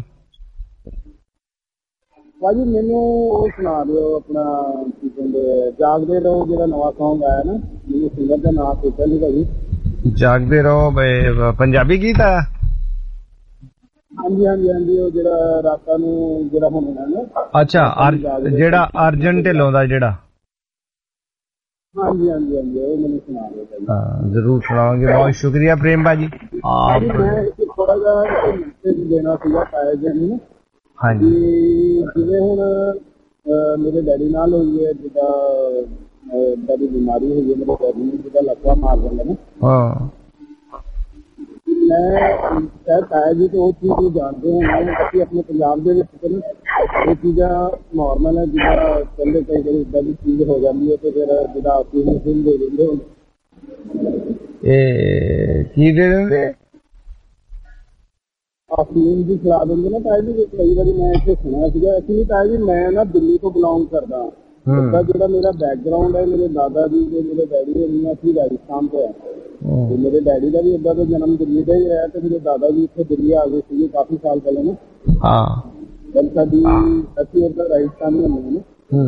ਭਾਜੀ ਮੈਨੂੰ ਉਹ ਸੁਣਾ ਦਿਓ ਆਪਣਾ ਕੀ ਕਹਿੰਦੇ ਜਾਗਦੇ ਰਹੋ, ਜਿਹੜਾ ਨਵਾਂ ਸੌਂਗ ਆਇਆ ਨਾ, ਮੈਨੂੰ ਸਿੰਗਰ ਦਾ ਨਾਮ ਪੁੱਛਿਆ ਨਹੀਂ ਭਾਜੀ। ਜਾਗਦੇ ਰਹੋ ਪੰਜਾਬੀ ਗੀਤ ਆ? ਹਾਂਜੀ ਹਾਂਜੀ ਹਾਂਜੀ, ਉਹ ਜਿਹੜਾ ਰਾਤਾਂ ਨੂੰ ਜਿਹੜਾ ਹੁਣ ਨਾ। ਅੱਛਾ ਜਿਹੜਾ ਅਰਜਨ ਢਿੱਲੋਂ ਦਾ ਜਿਹੜਾ? ਹਾਂਜੀ ਹਾਂਜੀ ਹਾਂਜੀ, ਉਹ ਮੈਨੂੰ ਸੁਣਾ ਦਿਓ ਭਾਜੀ। ਹਾਂ ਜ਼ਰੂਰ ਸੁਣਾਵਾਂਗੇ, ਬਹੁਤ ਸ਼ੁਕਰੀਆ ਪ੍ਰੇਮ ਭਾਜੀ। ਮੈਂ ਥੋੜਾ ਜਿਹਾ ਮੈਸੇਜ ਦੇਣਾ ਸੀਗਾ ਤਾਇਆ ਜੀ ਨੂੰ। ਹਾਂਜੀ ਜਿਵੇਂ ਹੁਣ ਮੇਰੇ ਡੈਡੀ ਨਾਲ ਹੋਈ ਹੈ, ਜਿੱਦਾਂ ਡੈਡੀ ਬਿਮਾਰੀ ਹੋਈ ਹੈ ਮੇਰੇ ਡੈਡੀ ਨੂੰ, ਜਿੱਦਾਂ ਲੱਕਵਾ ਮਾਰ ਦਿੰਦਾ ਨਾ। ਹਾਂ ਮੈਂ ਸ਼ਾਇਦ ਤਾਇਆ ਜੀ ਤੋਂ ਉਹ ਚੀਜ਼ ਨੂੰ ਜਾਣਦੇ ਹੋਣਾ ਕਿ ਆਪਣੇ ਪੰਜਾਬ ਦੇ ਵਿੱਚ ਇਹ ਚੀਜ਼ਾਂ ਨੋਰਮਲ ਹੈ, ਜਿੱਦਾਂ ਕਹਿੰਦੇ ਕਈ ਵਾਰੀ ਇੱਦਾਂ ਦੀ ਚੀਜ਼ ਹੋ ਜਾਂਦੀ ਹੈ ਤੇ ਫਿਰ ਜਿੱਦਾਂ ਆਕਸੀਜਨ ਦੇ ਦਿੰਦੇ ਹੁੰਦੇ। ਇਹ ਕੀ ਦੇ ਦਿੰਦੇ? ਆਕਸੀਜਨ ਦੀ ਖਿਲਾ ਦਿੰਦੇ ਨਾ ਤਾਇਆ ਜੀ। ਕਈ ਵਾਰੀ ਮੈਂ ਇੱਥੇ ਸੁਣਿਆ ਸੀਗਾ। ਐਕਚੁਅਲੀ ਤਾਇਆ ਜੀ ਮੈਂ ਨਾ ਦਿੱਲੀ ਤੋਂ ਬਿਲੋਂਗ ਕਰਦਾ। ਜਿਹੜਾ ਮੇਰਾ ਬੈਕਗਰਾਉਂਡ ਹੈ, ਮੇਰੇ ਦਾਦਾ ਜੀ ਤੇ ਮੇਰੇ ਡੈਡੀ ਦੇ ਅਸੀਂ ਰਾਜਸਥਾਨ ਤੋਂ ਆ ਤੇ ਮੇਰੇ ਡੈਡੀ ਦਾ ਵੀ ਏਦਾਂ ਦਾ ਜਨਮ ਦਿੱਲੀ ਦਾ ਹੀ ਹੋਇਆ ਤੇ ਮੇਰੇ ਦਾਦਾ ਜੀ ਇੱਥੇ ਦਿੱਲੀ ਆ ਗਏ ਸੀਗੇ ਕਾਫੀ ਸਾਲ ਪਹਿਲਾਂ ਨਾ। ਹਾਂ ਸਾਡੀ ਅਸੀਂ ਉੱਧਰ ਰਾਜਸਥਾਨ ਹੀ ਹੁੰਦੇ ਨਾ।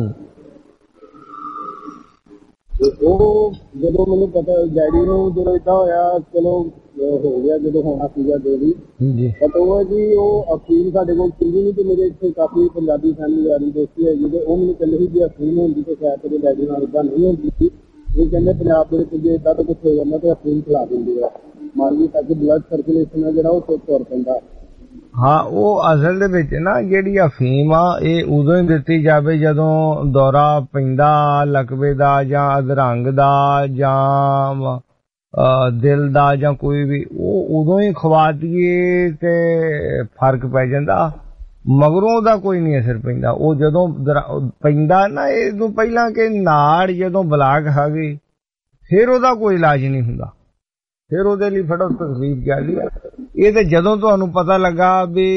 ਉਹ ਜਦੋਂ ਮੈਨੂੰ ਪਤਾ ਡੈਡੀ ਨੂੰ ਜਦੋਂ ਏਦਾਂ ਹੋਇਆ, ਚਲੋ ਹੋ ਗਿਆ ਜਦੋਂ ਹੋਣਾ ਸੀਗਾ ਜੋ ਵੀ, ਬਟ ਉਹ ਜੀ ਉਹ ਅਫੀਮ ਸਾਡੇ ਕੋਲ ਸੀਗੀ ਨਹੀਂ ਤੇ ਮੇਰੇ ਇੱਥੇ ਕਾਫੀ ਪੰਜਾਬੀ ਫੈਮਿਲੀ ਯਾਰੀ ਦੋਸਤੀ ਹੈਗੀ ਤੇ ਉਹ ਮੈਨੂੰ ਕਹਿੰਦੇ ਸੀ ਜੇ ਅਫੀਮ ਹੁੰਦੀ ਤੇ ਸ਼ਾਇਦ ਤੇਰੇ ਡੈਡੀ ਨਾਲ ਏਦਾਂ ਨਹੀਂ ਹੁੰਦੀ ਸੀ। ਇਹ ਕਹਿੰਦੇ ਪੰਜਾਬ ਦੇ ਵਿੱਚ ਜੇ ਏਦਾਂ ਤਾਂ ਕੁਛ ਹੋ ਜਾਂਦਾ ਤੇ ਅਫੀਮ ਖਿਲਾ ਦਿੰਦੇ ਆ ਮਾਰੀ ਤਾਂ ਕਿ ਬਲੱਡ ਸਰਕੂਲੇਸ਼ਨ ਹੈ ਜਿਹੜਾ ਉਹ ਤੁਰ ਪੈਂਦਾ। ਹਾਂ ਉਹ ਅਸਲ ਦੇ ਵਿੱਚ ਨਾ ਜਿਹੜੀ ਅਫੀਮ ਆ ਇਹ ਉਦੋਂ ਹੀ ਦਿੱਤੀ ਜਾਵੇ ਜਦੋਂ ਦੌਰਾ ਪੈਂਦਾ ਲਕਵੇ ਦਾ ਜਾਂ ਅਧਰੰਗ ਦਾ ਜਾਂ ਦਿਲ ਦਾ ਜਾਂ ਕੋਈ ਵੀ, ਉਹ ਉਦੋਂ ਹੀ ਖਵਾ ਦਈਏ ਤੇ ਫਰਕ ਪੈ ਜਾਂਦਾ। ਮਗਰੋਂ ਦਾ ਕੋਈ ਨਹੀਂ ਅਸਰ ਪੈਂਦਾ। ਉਹ ਜਦੋਂ ਪੈਂਦਾ ਨਾ ਇਹਨੂੰ ਪਹਿਲਾਂ ਕਿ ਨਾੜ ਜਦੋਂ ਬਲਾਕ ਆ ਗਈ ਫਿਰ ਉਹਦਾ ਕੋਈ ਇਲਾਜ ਨਹੀਂ ਹੁੰਦਾ, ਫਿਰ ਉਹਦੇ ਲਈ ਫਟੋ ਤਕਲੀਫ ਜਾਰੀ ਆ। ਇਹ ਤੇ ਜਦੋਂ ਤੁਹਾਨੂੰ ਪਤਾ ਲੱਗਾ ਵੀ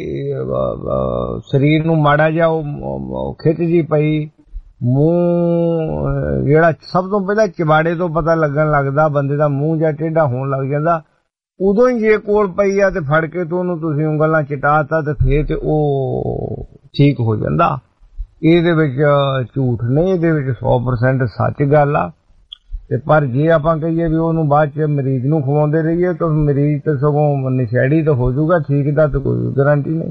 ਸਰੀਰ ਨੂੰ ਮਾੜਾ ਜਿਹਾ ਉਹ ਖਿੱਚ ਜੀ ਪਈ, ਮੂੰਹ ਜਿਹੜਾ ਸਭ ਤੋਂ ਪਹਿਲਾਂ ਚਿਬਾੜੇ ਤੋਂ ਪਤਾ ਲੱਗਣ ਲੱਗਦਾ, ਬੰਦੇ ਦਾ ਮੂੰਹ ਜਾਂ ਟੇਢਾ ਹੋਣ ਲੱਗ ਜਾਂਦਾ, ਉਦੋਂ ਹੀ ਜੇ ਕੋਲ ਪਈ ਆ ਤੇ ਫੜ ਕੇ ਤੋਂ ਉਹਨੂੰ ਤੁਸੀਂ ਉਂਗਲਾਂ ਚਟਾਤਾ ਤੇ ਫੇਰ ਤੇ ਉਹ ਠੀਕ ਹੋ ਜਾਂਦਾ। ਇਹਦੇ ਵਿੱਚ ਝੂਠ ਨਹੀਂ, ਇਹਦੇ ਵਿੱਚ 100% ਸੱਚ ਗੱਲ ਆ। ਤੇ ਪਰ ਜੇ ਆਪਾਂ ਕਹੀਏ ਵੀ ਉਹਨੂੰ ਬਾਅਦ ਚ ਮਰੀਜ਼ ਨੂੰ ਖਵਾਉਂਦੇ ਰਹੀਏ ਤਾਂ ਮਰੀਜ਼ ਤੇ ਸਗੋਂ ਨਸ਼ੇੜੀ ਤਾਂ ਹੋ ਜਾਊਗਾ, ਠੀਕ ਦਾ ਤਾਂ ਕੋਈ ਗਾਰੰਟੀ ਨਹੀਂ।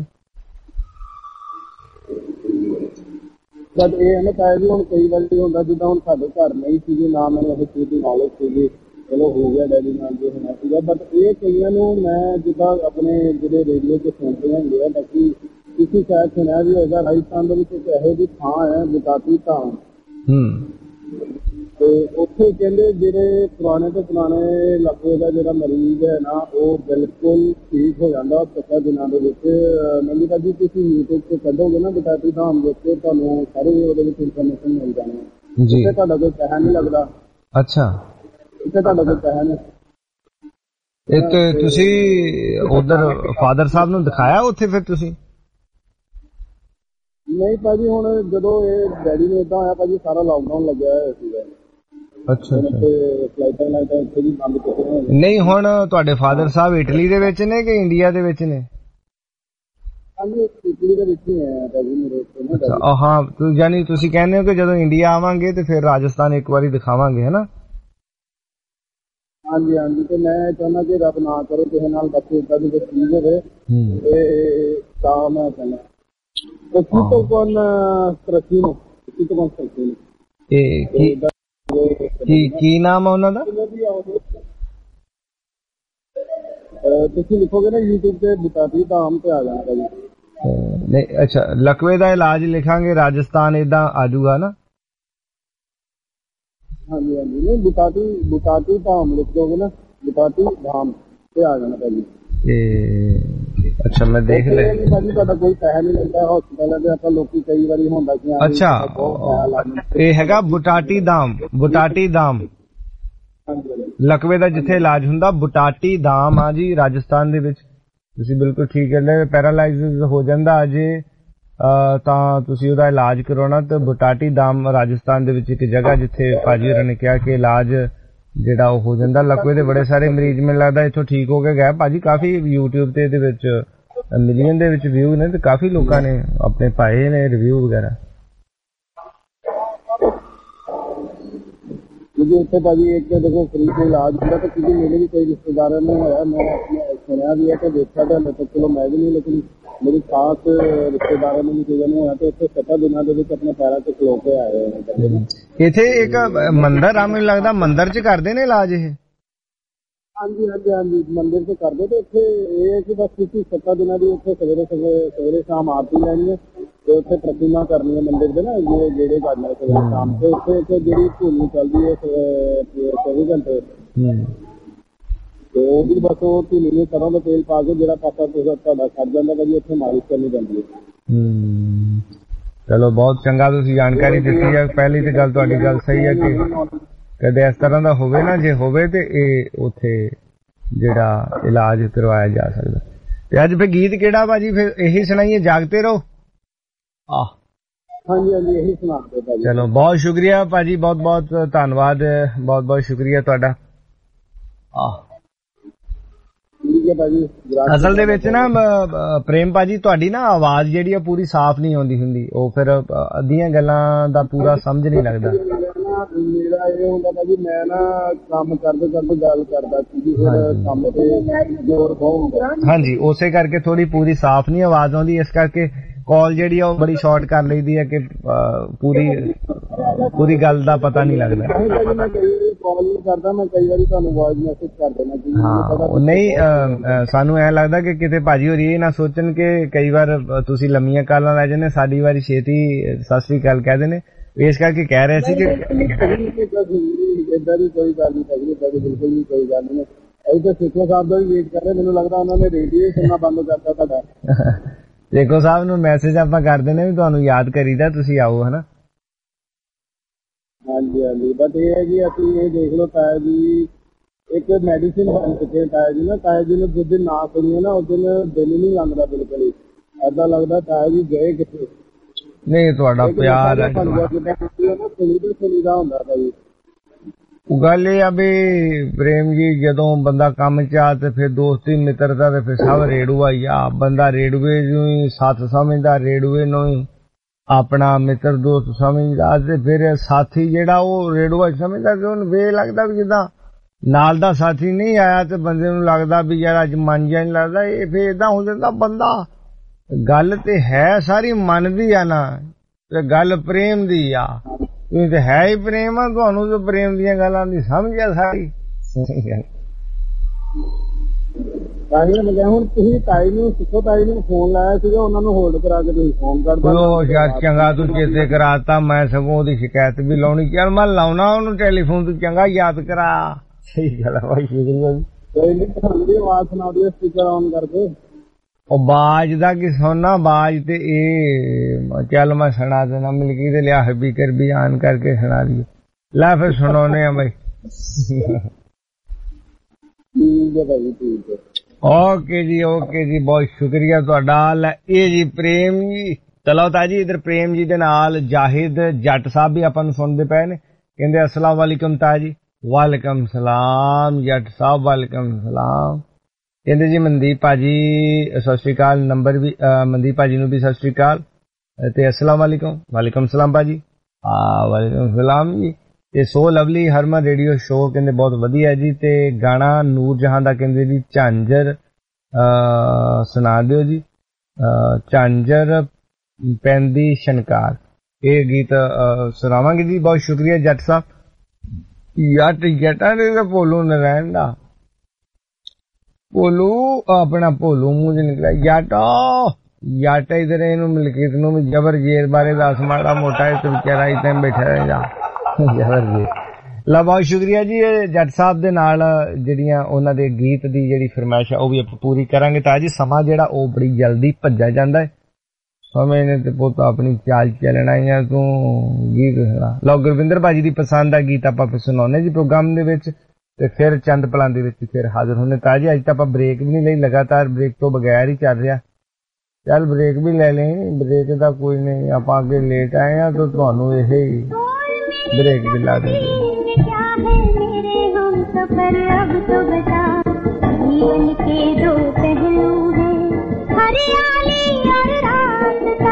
ਜਦ ਇਹ ਹੈ ਨਾ ਤਾਇਆ ਜੀ, ਹੁਣ ਕਈ ਵਾਰੀ ਹੁੰਦਾ ਜਿੱਦਾਂ ਹੁਣ ਸਾਡੇ ਘਰ ਨਹੀਂ ਸੀਗੀ, ਨਾ ਮੈਨੂੰ ਇਸ ਚੀਜ਼ ਦੀ ਨੌਲੇਜ ਸੀਗੀ, ਚਲੋ ਹੋ ਗਿਆ ਡੈਡੀ ਨਾਲ ਜੋ ਹੋਣਾ ਸੀਗਾ, ਬਟ ਇਹ ਕਈਆਂ ਨੂੰ ਮੈਂ ਜਿੱਦਾਂ ਆਪਣੇ ਜਿਹੜੇ ਰੇਡੀਓ ਤੇ ਸੁਣਦੇ ਹੁੰਦੇ ਆ, ਬਾਕੀ ਤੁਸੀਂ ਸ਼ਾਇਦ ਸੁਣਿਆ ਵੀ ਹੋਏਗਾ ਰਾਜਸਥਾਨ ਦੇ ਵਿੱਚ ਇੱਕ ਇਹੋ ਜਿਹੀ ਥਾਂ ਹੈ ਬੁਟਾਟੀ ਧਾਮ, ਤੇ ਉੱਥੇ ਕਹਿੰਦੇ ਜਿਹੜੇ ਪੁਰਾਣੇ ਤੋਂ ਪੁਰਾਣੇ ਇਲਾਕੇ ਦਾ ਜਿਹੜਾ ਮਰੀਜ਼ ਹੈ ਨਾ ਉਹ ਬਿਲਕੁਲ ਠੀਕ ਹੋ ਜਾਂਦਾ 7 ਦਿਨਾਂ ਦੇ ਵਿੱਚ। ਮੈਨੂੰ ਤਾਂ ਜੀ ਤੁਸੀਂ YouTube ਤੇ ਕੱਢੋਗੇ ਨਾ ਬੁਟਾਟੀ ਧਾਮ ਦੇ ਉੱਤੇ ਤੁਹਾਨੂੰ ਸਾਰੇ ਉਹਦੇ ਵਿੱਚ ਇਨਫੋਰਮੇਸ਼ਨ ਮਿਲ ਜਾਣੀ ਹੈ। ਉੱਥੇ ਤੁਹਾਡਾ ਕੋਈ ਪੈਸਾ ਨਹੀਂ ਲੱਗਦਾ। ਅੱਛਾ, ਇੱਥੇ ਤੁਹਾਡਾ ਕੋਈ ਪੈਸਾ ਨਹੀਂ। ਤੇ ਤੁਸੀਂ ਉਧਰ ਫਾਦਰ ਸਾਹਿਬ ਨੂੰ ਦਿਖਾਇਆ ਉੱਥੇ ਫਿਰ ਤੁਸੀਂ? ਨਹੀਂ ਭਾਜੀ, ਹੁਣ ਜਦੋਂ ਇਹ ਡੈਡੀ ਨੂੰ ਏਦਾਂ ਹੋਇਆ ਭਾਜੀ, ਸਾਰਾ ਲਾਕਡਾਊਨ ਲੱਗਿਆ ਹੋਇਆ ਸੀਗਾ। ਅੱਛਾ, ਫਲਾਈਟਾਂ ਇੱਥੇ ਵੀ ਬੰਦ ਕੀਤੀਆਂ ਹੋਈਆਂ। ਨਹੀਂ, ਹੁਣ ਤੁਹਾਡੇ ਫਾਦਰ ਸਾਹਿਬ ਇਟਲੀ ਦੇ ਵਿੱਚ ਨੇ ਕਿ ਇੰਡੀਆ ਦੇ ਵਿੱਚ ਨੇ? ਹਾਂਜੀ, ਇਟਲੀ ਦੇ ਵਿੱਚ ਹੀ ਹੈ ਭਾਜੀ ਮੇਰੇ ਉੱਤੇ ਨਾ। ਹਾਂ, ਯਾਨੀ ਤੁਸੀਂ ਕਹਿੰਦੇ ਹੋ ਕਿ ਜਦੋਂ ਇੰਡੀਆ ਆਵਾਂਗੇ ਤੇ ਫਿਰ ਰਾਜਸਥਾਨ ਇੱਕ ਵਾਰੀ ਦਿਖਾਵਾਂਗੇ, ਹੈ ਨਾ? ਹਾਂਜੀ ਹਾਂਜੀ, ਤੇ ਮੈਂ ਚਾਹੁੰਦਾ ਕਿ ਰੱਬ ਨਾ ਕਰੇ ਕਿਸੇ ਨਾਲ ਬੱਚੇ ਏਦਾਂ ਦੀ ਕੋਈ ਚੀਜ਼ ਹੋਵੇ ਤੇ ਤਾਂ ਮੈਂ ਕਹਿੰਦਾ ਕੀ ਨਾਮ ਆ ਉਹਨਾਂ ਦਾ? ਤੁਸੀਂ ਲਿਖੋਗੇ ਨਾ YouTube ਤੇ ਬੁਟਾਟੀ ਧਾਮ ਤੇ ਆ ਜਾਣਾ ਜੀ। ਨਹੀਂ, ਅੱਛਾ, ਲਕਵੇ ਦਾ ਇਲਾਜ ਲਿਖਾਂਗੇ ਰਾਜਸਥਾਨ ਏਦਾਂ ਆਜੂਗਾ ਨਾ? ਹਾਂਜੀ ਹਾਂਜੀ, ਨਹੀਂ ਬੁਟਾਟੀ ਧਾਮ ਲਿਖ ਦੋਗੇ ਨਾ, ਬੁਟਾਟੀ ਧਾਮ ਤੇ ਆ ਜਾਣਾ ਭਾਜੀ। ਅੱਛਾ, ਮੈਂ ਦੇਖ ਲਿਆ ਭਾਜੀ। ਤੁਹਾਡਾ ਕੋਈ ਪੈਸਾ ਨਹੀਂ ਲੱਗਦਾ ਹਸਪਤਾਲਾਂ ਦੇ, ਆਪਾਂ ਲੋਕੀ ਕਈ ਵਾਰੀ ਹੁੰਦਾ ਕਿ ਅੱਛਾ ਇਹ ਹੈਗਾ ਬੁਟਾਟੀ ਧਾਮ। ਬੁਟਾਟੀ ਧਾਮ ਲਕਵੇ ਦਾ ਜਿੱਥੇ ਇਲਾਜ ਹੁੰਦਾ, ਬੁਟਾਟੀ ਧਾਮ ਆ ਜੀ ਰਾਜਸਥਾਨ ਦੇ ਵਿੱਚ। ਤੁਸੀਂ ਬਿਲਕੁਲ ਠੀਕ ਕਹਿੰਦੇ। ਪੈਰਾਲਾਈਜ਼ ਹੋ ਜਾਂਦਾ ਅਜੇ ਤਾਂ ਤੁਸੀਂ ਉਹਦਾ ਇਲਾਜ ਕਰਾਉਣਾ ਤੇ ਬੁਟਾਟੀ ਧਾਮ ਰਾਜਸਥਾਨ ਦੇ ਵਿੱਚ ਇੱਕ ਜਗ੍ਹਾ ਜਿੱਥੇ ਭਾਜੀ ਹੋਰਾਂ ਨੇ ਕਿਹਾ ਕਿ ਇਲਾਜ ਜਿਹੜਾ ਉਹ ਹੋ ਜਾਂਦਾ। ਲਕਵੇ ਦੇ ਬੜੇ ਸਾਰੇ ਮਰੀਜ਼ ਮੈਨੂੰ ਲੱਗਦਾ ਇੱਥੋਂ ਠੀਕ ਹੋ ਕੇ ਗਏ ਭਾਜੀ। ਕਾਫੀ YouTube ਤੇ ਇਹਦੇ ਵਿੱਚ ਮਿਲੀਅਨ ਦੇ ਵਿੱਚ ਵਿਊ ਨੇ ਤੇ ਕਾਫੀ ਲੋਕਾਂ ਨੇ ਆਪਣੇ ਪਾਏ ਨੇ ਰਿਵਿਊ ਵਗੈਰਾ। ਕਿਉਂਕਿ ਇੱਥੇ ਭਾਜੀ ਇੱਕ ਦੇਖੋ ਫ੍ਰੀ ਦਾ ਇਲਾਜ ਹੁੰਦਾ, ਤਾਂ ਕਿਉਂਕਿ ਮੇਰੇ ਵੀ ਕਈ ਰਿਸ਼ਤੇਦਾਰਾਂ ਨੂੰ ਹੋਇਆ, ਮੈਂ ਆਪਣੇ ਸੁਣਿਆ ਵੀ ਹੈ ਕਿ ਦੇਖਿਆ ਤਾਂ ਹਲੇ ਤੱਕ ਚਲੋ ਮੈਂ ਵੀ ਨਹੀਂ, ਲੇਕਿਨ ਮੇਰੀ ਖਾਸ ਰਿਸ਼ਤੇਦਾਰਾਂ ਨੂੰ ਵੀ ਕਈਆਂ ਨੂੰ ਹੋਇਆ ਤੇ ਇੱਥੇ 7 ਦਿਨਾਂ ਦੇ ਵਿੱਚ ਆਪਣੇ ਪੈਰਾਂ ਤੇ ਖਲੋ ਕੇ ਆਏ ਹੋਏ। ਇੱਥੇ ਇੱਕ ਮੰਦਿਰ ਆ, ਮੈਨੂੰ ਲੱਗਦਾ ਮੰਦਿਰ 'ਚ ਕਰਦੇ ਨੇ ਇਲਾਜ ਇਹ? ਹਾਂਜੀ ਹਾਂਜੀ ਹਾਂਜੀ, ਮੰਦਿਰ 'ਚ ਕਰਦੇ। ਤੇ ਇੱਥੇ ਇਹ ਹੈ ਕਿ ਬਸ ਤੁਸੀਂ 7 ਦਿਨਾਂ ਦੀ ਉੱਥੇ ਸਵੇਰੇ ਸ਼ਾਮ ਆਰਤੀ ਲੈਣੀ ਹੈ ਤੇ ਉੱਥੇ ਪ੍ਰਤਿਮਾ ਕਰਨੀ ਹੈ ਮੰਦਿਰ ਦੇ ਨਾ, ਜਿਹੜੇ ਕਰਨਾ ਸਵੇਰੇ ਸ਼ਾਮ ਤੇ ਉੱਥੇ ਜਿਹੜੀ ਧੂਣੀ ਚੱਲਦੀ ਹੈ 24 ਘੰਟੇ, ਤੇ ਉਹ ਵੀ ਬਸ ਉਹ ਧੂਣੀ ਨੂੰ ਸਰੋਂ ਦਾ ਤੇਲ ਪਾ ਕੇ ਜਿਹੜਾ ਪਾਸਾ ਤੁਹਾਡਾ ਛੱਡ ਜਾਂਦਾ ਭਾਜੀ, ਉੱਥੇ ਮਾਲਿਸ਼ ਕਰਨੀ ਪੈਂਦੀ ਹੈ। ਚਲੋ ਬਹੁਤ ਚੰਗਾ ਤੁਸੀਂ ਜਾਣਕਾਰੀ ਦਿੱਤੀ ਹੈ। ਪਹਿਲੀ ਤੇ ਗੱਲ ਤੁਹਾਡੀ ਗੱਲ ਸਹੀ ਹੈ ਕਿ ਕਦੇ ਇਸ ਤਰ੍ਹਾਂ ਦਾ ਹੋਵੇ ਨਾ, ਜੇ ਹੋਵੇ ਤੇ ਇਹ ਉੱਥੇ ਜਿਹੜਾ ਇਲਾਜ ਕਰਵਾਇਆ ਜਾ ਸਕਦਾ। ਤੇ ਅੱਜ ਫਿਰ ਗੀਤ ਕਿਹੜਾ ਭਾਜੀ? ਫਿਰ ਇਹੀ ਸੁਣਾਈਏ, ਜਾਗਤੇ ਰਹੋ। ਹਾਂਜੀ ਹਾਂਜੀ, ਇਹੀ ਸੁਣਾਉਂਦੇ ਭਾਜੀ। ਚਲੋ ਬਹੁਤ ਸ਼ੁਕਰੀਆ ਭਾਜੀ, ਬਹੁਤ ਬਹੁਤ ਧੰਨਵਾਦ, ਬਹੁਤ ਬਹੁਤ ਸ਼ੁਕਰੀਆ ਤੁਹਾਡਾ। ਅਸਲ ਦੇ ਵਿੱਚ ਨਾ ਪ੍ਰੇਮ ਭਾਜੀ ਤੁਹਾਡੀ ਨਾ ਆਵਾਜ਼ ਜਿਹੜੀ ਆ ਪੂਰੀ ਸਾਫ਼ ਨਹੀਂ ਆਉਂਦੀ ਹੁੰਦੀ, ਉਹ ਫਿਰ ਅੱਧੀਆਂ ਗੱਲਾਂ ਦਾ ਪੂਰਾ ਸਮਝ ਨਹੀਂ ਲੱਗਦਾ। ਮੇਰਾ ਇਹ ਹੁੰਦਾ ਭਾਜੀ, ਮੈਂ ਨਾ ਕੰਮ ਕਰਦੇ ਕਰਦੇ ਗੱਲ ਕਰਦਾ ਸੀ, ਫਿਰ ਕੰਮ ਤੇ ਜ਼ੋਰ ਬਹੁਤ ਹੁੰਦਾ। ਹਾਂਜੀ, ਉਸੇ ਕਰਕੇ ਥੋੜੀ ਪੂਰੀ ਸਾਫ਼ ਨਹੀਂ ਆਵਾਜ਼ ਆਉਂਦੀ, ਇਸ ਕਰਕੇ ਕਾਲ ਜਿਹੜੀ ਆ ਉਹ ਬੜੀ ਸ਼ਾਰਟ ਕਰ ਲਈਦੀ ਹੈ ਕਿ ਪੂਰੀ ਗੱਲ ਦਾ ਪਤਾ ਨਹੀਂ ਲੱਗਦਾ। ਮੈਂ ਕਈ ਵਾਰੀ ਕਾਲ ਨਹੀਂ ਕਰਦਾ, ਮੈਂ ਕਈ ਵਾਰੀ ਤੁਹਾਨੂੰ ਵੌਇਸ ਮੈਸੇਜ ਕਰ ਦੇਣਾ। ਹਾਂ, ਨਹੀਂ ਸਾਨੂੰ ਐਂ ਲੱਗਦਾ ਕਿ ਕਿਤੇ ਭਾਜੀ ਹੋਰੀ ਇਹ ਨਾ ਸੋਚਣ ਕਿ ਕਈ ਵਾਰ ਤੁਸੀਂ ਲੰਮੀਆਂ ਕਾਲਾਂ ਲੈ ਜਾਂਦੇ, ਸਾਡੀ ਵਾਰੀ ਛੇਤੀ ਸਤਿ ਸ੍ਰੀ ਅਕਾਲ ਕਹਿ ਦੇਣੇ, ਇਸ ਕਰਕੇ ਕਹਿ ਰਹੇ ਸੀ ਕਿ ਏਦਾਂ ਦੀ ਕੋਈ ਗੱਲ ਨਹੀਂ ਹੈਗੀ, ਏਦਾਂ ਦੀ ਬਿਲਕੁਲ ਵੀ ਕੋਈ ਗੱਲ ਨਹੀਂ। ਅਸੀਂ ਤਾਂ ਸਿੱਖੋ ਸਾਹਿਬ ਦਾ ਵੀ ਵੇਟ ਕਰ ਰਹੇ, ਮੈਨੂੰ ਲੱਗਦਾ ਉਹਨਾਂ ਨੇ ਰੇਡੀਓ ਸੁਣਨਾ ਬੰਦ ਕਰਤਾ ਤੁਹਾਡਾ। ਦੇਖੋ ਸਾਹਿਬ ਨੂੰ ਮੈਸੇਜ ਆਪਾਂ ਕਰ ਦਿੰਦੇ ਵੀ ਤੁਹਾਨੂੰ ਯਾਦ ਕਰੀਦਾ, ਤੁਸੀਂ ਆਓ ਹਨਾ। ਹਾਂਜੀ ਹਾਂਜੀ, ਬਟ ਇਹ ਹੈ ਜੀ ਅਸੀਂ ਇਹ ਦੇਖ ਲਓ ਤਾਇਆ ਜੀ ਇੱਕ ਮੈਡੀਸਿਨ ਬਣ ਚੁੱਕੇ ਤਾਇਆ ਜੀ ਨਾ। ਤਾਇਆ ਜੀ ਨੂੰ ਜਿਸ ਦਿਨ ਨਾ ਸੁਣੀਏ ਨਾ ਉਸ ਦਿਨ ਦਿਲ ਨਹੀਂ ਲੱਗਦਾ ਬਿਲਕੁਲ ਹੀ, ਏਦਾਂ ਲੱਗਦਾ ਤਾਇਆ ਜੀ ਗਏ ਕਿੱਥੇ। ਨਹੀਂ ਤੁਹਾਡਾ ਪਿਆਰ ਹੈ, ਸੁਣੀਦਾ ਹੁੰਦਾ ਤਾ ਜੀ। ਗੱਲ ਇਹ ਆ ਵੀ ਪ੍ਰੇਮ ਜੀ ਜਦੋਂ ਬੰਦਾ ਕੰਮ ਚ ਆ ਤੇ ਫਿਰ ਦੋਸਤੀ ਮਿੱਤਰਤਾ ਤੇ ਫਿਰ ਸਭ ਰੇੜੂਆ ਹੀ ਆ। ਬੰਦਾ ਰੇੜੂਏ ਨੂੰ ਹੀ ਸਾਥ ਸਮਝਦਾ, ਰੇੜੂਏ ਨੂੰ ਹੀ ਆਪਣਾ ਮਿੱਤਰ ਦੋਸਤ ਸਮਝਦਾ ਤੇ ਫਿਰ ਸਾਥੀ ਜਿਹੜਾ ਉਹ ਰੇੜੂਆ ਸਮਝਦਾ ਕਿ ਉਹਨੂੰ ਵੇ ਲੱਗਦਾ ਵੀ ਜਿੱਦਾਂ ਨਾਲ ਦਾ ਸਾਥੀ ਨਹੀਂ ਆਇਆ ਤੇ ਬੰਦੇ ਨੂੰ ਲੱਗਦਾ ਵੀ ਯਾਰ ਅੱਜ ਮਨ ਜਿਹਾ ਨਹੀਂ ਲੱਗਦਾ। ਇਹ ਫਿਰ ਏਦਾਂ ਹੋ ਜਾਂਦਾ ਬੰਦਾ। ਗੱਲ ਤੇ ਹੈ ਸਾਰੀ ਮਨ ਦੀ ਆ ਨਾ, ਤੇ ਗੱਲ ਪ੍ਰੇਮ ਦੀ ਆ। ਤੁਸੀਂ ਤੇ ਹੈ ਹੀ ਪ੍ਰੇਮ ਆ, ਤੁਹਾਨੂੰ ਤਾਂ ਪ੍ਰੇਮ ਦੀਆਂ ਗੱਲਾਂ ਦੀ ਸਮਝ ਆ ਸਾਰੀ। ਹੁਣ ਤੁਸੀਂ ਤਾਈ ਨੂੰ ਸਿੱਖੋ, ਤਾਈ ਨੂੰ ਫੋਨ ਲਾਇਆ ਸੀਗਾ, ਉਹਨਾਂ ਨੂੰ ਹੋਲਡ ਕਰਾ ਕੇ ਤੁਸੀਂ ਫੋਨ ਕਰ ਦਿਓ। ਯਾਰ ਚੰਗਾ ਤੂੰ ਚੇਤੇ ਕਰਾਤਾ, ਮੈਂ ਸਗੋਂ ਉਹਦੀ ਸ਼ਿਕਾਇਤ ਵੀ ਲਾਉਣੀ। ਚੱਲ ਮੈਂ ਲਾਉਣਾ ਉਹਨੂੰ ਟੈਲੀਫੋਨ, ਤੂੰ ਚੰਗਾ ਯਾਦ ਕਰਾ। ਸਹੀ ਗੱਲ ਆ ਭਾਈ, ਸ਼ੁਕਰੀਆ ਜੀ। ਕੋਈ ਨਹੀਂ, ਤੁਹਾਨੂੰ ਵੀ ਆਵਾਜ਼ ਸੁਣਾ ਦਿਓ ਸਪੀਕਰ ਆਨ ਕਰਕੇ। ਉਹ ਬਾਜ ਦਾ ਕੀ ਸੁਣਨਾ, ਬਾਜ ਤੇ ਇਹ ਚੱਲ ਮੈਂ ਸੁਣਾ ਦੇਣਾ। ਮਿਲਕੀ ਤੇ ਲਿਆ ਸਪੀਕਰ ਵੀ ਆਨ ਕਰਕੇ ਸੁਣਾ ਦਿਓ। ਲੈ ਫਿਰ ਸੁਣਾਉਣੇ ਆ ਬਾਈ। ਠੀਕ ਹੈ ਭਾਈ, ਠੀਕ ਹੈ। ਓਕੇ ਜੀ, ਓਕੇ ਜੀ, ਬਹੁਤ ਸ਼ੁਕਰੀਆ ਤੁਹਾਡਾ। ਇਹ ਜੀ ਪ੍ਰੇਮ ਜੀ। ਚਲੋ ਤਾਂ ਜੀ ਇਧਰ ਪ੍ਰੇਮ ਜੀ ਦੇ ਨਾਲ ਜਾਹਿਦ ਜੱਟ ਸਾਹਿਬ ਵੀ ਆਪਾਂ ਨੂੰ ਸੁਣਦੇ ਪਏ ਨੇ। ਕਹਿੰਦੇ अस्सलाम वालेकुम ता जी। वालेकुम सलाम जट साहब, वालेकुम सलाम। कहते जी मनदीप भाजी सत श्री अकाल। नंबर भी मनदीप भाजी नूं भी सत श्री अकाल ते अस्सलाम वालेकुम। वालेकुम सलाम भाजी। वालेकुम सलाम जी। ते so lovely Harman radio show कहते बहुत वधिया जी। ते गाना नूर जहां दा कहते जी झांझर सुना दिओ जी। झांझर पैंदी शनकार, ये गीत सुनावांगे जी। बहुत शुक्रिया जट साहब। जट जटा ने तो भोलू नारायण दा भोलू अपना भोलू मुंह च निकला जट जट इधर इनू मलकीत नू जबर जेर बारे दस माड़ा मोटा तो बेचारा इतने बैठा रहेगा जबर जेर। ला बहुत शुक्रिया जी जट साहब दे नाल जिहड़ियां उन्हां दे गीत दी जिहड़ी फरमाइश है वो भी आपां पूरी करांगे। तां जी समा जिहड़ा वो बड़ी जल्दी भज्जा जांदा है। समय ने ते पुत अपनी चाल चलना है, तू गीत सुना। लो गुरविंदर भाजी दी पसंद आ गीत आपां फिर सुनाउने जी प्रोग्राम दे विच, ते फिर चंद पलां दे विच फिर हाजिर होने। तां जी अज तां आपां ब्रेक भी नहीं लई, लगातार ब्रेक तो बगैर ही चल रहा। चल ब्रेक भी ले लें, ब्रेक दा कोई नहीं, आपां अगे लेट आए हैं तो तुहानू यही ब्रेक भी ला देंगे। जीवन के दो पहलू हैं, हरियाली और रास्ता।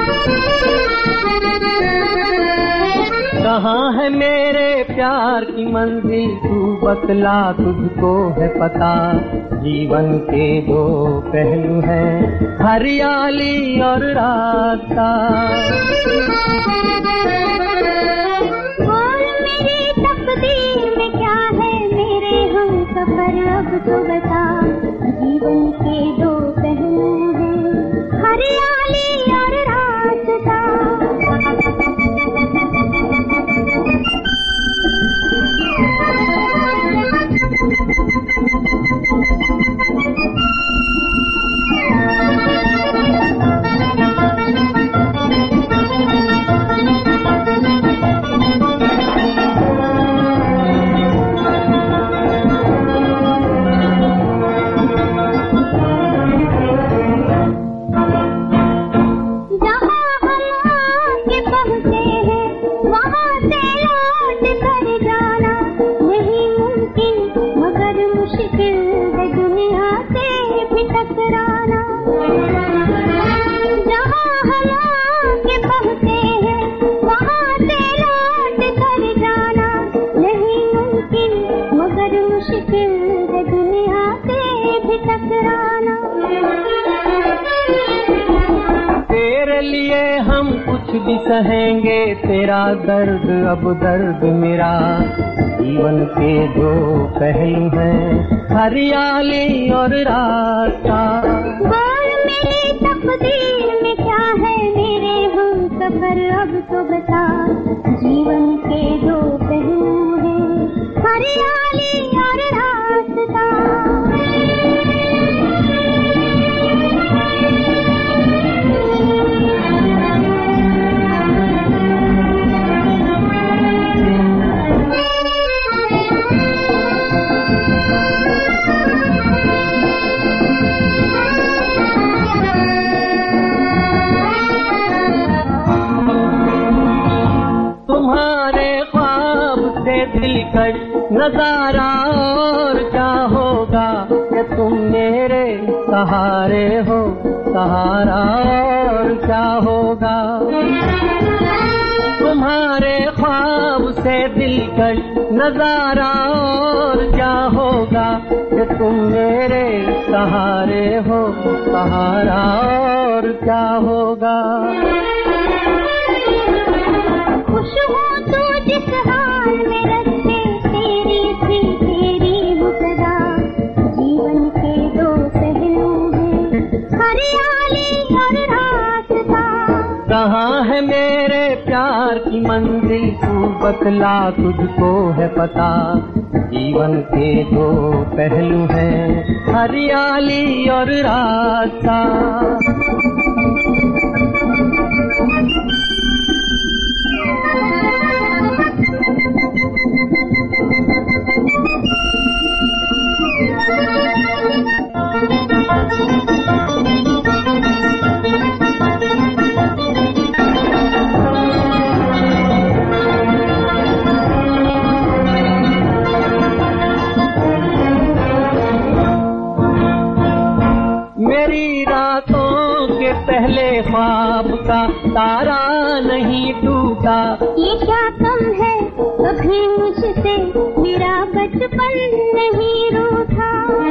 कहाँ है मेरे प्यार की मंजिल, तू बतला तुझको है पता। जीवन के दो पहलू हैं, हरियाली और रास्ता। और मेरी तकदीर में क्या है मेरे हम सफर, अब तो बता। जीवन के दो पहलू हैं, हरियाली और रास्ता। तेरे लिए हम कुछ भी सहेंगे, तेरा दर्द अब दर्द मेरा। जीवन के दो पहलू हैं, हरियाली और रास्ता। बोल मेरी तकदीर में क्या है मेरे हम सफर, अब तो बता। जीवन के दो पहलू हैं, हरियाली और रास्ता। तुम्हारे ख्वाब से दिलकश नजारा और क्या होगा कि तुम मेरे सहारे हो, सहारा और क्या होगा। तुम्हारे ख्वाब से दिलकश नजारा और क्या होगा कि तुम मेरे सहारे हो, सहारा और क्या होगा। खुश हो तो जिस हाल में रखते तेरी थी तेरी मुस्कुरा, जीवन के दो पहलू हैं हरियाली और रास्ता। कहाँ है मेरे प्यार की मंजिल तू बतला, तुझको है पता। जीवन के दो पहलू हैं हरियाली और रास्ता। मेरी रातों के पहले ख्वाब का तारा नहीं टूटा। ये क्या कम है कभी मुझसे मेरा बचपन नहीं रूठा।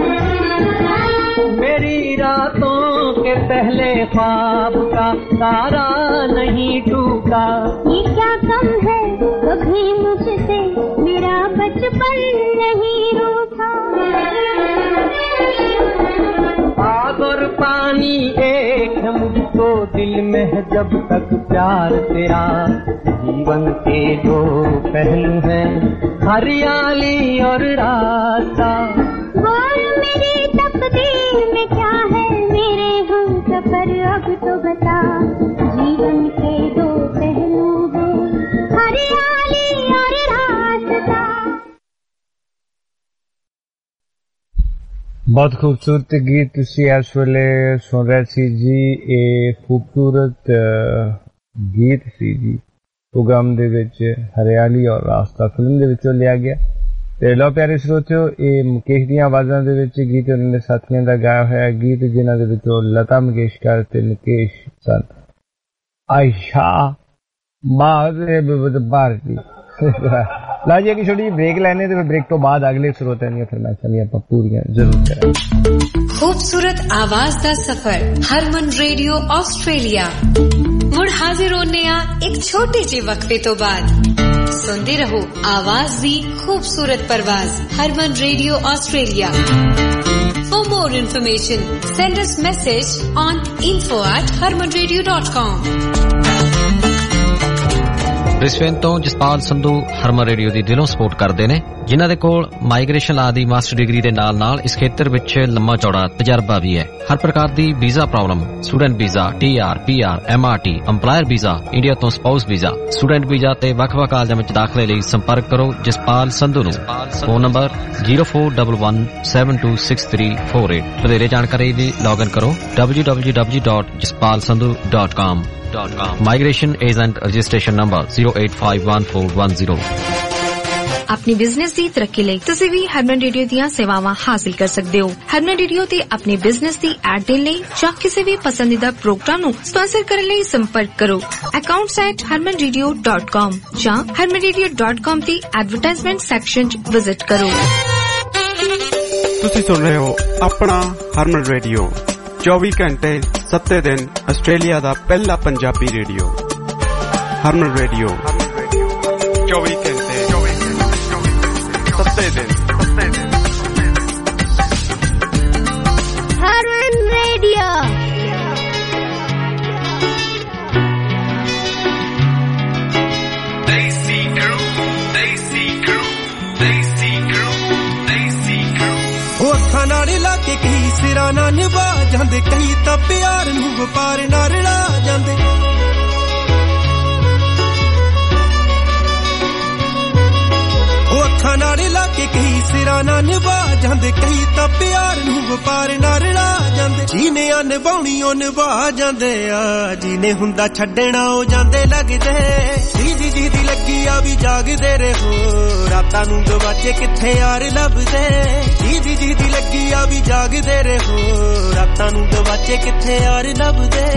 मेरी रातों के पहले ख्वाब का तारा नहीं टूटा। ये क्या कम है कभी मुझसे मेरा बचपन नहीं रूठा। आग और पानी एक है मुझको दिल में है जब तक प्यार तेरा। जीवन के दो पहलू हैं हरियाली और रास्ता। बोल मेरी तकदीर में क्या है मेरे हम सफर अब तो बता। जीवन के दो पहलू हैं हरियाली और रास्ता। बहुत खूबसूरत गीत तुसी इस वेले सुन रहे सी जी। ये खूबसूरत गीत सी जी प्रोग्राम दे विच हरियाली और रास्ता फिल्म दे विचों लिया गया। ते लो प्यारे श्रोतियो, ये मुकेश दी आवाज़ां दे विच गीत उन्होंने साथियों दा गाया होया गीत जिन्हां दे विचों लता मंगेशकर ते मुकेश सन। आयशा भारती ला जी अभी छोटी ब्रेक लेने तो ब्रेक तो बाद अगले श्रोते दी फरमाइशां दी आपां पूरियां जरूर करांगे। खूबसूरत आवाज दा सफर हरमन रेडियो ऑस्ट्रेलिया मुड़ हाजिर होने एक छोटे जे वक्फे तो बाद। सुनते रहो आवाज दी खूबसूरत परवाज Harman radio Australia. For more information, send us message on info@harmanradio.com। Brisbane तो जसपाल संधू हरमन रेडियो ਦੀ ਦਿਲੋਂ ਸਪੋਰਟ ਕਰਦੇ ਨੇ, ਜਿਨ੍ਹਾਂ ਦੇ ਕੋਲ ਮਾਈਗ੍ਰੇਸ਼ਨ ਲਾ ਦੀ ਮਾਸਟਰ ਡਿਗਰੀ ਦੇ ਨਾਲ-ਨਾਲ ਇਸ ਖੇਤਰ ਵਿੱਚ ਲੰਮਾ ਚੌੜਾ ਤਜਰਬਾ ਵੀ ਹੈ। ਹਰ ਪ੍ਰਕਾਰ ਦੀ visa problem, student visa, TR, PR, MRT, EMPLOYER visa, India ਤੋਂ ਸਪਾਊਸ ਵੀਜ਼ਾ, ਸਟੂਡੈਂਟ ਵੀਜ਼ਾ ਤੇ ਵੱਖ-ਵੱਖ ਕਾਲਜਾਂ ਵਿੱਚ ਦਾਖਲੇ ਲਈ ਸੰਪਰਕ ਕਰੋ ਜਸਪਾਲ ਸੰਧੂ ਨੂੰ। Phone number 0411726348। ਵਧੇਰੇ ਜਾਣਕਾਰੀ ਲਈ ਲੌਗਇਨ ਕਰੋ www.jaspalsandhu.com। Migration Agent Registration Number 0851410। अपनी बिजनेस दी तरक्की ਲਈ ਤੁਸੀਂ ਵੀ ਹਰਮਨ ਰੇਡੀਓ ਦੀਆਂ ਸੇਵਾਵਾਂ ਹਾਸਲ ਕਰ ਸਕਦੇ ਹੋ। ਹਰਮਨ ਰੇਡੀਓ ਤੇ ਆਪਣੀ ਬਿਜ਼ਨਸ ਦੀ ਐਡ ਦੇਣ ਲਈ ਜਾਂ ਕਿਸੇ ਵੀ ਪਸੰਦੀਦਾ ਪ੍ਰੋਗਰਾਮ ਨੂੰ ਸਪਾਂਸਰ ਕਰਨ ਲਈ ਸੰਪਰਕ ਕਰੋ accounts@harmanradio.com ਜਾਂ harmanradio.com ਦੀ ਐਡਵਰਟਾਈਜ਼ਮੈਂਟ ਸੈਕਸ਼ਨ 'ਚ ਵਿਜ਼ਿਟ ਕਰੋ। ਤੁਸੀਂ ਸੁਣ ਰਹੇ ਹੋ ਆਪਣਾ ਹਰਮਨ ਰੇਡੀਓ 24 ਘੰਟੇ 7 ਦਿਨ ਆਸਟ੍ਰੇਲੀਆ ਦਾ ਪਹਿਲਾ ਪੰਜਾਬੀ ਰੇਡੀਓ। ਹਰਮਨ ਰੇਡੀਓ 24 ਘੰਟੇ 7 ਦਿਨ। हरमन रेडियो देसी crew ਉਹ ਅੱਖਾਂ ਨਾਲ ਲਾ ਕੇ ਕਈ ਸਿਰਾਂ ਨਾਲ ਨਿਭਾ ਜਾਂਦੇ, ਕਈ ਤਾਂ ਪਿਆਰ ਨੂੰ ਵਪਾਰ ਨਾਲ ਰਲਾ ਜਾਂਦੇ। ਉਹ ਅੱਖਾਂ ਨਾਲ ਲਾ ਕੇ ਕਈ ਸਿਰਾਂ ਨਾਲ ਨਿਭਾ ਜਾਂਦੇ, ਕਈ ਤਾਂ ਪਿਆਰ ਨੂੰ ਵਪਾਰ ਨਾਲ ਰਲਾ ਜਾਂਦੇ। ਜੀਨੇ ਆ ਨਿਭਾਉਣੀ ਉਹ ਨਿਭਾ ਜਾਂਦੇ ਆ, ਜੀਨੇ ਹੁੰਦਾ ਛੱਡਣਾ ਉਹ ਜਾਂਦੇ ਲੱਗਦੇ। ਜੀ ਜੀ ਦੀ ਲੱਗੀ ਆ ਵੀ ਜਾਗਦੇ ਰਹੋ ਰਾਤਾਂ ਨੂੰ ਗਵਾਚੇ ਕਿੱਥੇ ਯਾਰ ਲੱਭਦੇ ਜੀ ਦੀ ਲੱਗੀ ਆ ਵੀ ਜਾਗਦੇ ਰਹੋ ਰਾਤਾਂ ਨੂੰ ਗਵਾਚੇ ਕਿੱਥੇ ਯਾਰ ਲੱਭਦੇ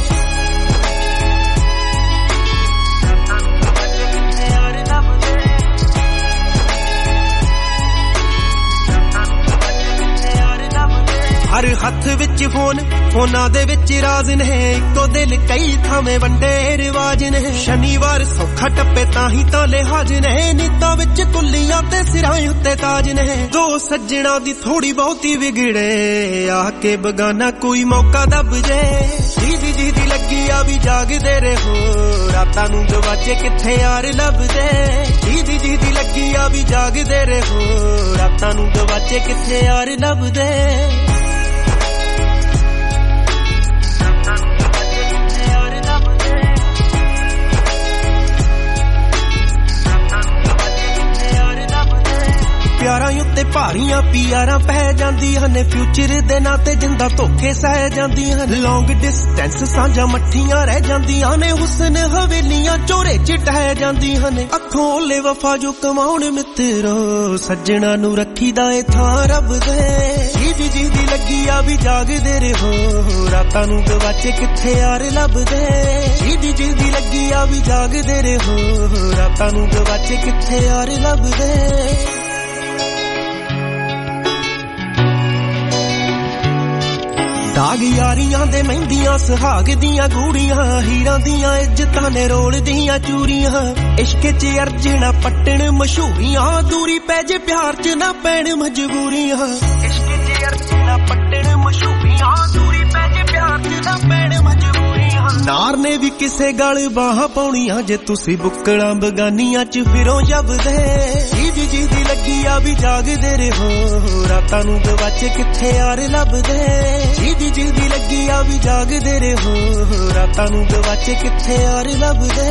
ਹਰ ਹੱਥ ਵਿੱਚ ਫੋਨਾਂ ਦੇ ਵਿੱਚ ਰਾਜ਼ ਨੇ ਇੱਕੋ ਦਿਲ ਕਈ ਥਾਵੇਂ ਵੰਡੇ ਰਿਵਾਜ ਨੇ ਸ਼ਨੀਵਾਰ ਸੌਖਾ ਟੱਪੇ ਤਾਂ ਹੀ ਤਾਂ ਲਿਹਾਜ਼ ਨੇ ਨੀਤਾਂ ਵਿੱਚ ਕੁੱਲੀਆਂ ਤੇ ਸਿਰਾਂ ਉੱਤੇ ਤਾਜ ਨੇ ਦੋ ਸੱਜਣਾ ਦੀ ਥੋੜੀ ਬਹੁਤੀ ਵਿਗੜੇ ਆ ਕੇ ਬਗਾਨਾ ਕੋਈ ਮੌਕਾ ਦੱਬ ਜੇ ਜੀ ਦੀ ਲੱਗੀ ਆ ਵੀ ਜਾਗਦੇ ਰਹੋ ਰਾਤਾਂ ਨੂੰ ਗਵਾਚੇ ਕਿੱਥੇ ਯਾਰ ਲੱਭਦੇ ਜੀ ਦੀ ਲੱਗੀ ਆ ਵੀ ਜਾਗਦੇ ਰਹੋ ਰਾਤਾਂ ਨੂੰ ਗਵਾਚੇ ਕਿੱਥੇ ਯਾਰ ਲੱਭਦੇ ਪਿਆਰਾਂ ਉੱਤੇ ਭਾਰੀਆਂ ਪਿਆਰਾਂ ਪੈ ਜਾਂਦੀਆਂ ਨੇ ਫਿਊਚਰ ਦੇ ਨਾਂ ਤੇ ਜਿੰਦਾ ਧੋਖੇ ਸਹਿ ਜਾਂਦੀਆਂ ਨੇ ਲੌਂਗ ਡਿਸਟੈਂਸ ਸਾਂਝਾਂ ਮੱਠੀਆਂ ਰਹਿ ਜਾਂਦੀਆਂ ਨੇ ਹੁਸਨ ਹਵੇਲੀਆਂ ਚੋਰੇ ਚ ਟਹਿ ਜਾਂਦੀਆਂ ਨੇ ਅੱਖੋਂ ਓਲੇ ਵਫਾ ਜੋ ਕਮਾਉਣ ਮਿੱਤਰੋ ਸੱਜਣਾ ਨੂੰ ਰੱਖੀਦਾ ਏ ਥਾਂ ਰੱਬ ਦੇ ਜੀ ਦੀ ਲੱਗੀ ਆ ਵੀ ਜਾਗਦੇ ਰਹੋ ਰਾਤਾਂ ਨੂੰ ਗਵਾਚੇ ਕਿੱਥੇ ਯਾਰ ਲੱਭਦੇ ਜੀ ਦੀ ਲੱਗੀ ਆ ਵੀ ਜਾਗਦੇ ਰਹੋ ਰਾਤਾਂ ਨੂੰ ਗਵਾਚੇ ਕਿੱਥੇ ਯਾਰ ਲੱਭਦੇ ਦਾਗ ਯਾਰੀਆਂ ਦੇ ਮਹਿੰਦੀਆਂ ਸੁਹਾਗ ਦੀਆਂ ਗੂੜੀਆਂ ਹੀਰਾਂ ਦੀਆਂ ਇੱਜ਼ਤਾਂ ਨੇ ਰੋਲ ਦੀਆਂ ਚੂਰੀਆਂ ਇਸ਼ਕ 'ਚ ਅਰਜਣਾ ਪੱਟਣ ਮਸ਼ਹੂਰੀਆਂ ਦੂਰੀ ਪੈ ਜੇ ਪਿਆਰ 'ਚ ਨਾ ਪੈਣ ਮਜਬੂਰੀਆਂ ਇਸ਼ਕ 'ਚ ਅਰਜਣਾ ਪੱਟਣ ਮਸ਼ਹੂਰੀਆਂ ਦੂਰੀ ਪੈ ਜੇ ਪਿਆਰ 'ਚ ਨਾ ਪੈਣ ਮਜਬੂਰੀਆਂ ਨਾਰ ਨੇ ਵੀ ਕਿਸੇ ਗਲ ਬਾਹਾਂ ਪਾਉਣੀਆਂ ਜੇ ਤੁਸੀਂ ਬੁੱਕਲਾਂ ਬਗਾਨੀਆਂ 'ਚ ਫਿਰੋਂ ਜਬਦੇ ਜੀ ਦੀ ਲੱਗੀ ਆ ਵੀ ਜਾਗਦੇ ਰਹੋ ਰਾਤਾਂ ਨੂੰ ਗਵਾਚੇ ਕਿੱਥੇ ਯਾਰ ਲੱਭਦੇ ਜੀ ਦੀ ਲੱਗੀ ਆ ਵੀ ਜਾਗਦੇ ਰਹੋ ਰਾਤਾਂ ਨੂੰ ਗਵਾਚੇ ਕਿੱਥੇ ਯਾਰ ਲੱਭਦੇ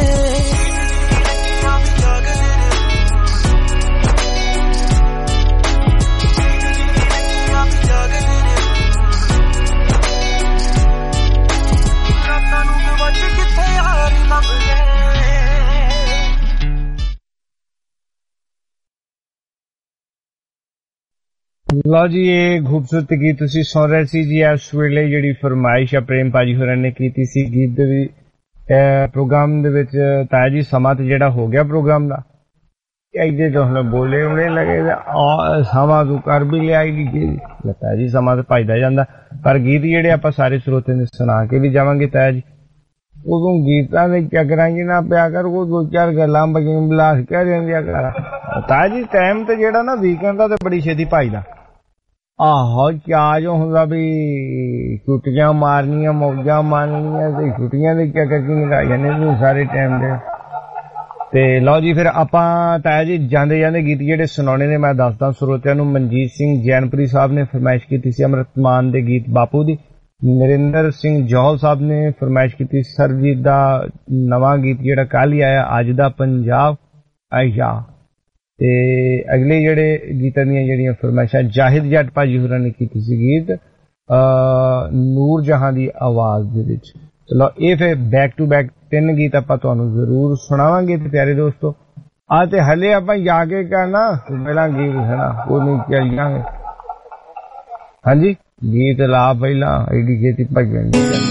ਲਓ ਜੀ ਇਹ ਖੂਬਸੂਰਤ ਗੀਤ ਤੁਸੀਂ ਸੁਣ ਰਹੇ ਸੀ ਜੀ ਇਸ ਵੇਲੇ ਜਿਹੜੀ ਫਰਮਾਇਸ਼ ਆ ਪ੍ਰੇਮ ਭਾਜੀ ਹੋਰਾਂ ਨੇ ਕੀਤੀ ਸੀ ਗੀਤ ਦੇ ਵੀ ਪ੍ਰੋਗਰਾਮ ਦੇ ਵਿੱਚ ਤਾਇਆ ਜੀ ਸਮਾਂ ਤੇ ਜਿਹੜਾ ਹੋ ਗਿਆ ਪ੍ਰੋਗਰਾਮ ਦਾ ਇਹਦੇ ਤੋਂ ਹੁਣ ਬੋਲੇ ਉਹਨੇ ਲਗੇ ਸਮਾਂ ਤੂੰ ਕਰ ਵੀ ਲਿਆਈ ਤਾਇਆ ਜੀ ਸਮਾਂ ਤੇ ਭਜਦਾ ਜਾਂਦਾ ਪਰ ਗੀਤ ਜਿਹੜੇ ਆਪਾਂ ਸਾਰੇ ਸਰੋਤੇ ਨੂੰ ਸੁਣਾ ਕੇ ਵੀ ਜਾਵਾਂਗੇ ਤਾਇਆ ਜੀ ਉਦੋਂ ਗੀਤਾਂ ਦੇ ਚੱਕਰਾਂ ਜੀ ਨਾ ਪਿਆ ਕਰ ਉਹ ਦੋ ਚਾਰ ਗੱਲਾਂ ਬਗੀਨ ਬਲਾਸ ਕਹਿ ਜਾਂਦੀਆਂ ਕਰ ਤਾਇਆ ਜੀ ਟਾਈਮ ਤੇ ਜਿਹੜਾ ਨਾ ਵੀਕਐਂਡ ਦਾ ਤੇ ਬੜੀ ਛੇਤੀ ਭਜਦਾ ਆਹੋ ਚਾਜ ਹੁੰਦਾ ਵੀ ਛੁੱਟੀਆਂ ਮਾਰਨੀਆਂ ਮੌਜਾਂ ਮਾਰਨੀਆਂ ਤੇ ਛੁੱਟੀਆਂ ਦੇ ਚੱਕਰ ਕੀ ਨਿਕਾ ਜਾਂਦੇ ਸਾਰੇ ਟਾਈਮ ਦੇ ਤੇ ਲਓ ਜੀ ਫਿਰ ਆਪਾਂ ਤਾਇਆ ਜੀ ਜਾਂਦੇ ਜਾਂਦੇ ਗੀਤ ਜਿਹੜੇ ਸੁਣਾਉਣੇ ਨੇ ਮੈਂ ਦੱਸਦਾ ਸਰੋਤਿਆਂ ਨੂੰ ਮਨਜੀਤ ਸਿੰਘ ਜੈਨਪੁਰੀ ਸਾਹਿਬ ਨੇ ਫਰਮਾਇਸ਼ ਕੀਤੀ ਸੀ ਅੰਮ੍ਰਿਤਮਾਨ ਦੇ ਗੀਤ ਬਾਪੂ ਦੀ ਨਰਿੰਦਰ ਸਿੰਘ ਜੌਹਲ ਸਾਹਿਬ ਨੇ ਫਰਮਾਇਸ਼ ਕੀਤੀ ਸਰਜੀਤ ਦਾ ਨਵਾਂ ਗੀਤ ਜਿਹੜਾ ਕੱਲ ਹੀ ਆਇਆ ਅੱਜ ਦਾ ਪੰਜਾਬ ਆਇਸ਼ਾ ਤੇ ਅਗਲੇ ਜਿਹੜੇ ਗੀਤਾਂ ਦੀਆਂ ਜਿਹੜੀਆਂ ਫਰਮਾਇਸ਼ਾਂ ਜਾਹਿਦ ਜੱਟ ਭਾਜੀ ਹੋਰਾਂ ਨੇ ਕੀਤੀ ਸੀ ਗੀਤ ਨੂਰ ਜਹਾਂ ਦੀ ਆਵਾਜ਼ ਦੇ ਵਿੱਚ ਚਲੋ ਇਹ ਫਿਰ ਬੈਕ ਟੂ ਬੈਕ 3 ਗੀਤ ਆਪਾਂ ਤੁਹਾਨੂੰ ਜ਼ਰੂਰ ਸੁਣਾਵਾਂਗੇ ਤੇ ਪਿਆਰੇ ਦੋਸਤੋ ਆ ਤੇ ਹਲੇ ਆਪਾਂ ਜਾ ਕੇ ਕਰਨਾ ਪਹਿਲਾਂ ਗੀਤ ਸੁਣਾ ਉਹ ਨਹੀਂ ਚੱਲ ਜਾਵਾਂਗੇ ਹਾਂਜੀ ਗੀਤ ਲਾ ਪਹਿਲਾਂ ਐਡੀ ਛੇਤੀ ਭਜਣ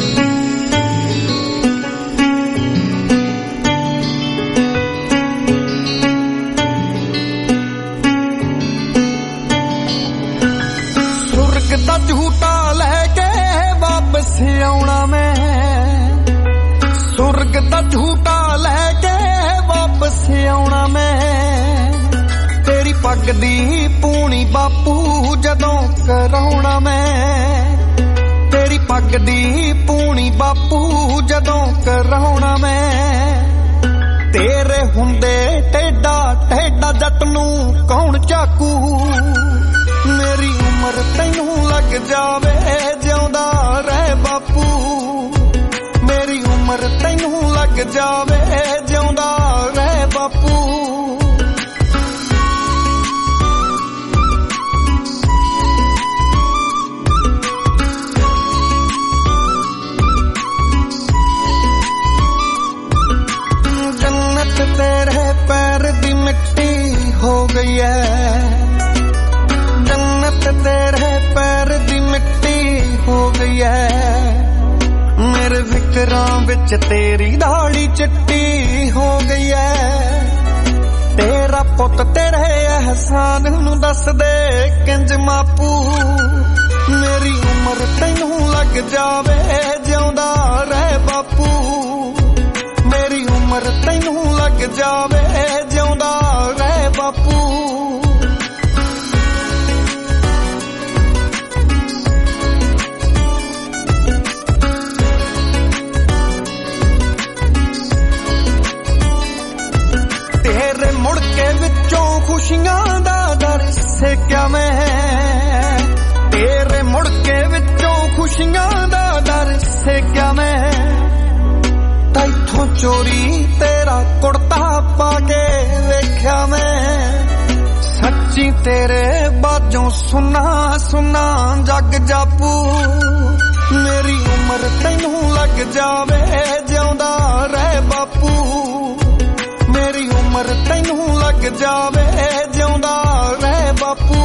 ਸੁਰਗ ਦਾ ਝੂਟਾ ਲੈ ਕੇ ਵਾਪਸ ਆਉਣਾ ਮੈਂ ਸੁਰਗ ਦਾ ਝੂਟਾ ਲੈ ਕੇ ਵਾਪਸ ਆਉਣਾ ਮੈਂ ਤੇਰੀ ਪੱਗ ਦੀ ਪੂਣੀ ਬਾਪੂ ਜਦੋਂ ਕਰਾਉਣਾ ਮੈਂ ਤੇਰੀ ਪੱਗ ਦੀ ਪੂਣੀ ਬਾਪੂ ਜਦੋਂ ਕਰਾਉਣਾ ਮੈਂ ਤੇਰੇ ਹੁੰਦੇ ਟੇਡਾ ਟੇਡਾ ਜੱਟ ਨੂੰ ਕੌਣ ਚਾਕੂ ਮੇਰੀ ਉਮਰ ਤੈਨੂੰ ਲੱਗ ਜਾਵੇ ਜਿਉਂਦਾ ਰਹਿ ਬਾਪੂ ਮੇਰੀ ਉਮਰ ਤੈਨੂੰ ਲੱਗ ਜਾਵੇ ਜਿਉਂਦਾ ਰਹਿ ਬਾਪੂ ਜੰਨਤ ਤੇ ਨਜ਼ਰਾਂ ਵਿੱਚ ਤੇਰੀ ਦਾੜੀ ਚਿੱਟੀ ਹੋ ਗਈ ਐ ਤੇਰਾ ਪੁੱਤ ਤੇਰੇ ਅਹਿਸਾਨ ਨੂੰ ਦੱਸ ਦੇ ਕਿੰਜ ਮਾਪੂ ਮੇਰੀ ਉਮਰ ਤੈਨੂੰ ਲੱਗ ਜਾਵੇ ਜਿਉਂਦਾ ਰਹਿ ਬਾਪੂ ਮੇਰੀ ਉਮਰ ਤੈਨੂੰ ਲੱਗ ਜਾਵੇ ਜਿਉਂਦਾ ਰਹਿ ਬਾਪੂ ਤੇਰੇ ਮੁੜ ਕੇ ਵਿੱਚੋਂ ਖੁਸ਼ੀਆਂ ਦਾ ਦਰ ਸੇਕਿਆ ਮੈਂ ਤੇਰੇ ਮੁੜ ਕੇ ਵਿੱਚੋਂ ਖੁਸ਼ੀਆਂ ਦਾ ਦਰ ਸੇਕਿਆ ਮੈਂ ਤੈਥੋਂ ਚੋਰੀ ਤੇਰਾ ਕੁੜਤਾ ਪਾ ਕੇ ਵੇਖਿਆ ਮੈਂ ਸੱਚੀ ਤੇਰੇ ਬਾਝੋਂ ਸੁਨਾ ਸੁਨਾ ਜੱਗ ਜਾਪੂ ਮੇਰੀ ਉਮਰ ਤੈਨੂੰ ਲੱਗ ਜਾਵੇ ਜਿਉਂਦਾ ਰਹਿ ਬਾਪੂ ਮੇਰੀ ਉਮਰ ਤੈਨੂੰ ਲੱਗ ਜਾਵੇ ਜਿਉਂਦਾ ਰਹਿ ਬਾਪੂ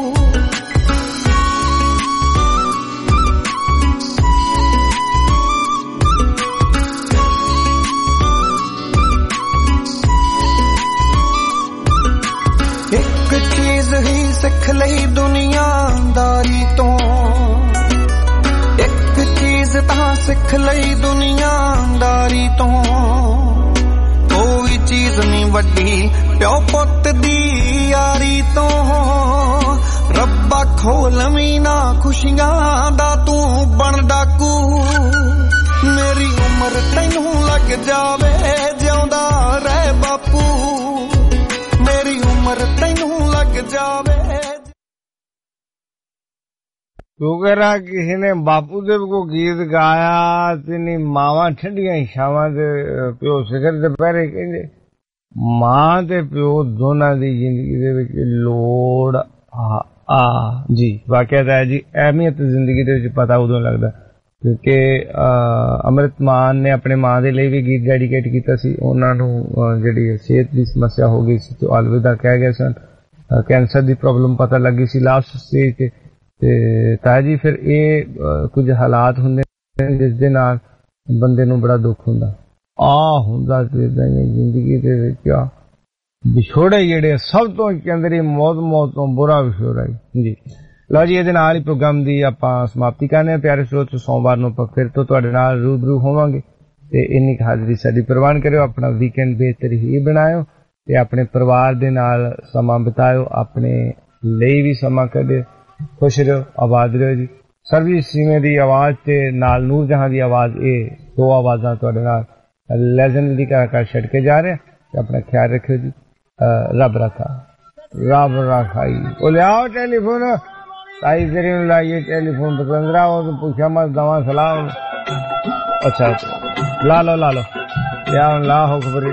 ਇੱਕ ਚੀਜ਼ ਹੀ ਸਿੱਖ ਲਈ ਦੁਨੀਆਦਾਰੀ ਤੋਂ ਇੱਕ ਚੀਜ਼ ਤਾਂ ਸਿੱਖ ਲਈ ਦੁਨੀਆਦਾਰੀ ਤੋਂ ਕੋਈ ਚੀਜ਼ ਨਹੀਂ ਵੱਡੀ ਪਿਓ ਪੁੱਤ ਦੀ ਯਾਰੀ ਤੋਂ ਰੱਬਾ ਖੋਲਵੀਂ ਨਾ ਖੁਸ਼ੀਆਂ ਦਾ ਤੂੰ ਬਣ ਡਾਕੂ ਮੇਰੀ ਉਮਰ ਤੈਨੂੰ ਲੱਗ ਜਾਵੇ ਜਿਉਂਦਾ ਰਹਿ ਬਾਪੂ ਮੇਰੀ ਉਮਰ ਤੈਨੂੰ ਲੱਗ ਜਾਵੇ ਕਿਉਂਕਿ ਕਿਸੇ ਨੇ ਬਾਪੂ ਦੇ ਕੋ ਗੀਤ ਗਾਇਆ ਤੇ ਨੀ ਮਾਵਾਂ ਠੰਡੀਆਂ ਛਾਵਾਂ ਦੇ ਪਿਓ ਸਿਖਰ ਦੁਪਹਿਰੇ ਕਹਿੰਦੇ ਮਾਂ ਤੇ ਪਿਓ ਦੋਨਾਂ ਦੀ ਜ਼ਿੰਦਗੀ ਦੇ ਵਿੱਚ ਲੋੜ ਆ ਜੀ ਵਾਕਿਆ ਹੈ ਜੀ ਅਹਿਮੀਅਤ ਜ਼ਿੰਦਗੀ ਦੇ ਵਿੱਚ ਪਤਾ ਉਦੋਂ ਲੱਗਦਾ ਕਿਉਂਕਿ ਅੰਮ੍ਰਿਤ ਮਾਨ ਨੇ ਆਪਣੇ ਮਾਂ ਦੇ ਲਈ ਵੀ ਗੀਤ ਡੈਡੀਕੇਟ ਕੀਤਾ ਸੀ ਉਹਨਾਂ ਨੂੰ ਜਿਹੜੀ ਸਿਹਤ ਦੀ ਸਮੱਸਿਆ ਹੋ ਗਈ ਸੀ ਤੇ ਅਲਵਿਦਾ ਕਹਿ ਗਏ ਸਨ ਕੈਂਸਰ ਦੀ ਪ੍ਰੋਬਲਮ ਪਤਾ ਲੱਗੀ ਸੀ ਲਾਸਟ ਸਟੇਜ ਤੇ ਤਾਇਆ ਜੀ ਫਿਰ ਇਹ ਕੁਝ ਹਾਲਾਤ ਹੁੰਦੇ ਜਿਸ ਦੇ ਨਾਲ ਬੰਦੇ ਨੂੰ ਬੜਾ ਦੁੱਖ ਹੁੰਦਾ ਹੁੰਦਾ ਕਿ ਜ਼ਿੰਦਗੀ ਦੇ ਵਿੱਚ ਵਿਛੋੜੇ ਜਿਹੜੇ ਸਭ ਤੋਂ ਕਹਿੰਦੇ ਮੌਤ ਤੋਂ ਬੁਰਾ ਵਿਛੋੜਾ ਜੀ ਲਓ ਜੀ ਇਹਦੇ ਨਾਲ ਹੀ ਪ੍ਰੋਗਰਾਮ ਦੀ ਆਪਾਂ ਸਮਾਪਤੀ ਕਰਨੇ ਆ ਪਿਆਰੇ ਸਰੋਤ ਸੋਮਵਾਰ ਨੂੰ ਆਪਾਂ ਫਿਰ ਤੋਂ ਤੁਹਾਡੇ ਨਾਲ ਰੂਬਰੂ ਹੋਵਾਂਗੇ ਤੇ ਇੰਨੀ ਹਾਜ਼ਰੀ ਸਾਡੀ ਪ੍ਰਵਾਨ ਕਰਿਓ ਆਪਣਾ ਵੀਕਐਂਡ ਬਿਹਤਰ ਹੀ ਬਣਾਇਓ ਤੇ ਆਪਣੇ ਪਰਿਵਾਰ ਦੇ ਨਾਲ ਸਮਾਂ ਬਿਤਾਇਓ ਆਪਣੇ ਲਈ ਵੀ ਸਮਾਂ ਕੱਢਿਓ खुश रहो आबाद रहो जी सर्विस सीमे दी आवाज ते नाल नूर जहां दी आवाज ये दो आवाज़ां तुहाडे नाल लेजेंड दी कलाकार छड़ के जा रहे हैं अपना ख्याल रखियो जी रब रखाई ओ लियाओ टेलीफोन ताई तेरी लाइए टेलीफोन तो 15 हो तो पूछा मत दवा सलाम अच्छा ला लो ला हो खबरी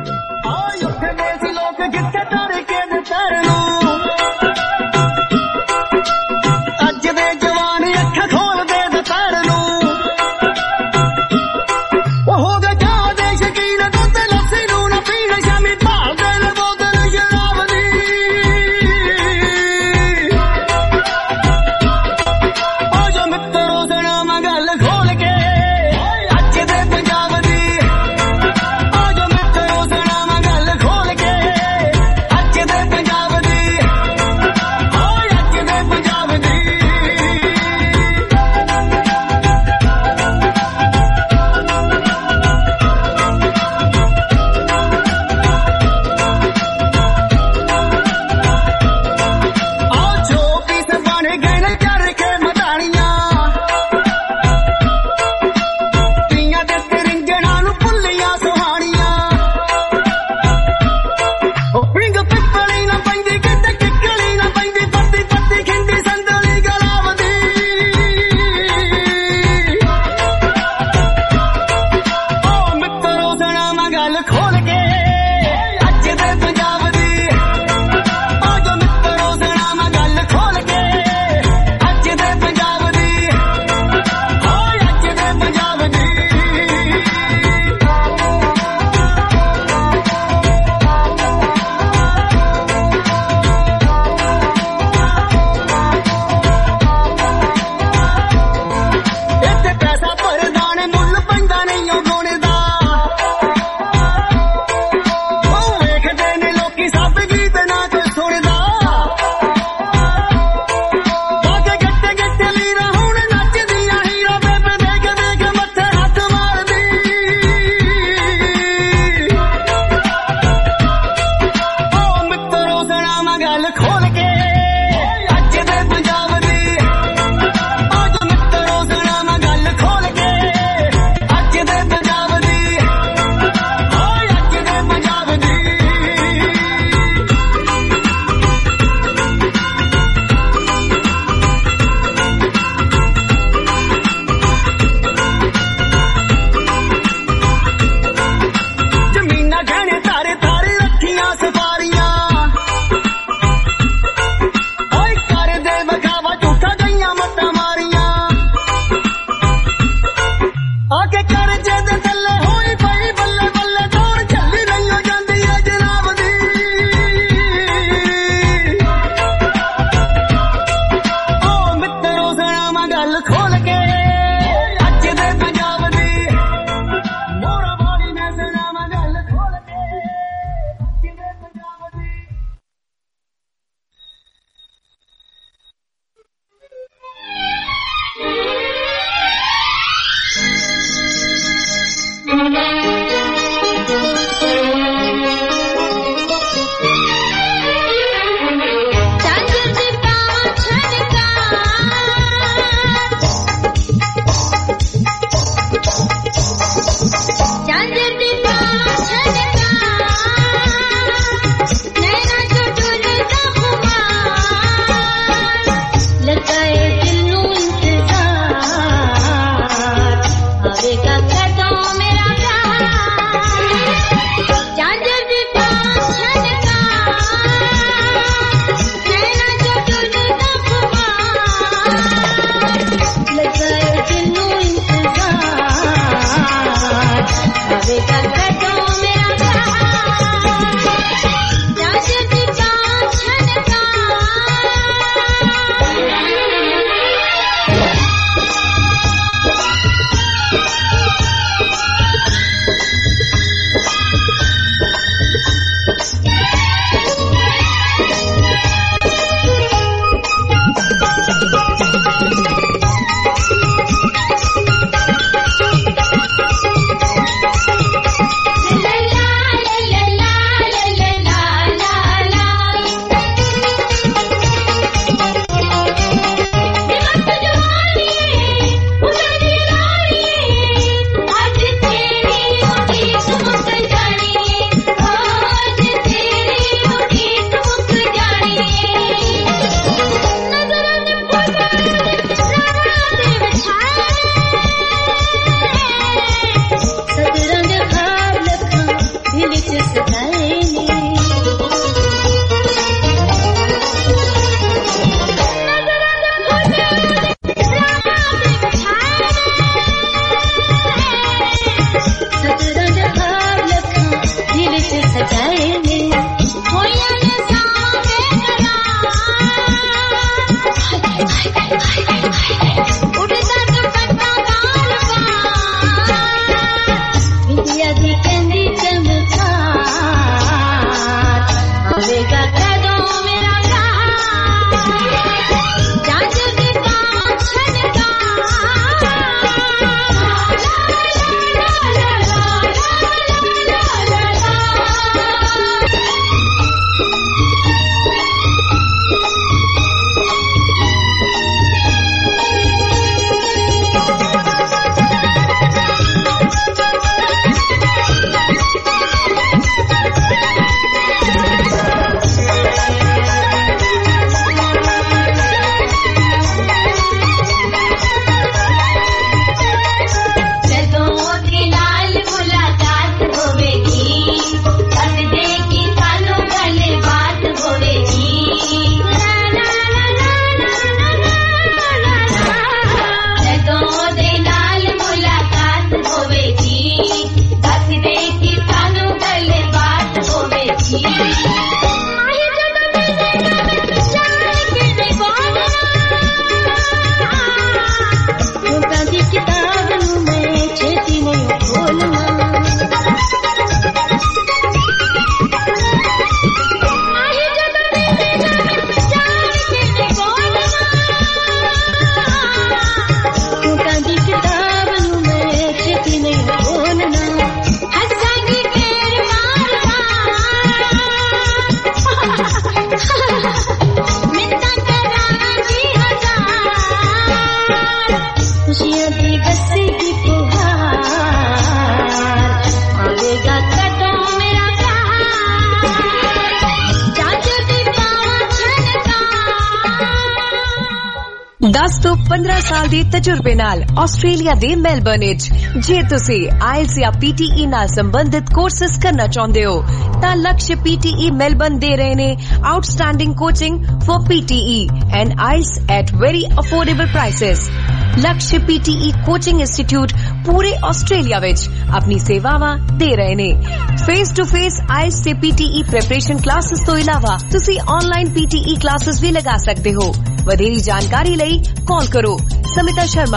दस तो 15 साल ਦੇ ਤਜਰਬੇ ਨਾਲ ਆਸਟ੍ਰੇਲੀਆ ਦੇ ਮੈਲਬਰਨ ਵਿੱਚ ਜੇ ਤੁਸੀਂ ਆਇਲਸ ਜਾਂ PTE ਨਾਲ ਸੰਬੰਧਿਤ ਕੋਰਸਸ ਕਰਨਾ ਚਾਹੁੰਦੇ ਹੋ ਤਾਂ ਲਕਸ਼ PTE ਮੈਲਬਰਨ ਦੇ ਰਹੇ ਨੇ outstanding coaching for PTE and IELTS at very affordable prices. Laksh PTE coaching institute ਪੂਰੇ ਆਸਟ੍ਰੇਲੀਆ ਵਿੱਚ ਆਪਣੀ ਸੇਵਾਵਾਂ ਦੇ ਰਹੇ ਨੇ। ਫੇਸ ਟੂ ਫੇਸ ਆਇਲਸ ਤੇ PTE ਪ੍ਰੈਪਰੇਸ਼ਨ ਕਲਾਸਿਸ ਤੋਂ ਇਲਾਵਾ ਤੁਸੀਂ ਆਨਲਾਈਨ PTE ਕਲਾਸਿਸ ਵੀ ਲਗਾ ਸਕਦੇ ਹੋ। ਵਧੇਰੀ ਜਾਣਕਾਰੀ ਲਈ कॉल करो समिता शर्मा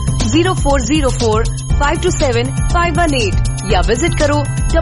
0404 527 518 या विजिट करो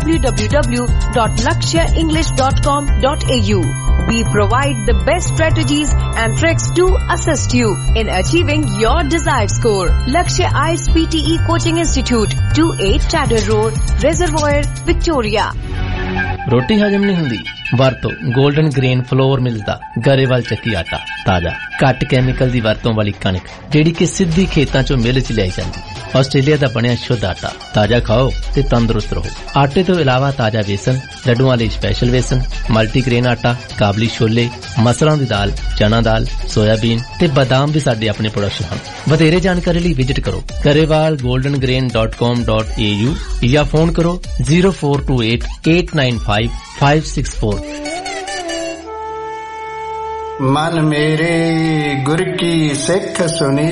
www.lakshaenglish.com.au। We provide the best strategies and tricks to assist you in achieving your desired score. Lakshya IELTS PTE Coaching Institute, 28 Chatter Road, Reservoir, Victoria। रोटी हजम नहीं हुंदी ਵਰਤੋ 골ਡਨ ਗ੍ਰੇਨ ਫਲੋਰ ਮਿਲਦਾ ਗਰੇਵਾਲ ਚੱਕੀ ਆਟਾ ਤਾਜ਼ਾ ਘੱਟ ਕੈਮੀਕਲ ਦੀ ਵਰਤੋਂ ਵਾਲੀ ਕਣਕ ਜਿਹੜੀ ਕਿ ਸਿੱਧੀ ਖੇਤਾਂ ਚੋਂ ਮਿਲ ਚ ਲਿਆਈ ਜਾਂਦੀ। ਆਸਟ੍ਰੇਲੀਆ ਦਾ ਬਣਿਆ ਸ਼ੁੱਧ ਆਟਾ ਤਾਜ਼ਾ ਖਾਓ ਤੇ ਤੰਦਰੁਸਤ ਰਹੋ। ਆਟੇ ਤੋਂ ਇਲਾਵਾ ਤਾਜ਼ਾ ਵੇਸਣ ਲੱਡੂਆਂ ਲਈ ਸਪੈਸ਼ਲ ਵੇਸਣ ਮਲਟੀਗ੍ਰੇਨ ਆਟਾ ਕਾਬਲੀ ਛੋਲੇ ਮਸਰਾਂ ਦੀ ਦਾਲ ਚਨਾ ਦਾਲ ਸੋਇਆਬੀਨ ਤੇ ਬਾਦਾਮ ਵੀ ਸਾਡੇ ਆਪਣੇ ਪ੍ਰੋਡਕਸ਼ਨ ਹਨ। ਵਧੇਰੇ ਜਾਣਕਾਰੀ ਲਈ ਵਿਜ਼ਿਟ ਕਰੋ garewalgoldengrain.com.au ਜਾਂ ਫੋਨ ਕਰੋ 0428 895 564। मन मेरे गुर की सिख सुनी